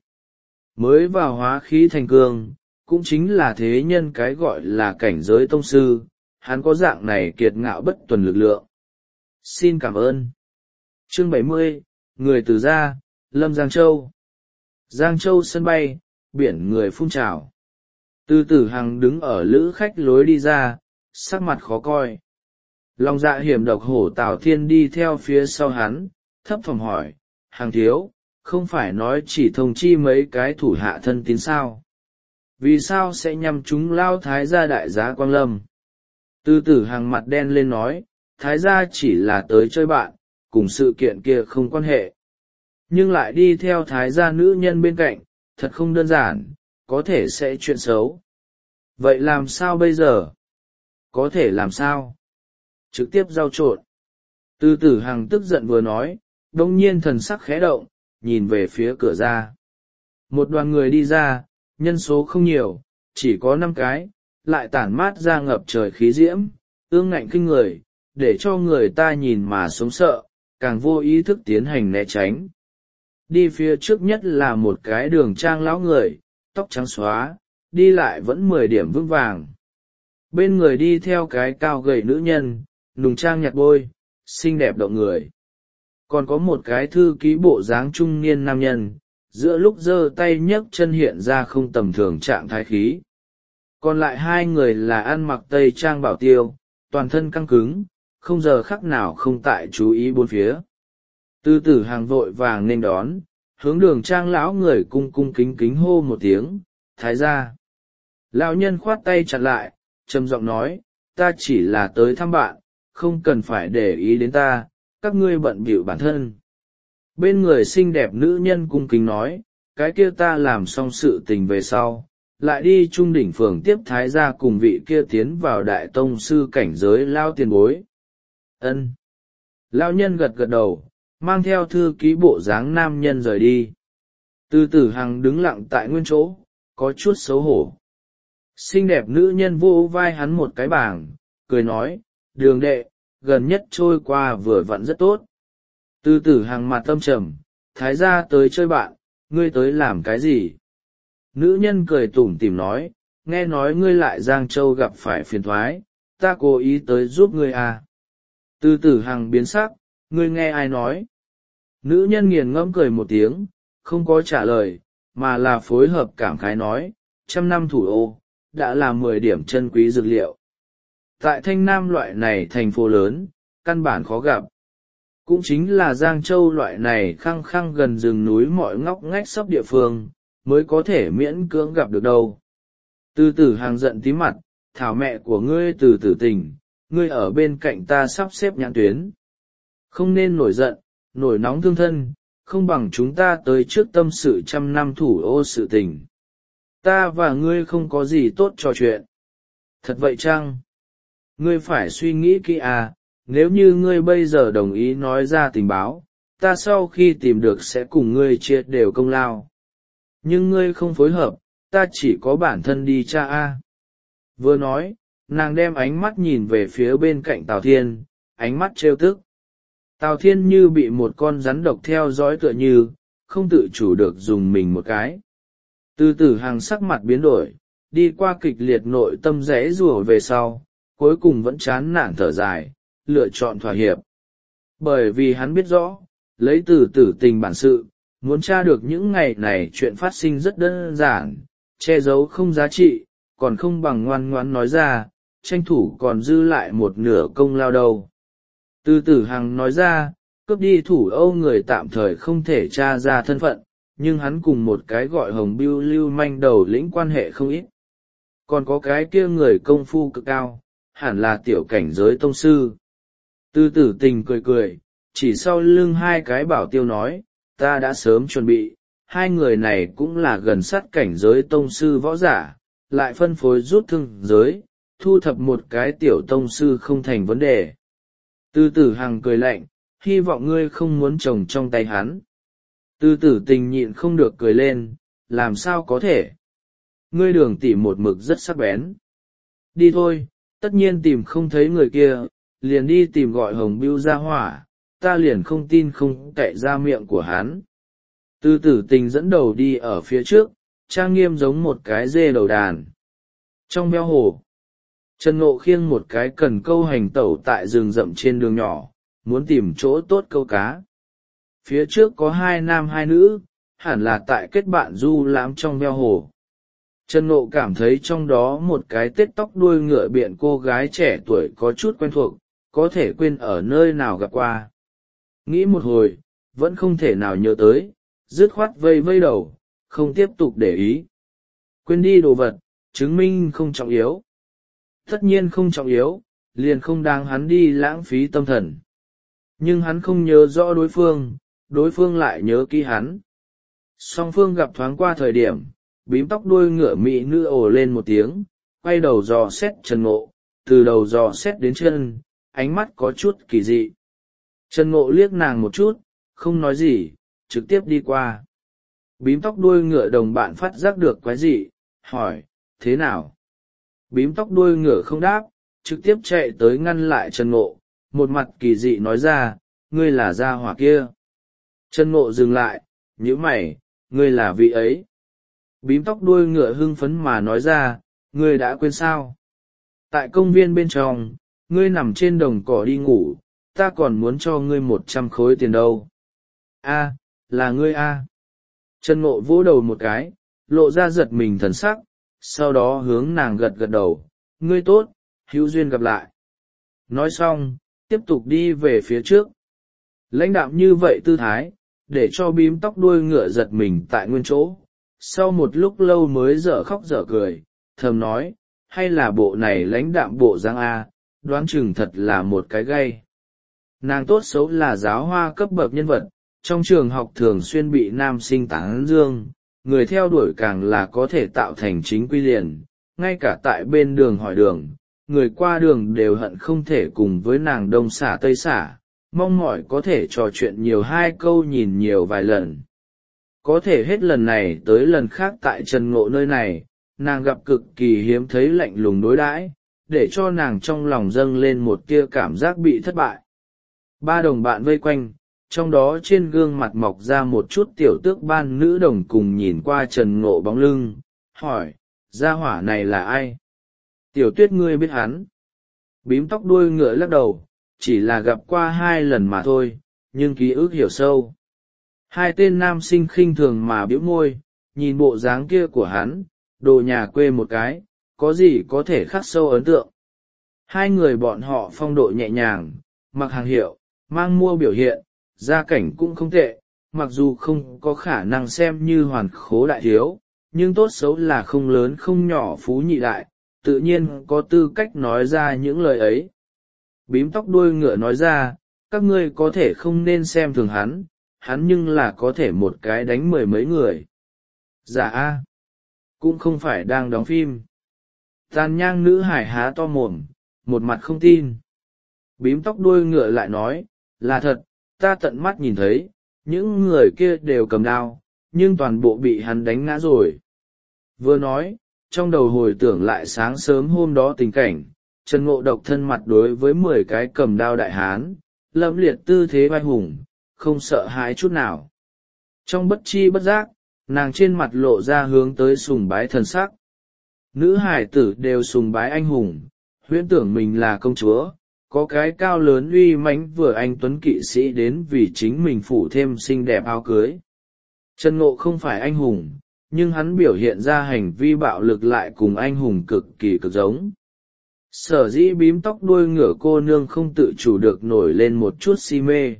Mới vào hóa khí thành cương, cũng chính là thế nhân cái gọi là cảnh giới tông sư, hắn có dạng này kiệt ngạo bất tuần lực lượng. Xin cảm ơn. Chương bảy mươi, người từ gia, Lâm Giang Châu. Giang Châu sân bay, biển người phun trào. Từ Tử Hằng đứng ở lữ khách lối đi ra, sắc mặt khó coi. Lòng dạ hiểm độc hổ Tào Thiên đi theo phía sau hắn, thấp thỏm hỏi, Hằng thiếu, không phải nói chỉ thông chi mấy cái thủ hạ thân tín sao? Vì sao sẽ nhằm chúng lao thái gia đại giá Quang Lâm? Từ Tử Hằng mặt đen lên nói, thái gia chỉ là tới chơi bạn, cùng sự kiện kia không quan hệ. Nhưng lại đi theo thái gia nữ nhân bên cạnh, thật không đơn giản, có thể sẽ chuyện xấu. Vậy làm sao bây giờ? Có thể làm sao? Trực tiếp giao trộn. Từ Tử Hằng tức giận vừa nói, đông nhiên thần sắc khẽ động, nhìn về phía cửa ra. Một đoàn người đi ra, nhân số không nhiều, chỉ có năm cái, lại tản mát ra ngập trời khí diễm, ương ngạnh kinh người, để cho người ta nhìn mà sống sợ, càng vô ý thức tiến hành né tránh. Đi phía trước nhất là một cái đường trang lão người, tóc trắng xóa, đi lại vẫn mười điểm vững vàng. Bên người đi theo cái cao gầy nữ nhân, nùng trang nhạt bôi, xinh đẹp động người. còn có một cái thư ký bộ dáng trung niên nam nhân, giữa lúc giơ tay nhấc chân hiện ra không tầm thường trạng thái khí. Còn lại hai người là ăn mặc tây trang bảo tiêu, toàn thân căng cứng, không giờ khắc nào không tại chú ý bốn phía. Tư tử hàng vội vàng nên đón, hướng đường trang lão người cung cung kính kính hô một tiếng, thái gia. Lão nhân khoát tay chặn lại, trầm giọng nói, ta chỉ là tới thăm bạn, không cần phải để ý đến ta, các ngươi bận bịu bản thân. Bên người xinh đẹp nữ nhân cung kính nói, cái kia ta làm xong sự tình về sau, lại đi trung đỉnh phường tiếp thái gia cùng vị kia tiến vào đại tông sư cảnh giới lao tiền bối. Ân. Lao nhân gật gật đầu, mang theo thư ký bộ dáng nam nhân rời đi. Từ tử hằng đứng lặng tại nguyên chỗ, có chút xấu hổ. Xinh đẹp nữ nhân vô vai hắn một cái bảng, cười nói, đường đệ, gần nhất trôi qua vừa vặn rất tốt. Từ tử hằng mặt tâm trầm, thái gia tới chơi bạn, ngươi tới làm cái gì? Nữ nhân cười tủm tỉm nói, nghe nói ngươi lại Giang Châu gặp phải phiền thoái, ta cố ý tới giúp ngươi à. Từ tử hằng biến sắc, ngươi nghe ai nói? Nữ nhân nghiền ngẫm cười một tiếng, không có trả lời, mà là phối hợp cảm khái nói, trăm năm thủ ô, đã là mười điểm chân quý dược liệu. Tại Thanh Nam loại này thành phố lớn, căn bản khó gặp. Cũng chính là Giang Châu loại này khăng khăng gần rừng núi mọi ngóc ngách sắp địa phương, mới có thể miễn cưỡng gặp được đâu. Từ tử hàng giận tí mặt, thảo mẹ của ngươi từ tử tình, ngươi ở bên cạnh ta sắp xếp nhãn tuyến. Không nên nổi giận, nổi nóng thương thân, không bằng chúng ta tới trước tâm sự trăm năm thủ ô sự tình. Ta và ngươi không có gì tốt trò chuyện. Thật vậy chăng? Ngươi phải suy nghĩ kỹ à, nếu như ngươi bây giờ đồng ý nói ra tình báo, ta sau khi tìm được sẽ cùng ngươi chia đều công lao. Nhưng ngươi không phối hợp, ta chỉ có bản thân đi cha a. Vừa nói, nàng đem ánh mắt nhìn về phía bên cạnh Tào Thiên, ánh mắt trêu tức. Tào Thiên như bị một con rắn độc theo dõi tựa như, không tự chủ được dùng mình một cái. Từ tử hàng sắc mặt biến đổi, đi qua kịch liệt nội tâm rẽ rùa về sau, cuối cùng vẫn chán nản thở dài, lựa chọn thỏa hiệp. Bởi vì hắn biết rõ, lấy từ tử tình bản sự, muốn tra được những ngày này chuyện phát sinh rất đơn giản, che giấu không giá trị, còn không bằng ngoan ngoãn nói ra, tranh thủ còn dư lại một nửa công lao đâu. Từ tử hằng nói ra, cướp đi thủ Âu người tạm thời không thể tra ra thân phận, nhưng hắn cùng một cái gọi Hồng Bưu lưu manh đầu lĩnh quan hệ không ít. Còn có cái kia người công phu cực cao, hẳn là tiểu cảnh giới tông sư. Từ tử tình cười cười, chỉ sau lưng hai cái bảo tiêu nói, ta đã sớm chuẩn bị, hai người này cũng là gần sát cảnh giới tông sư võ giả, lại phân phối rút thương giới, thu thập một cái tiểu tông sư không thành vấn đề. Từ tử hằng cười lạnh, hy vọng ngươi không muốn trồng trong tay hắn. Từ tử tình nhịn không được cười lên, làm sao có thể. Ngươi đường tỉ một mực rất sắc bén. Đi thôi, tất nhiên tìm không thấy người kia, liền đi tìm gọi Hồng Bưu ra hỏa, ta liền không tin không cậy ra miệng của hắn. Từ tử tình dẫn đầu đi ở phía trước, trang nghiêm giống một cái dê đầu đàn. Trong beo hồ, Trần Ngộ khiêng một cái cần câu hành tẩu tại rừng rậm trên đường nhỏ, muốn tìm chỗ tốt câu cá. Phía trước có hai nam hai nữ, hẳn là tại kết bạn du lãm trong beo hồ. Trần Ngộ cảm thấy trong đó một cái tết tóc đuôi ngựa biện cô gái trẻ tuổi có chút quen thuộc, có thể quên ở nơi nào gặp qua. Nghĩ một hồi, vẫn không thể nào nhớ tới, dứt khoát vây vây đầu, không tiếp tục để ý. Quên đi đồ vật, chứng minh không trọng yếu. Tất nhiên không trọng yếu, liền không đáng hắn đi lãng phí tâm thần. Nhưng hắn không nhớ rõ đối phương, đối phương lại nhớ kỹ hắn. Song phương gặp thoáng qua thời điểm, bím tóc đuôi ngựa mỹ nữ ồ lên một tiếng, quay đầu dò xét Trần Ngộ, từ đầu dò xét đến chân, ánh mắt có chút kỳ dị. Trần Ngộ liếc nàng một chút, không nói gì, trực tiếp đi qua. Bím tóc đuôi ngựa đồng bạn phát giác được quái dị, hỏi, thế nào? Bím tóc đuôi ngựa không đáp, trực tiếp chạy tới ngăn lại Trần Ngộ, một mặt kỳ dị nói ra, ngươi là gia hỏa kia. Trần Ngộ dừng lại, nhíu mày, ngươi là vị ấy. Bím tóc đuôi ngựa hưng phấn mà nói ra, ngươi đã quên sao? Tại công viên bên trong, ngươi nằm trên đồng cỏ đi ngủ, ta còn muốn cho ngươi một trăm khối tiền đâu. A, là ngươi a. Trần Ngộ vỗ đầu một cái, lộ ra giật mình thần sắc, sau đó hướng nàng gật gật đầu, ngươi tốt, hữu duyên gặp lại. Nói xong, tiếp tục đi về phía trước. Lãnh đạm như vậy tư thái, để cho bím tóc đuôi ngựa giật mình tại nguyên chỗ, sau một lúc lâu mới dở khóc dở cười, thầm nói, hay là bộ này lãnh đạm bộ dáng a, đoán chừng thật là một cái gay. Nàng tốt xấu là giáo hoa cấp bậc nhân vật, trong trường học thường xuyên bị nam sinh tán dương, người theo đuổi càng là có thể tạo thành chính quy liền, ngay cả tại bên đường hỏi đường, người qua đường đều hận không thể cùng với nàng đông xả tây xả, mong mỏi có thể trò chuyện nhiều hai câu nhìn nhiều vài lần. Có thể hết lần này tới lần khác tại Trần Ngộ nơi này, nàng gặp cực kỳ hiếm thấy lạnh lùng đối đãi, để cho nàng trong lòng dâng lên một tia cảm giác bị thất bại. Ba đồng bạn vây quanh, trong đó trên gương mặt mọc ra một chút tiểu tước ban nữ đồng cùng nhìn qua Trần Ngộ bóng lưng, hỏi, gia hỏa này là ai? Tiểu Tuyết ngươi biết hắn. Bím tóc đuôi ngựa lắc đầu, chỉ là gặp qua hai lần mà thôi, nhưng ký ức hiểu sâu. Hai tên nam sinh khinh thường mà bĩu môi, nhìn bộ dáng kia của hắn, đồ nhà quê một cái, có gì có thể khắc sâu ấn tượng. Hai người bọn họ phong độ nhẹ nhàng, mặc hàng hiệu, mang mua biểu hiện, gia cảnh cũng không tệ, mặc dù không có khả năng xem như hoàn khố đại thiếu, nhưng tốt xấu là không lớn không nhỏ phú nhị đại, tự nhiên có tư cách nói ra những lời ấy. Bím tóc đuôi ngựa nói ra, các ngươi có thể không nên xem thường hắn, hắn nhưng là có thể một cái đánh mười mấy người. Dạ a, cũng không phải đang đóng phim. Tàn nhang nữ hải há to mồm, một mặt không tin. Bím tóc đuôi ngựa lại nói, là thật, ta tận mắt nhìn thấy, những người kia đều cầm đao, nhưng toàn bộ bị hắn đánh ngã rồi. Vừa nói, trong đầu hồi tưởng lại sáng sớm hôm đó tình cảnh, Trần Ngộ độc thân mặt đối với mười cái cầm đao đại hán, lẫm liệt tư thế vai hùng, không sợ hãi chút nào. Trong bất chi bất giác, nàng trên mặt lộ ra hướng tới sùng bái thần sắc. Nữ hải tử đều sùng bái anh hùng, huyễn tưởng mình là công chúa, có cái cao lớn uy mãnh vừa anh tuấn kỵ sĩ đến vì chính mình phủ thêm xinh đẹp áo cưới. Trần Ngộ không phải anh hùng, nhưng hắn biểu hiện ra hành vi bạo lực lại cùng anh hùng cực kỳ cực giống. Sở dĩ bím tóc đuôi ngựa cô nương không tự chủ được nổi lên một chút si mê.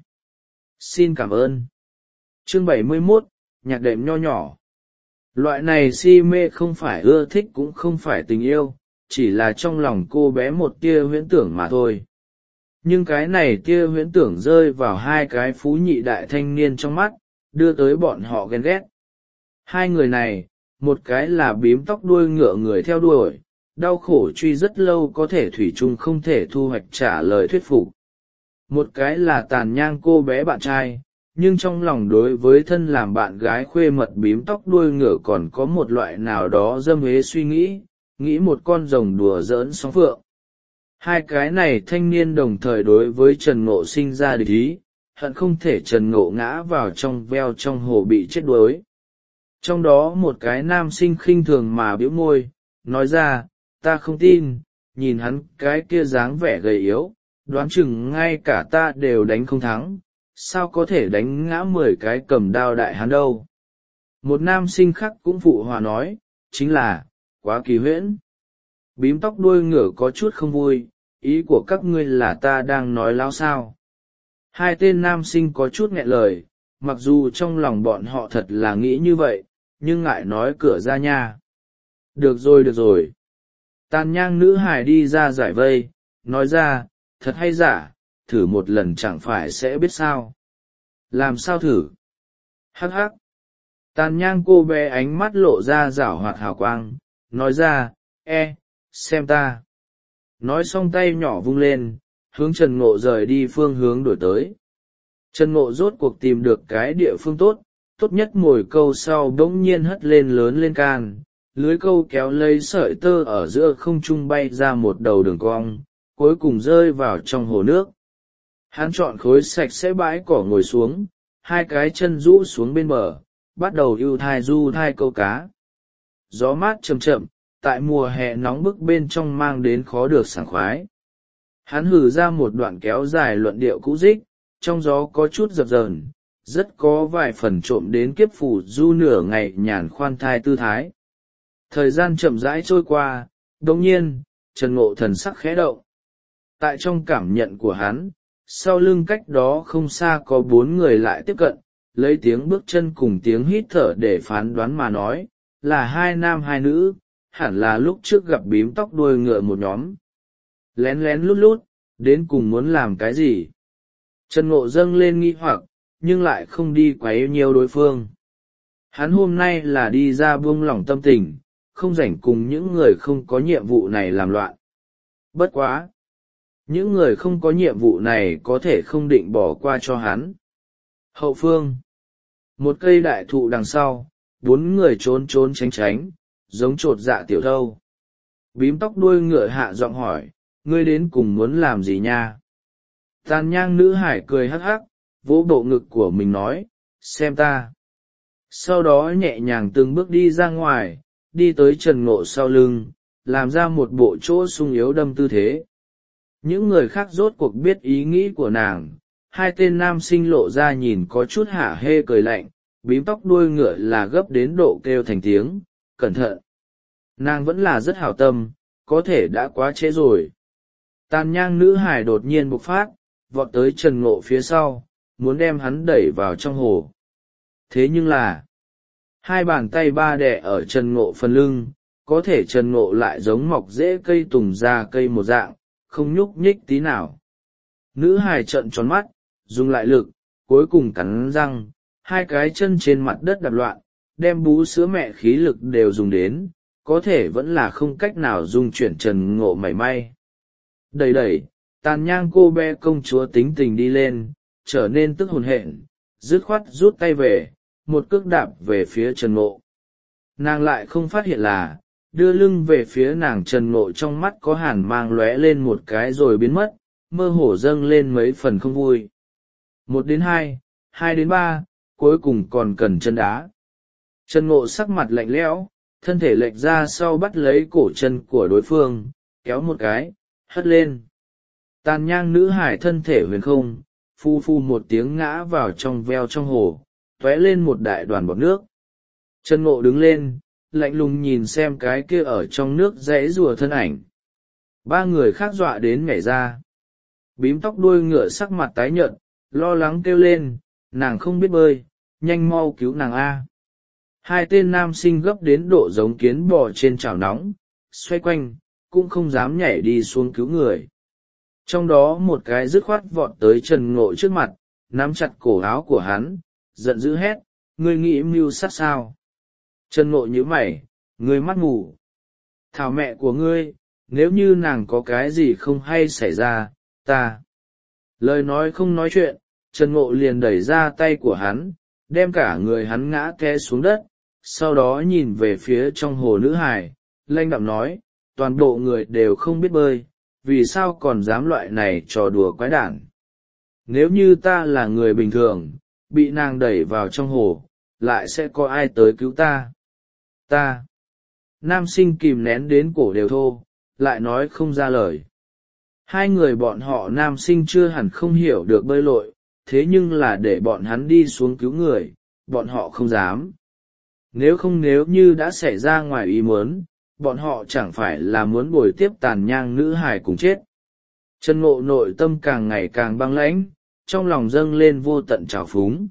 Xin cảm ơn. Chương bảy mươi mốt, nhạc đệm nho nhỏ. Loại này si mê không phải ưa thích cũng không phải tình yêu, chỉ là trong lòng cô bé một tia huyễn tưởng mà thôi. Nhưng cái này tia huyễn tưởng rơi vào hai cái phú nhị đại thanh niên trong mắt, đưa tới bọn họ ghen ghét. Hai người này, một cái là bím tóc đuôi ngựa người theo đuổi, đau khổ truy rất lâu có thể thủy chung không thể thu hoạch trả lời thuyết phục. Một cái là tàn nhang cô bé bạn trai, nhưng trong lòng đối với thân làm bạn gái khuê mật bím tóc đuôi ngựa còn có một loại nào đó dâm ế suy nghĩ, nghĩ một con rồng đùa giỡn sóng phượng. Hai cái này thanh niên đồng thời đối với Trần Ngộ sinh ra địch ý, hận không thể Trần Ngộ ngã vào trong veo trong hồ bị chết đuối. Trong đó một cái nam sinh khinh thường mà bĩu môi, nói ra, ta không tin, nhìn hắn cái kia dáng vẻ gầy yếu, đoán chừng ngay cả ta đều đánh không thắng, sao có thể đánh ngã mười cái cầm đao đại hắn đâu. Một nam sinh khác cũng phụ hòa nói, chính là, quá kỳ huyễn. Bím tóc đuôi ngựa có chút không vui, ý của các ngươi là ta đang nói láo sao. Hai tên nam sinh có chút nghẹn lời, mặc dù trong lòng bọn họ thật là nghĩ như vậy, nhưng ngại nói cửa ra nha. Được rồi được rồi. Tàn nhang nữ hài đi ra giải vây, nói ra, thật hay giả, thử một lần chẳng phải sẽ biết sao. Làm sao thử? Hắc hắc. Tàn nhang cô bé ánh mắt lộ ra rảo hoạt hào quang, nói ra, e, xem ta. Nói xong tay nhỏ vung lên, hướng Trần Ngộ rời đi phương hướng đổi tới. Trần Ngộ rốt cuộc tìm được cái địa phương tốt, tốt nhất mồi câu sau bỗng nhiên hất lên lớn lên can, lưới câu kéo lấy sợi tơ ở giữa không trung bay ra một đầu đường cong, cuối cùng rơi vào trong hồ nước. Hắn chọn khối sạch sẽ bãi cỏ ngồi xuống, hai cái chân rũ xuống bên bờ, bắt đầu ưu thai du thai câu cá. Gió mát chậm chậm, tại mùa hè nóng bức bên trong mang đến khó được sảng khoái. Hắn hừ ra một đoạn kéo dài luận điệu cũ dích, trong gió có chút dập dờn, rất có vài phần trộm đến kiếp phủ du nửa ngày nhàn khoan thai tư thái. Thời gian chậm rãi trôi qua, đồng nhiên, Trần Ngộ thần sắc khẽ động. Tại trong cảm nhận của hắn, sau lưng cách đó không xa có bốn người lại tiếp cận, lấy tiếng bước chân cùng tiếng hít thở để phán đoán mà nói, là hai nam hai nữ, hẳn là lúc trước gặp bím tóc đuôi ngựa một nhóm. Lén lén lút lút, đến cùng muốn làm cái gì? Trần Ngộ dâng lên nghi hoặc, nhưng lại không đi quấy nhiều đối phương. Hắn hôm nay là đi ra buông lỏng tâm tình, không rảnh cùng những người không có nhiệm vụ này làm loạn. Bất quá! Những người không có nhiệm vụ này có thể không định bỏ qua cho hắn. Hậu phương. Một cây đại thụ đằng sau, bốn người trốn trốn tránh tránh, giống trột dạ tiểu thâu. Bím tóc đuôi ngựa hạ giọng hỏi, ngươi đến cùng muốn làm gì nha? Tàn nhang nữ hải cười hắc hắc, vỗ bộ ngực của mình nói, xem ta. Sau đó nhẹ nhàng từng bước đi ra ngoài, đi tới Trần Ngộ sau lưng, làm ra một bộ chỗ sung yếu đâm tư thế. Những người khác rốt cuộc biết ý nghĩ của nàng, hai tên nam sinh lộ ra nhìn có chút hả hê cười lạnh, bím tóc đuôi ngựa là gấp đến độ kêu thành tiếng, cẩn thận. Nàng vẫn là rất hảo tâm, có thể đã quá trễ rồi. Tàn nhang nữ hải đột nhiên bộc phát, vọt tới Trần Ngộ phía sau, muốn đem hắn đẩy vào trong hồ. Thế nhưng là, hai bàn tay ba đè ở Trần Ngộ phần lưng, có thể Trần Ngộ lại giống mọc rễ cây tùng ra cây một dạng, không nhúc nhích tí nào. Nữ hài trợn tròn mắt, dùng lại lực, cuối cùng cắn răng, hai cái chân trên mặt đất đạp loạn, đem bú sữa mẹ khí lực đều dùng đến, có thể vẫn là không cách nào dung chuyển Trần Ngộ mảy may. Đẩy đẩy, tàn nhang cô bé công chúa tính tình đi lên, trở nên tức hồn hện, dứt khoát rút tay về, một cước đạp về phía Trần Ngộ. Nàng lại không phát hiện là, đưa lưng về phía nàng Trần Ngộ trong mắt có hàn mang lóe lên một cái rồi biến mất, mơ hồ dâng lên mấy phần không vui. Một đến hai, hai đến ba, cuối cùng còn cần chân đá. Trần Ngộ sắc mặt lạnh lẽo, thân thể lệch ra sau bắt lấy cổ chân của đối phương, kéo một cái, hất lên. Tàn nhang nữ hải thân thể huyền không, phu phu một tiếng ngã vào trong veo trong hồ, tóe lên một đại đoàn bọt nước. Trần Ngộ đứng lên, lạnh lùng nhìn xem cái kia ở trong nước rẽ rùa thân ảnh. Ba người khác dọa đến nhảy ra. Bím tóc đuôi ngựa sắc mặt tái nhợt, lo lắng kêu lên, nàng không biết bơi, nhanh mau cứu nàng A. Hai tên nam sinh gấp đến độ giống kiến bò trên chảo nóng, xoay quanh, cũng không dám nhảy đi xuống cứu người. Trong đó một cái dứt khoát vọt tới Trần Ngộ trước mặt, nắm chặt cổ áo của hắn, giận dữ hét, ngươi nghĩ mưu sát sao? Trần Ngộ nhíu mày, ngươi mắt mù. Thảo mẹ của ngươi, nếu như nàng có cái gì không hay xảy ra, ta. Lời nói không nói chuyện, Trần Ngộ liền đẩy ra tay của hắn, đem cả người hắn ngã té xuống đất, sau đó nhìn về phía trong hồ nữ hải, lanh đạm nói, toàn bộ người đều không biết bơi, vì sao còn dám loại này trò đùa quái đản. Nếu như ta là người bình thường, bị nàng đẩy vào trong hồ, lại sẽ có ai tới cứu ta? Ta. Nam sinh kìm nén đến cổ đều thô, lại nói không ra lời. Hai người bọn họ nam sinh chưa hẳn không hiểu được bơi lội, thế nhưng là để bọn hắn đi xuống cứu người, bọn họ không dám. Nếu không nếu như đã xảy ra ngoài ý muốn, bọn họ chẳng phải là muốn bồi tiếp tàn nhang nữ hài cùng chết. Trần Ngộ nội tâm càng ngày càng băng lãnh, trong lòng dâng lên vô tận trào phúng.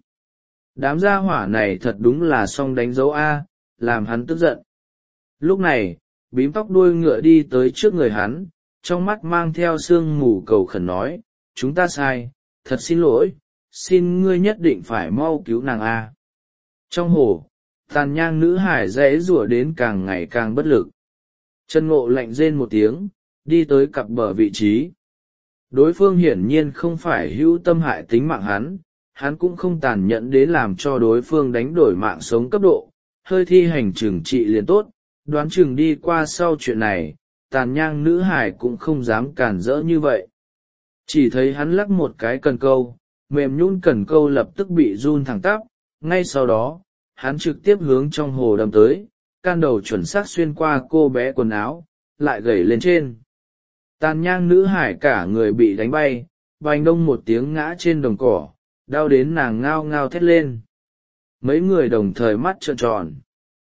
Đám gia hỏa này thật đúng là song đánh dấu A, làm hắn tức giận. Lúc này, bím tóc đuôi ngựa đi tới trước người hắn, trong mắt mang theo sương mù cầu khẩn nói, chúng ta sai, thật xin lỗi, xin ngươi nhất định phải mau cứu nàng A. Trong hồ, tàn nhang nữ hải rẽ rủa đến càng ngày càng bất lực. Trần Ngộ lạnh rên một tiếng, đi tới cặp bờ vị trí. Đối phương hiển nhiên không phải hữu tâm hại tính mạng hắn, hắn cũng không tàn nhẫn đến làm cho đối phương đánh đổi mạng sống cấp độ, hơi thi hành trừng trị liền tốt, đoán chừng đi qua sau chuyện này, tàn nhang nữ hải cũng không dám cản rỡ như vậy. Chỉ thấy hắn lắc một cái cần câu, mềm nhũn cần câu lập tức bị run thẳng tắp, ngay sau đó, hắn trực tiếp hướng trong hồ đâm tới, can đầu chuẩn xác xuyên qua cô bé quần áo, lại gẩy lên trên. Tàn nhang nữ hải cả người bị đánh bay, vành đông một tiếng ngã trên đồng cỏ, đau đến nàng ngao ngao thét lên. Mấy người đồng thời mắt trợn tròn.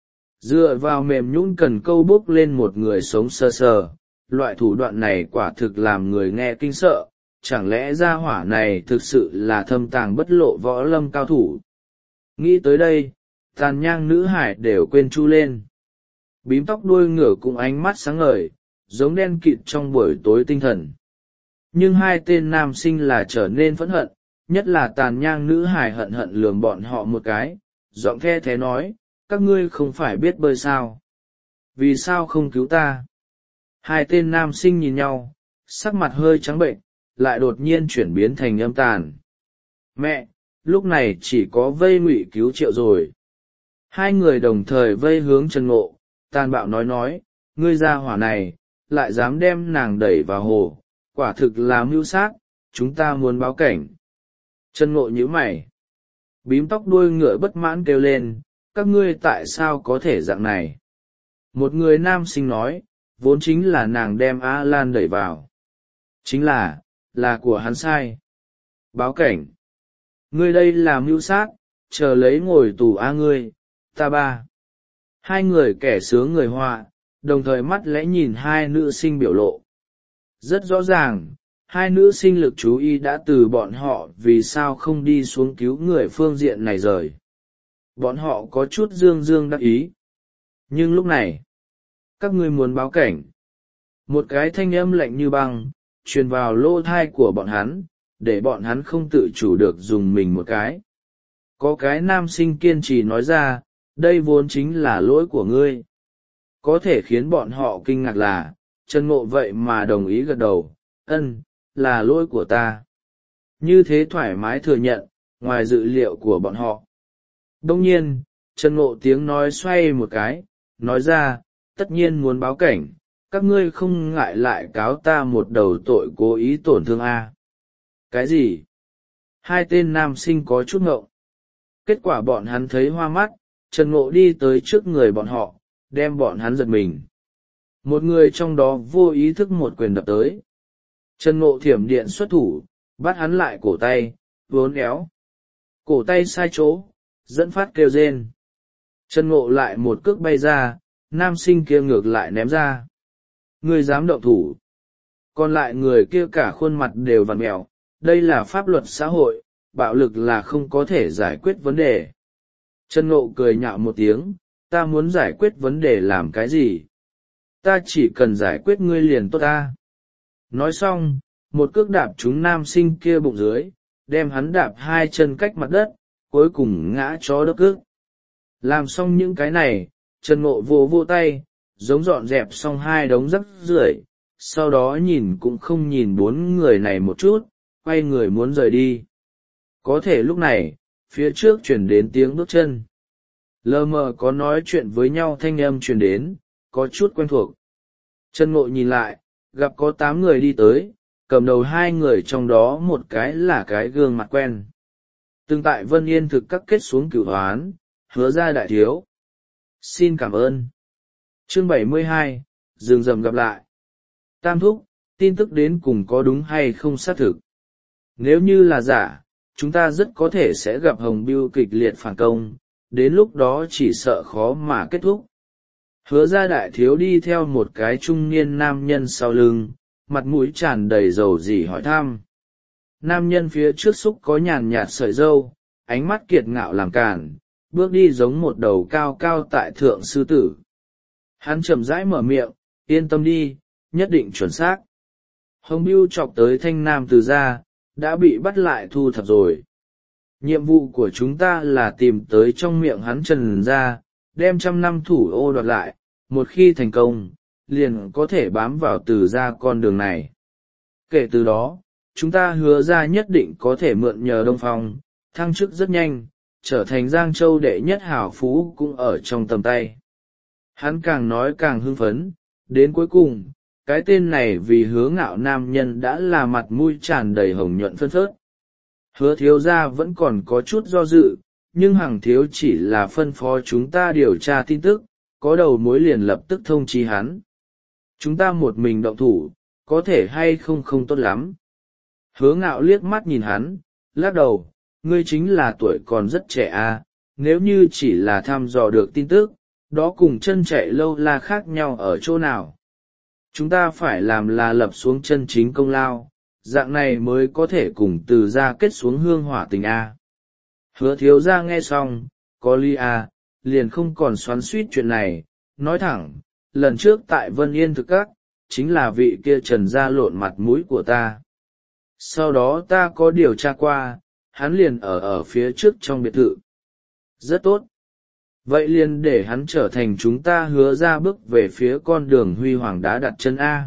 Dựa vào mềm nhũn cần câu bốc lên một người sống sờ sờ, loại thủ đoạn này quả thực làm người nghe kinh sợ, chẳng lẽ gia hỏa này thực sự là thâm tàng bất lộ võ lâm cao thủ. Nghĩ tới đây, tàn nhang nữ hải đều quên chu lên. Bím tóc đuôi ngựa cũng ánh mắt sáng ngời, giống đen kịt trong buổi tối tinh thần. Nhưng hai tên nam sinh là trở nên phẫn hận, nhất là tàn nhang nữ hải hận hận lườm bọn họ một cái, giọng the thế nói, các ngươi không phải biết bơi sao? Vì sao không cứu ta? Hai tên nam sinh nhìn nhau, sắc mặt hơi trắng bệnh, lại đột nhiên chuyển biến thành âm tàn. Mẹ, lúc này chỉ có vây Ngụy cứu Triệu rồi. Hai người đồng thời vây hướng Trần Ngộ, tàn bạo nói nói, ngươi ra hỏa này, lại dám đem nàng đẩy vào hồ, quả thực là mưu sát, chúng ta muốn báo cảnh. Trần Ngộ nhíu mày. Bím tóc đuôi ngựa bất mãn kêu lên, các ngươi tại sao có thể dạng này? Một người nam sinh nói, vốn chính là nàng đem A Lan đẩy vào. Chính là, là của hắn sai. Báo cảnh. Ngươi đây là mưu sát, chờ lấy ngồi tù A ngươi, ta ba. Hai người kẻ sướng người họa, đồng thời mắt lẽ nhìn hai nữ sinh biểu lộ. Rất rõ ràng, hai nữ sinh lực chú ý đã từ bọn họ vì sao không đi xuống cứu người phương diện này rời. Bọn họ có chút dương dương đắc ý. Nhưng lúc này, các ngươi muốn báo cảnh. Một cái thanh âm lạnh như băng, truyền vào lỗ thai của bọn hắn, để bọn hắn không tự chủ được dùng mình một cái. Có cái nam sinh kiên trì nói ra, đây vốn chính là lỗi của ngươi. Có thể khiến bọn họ kinh ngạc là, Trần Ngộ vậy mà đồng ý gật đầu, ân, là lỗi của ta. Như thế thoải mái thừa nhận, ngoài dự liệu của bọn họ. Đông nhiên, Trần Ngộ tiếng nói xoay một cái, nói ra, tất nhiên muốn báo cảnh, các ngươi không ngại lại cáo ta một đầu tội cố ý tổn thương a. Cái gì? Hai tên nam sinh có chút ngộng. Kết quả bọn hắn thấy hoa mắt, Trần Ngộ đi tới trước người bọn họ, đem bọn hắn giật mình. Một người trong đó vô ý thức một quyền đập tới. Trần Ngộ thiểm điện xuất thủ, bắt hắn lại cổ tay, vốn éo. Cổ tay sai chỗ, dẫn phát kêu rên. Trần Ngộ lại một cước bay ra, nam sinh kia ngược lại ném ra. Người dám động thủ. Còn lại người kia cả khuôn mặt đều vằn mèo, đây là pháp luật xã hội, bạo lực là không có thể giải quyết vấn đề. Trần Ngộ cười nhạo một tiếng, ta muốn giải quyết vấn đề làm cái gì? Ta chỉ cần giải quyết ngươi liền tốt ta. Nói xong, một cước đạp trúng nam sinh kia bụng dưới, đem hắn đạp hai chân cách mặt đất, cuối cùng ngã chó đất cước. Làm xong những cái này, Trần Ngộ vô vô tay, giống dọn dẹp xong hai đống rác rưởi, sau đó nhìn cũng không nhìn bốn người này một chút, quay người muốn rời đi. Có thể lúc này, phía trước chuyển đến tiếng bước chân. Lờ mờ có nói chuyện với nhau thanh âm truyền đến, có chút quen thuộc. Trần Ngộ nhìn lại, gặp có tám người đi tới, cầm đầu hai người trong đó một cái là cái gương mặt quen. Từng tại Vân Yên thực các kết xuống cửu hoán, hứa ra đại thiếu. Xin cảm ơn. Chương bảy mươi hai, rừng rầm gặp lại. Tam thúc, tin tức đến cùng có đúng hay không xác thực. Nếu như là giả, chúng ta rất có thể sẽ gặp Hồng Bưu kịch liệt phản công, đến lúc đó chỉ sợ khó mà kết thúc. Hứa ra đại thiếu đi theo một cái trung niên nam nhân sau lưng, mặt mũi tràn đầy dầu dỉ hỏi thăm. Nam nhân phía trước xúc có nhàn nhạt sợi râu, ánh mắt kiệt ngạo làm cản, bước đi giống một đầu cao cao tại thượng sư tử. Hắn chậm rãi mở miệng, yên tâm đi, nhất định chuẩn xác. Hồng Bưu chọc tới thanh nam từ ra, đã bị bắt lại thu thập rồi. Nhiệm vụ của chúng ta là tìm tới trong miệng hắn trần ra, đem trăm năm thủ ô đoạt lại, một khi thành công, liền có thể bám vào từ ra con đường này. Kể từ đó, chúng ta hứa ra nhất định có thể mượn nhờ Đông Phong, thăng chức rất nhanh, trở thành Giang Châu đệ nhất hảo phú cũng ở trong tầm tay. Hắn càng nói càng hưng phấn, đến cuối cùng, cái tên này vì hứa ngạo nam nhân đã là mặt mũi tràn đầy hồng nhuận phân phớt. Hứa thiếu gia vẫn còn có chút do dự, nhưng hàng thiếu chỉ là phân phó chúng ta điều tra tin tức, có đầu mối liền lập tức thông chi hắn. Chúng ta một mình động thủ, có thể hay không không tốt lắm. Hứa Ngạo liếc mắt nhìn hắn, lắc đầu, ngươi chính là tuổi còn rất trẻ à, nếu như chỉ là thăm dò được tin tức, đó cùng chân chạy lâu la khác nhau ở chỗ nào. Chúng ta phải làm là lập xuống chân chính công lao, dạng này mới có thể cùng từ gia kết xuống hương hỏa tình a. Hứa thiếu gia nghe xong, có ly a, liền không còn xoắn suýt chuyện này, nói thẳng, lần trước tại Vân Yên thực các, chính là vị kia Trần gia lộn mặt mũi của ta. Sau đó ta có điều tra qua, hắn liền ở ở phía trước trong biệt thự. Rất tốt. Vậy liền để hắn trở thành chúng ta Hứa ra bước về phía con đường huy hoàng đã đặt chân A.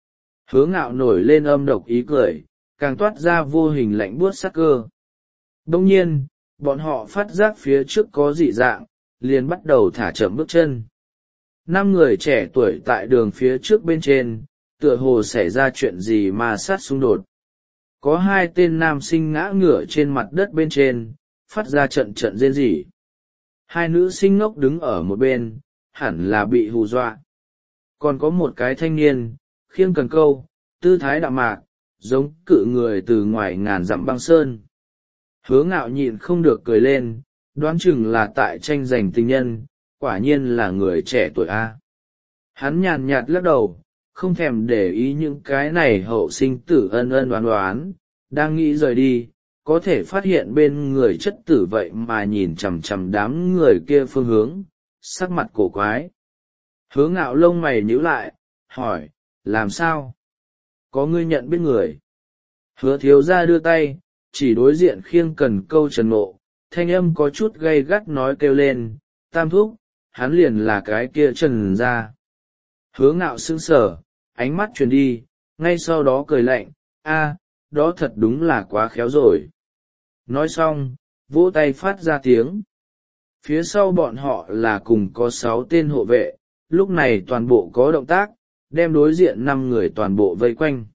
Hứa Ngạo nổi lên âm độc ý cười, càng toát ra vô hình lạnh buốt sắc cơ. Đông nhiên, bọn họ phát giác phía trước có dị dạng, liền bắt đầu thả chậm bước chân. Năm người trẻ tuổi tại đường phía trước bên trên, tựa hồ xảy ra chuyện gì mà sát xung đột. Có hai tên nam sinh ngã ngửa trên mặt đất bên trên, phát ra trận trận rên rỉ. Hai nữ sinh ngốc đứng ở một bên, hẳn là bị hù dọa. Còn có một cái thanh niên, khiêng cần câu, tư thái đạm mạc, giống cự người từ ngoài ngàn dặm băng sơn. Hứa Ngạo nhịn không được cười lên, đoán chừng là tại tranh giành tình nhân, quả nhiên là người trẻ tuổi A. Hắn nhàn nhạt lắc đầu, không thèm để ý những cái này hậu sinh tử ân ân đoán đoán, đang nghĩ rời đi, có thể phát hiện bên người chất tử vậy mà nhìn chằm chằm đám người kia phương hướng, sắc mặt cổ quái. Hứa Ngạo lông mày nhíu lại, hỏi, làm sao? Có ngươi nhận biết người? Hứa thiếu gia đưa tay, chỉ đối diện khiêng cần câu Trần Ngộ, thanh âm có chút gay gắt nói kêu lên, Tam thúc, hắn liền là cái kia Trần gia. Hứa Ngạo sững sờ, ánh mắt truyền đi, ngay sau đó cười lạnh, a, đó thật đúng là quá khéo rồi. Nói xong, vỗ tay phát ra tiếng. Phía sau bọn họ là cùng có sáu tên hộ vệ, lúc này toàn bộ có động tác, đem đối diện năm người toàn bộ vây quanh.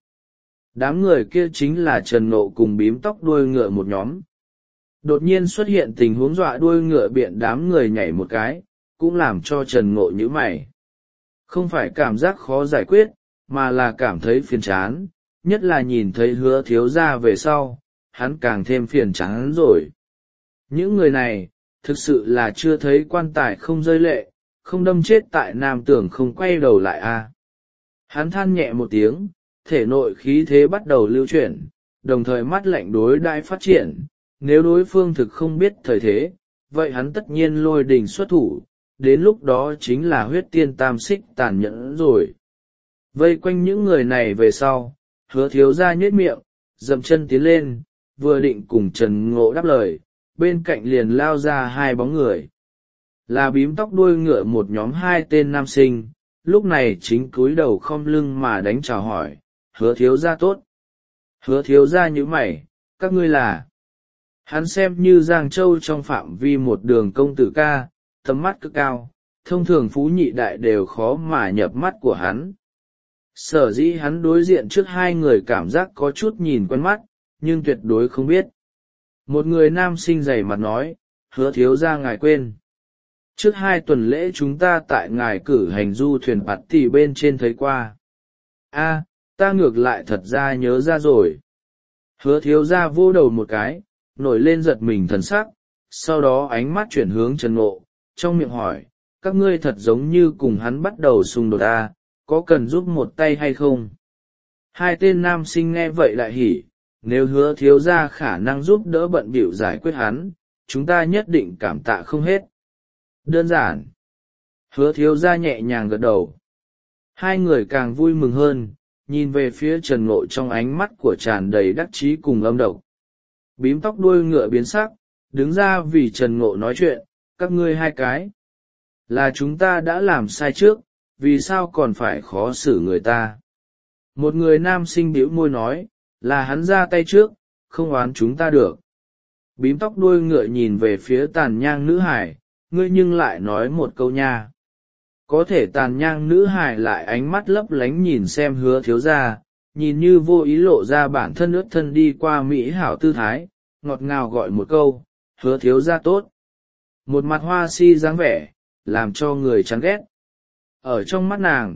Đám người kia chính là Trần Ngộ cùng bím tóc đuôi ngựa một nhóm. Đột nhiên xuất hiện tình huống dọa đuôi ngựa biện đám người nhảy một cái, cũng làm cho Trần Ngộ nhíu mày. Không phải cảm giác khó giải quyết, mà là cảm thấy phiền chán, nhất là nhìn thấy Hứa thiếu gia về sau, hắn càng thêm phiền chán rồi. Những người này, thực sự là chưa thấy quan tài không rơi lệ, không đâm chết tại nam tưởng không quay đầu lại a. À. Hắn than nhẹ một tiếng, thể nội khí thế bắt đầu lưu chuyển, đồng thời mắt lạnh đối đãi phát triển, nếu đối phương thực không biết thời thế, vậy hắn tất nhiên lôi đình xuất thủ, đến lúc đó chính là huyết tiên tam xích tàn nhẫn rồi. Vây quanh những người này về sau, Hứa thiếu gia nhếch miệng, dậm chân tiến lên, vừa định cùng Trần Ngộ đáp lời, bên cạnh liền lao ra hai bóng người. Là bím tóc đuôi ngựa một nhóm hai tên nam sinh, lúc này chính cúi đầu khom lưng mà đánh chào hỏi, Hứa thiếu gia tốt. Hứa thiếu gia như mày, các ngươi là. Hắn xem như Giang Châu trong phạm vi một đường công tử ca, tầm mắt cực cao, thông thường phú nhị đại đều khó mà nhập mắt của hắn. Sở dĩ hắn đối diện trước hai người cảm giác có chút nhìn quen mắt, nhưng tuyệt đối không biết. Một người nam sinh dày mặt nói, Hứa thiếu gia ngài quên. Trước hai tuần lễ chúng ta tại ngài cử hành du thuyền bạt tỷ bên trên thấy qua. A, ta ngược lại thật ra nhớ ra rồi. Hứa thiếu gia vô đầu một cái, nổi lên giật mình thần sắc, sau đó ánh mắt chuyển hướng Trần Ngộ, trong miệng hỏi, các ngươi thật giống như cùng hắn bắt đầu xung đột a, có cần giúp một tay hay không? Hai tên nam sinh nghe vậy lại hỉ, nếu Hứa thiếu gia khả năng giúp đỡ bận bịu giải quyết hắn, chúng ta nhất định cảm tạ không hết. Đơn giản. Hứa thiếu gia nhẹ nhàng gật đầu. Hai người càng vui mừng hơn, nhìn về phía Trần Ngộ trong ánh mắt của tràn đầy đắc chí cùng âm độc. Bím tóc đuôi ngựa biến sắc, đứng ra vì Trần Ngộ nói chuyện, các ngươi hai cái. Là chúng ta đã làm sai trước, vì sao còn phải khó xử người ta? Một người nam sinh bĩu môi nói, là hắn ra tay trước, không oán chúng ta được. Bím tóc đuôi ngựa nhìn về phía tàn nhang nữ hải, ngươi nhưng lại nói một câu nha. Có thể tàn nhang nữ hải lại ánh mắt lấp lánh nhìn xem Hứa thiếu gia, nhìn như vô ý lộ ra bản thân ướt thân đi qua mỹ hảo tư thái, ngọt ngào gọi một câu, Hứa thiếu gia tốt. Một mặt hoa si dáng vẻ, làm cho người chán ghét. Ở trong mắt nàng,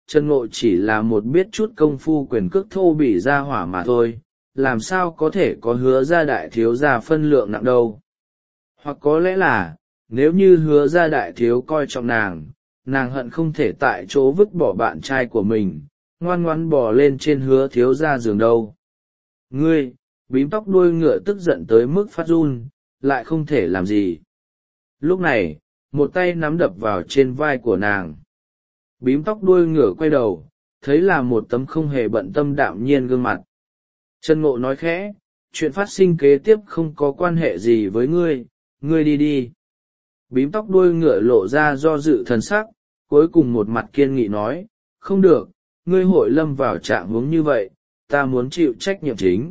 Trần Ngộ chỉ là một biết chút công phu quyền cước thô bỉ ra hỏa mà thôi, làm sao có thể có hứa gia đại thiếu gia phân lượng nặng đâu. Hoặc có lẽ là, nếu như hứa gia đại thiếu coi trọng nàng, nàng hận không thể tại chỗ vứt bỏ bạn trai của mình, ngoan ngoãn bò lên trên hứa thiếu gia giường đâu. Ngươi, bím tóc đuôi ngựa tức giận tới mức phát run, lại không thể làm gì. Lúc này, một tay nắm đập vào trên vai của nàng. Bím tóc đuôi ngựa quay đầu, thấy là một tấm không hề bận tâm đạm nhiên gương mặt. Trần Ngộ nói khẽ, chuyện phát sinh kế tiếp không có quan hệ gì với ngươi, ngươi đi đi. Bím tóc đuôi ngựa lộ ra do dự thần sắc, cuối cùng một mặt kiên nghị nói, không được, ngươi hội lâm vào trạng huống như vậy, ta muốn chịu trách nhiệm chính.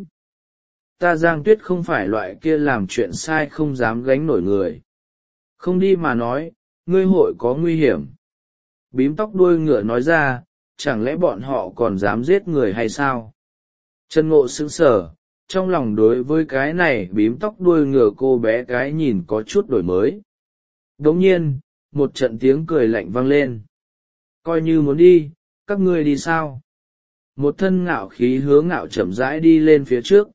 Ta Giang Tuyết không phải loại kia làm chuyện sai không dám gánh nổi người. Không đi mà nói, ngươi hội có nguy hiểm. Bím tóc đuôi ngựa nói ra, chẳng lẽ bọn họ còn dám giết người hay sao? Trần Ngộ sững sờ, trong lòng đối với cái này bím tóc đuôi ngựa cô bé gái nhìn có chút đổi mới. Đồng nhiên, một trận tiếng cười lạnh vang lên. Coi như muốn đi, các ngươi đi sao? Một thân ngạo khí hứa ngạo chậm rãi đi lên phía trước.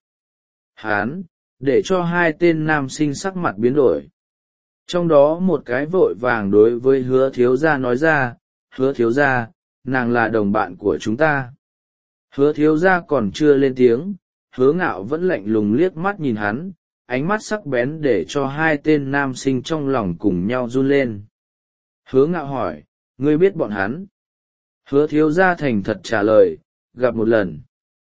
Hán, để cho hai tên nam sinh sắc mặt biến đổi. Trong đó một cái vội vàng đối với hứa thiếu gia nói ra, hứa thiếu gia, nàng là đồng bạn của chúng ta. Hứa thiếu gia còn chưa lên tiếng, hứa ngạo vẫn lạnh lùng liếc mắt nhìn hắn, ánh mắt sắc bén để cho hai tên nam sinh trong lòng cùng nhau run lên. Hứa ngạo hỏi, ngươi biết bọn hắn? Hứa thiếu gia thành thật trả lời, gặp một lần.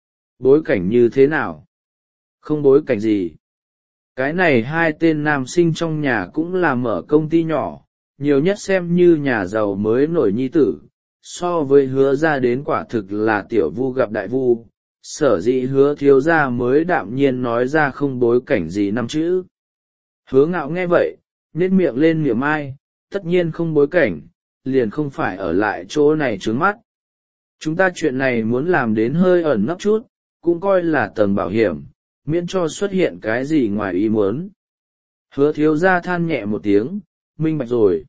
Bối cảnh như thế nào? Không bối cảnh gì. Cái này hai tên nam sinh trong nhà cũng là mở công ty nhỏ, nhiều nhất xem như nhà giàu mới nổi nhi tử, so với hứa ra đến quả thực là tiểu vu gặp đại vu, sở dĩ hứa thiếu ra mới đạm nhiên nói ra không bối cảnh gì năm chữ. Hứa ngạo nghe vậy, nết miệng lên miệng ai, tất nhiên không bối cảnh, liền không phải ở lại chỗ này trướng mắt. Chúng ta chuyện này muốn làm đến hơi ẩn nấp chút, cũng coi là tầng bảo hiểm, miễn cho xuất hiện cái gì ngoài ý muốn. Hứa thiếu ra than nhẹ một tiếng, minh bạch rồi.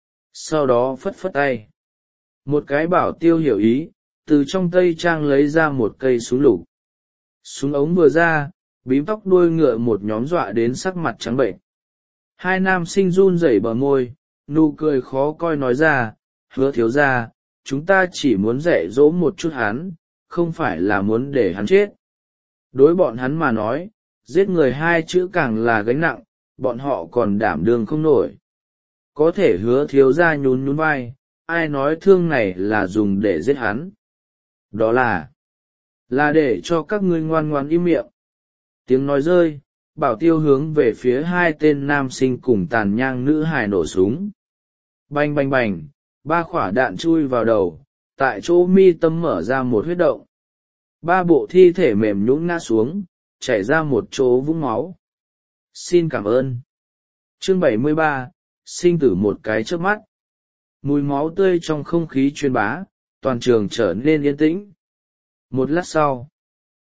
Sau đó phất phất tay. Một cái bảo tiêu hiểu ý, từ trong tây trang lấy ra một cây súng lục. Súng ống vừa ra, bím tóc đuôi ngựa một nhóm dọa đến sắc mặt trắng bệnh. Hai nam sinh run rẩy bờ môi, nụ cười khó coi nói ra, hứa thiếu ra, chúng ta chỉ muốn dạy dỗ một chút hắn, không phải là muốn để hắn chết. Đối bọn hắn mà nói, giết người hai chữ càng là gánh nặng, bọn họ còn đảm đương không nổi. Có thể hứa thiếu ra nhún nhún vai, ai nói thương này là dùng để giết hắn. Đó là, là để cho các ngươi ngoan ngoan im miệng. Tiếng nói rơi, bảo tiêu hướng về phía hai tên nam sinh cùng tàn nhang nữ hài nổ súng. Bành bành bành, ba quả đạn chui vào đầu, tại chỗ mi tâm mở ra một huyết động. Ba bộ thi thể mềm nhũn ngã xuống, chảy ra một chỗ vũng máu. Xin cảm ơn. Chương bảy mươi ba, sinh tử một cái chớp mắt. Mùi máu tươi trong không khí truyền bá, toàn trường trở nên yên tĩnh. Một lát sau,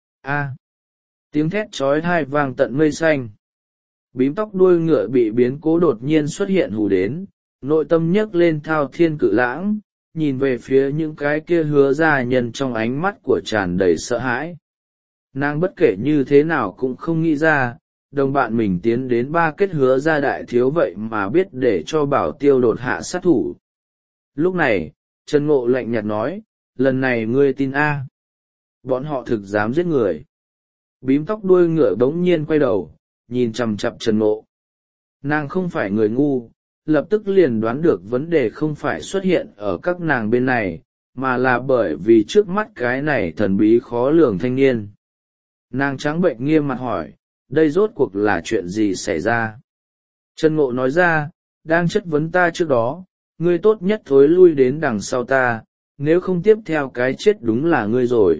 a, tiếng thét chói tai vang tận mây xanh. Bím tóc đuôi ngựa bị biến cố đột nhiên xuất hiện hù đến, nội tâm nhấc lên thao thiên cự lãng, nhìn về phía những cái kia hứa ra nhân trong ánh mắt của tràn đầy sợ hãi. Nàng bất kể như thế nào cũng không nghĩ ra, đồng bạn mình tiến đến ba kết hứa ra đại thiếu vậy mà biết để cho bảo tiêu đột hạ sát thủ. Lúc này, Trần Ngộ lạnh nhạt nói, lần này ngươi tin A. Bọn họ thực dám giết người. Bím tóc đuôi ngựa bỗng nhiên quay đầu, nhìn chằm chằm Trần Ngộ. Nàng không phải người ngu, lập tức liền đoán được vấn đề không phải xuất hiện ở các nàng bên này, mà là bởi vì trước mắt cái này thần bí khó lường thanh niên. Nàng trắng bệnh nghiêm mặt hỏi, đây rốt cuộc là chuyện gì xảy ra? Trần Ngộ nói ra, đang chất vấn ta trước đó, ngươi tốt nhất thối lui đến đằng sau ta, nếu không tiếp theo cái chết đúng là ngươi rồi.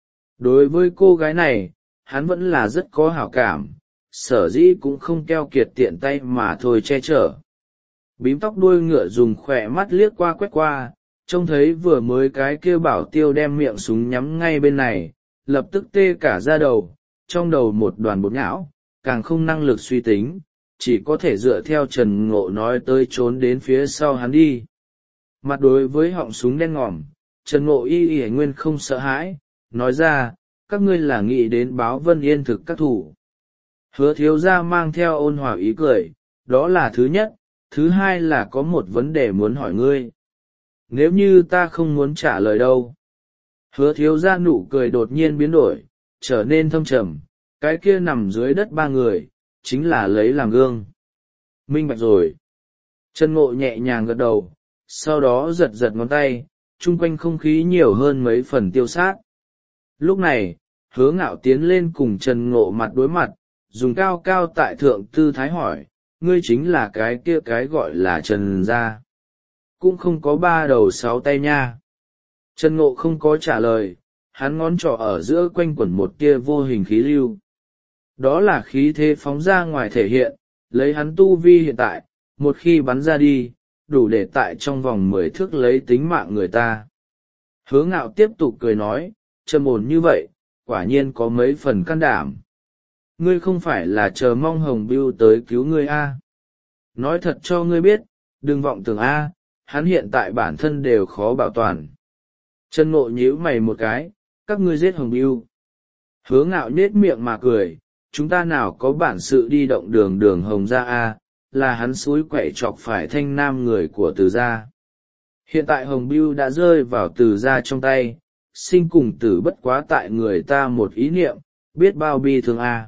Đối với cô gái này, hắn vẫn là rất có hảo cảm, sở dĩ cũng không keo kiệt tiện tay mà thôi che chở. Bím tóc đuôi ngựa dùng khỏe mắt liếc qua quét qua, trông thấy vừa mới cái kia bảo tiêu đem miệng súng nhắm ngay bên này, lập tức tê cả da đầu, trong đầu một đoàn bột nhão, càng không năng lực suy tính, chỉ có thể dựa theo Trần Ngộ nói tới trốn đến phía sau hắn đi. Mặt đối với họng súng đen ngòm, Trần Ngộ y y nguyên không sợ hãi, nói ra, các ngươi là nghĩ đến báo Vân Yên thực các thủ. Hứa thiếu gia mang theo ôn hòa ý cười, đó là thứ nhất, thứ hai là có một vấn đề muốn hỏi ngươi. Nếu như ta không muốn trả lời đâu. Hứa thiếu gia nụ cười đột nhiên biến đổi, trở nên thâm trầm, cái kia nằm dưới đất ba người, chính là lấy làm gương. Minh bạch rồi. Trần Ngộ nhẹ nhàng gật đầu, sau đó giật giật ngón tay, chung quanh không khí nhiều hơn mấy phần tiêu sát. Lúc này, Hứa Ngạo tiến lên cùng Trần Ngộ mặt đối mặt, dùng cao cao tại thượng tư thái hỏi, ngươi chính là cái kia cái gọi là Trần gia. Cũng không có ba đầu sáu tay nha. Trần Ngộ không có trả lời, hắn ngón trỏ ở giữa quanh quẩn một tia vô hình khí lưu. Đó là khí thế phóng ra ngoài thể hiện, lấy hắn tu vi hiện tại, một khi bắn ra đi, đủ để tại trong vòng mười thước lấy tính mạng người ta. Hứa Ngạo tiếp tục cười nói, trầm ổn như vậy, quả nhiên có mấy phần can đảm. Ngươi không phải là chờ mong Hồng Bưu tới cứu ngươi a? Nói thật cho ngươi biết, đừng vọng tưởng a, hắn hiện tại bản thân đều khó bảo toàn. Trần Ngộ nhíu mày một cái, các ngươi giết Hồng Bưu. Hứa Ngạo nhếch miệng mà cười, chúng ta nào có bản sự đi động đường đường Hồng gia a, là hắn xúi quậy chọc phải Thanh Nam người của Từ gia. Hiện tại Hồng Bưu đã rơi vào Từ gia trong tay, sinh cùng tử bất quá tại người ta một ý niệm, biết bao bi thương a.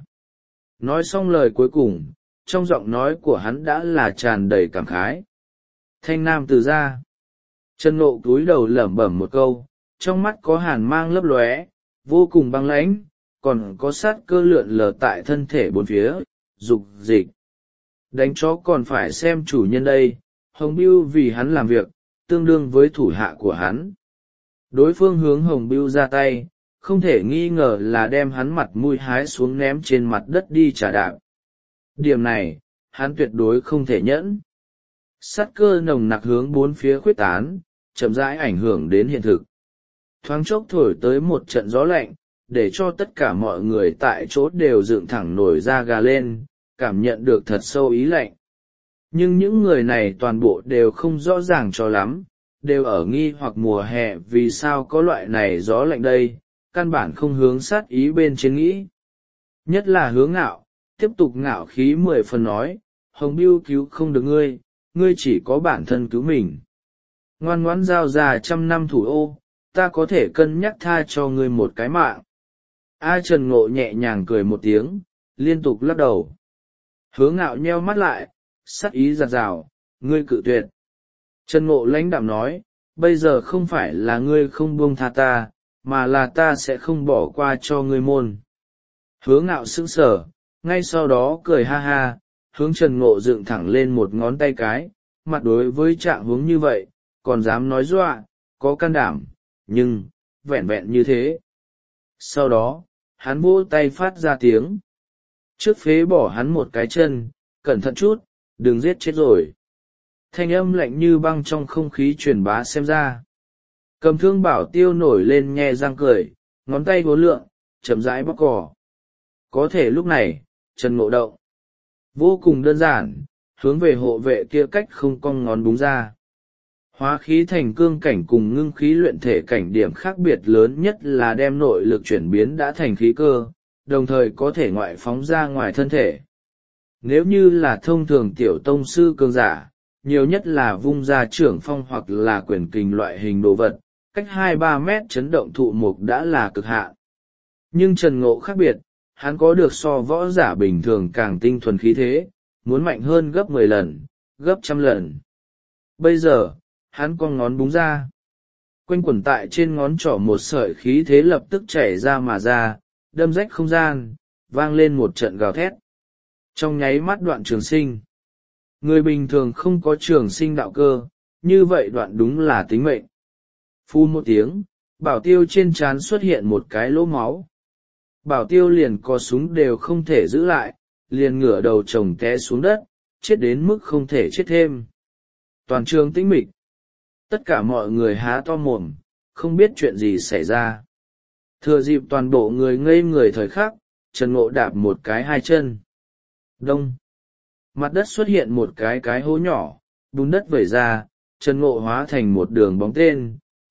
Nói xong lời cuối cùng, trong giọng nói của hắn đã là tràn đầy cảm khái. Thanh Nam Từ gia. Trần Ngộ cúi đầu lẩm bẩm một câu, trong mắt có hàn mang lấp lóe, vô cùng băng lãnh, còn có sát cơ lượn lờ tại thân thể bốn phía, dục dịch. Đánh chó còn phải xem chủ nhân đây, Hồng Bưu vì hắn làm việc, tương đương với thủ hạ của hắn. Đối phương hướng Hồng Bưu ra tay, không thể nghi ngờ là đem hắn mặt mũi hái xuống ném trên mặt đất đi trả đạp. Điểm này, hắn tuyệt đối không thể nhẫn. Sát cơ nồng nặc hướng bốn phía khuyết tán, chậm rãi ảnh hưởng đến hiện thực. Thoáng chốc thổi tới một trận gió lạnh, để cho tất cả mọi người tại chỗ đều dựng thẳng nổi da gà lên, cảm nhận được thật sâu ý lạnh. Nhưng những người này toàn bộ đều không rõ ràng cho lắm, đều ở nghi hoặc mùa hè vì sao có loại này gió lạnh đây, căn bản không hướng sát ý bên trên nghĩ. Nhất là Hứa Ngạo, tiếp tục ngạo khí mười phần nói, Hồng Bưu cứu không được ngươi, ngươi chỉ có bản thân cứu mình. Ngoan ngoãn giao ra trăm năm thủ ô, ta có thể cân nhắc tha cho ngươi một cái mạng. A Trần Ngộ nhẹ nhàng cười một tiếng, liên tục lắc đầu. Hứa Ngạo nheo mắt lại, sắc ý giặt rào, ngươi cự tuyệt. Trần Ngộ lãnh đạm nói, bây giờ không phải là ngươi không buông tha ta, mà là ta sẽ không bỏ qua cho ngươi môn. Hứa Ngạo sững sờ, ngay sau đó cười ha ha, hướng Trần Ngộ dựng thẳng lên một ngón tay cái, mặt đối với trạng huống như vậy, còn dám nói dọa, có can đảm, nhưng, vẹn vẹn như thế. Sau đó, hắn vỗ tay phát ra tiếng. Trước phế bỏ hắn một cái chân, cẩn thận chút, đừng giết chết rồi. Thanh âm lạnh như băng trong không khí truyền bá xem ra. Cầm thương Bảo Tiêu nổi lên nhe răng cười, ngón tay vốn lượng, chậm rãi bóc cỏ. Có thể lúc này, Trần Ngộ động. Vô cùng đơn giản, hướng về hộ vệ kia cách không cong ngón búng ra. Hóa khí thành cương cảnh cùng ngưng khí luyện thể cảnh điểm khác biệt lớn nhất là đem nội lực chuyển biến đã thành khí cơ, đồng thời có thể ngoại phóng ra ngoài thân thể. Nếu như là thông thường tiểu tông sư cường giả, nhiều nhất là vung ra trưởng phong hoặc là quyền kình loại hình đồ vật, cách hai ba mét chấn động thụ mục đã là cực hạn. Nhưng Trần Ngộ khác biệt, hắn có được so võ giả bình thường càng tinh thuần khí thế, muốn mạnh hơn gấp mười lần, gấp trăm lần. Bây giờ, hắn con ngón búng ra. Quanh quẩn tại trên ngón trỏ một sợi khí thế lập tức chảy ra mà ra, đâm rách không gian, vang lên một trận gào thét. Trong nháy mắt đoạn trường sinh. Người bình thường không có trường sinh đạo cơ, như vậy đoạn đúng là tính mệnh. Phu một tiếng, Bảo Tiêu trên trán xuất hiện một cái lỗ máu. Bảo Tiêu liền co súng đều không thể giữ lại, liền ngửa đầu chồng té xuống đất, chết đến mức không thể chết thêm. Toàn trường tĩnh mịch. Tất cả mọi người há to mồm, không biết chuyện gì xảy ra. Thừa dịp toàn bộ người ngây người thời khắc, Trần Ngộ đạp một cái hai chân. Đông. Mặt đất xuất hiện một cái cái hố nhỏ, bùn đất vẩy ra, Trần Ngộ hóa thành một đường bóng tên,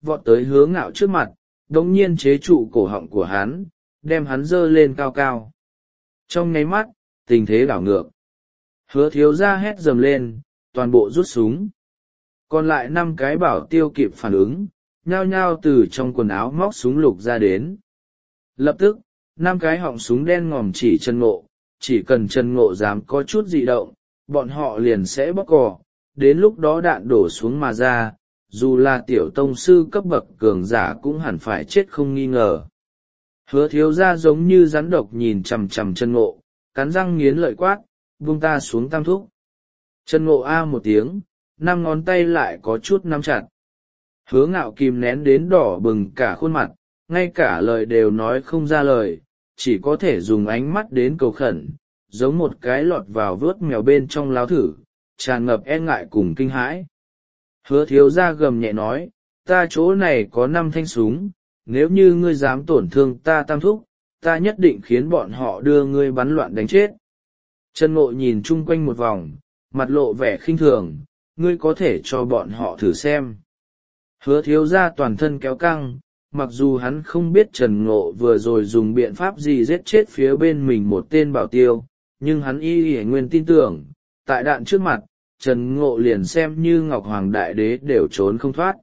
vọt tới Hứa Ngạo trước mặt, đống nhiên chế trụ cổ họng của hắn, đem hắn dơ lên cao cao. Trong nháy mắt, tình thế đảo ngược. Hứa thiếu gia hét dầm lên, toàn bộ rút súng. Còn lại năm cái bảo tiêu kịp phản ứng, nhao nhao từ trong quần áo móc súng lục ra đến. Lập tức, năm cái họng súng đen ngòm chỉ Trần Ngộ, chỉ cần Trần Ngộ dám có chút dị động, bọn họ liền sẽ bóp cò, đến lúc đó đạn đổ xuống mà ra, dù là tiểu tông sư cấp bậc cường giả cũng hẳn phải chết không nghi ngờ. Hứa thiếu gia giống như rắn độc nhìn chằm chằm Trần Ngộ, cắn răng nghiến lợi quát, buông ta xuống Tam thúc. Trần Ngộ a một tiếng, năm ngón tay lại có chút nắm chặt. Hứa Ngạo kìm nén đến đỏ bừng cả khuôn mặt, ngay cả lời đều nói không ra lời, chỉ có thể dùng ánh mắt đến cầu khẩn, giống một cái lọt vào vớt mèo bên trong láo thử, tràn ngập e ngại cùng kinh hãi. Hứa thiếu gia gầm nhẹ nói, ta chỗ này có năm thanh súng, nếu như ngươi dám tổn thương ta Tam thúc, ta nhất định khiến bọn họ đưa ngươi bắn loạn đánh chết. Trần Ngộ nhìn chung quanh một vòng, mặt lộ vẻ khinh thường, ngươi có thể cho bọn họ thử xem. Hứa thiếu gia toàn thân kéo căng, mặc dù hắn không biết Trần Ngộ vừa rồi dùng biện pháp gì giết chết phía bên mình một tên bảo tiêu, nhưng hắn y y nguyên tin tưởng, tại đạn trước mặt, Trần Ngộ liền xem như Ngọc Hoàng Đại Đế đều trốn không thoát.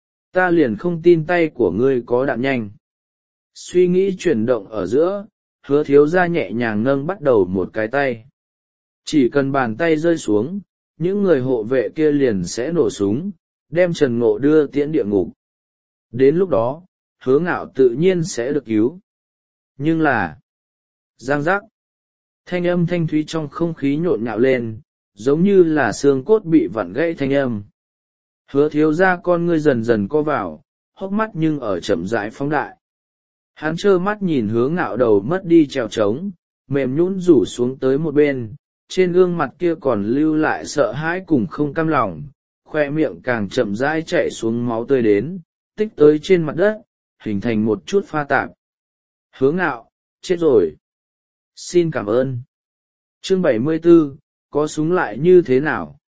Ta liền không tin tay của ngươi có đạn nhanh. Suy nghĩ chuyển động ở giữa, hứa thiếu gia nhẹ nhàng nâng bắt đầu một cái tay. Chỉ cần bàn tay rơi xuống, những người hộ vệ kia liền sẽ nổ súng, đem Trần Ngộ đưa tiễn địa ngục. Đến lúc đó, Hứa Ngạo tự nhiên sẽ được cứu. Nhưng là... giang giác. Thanh âm thanh thúy trong không khí nhộn nhạo lên, giống như là xương cốt bị vặn gãy thanh âm. Hứa thiếu gia con ngươi dần dần co vào, hốc mắt nhưng ở chậm rãi phóng đại. Hắn trơ mắt nhìn Hứa Ngạo đầu mất đi trèo trống, mềm nhũn rủ xuống tới một bên, trên gương mặt kia còn lưu lại sợ hãi cùng không cam lòng, khoe miệng càng chậm rãi chạy xuống máu tươi đến, tích tới trên mặt đất, hình thành một chút pha tạp. Hứa Ngạo, chết rồi. Xin cảm ơn. Chương bảy mươi 74, có súng lại như thế nào?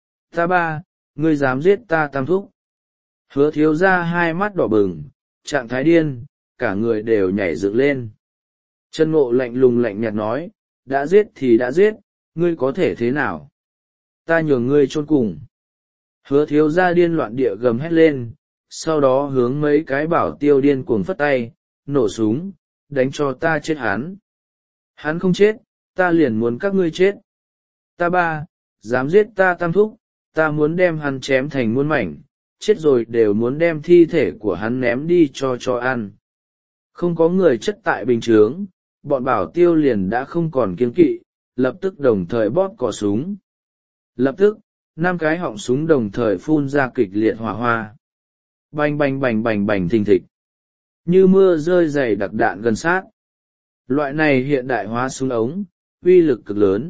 Ta ba, ngươi dám giết ta Tam thúc. Hứa thiếu gia hai mắt đỏ bừng, trạng thái điên, cả người đều nhảy dựng lên. Trần Ngộ lạnh lùng lạnh nhạt nói, đã giết thì đã giết, ngươi có thể thế nào? Ta nhường ngươi chôn cùng. Hứa thiếu gia điên loạn địa gầm hét lên, sau đó hướng mấy cái bảo tiêu điên cuồng phất tay, nổ súng, đánh cho ta chết hắn. Hắn không chết, ta liền muốn các ngươi chết. Ta ba, dám giết ta Tam thúc, ta muốn đem hắn chém thành muôn mảnh, chết rồi đều muốn đem thi thể của hắn ném đi cho cho ăn. Không có người chất tại bình chướng, bọn bảo tiêu liền đã không còn kiêng kỵ, lập tức đồng thời bóp cò súng. Lập tức, năm cái họng súng đồng thời phun ra kịch liệt hỏa hoa. Bành bành bành bành bành thình thịch. Như mưa rơi dày đặc đạn gần sát. Loại này hiện đại hóa súng ống, uy lực cực lớn.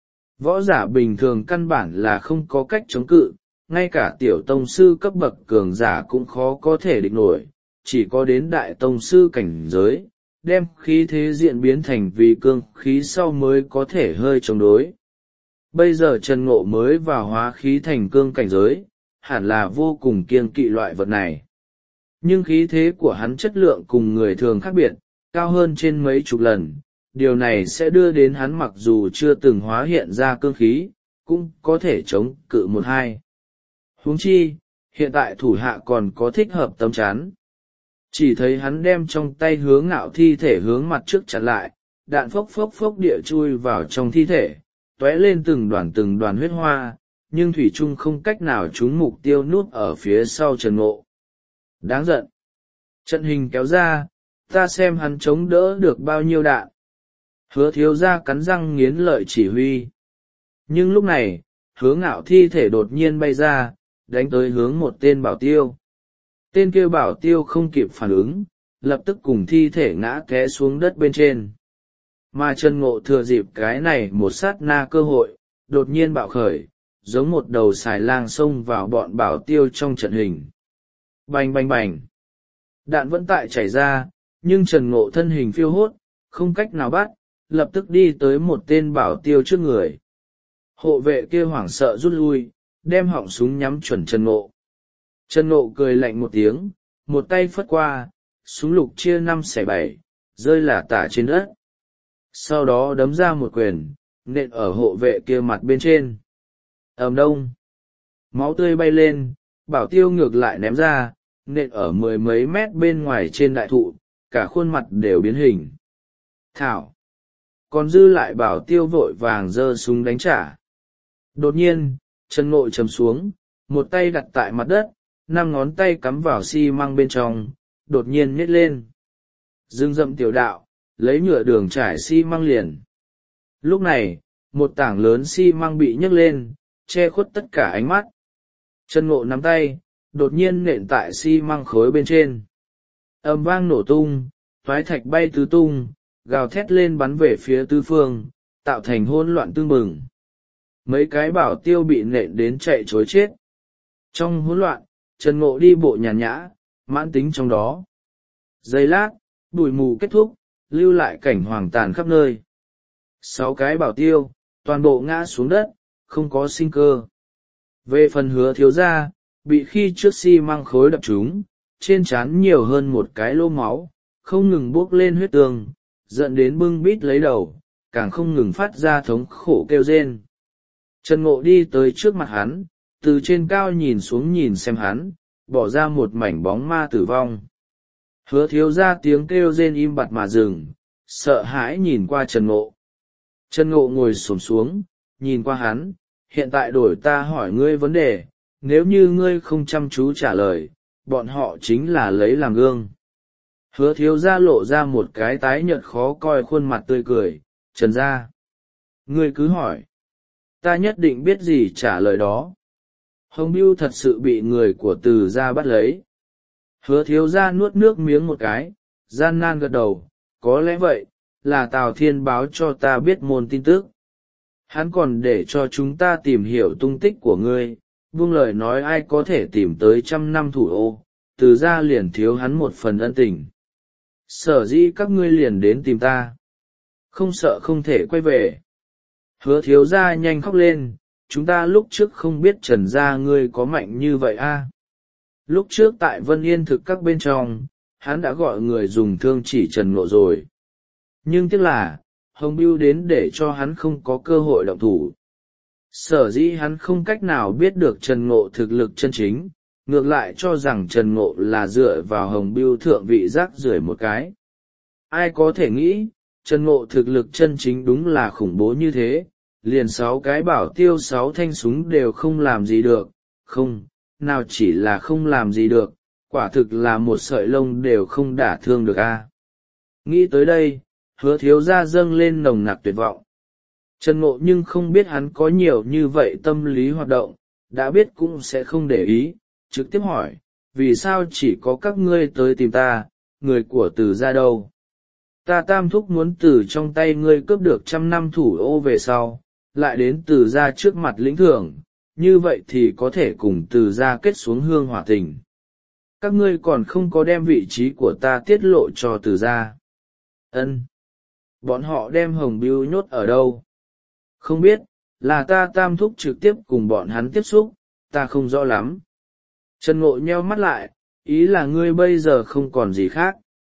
Võ giả bình thường căn bản là không có cách chống cự, ngay cả tiểu tông sư cấp bậc cường giả cũng khó có thể địch nổi, chỉ có đến đại tông sư cảnh giới, đem khí thế diễn biến thành vì cương khí sau mới có thể hơi chống đối. Bây giờ Trần Ngộ mới vào hóa khí thành cương cảnh giới, hẳn là vô cùng kiêng kỵ loại vật này. Nhưng khí thế của hắn chất lượng cùng người thường khác biệt, cao hơn trên mấy chục lần, điều này sẽ đưa đến hắn mặc dù chưa từng hóa hiện ra cương khí, cũng có thể chống cự một hai. Huống chi, hiện tại thủ hạ còn có thích hợp tấm chắn. Chỉ thấy hắn đem trong tay Hứa Ngạo thi thể hướng mặt trước chặn lại, đạn phốc phốc phốc địa chui vào trong thi thể, tóe lên từng đoàn từng đoàn huyết hoa, nhưng thủy chung không cách nào trúng mục tiêu núp ở phía sau Trần Ngộ. Đáng giận. Trận hình kéo ra, ta xem hắn chống đỡ được bao nhiêu đạn. Hứa thiếu gia cắn răng nghiến lợi chỉ huy. Nhưng lúc này, Hứa Ngạo thi thể đột nhiên bay ra, đánh tới hướng một tên bảo tiêu. Tên kia bảo tiêu không kịp phản ứng, lập tức cùng thi thể ngã té xuống đất bên trên. Mà Trần Ngộ thừa dịp cái này một sát na cơ hội, đột nhiên bạo khởi, giống một đầu xài lang xông vào bọn bảo tiêu trong trận hình. Bành bành bành. Đạn vẫn tại chảy ra, nhưng Trần Ngộ thân hình phiêu hốt, không cách nào bắt, lập tức đi tới một tên bảo tiêu trước người. Hộ vệ kia hoảng sợ rút lui, đem họng súng nhắm chuẩn Trần Ngộ. Trần Ngộ cười lạnh một tiếng, một tay phất qua, súng lục chia năm xẻ bảy, rơi lả tả trên đất. Sau đó đấm ra một quyền, nện ở hộ vệ kia mặt bên trên. Ầm đông, máu tươi bay lên, bảo tiêu ngược lại ném ra, nện ở mười mấy mét bên ngoài trên đại thụ, cả khuôn mặt đều biến hình. Thảo! Còn dư lại bảo tiêu vội vàng giơ súng đánh trả. Đột nhiên, Trần Ngộ chầm xuống, một tay đặt tại mặt đất, năm ngón tay cắm vào xi măng bên trong, đột nhiên nhét lên. Dương dậm tiểu đạo, lấy nhựa đường trải xi măng liền. Lúc này, một tảng lớn xi măng bị nhấc lên, che khuất tất cả ánh mắt. Trần Ngộ nắm tay, đột nhiên nện tại xi măng khối bên trên. Âm vang nổ tung, toái thạch bay tứ tung, gào thét lên bắn về phía tứ phương, tạo thành hỗn loạn tương bừng. Mấy cái bảo tiêu bị nện đến chạy chối chết. Trong hỗn loạn, Trần Ngộ đi bộ nhàn nhã, mãn tính trong đó. Giây lát, bụi mù kết thúc, lưu lại cảnh hoàng tàn khắp nơi. Sáu cái bảo tiêu, toàn bộ ngã xuống đất, không có sinh cơ. Về phần Hứa thiếu gia, bị khi trước xi măng khối đập trúng, trên trán nhiều hơn một cái lỗ máu, không ngừng buốc lên huyết tương, dẫn đến bưng bít lấy đầu, càng không ngừng phát ra thống khổ kêu rên. Trần Ngộ đi tới trước mặt hắn, từ trên cao nhìn xuống nhìn xem hắn, bỏ ra một mảnh bóng ma tử vong. Hứa thiếu gia tiếng kêu rên im bặt mà dừng, sợ hãi nhìn qua Trần Ngộ. Trần Ngộ ngồi xổm xuống, nhìn qua hắn, hiện tại đổi ta hỏi ngươi vấn đề, nếu như ngươi không chăm chú trả lời, bọn họ chính là lấy làm gương. Hứa thiếu gia lộ ra một cái tái nhợt khó coi khuôn mặt tươi cười, Trần gia. Ngươi cứ hỏi. Ta nhất định biết gì trả lời đó. Hồng Bưu thật sự bị người của Từ gia bắt lấy. Hứa thiếu gia nuốt nước miếng một cái, gian nan gật đầu, có lẽ vậy, là Tào Thiên báo cho ta biết môn tin tức. Hắn còn để cho chúng ta tìm hiểu tung tích của ngươi, buông lời nói ai có thể tìm tới trăm năm thủ ô, Từ gia liền thiếu hắn một phần ân tình. Sở dĩ các ngươi liền đến tìm ta. Không sợ không thể quay về. Hứa thiếu gia nhanh khóc lên, chúng ta lúc trước không biết Trần gia ngươi có mạnh như vậy a. Lúc trước tại Vân Yên thực các bên trong, hắn đã gọi người dùng thương chỉ Trần Ngộ rồi. Nhưng tiếc là, Hồng Bưu đến để cho hắn không có cơ hội động thủ. Sở dĩ hắn không cách nào biết được Trần Ngộ thực lực chân chính, ngược lại cho rằng Trần Ngộ là dựa vào Hồng Bưu thượng vị rác rưởi một cái. Ai có thể nghĩ, Trần Ngộ thực lực chân chính đúng là khủng bố như thế, liền sáu cái bảo tiêu sáu thanh súng đều không làm gì được, không, nào chỉ là không làm gì được, quả thực là một sợi lông đều không đả thương được a. Nghĩ tới đây, Hứa thiếu gia dâng lên nồng nặc tuyệt vọng. Trần Ngộ nhưng không biết hắn có nhiều như vậy tâm lý hoạt động, đã biết cũng sẽ không để ý, trực tiếp hỏi, vì sao chỉ có các ngươi tới tìm ta, người của Từ gia đâu? Ta Tam thúc muốn từ trong tay ngươi cướp được trăm năm thủ ô về sau, lại đến Từ gia trước mặt lĩnh thưởng, như vậy thì có thể cùng Từ gia kết xuống hương hỏa tình. Các ngươi còn không có đem vị trí của ta tiết lộ cho Từ gia. Ân. Bọn họ đem Hồng Bưu nhốt ở đâu? Không biết, là ta Tam thúc trực tiếp cùng bọn hắn tiếp xúc, ta không rõ lắm. Trần Ngộ nheo mắt lại, ý là ngươi bây giờ không còn gì khác.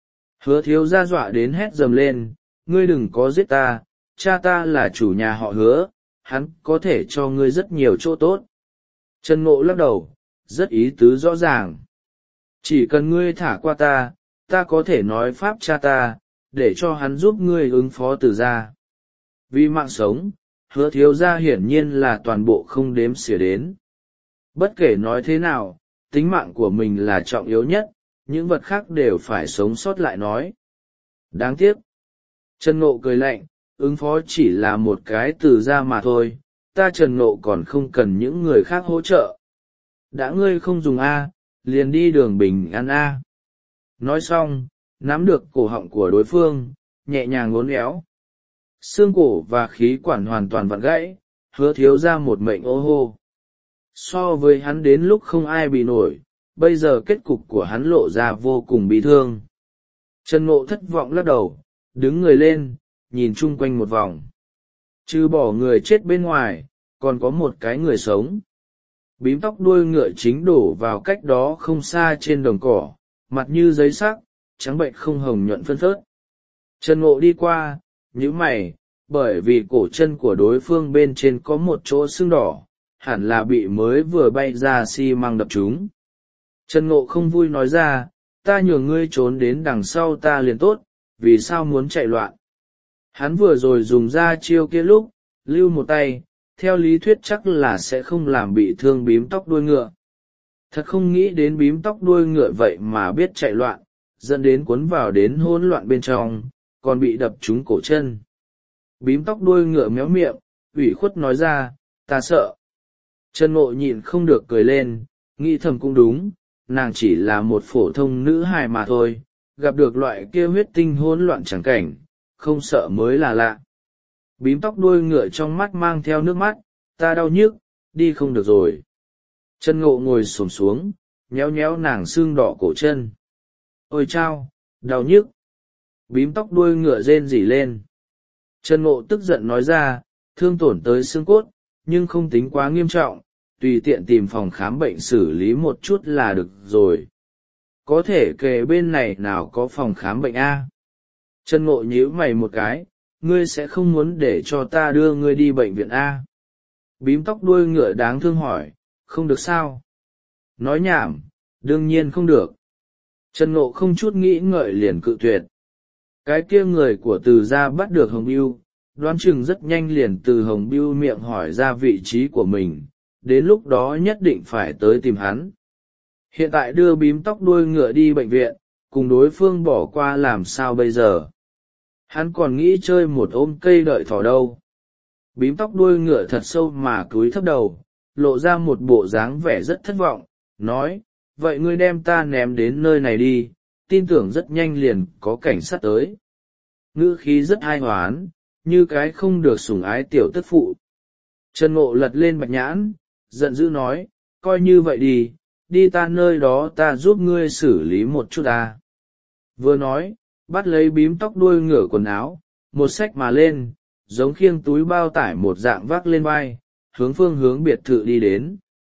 Hứa thiếu gia dọa đến hét dầm lên, ngươi đừng có giết ta, cha ta là chủ nhà họ Hứa, hắn có thể cho ngươi rất nhiều chỗ tốt. Trần Ngộ lắc đầu, rất ý tứ rõ ràng. Chỉ cần ngươi thả qua ta, ta có thể nói pháp cha ta, để cho hắn giúp ngươi ứng phó Từ gia. Vì mạng sống, Hứa thiếu gia hiển nhiên là toàn bộ không đếm xỉa đến. Bất kể nói thế nào, tính mạng của mình là trọng yếu nhất, những vật khác đều phải sống sót lại nói. Đáng tiếc. Trần Ngộ cười lạnh, ứng phó chỉ là một cái Từ gia mà thôi, ta Trần Ngộ còn không cần những người khác hỗ trợ. Đã ngươi không dùng A, liền đi đường bình an A. Nói xong, nắm được cổ họng của đối phương, nhẹ nhàng uốn éo. Xương cổ và khí quản hoàn toàn vặn gãy, Hứa thiếu ra một mệnh ô hô. So với hắn đến lúc không ai bị nổi, bây giờ kết cục của hắn lộ ra vô cùng bi thương. Trần Ngộ thất vọng lắc đầu, đứng người lên, nhìn chung quanh một vòng. Trừ bỏ người chết bên ngoài, còn có một cái người sống. Bím tóc đuôi ngựa chính đổ vào cách đó không xa trên đồng cỏ, mặt như giấy sắc, trắng bệnh không hồng nhuận phân phớt. Trần Ngộ đi qua, nhíu mày, bởi vì cổ chân của đối phương bên trên có một chỗ sưng đỏ, hẳn là bị mới vừa bay ra xi măng đập trúng. Trần Ngộ không vui nói ra, ta nhường ngươi trốn đến đằng sau ta liền tốt, vì sao muốn chạy loạn. Hắn vừa rồi dùng ra chiêu kia lúc, lưu một tay, theo lý thuyết chắc là sẽ không làm bị thương bím tóc đuôi ngựa. Thật không nghĩ đến bím tóc đuôi ngựa vậy mà biết chạy loạn, dẫn đến cuốn vào đến hỗn loạn bên trong, còn bị đập trúng cổ chân. Bím tóc đuôi ngựa méo miệng, ủy khuất nói ra, ta sợ. Trần Ngộ nhịn không được cười lên, nghĩ thầm cũng đúng, nàng chỉ là một phổ thông nữ hài mà thôi, gặp được loại kia huyết tinh hỗn loạn chẳng cảnh, không sợ mới là lạ. Bím tóc đuôi ngựa trong mắt mang theo nước mắt, ta đau nhức, đi không được rồi. Trần Ngộ ngồi xổm xuống, nhéo nhéo nàng xương đỏ cổ chân. Ôi chao, đau nhức. Bím tóc đuôi ngựa rên rỉ lên. Trần Ngộ tức giận nói ra, thương tổn tới xương cốt, nhưng không tính quá nghiêm trọng, tùy tiện tìm phòng khám bệnh xử lý một chút là được rồi. Có thể kề bên này nào có phòng khám bệnh a? Trần Ngộ nhíu mày một cái, ngươi sẽ không muốn để cho ta đưa ngươi đi bệnh viện a? Bím tóc đuôi ngựa đáng thương hỏi, không được sao? Nói nhảm, đương nhiên không được. Trần Ngộ không chút nghĩ ngợi liền cự tuyệt. Cái kia người của Từ gia bắt được Hồng Bưu, đoán chừng rất nhanh liền từ Hồng Bưu miệng hỏi ra vị trí của mình, đến lúc đó nhất định phải tới tìm hắn. Hiện tại đưa bím tóc đuôi ngựa đi bệnh viện, cùng đối phương bỏ qua làm sao bây giờ? Hắn còn nghĩ chơi một ôm cây đợi thỏ đâu. Bím tóc đuôi ngựa thật sâu mà cúi thấp đầu, lộ ra một bộ dáng vẻ rất thất vọng, nói, vậy ngươi đem ta ném đến nơi này đi, tin tưởng rất nhanh liền có cảnh sát tới. Ngữ khí rất ai hoán, như cái không được sủng ái tiểu tức phụ. Trần Ngộ lật lên bạch nhãn, giận dữ nói, coi như vậy đi, đi ta nơi đó ta giúp ngươi xử lý một chút ta. Vừa nói, bắt lấy bím tóc đuôi ngựa quần áo, một xách mà lên, giống khiêng túi bao tải một dạng vác lên vai, hướng phương hướng biệt thự đi đến.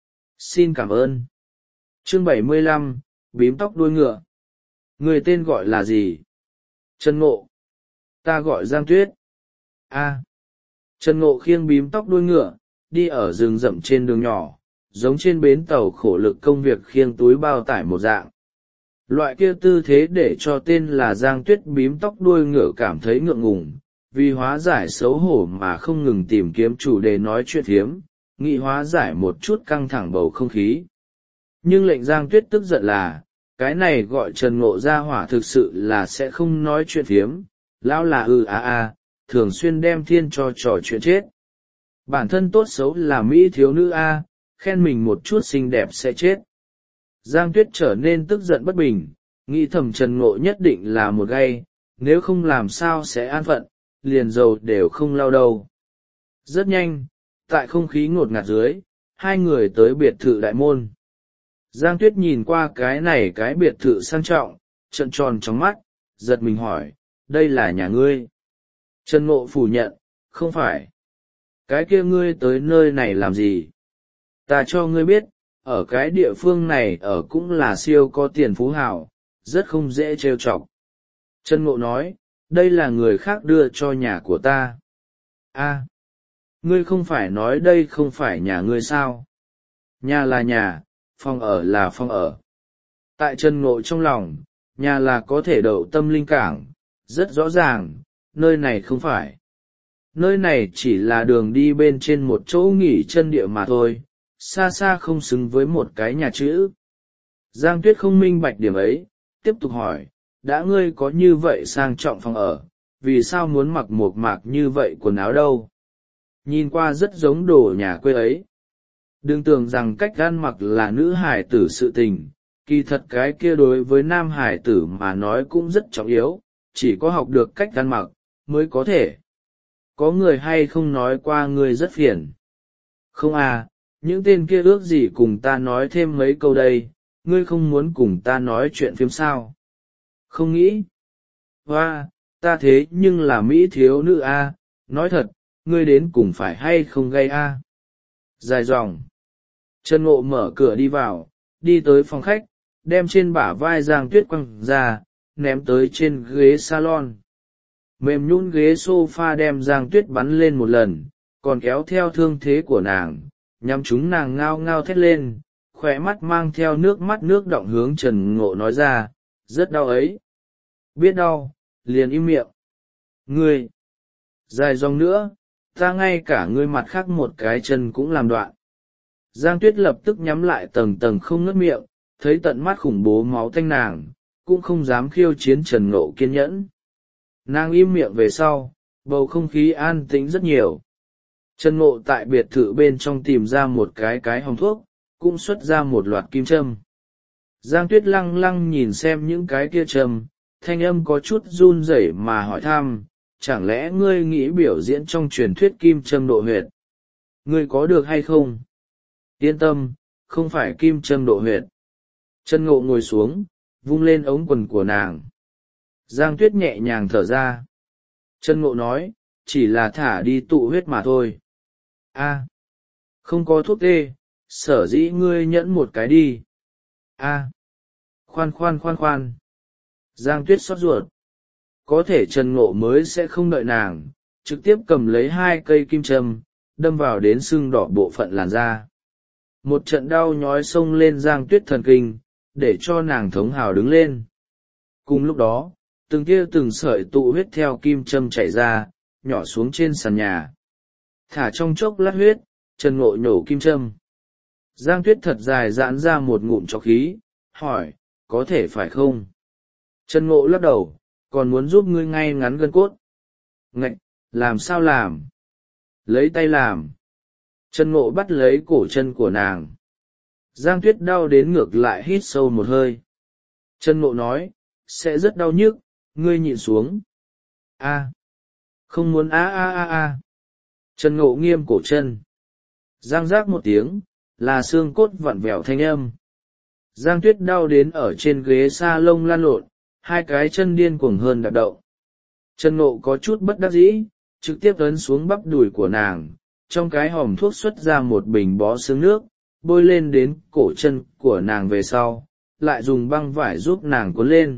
Xin cảm ơn. Chương bảy mươi lăm, bím tóc đuôi ngựa. Người tên gọi là gì? Trần Ngộ. Ta gọi Giang Tuyết. A. Trần Ngộ khiêng bím tóc đuôi ngựa, đi ở rừng rậm trên đường nhỏ, giống trên bến tàu khổ lực công việc khiêng túi bao tải một dạng. Loại kia tư thế để cho tên là Giang Tuyết bím tóc đuôi ngựa cảm thấy ngượng ngùng, vì hóa giải xấu hổ mà không ngừng tìm kiếm chủ đề nói chuyện phiếm, nghị hóa giải một chút căng thẳng bầu không khí. Nhưng lệnh Giang Tuyết tức giận là, cái này gọi Trần Ngộ ra hỏa thực sự là sẽ không nói chuyện phiếm, lão là ừ à à, thường xuyên đem thiên cho trò chuyện chết. Bản thân tốt xấu là Mỹ thiếu nữ A, khen mình một chút xinh đẹp sẽ chết. Giang Tuyết trở nên tức giận bất bình, nghĩ thầm Trần Ngộ nhất định là một gay, nếu không làm sao sẽ an phận, liền dầu đều không lau đâu. Rất nhanh, tại không khí ngột ngạt dưới, hai người tới biệt thự đại môn. Giang Tuyết nhìn qua cái này cái biệt thự sang trọng, trợn tròn trong mắt, giật mình hỏi, đây là nhà ngươi. Trần Ngộ phủ nhận, không phải. Cái kia ngươi tới nơi này làm gì? Ta cho ngươi biết, ở cái địa phương này ở cũng là siêu có tiền phú hào, rất không dễ trêu chọc. Trần Ngộ nói, đây là người khác đưa cho nhà của ta. A, ngươi không phải nói đây không phải nhà ngươi sao? Nhà là nhà, phòng ở là phòng ở. Tại Trần Ngộ trong lòng, nhà là có thể đậu tâm linh cảng, rất rõ ràng, nơi này không phải. Nơi này chỉ là đường đi bên trên một chỗ nghỉ chân địa mà thôi, xa xa không xứng với một cái nhà chữ. Giang Tuyết không minh bạch điểm ấy, tiếp tục hỏi, đã ngươi có như vậy sang trọng phòng ở, vì sao muốn mặc một mạc như vậy quần áo đâu? Nhìn qua rất giống đồ nhà quê ấy. Đừng tưởng rằng cách ăn mặc là nữ hải tử sự tình, kỳ thật cái kia đối với nam hải tử mà nói cũng rất trọng yếu, chỉ có học được cách ăn mặc, mới có thể. Có người hay không nói qua ngươi rất phiền? Không à, những tên kia ước gì cùng ta nói thêm mấy câu đây, ngươi không muốn cùng ta nói chuyện phim sao? Không nghĩ. Hoa, ta thế nhưng là Mỹ thiếu nữ a, nói thật, ngươi đến cùng phải hay không gây a? Dài dòng. Trần Ngộ mở cửa đi vào, đi tới phòng khách, đem trên bả vai Giang Tuyết quăng ra, ném tới trên ghế salon. Mềm nhũn ghế sofa đem Giang Tuyết bắn lên một lần, còn kéo theo thương thế của nàng, nhằm chúng nàng ngao ngao thét lên, khóe mắt mang theo nước mắt nước đọng hướng Trần Ngộ nói ra, rất đau ấy. Biết đau, liền im miệng. Ngươi, dài dòng nữa, ta ngay cả ngươi mặt khác một cái chân cũng làm đoạn. Giang Tuyết lập tức nhắm lại tầng tầng không ngớt miệng, thấy tận mắt khủng bố máu tanh nàng, cũng không dám khiêu chiến Trần Ngộ kiên nhẫn. Nàng im miệng về sau, bầu không khí an tĩnh rất nhiều. Trần Ngộ tại biệt thự bên trong tìm ra một cái cái hòm thuốc, cũng xuất ra một loạt kim châm. Giang Tuyết lăng lăng nhìn xem những cái kia châm, thanh âm có chút run rẩy mà hỏi thăm, chẳng lẽ ngươi nghĩ biểu diễn trong truyền thuyết kim châm độ huyệt? Ngươi có được hay không? Yên tâm, không phải kim châm độ huyệt. Trần Ngộ ngồi xuống, vung lên ống quần của nàng. Giang Tuyết nhẹ nhàng thở ra. Trần Ngộ nói, chỉ là thả đi tụ huyết mà thôi. A, không có thuốc tê, sở dĩ ngươi nhẫn một cái đi. A, khoan khoan khoan khoan. Giang Tuyết xót ruột. Có thể Trần Ngộ mới sẽ không đợi nàng, trực tiếp cầm lấy hai cây kim châm, đâm vào đến sưng đỏ bộ phận làn da. Một trận đau nhói xông lên Giang Tuyết thần kinh, để cho nàng thống hào đứng lên. Cùng lúc đó, từng tia từng sợi tụ huyết theo kim châm chảy ra, nhỏ xuống trên sàn nhà. Thả trong chốc lát huyết, Trần Ngộ nhổ kim châm. Giang Tuyết thật dài giãn ra một ngụm trọc khí, hỏi, có thể phải không? Trần Ngộ lắc đầu, còn muốn giúp ngươi ngay ngắn gân cốt. Ngạch, làm sao làm? Lấy tay làm. Trần Ngộ bắt lấy cổ chân của nàng. Giang Tuyết đau đến ngược lại hít sâu một hơi. Trần Ngộ nói, sẽ rất đau nhức, ngươi nhịn xuống. A, không muốn a a a a. Trần Ngộ nghiêm cổ chân. Giang giác một tiếng, là xương cốt vặn vẹo thanh âm. Giang Tuyết đau đến ở trên ghế sa lông lăn lộn, hai cái chân điên cuồng hơn đạp động. Trần Ngộ có chút bất đắc dĩ, trực tiếp ấn xuống bắp đùi của nàng, trong cái hòm thuốc xuất ra một bình bó xương nước, bôi lên đến cổ chân của nàng về sau, lại dùng băng vải giúp nàng cuốn lên.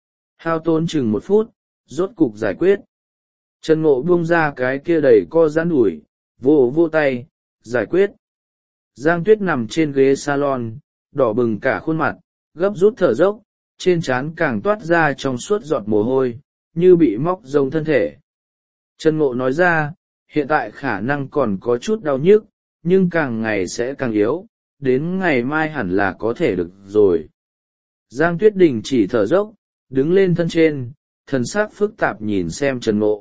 Hao tốn chừng một phút, rốt cục giải quyết. Trần Ngộ buông ra cái kia đầy co giãn đùi, vô vô tay, giải quyết. Giang Tuyết nằm trên ghế salon, đỏ bừng cả khuôn mặt, gấp rút thở dốc, trên trán càng toát ra trong suốt giọt mồ hôi, như bị móc rông thân thể. Trần Ngộ nói ra, hiện tại khả năng còn có chút đau nhức, nhưng càng ngày sẽ càng yếu, đến ngày mai hẳn là có thể được rồi. Giang Tuyết đình chỉ thở dốc, đứng lên thân trên, thần sắc phức tạp nhìn xem Trần Ngộ.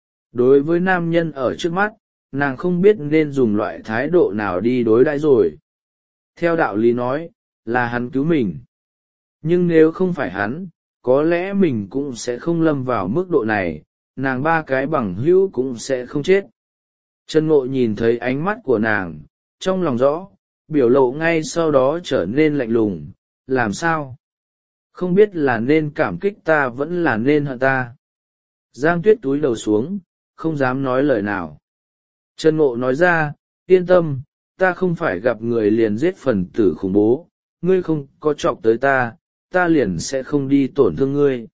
Đối với nam nhân ở trước mắt, nàng không biết nên dùng loại thái độ nào đi đối đãi rồi. Theo đạo lý nói, là hắn cứu mình. Nhưng nếu không phải hắn, có lẽ mình cũng sẽ không lâm vào mức độ này, nàng ba cái bằng hữu cũng sẽ không chết. Trần Ngộ nhìn thấy ánh mắt của nàng, trong lòng rõ, biểu lộ ngay sau đó trở nên lạnh lùng, làm sao? Không biết là nên cảm kích ta vẫn là nên hận ta. Giang Tuyết túi đầu xuống, không dám nói lời nào. Trần Ngộ nói ra, yên tâm, ta không phải gặp người liền giết phần tử khủng bố, ngươi không có chọc tới ta, ta liền sẽ không đi tổn thương ngươi.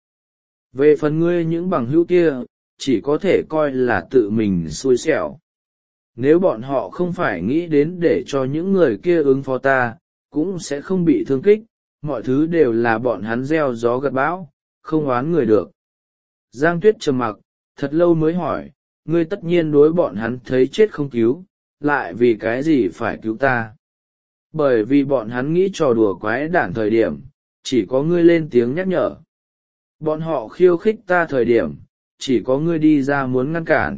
Về phần ngươi những bằng hữu kia, chỉ có thể coi là tự mình xui xẻo. Nếu bọn họ không phải nghĩ đến để cho những người kia ứng phó ta, cũng sẽ không bị thương kích, mọi thứ đều là bọn hắn gieo gió gặt bão, không oán người được. Giang Tuyết trầm mặc, thật lâu mới hỏi, ngươi tất nhiên đối bọn hắn thấy chết không cứu, lại vì cái gì phải cứu ta? Bởi vì bọn hắn nghĩ trò đùa quái đản thời điểm, chỉ có ngươi lên tiếng nhắc nhở. Bọn họ khiêu khích ta thời điểm, chỉ có ngươi đi ra muốn ngăn cản.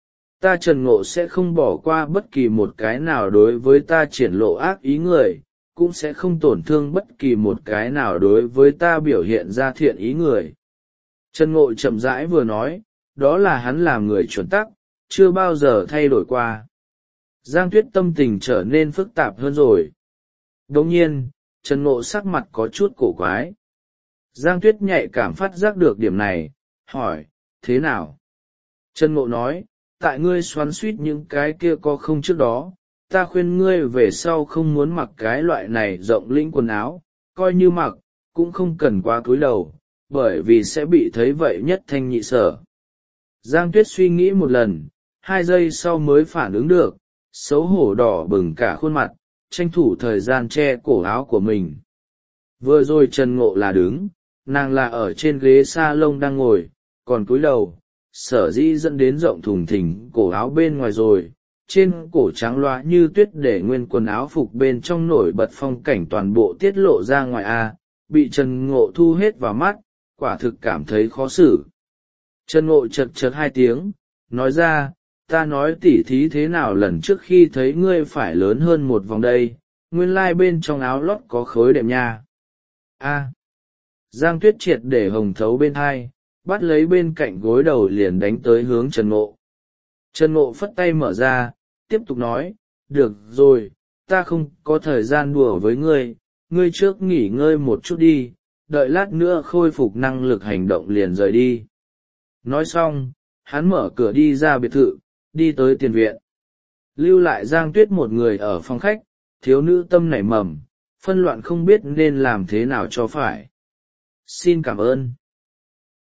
Ta Trần Ngộ sẽ không bỏ qua bất kỳ một cái nào đối với ta triển lộ ác ý người, cũng sẽ không tổn thương bất kỳ một cái nào đối với ta biểu hiện ra thiện ý người. Trần Ngộ chậm rãi vừa nói, đó là hắn làm người chuẩn tắc, chưa bao giờ thay đổi qua. Giang Tuyết tâm tình trở nên phức tạp hơn rồi. Đồng nhiên, Trần Ngộ sắc mặt có chút cổ quái. Giang Tuyết nhạy cảm phát giác được điểm này, hỏi, thế nào? Trần Ngộ nói, tại ngươi xoắn suýt những cái kia có không trước đó, ta khuyên ngươi về sau không muốn mặc cái loại này rộng lĩnh quần áo, coi như mặc cũng không cần quá cúi đầu, bởi vì sẽ bị thấy vậy nhất thanh nhị sở. Giang Tuyết suy nghĩ một lần, hai giây sau mới phản ứng được, xấu hổ đỏ bừng cả khuôn mặt, tranh thủ thời gian che cổ áo của mình. Vừa rồi Trần Ngộ là đứng, nàng là ở trên ghế sa lông đang ngồi, còn cúi đầu, sở dĩ dẫn đến rộng thùng thình cổ áo bên ngoài rồi, trên cổ trắng loá như tuyết để nguyên quần áo phục bên trong nổi bật phong cảnh toàn bộ tiết lộ ra ngoài a, bị Trần Ngộ thu hết vào mắt, quả thực cảm thấy khó xử. Trần Ngộ chật chật hai tiếng, nói ra, ta nói tỉ thí thế nào lần trước khi thấy ngươi phải lớn hơn một vòng đây, nguyên lai bên trong áo lót có khối đệm nha. A. Giang Tuyết triệt để hồng thấu bên hai, bắt lấy bên cạnh gối đầu liền đánh tới hướng Trần Ngộ. Trần Ngộ phất tay mở ra, tiếp tục nói, được rồi, ta không có thời gian đùa với ngươi, ngươi trước nghỉ ngơi một chút đi, đợi lát nữa khôi phục năng lực hành động liền rời đi. Nói xong, hắn mở cửa đi ra biệt thự, đi tới tiền viện. Lưu lại Giang Tuyết một người ở phòng khách, thiếu nữ tâm nảy mầm, phân loạn không biết nên làm thế nào cho phải. Xin cảm ơn.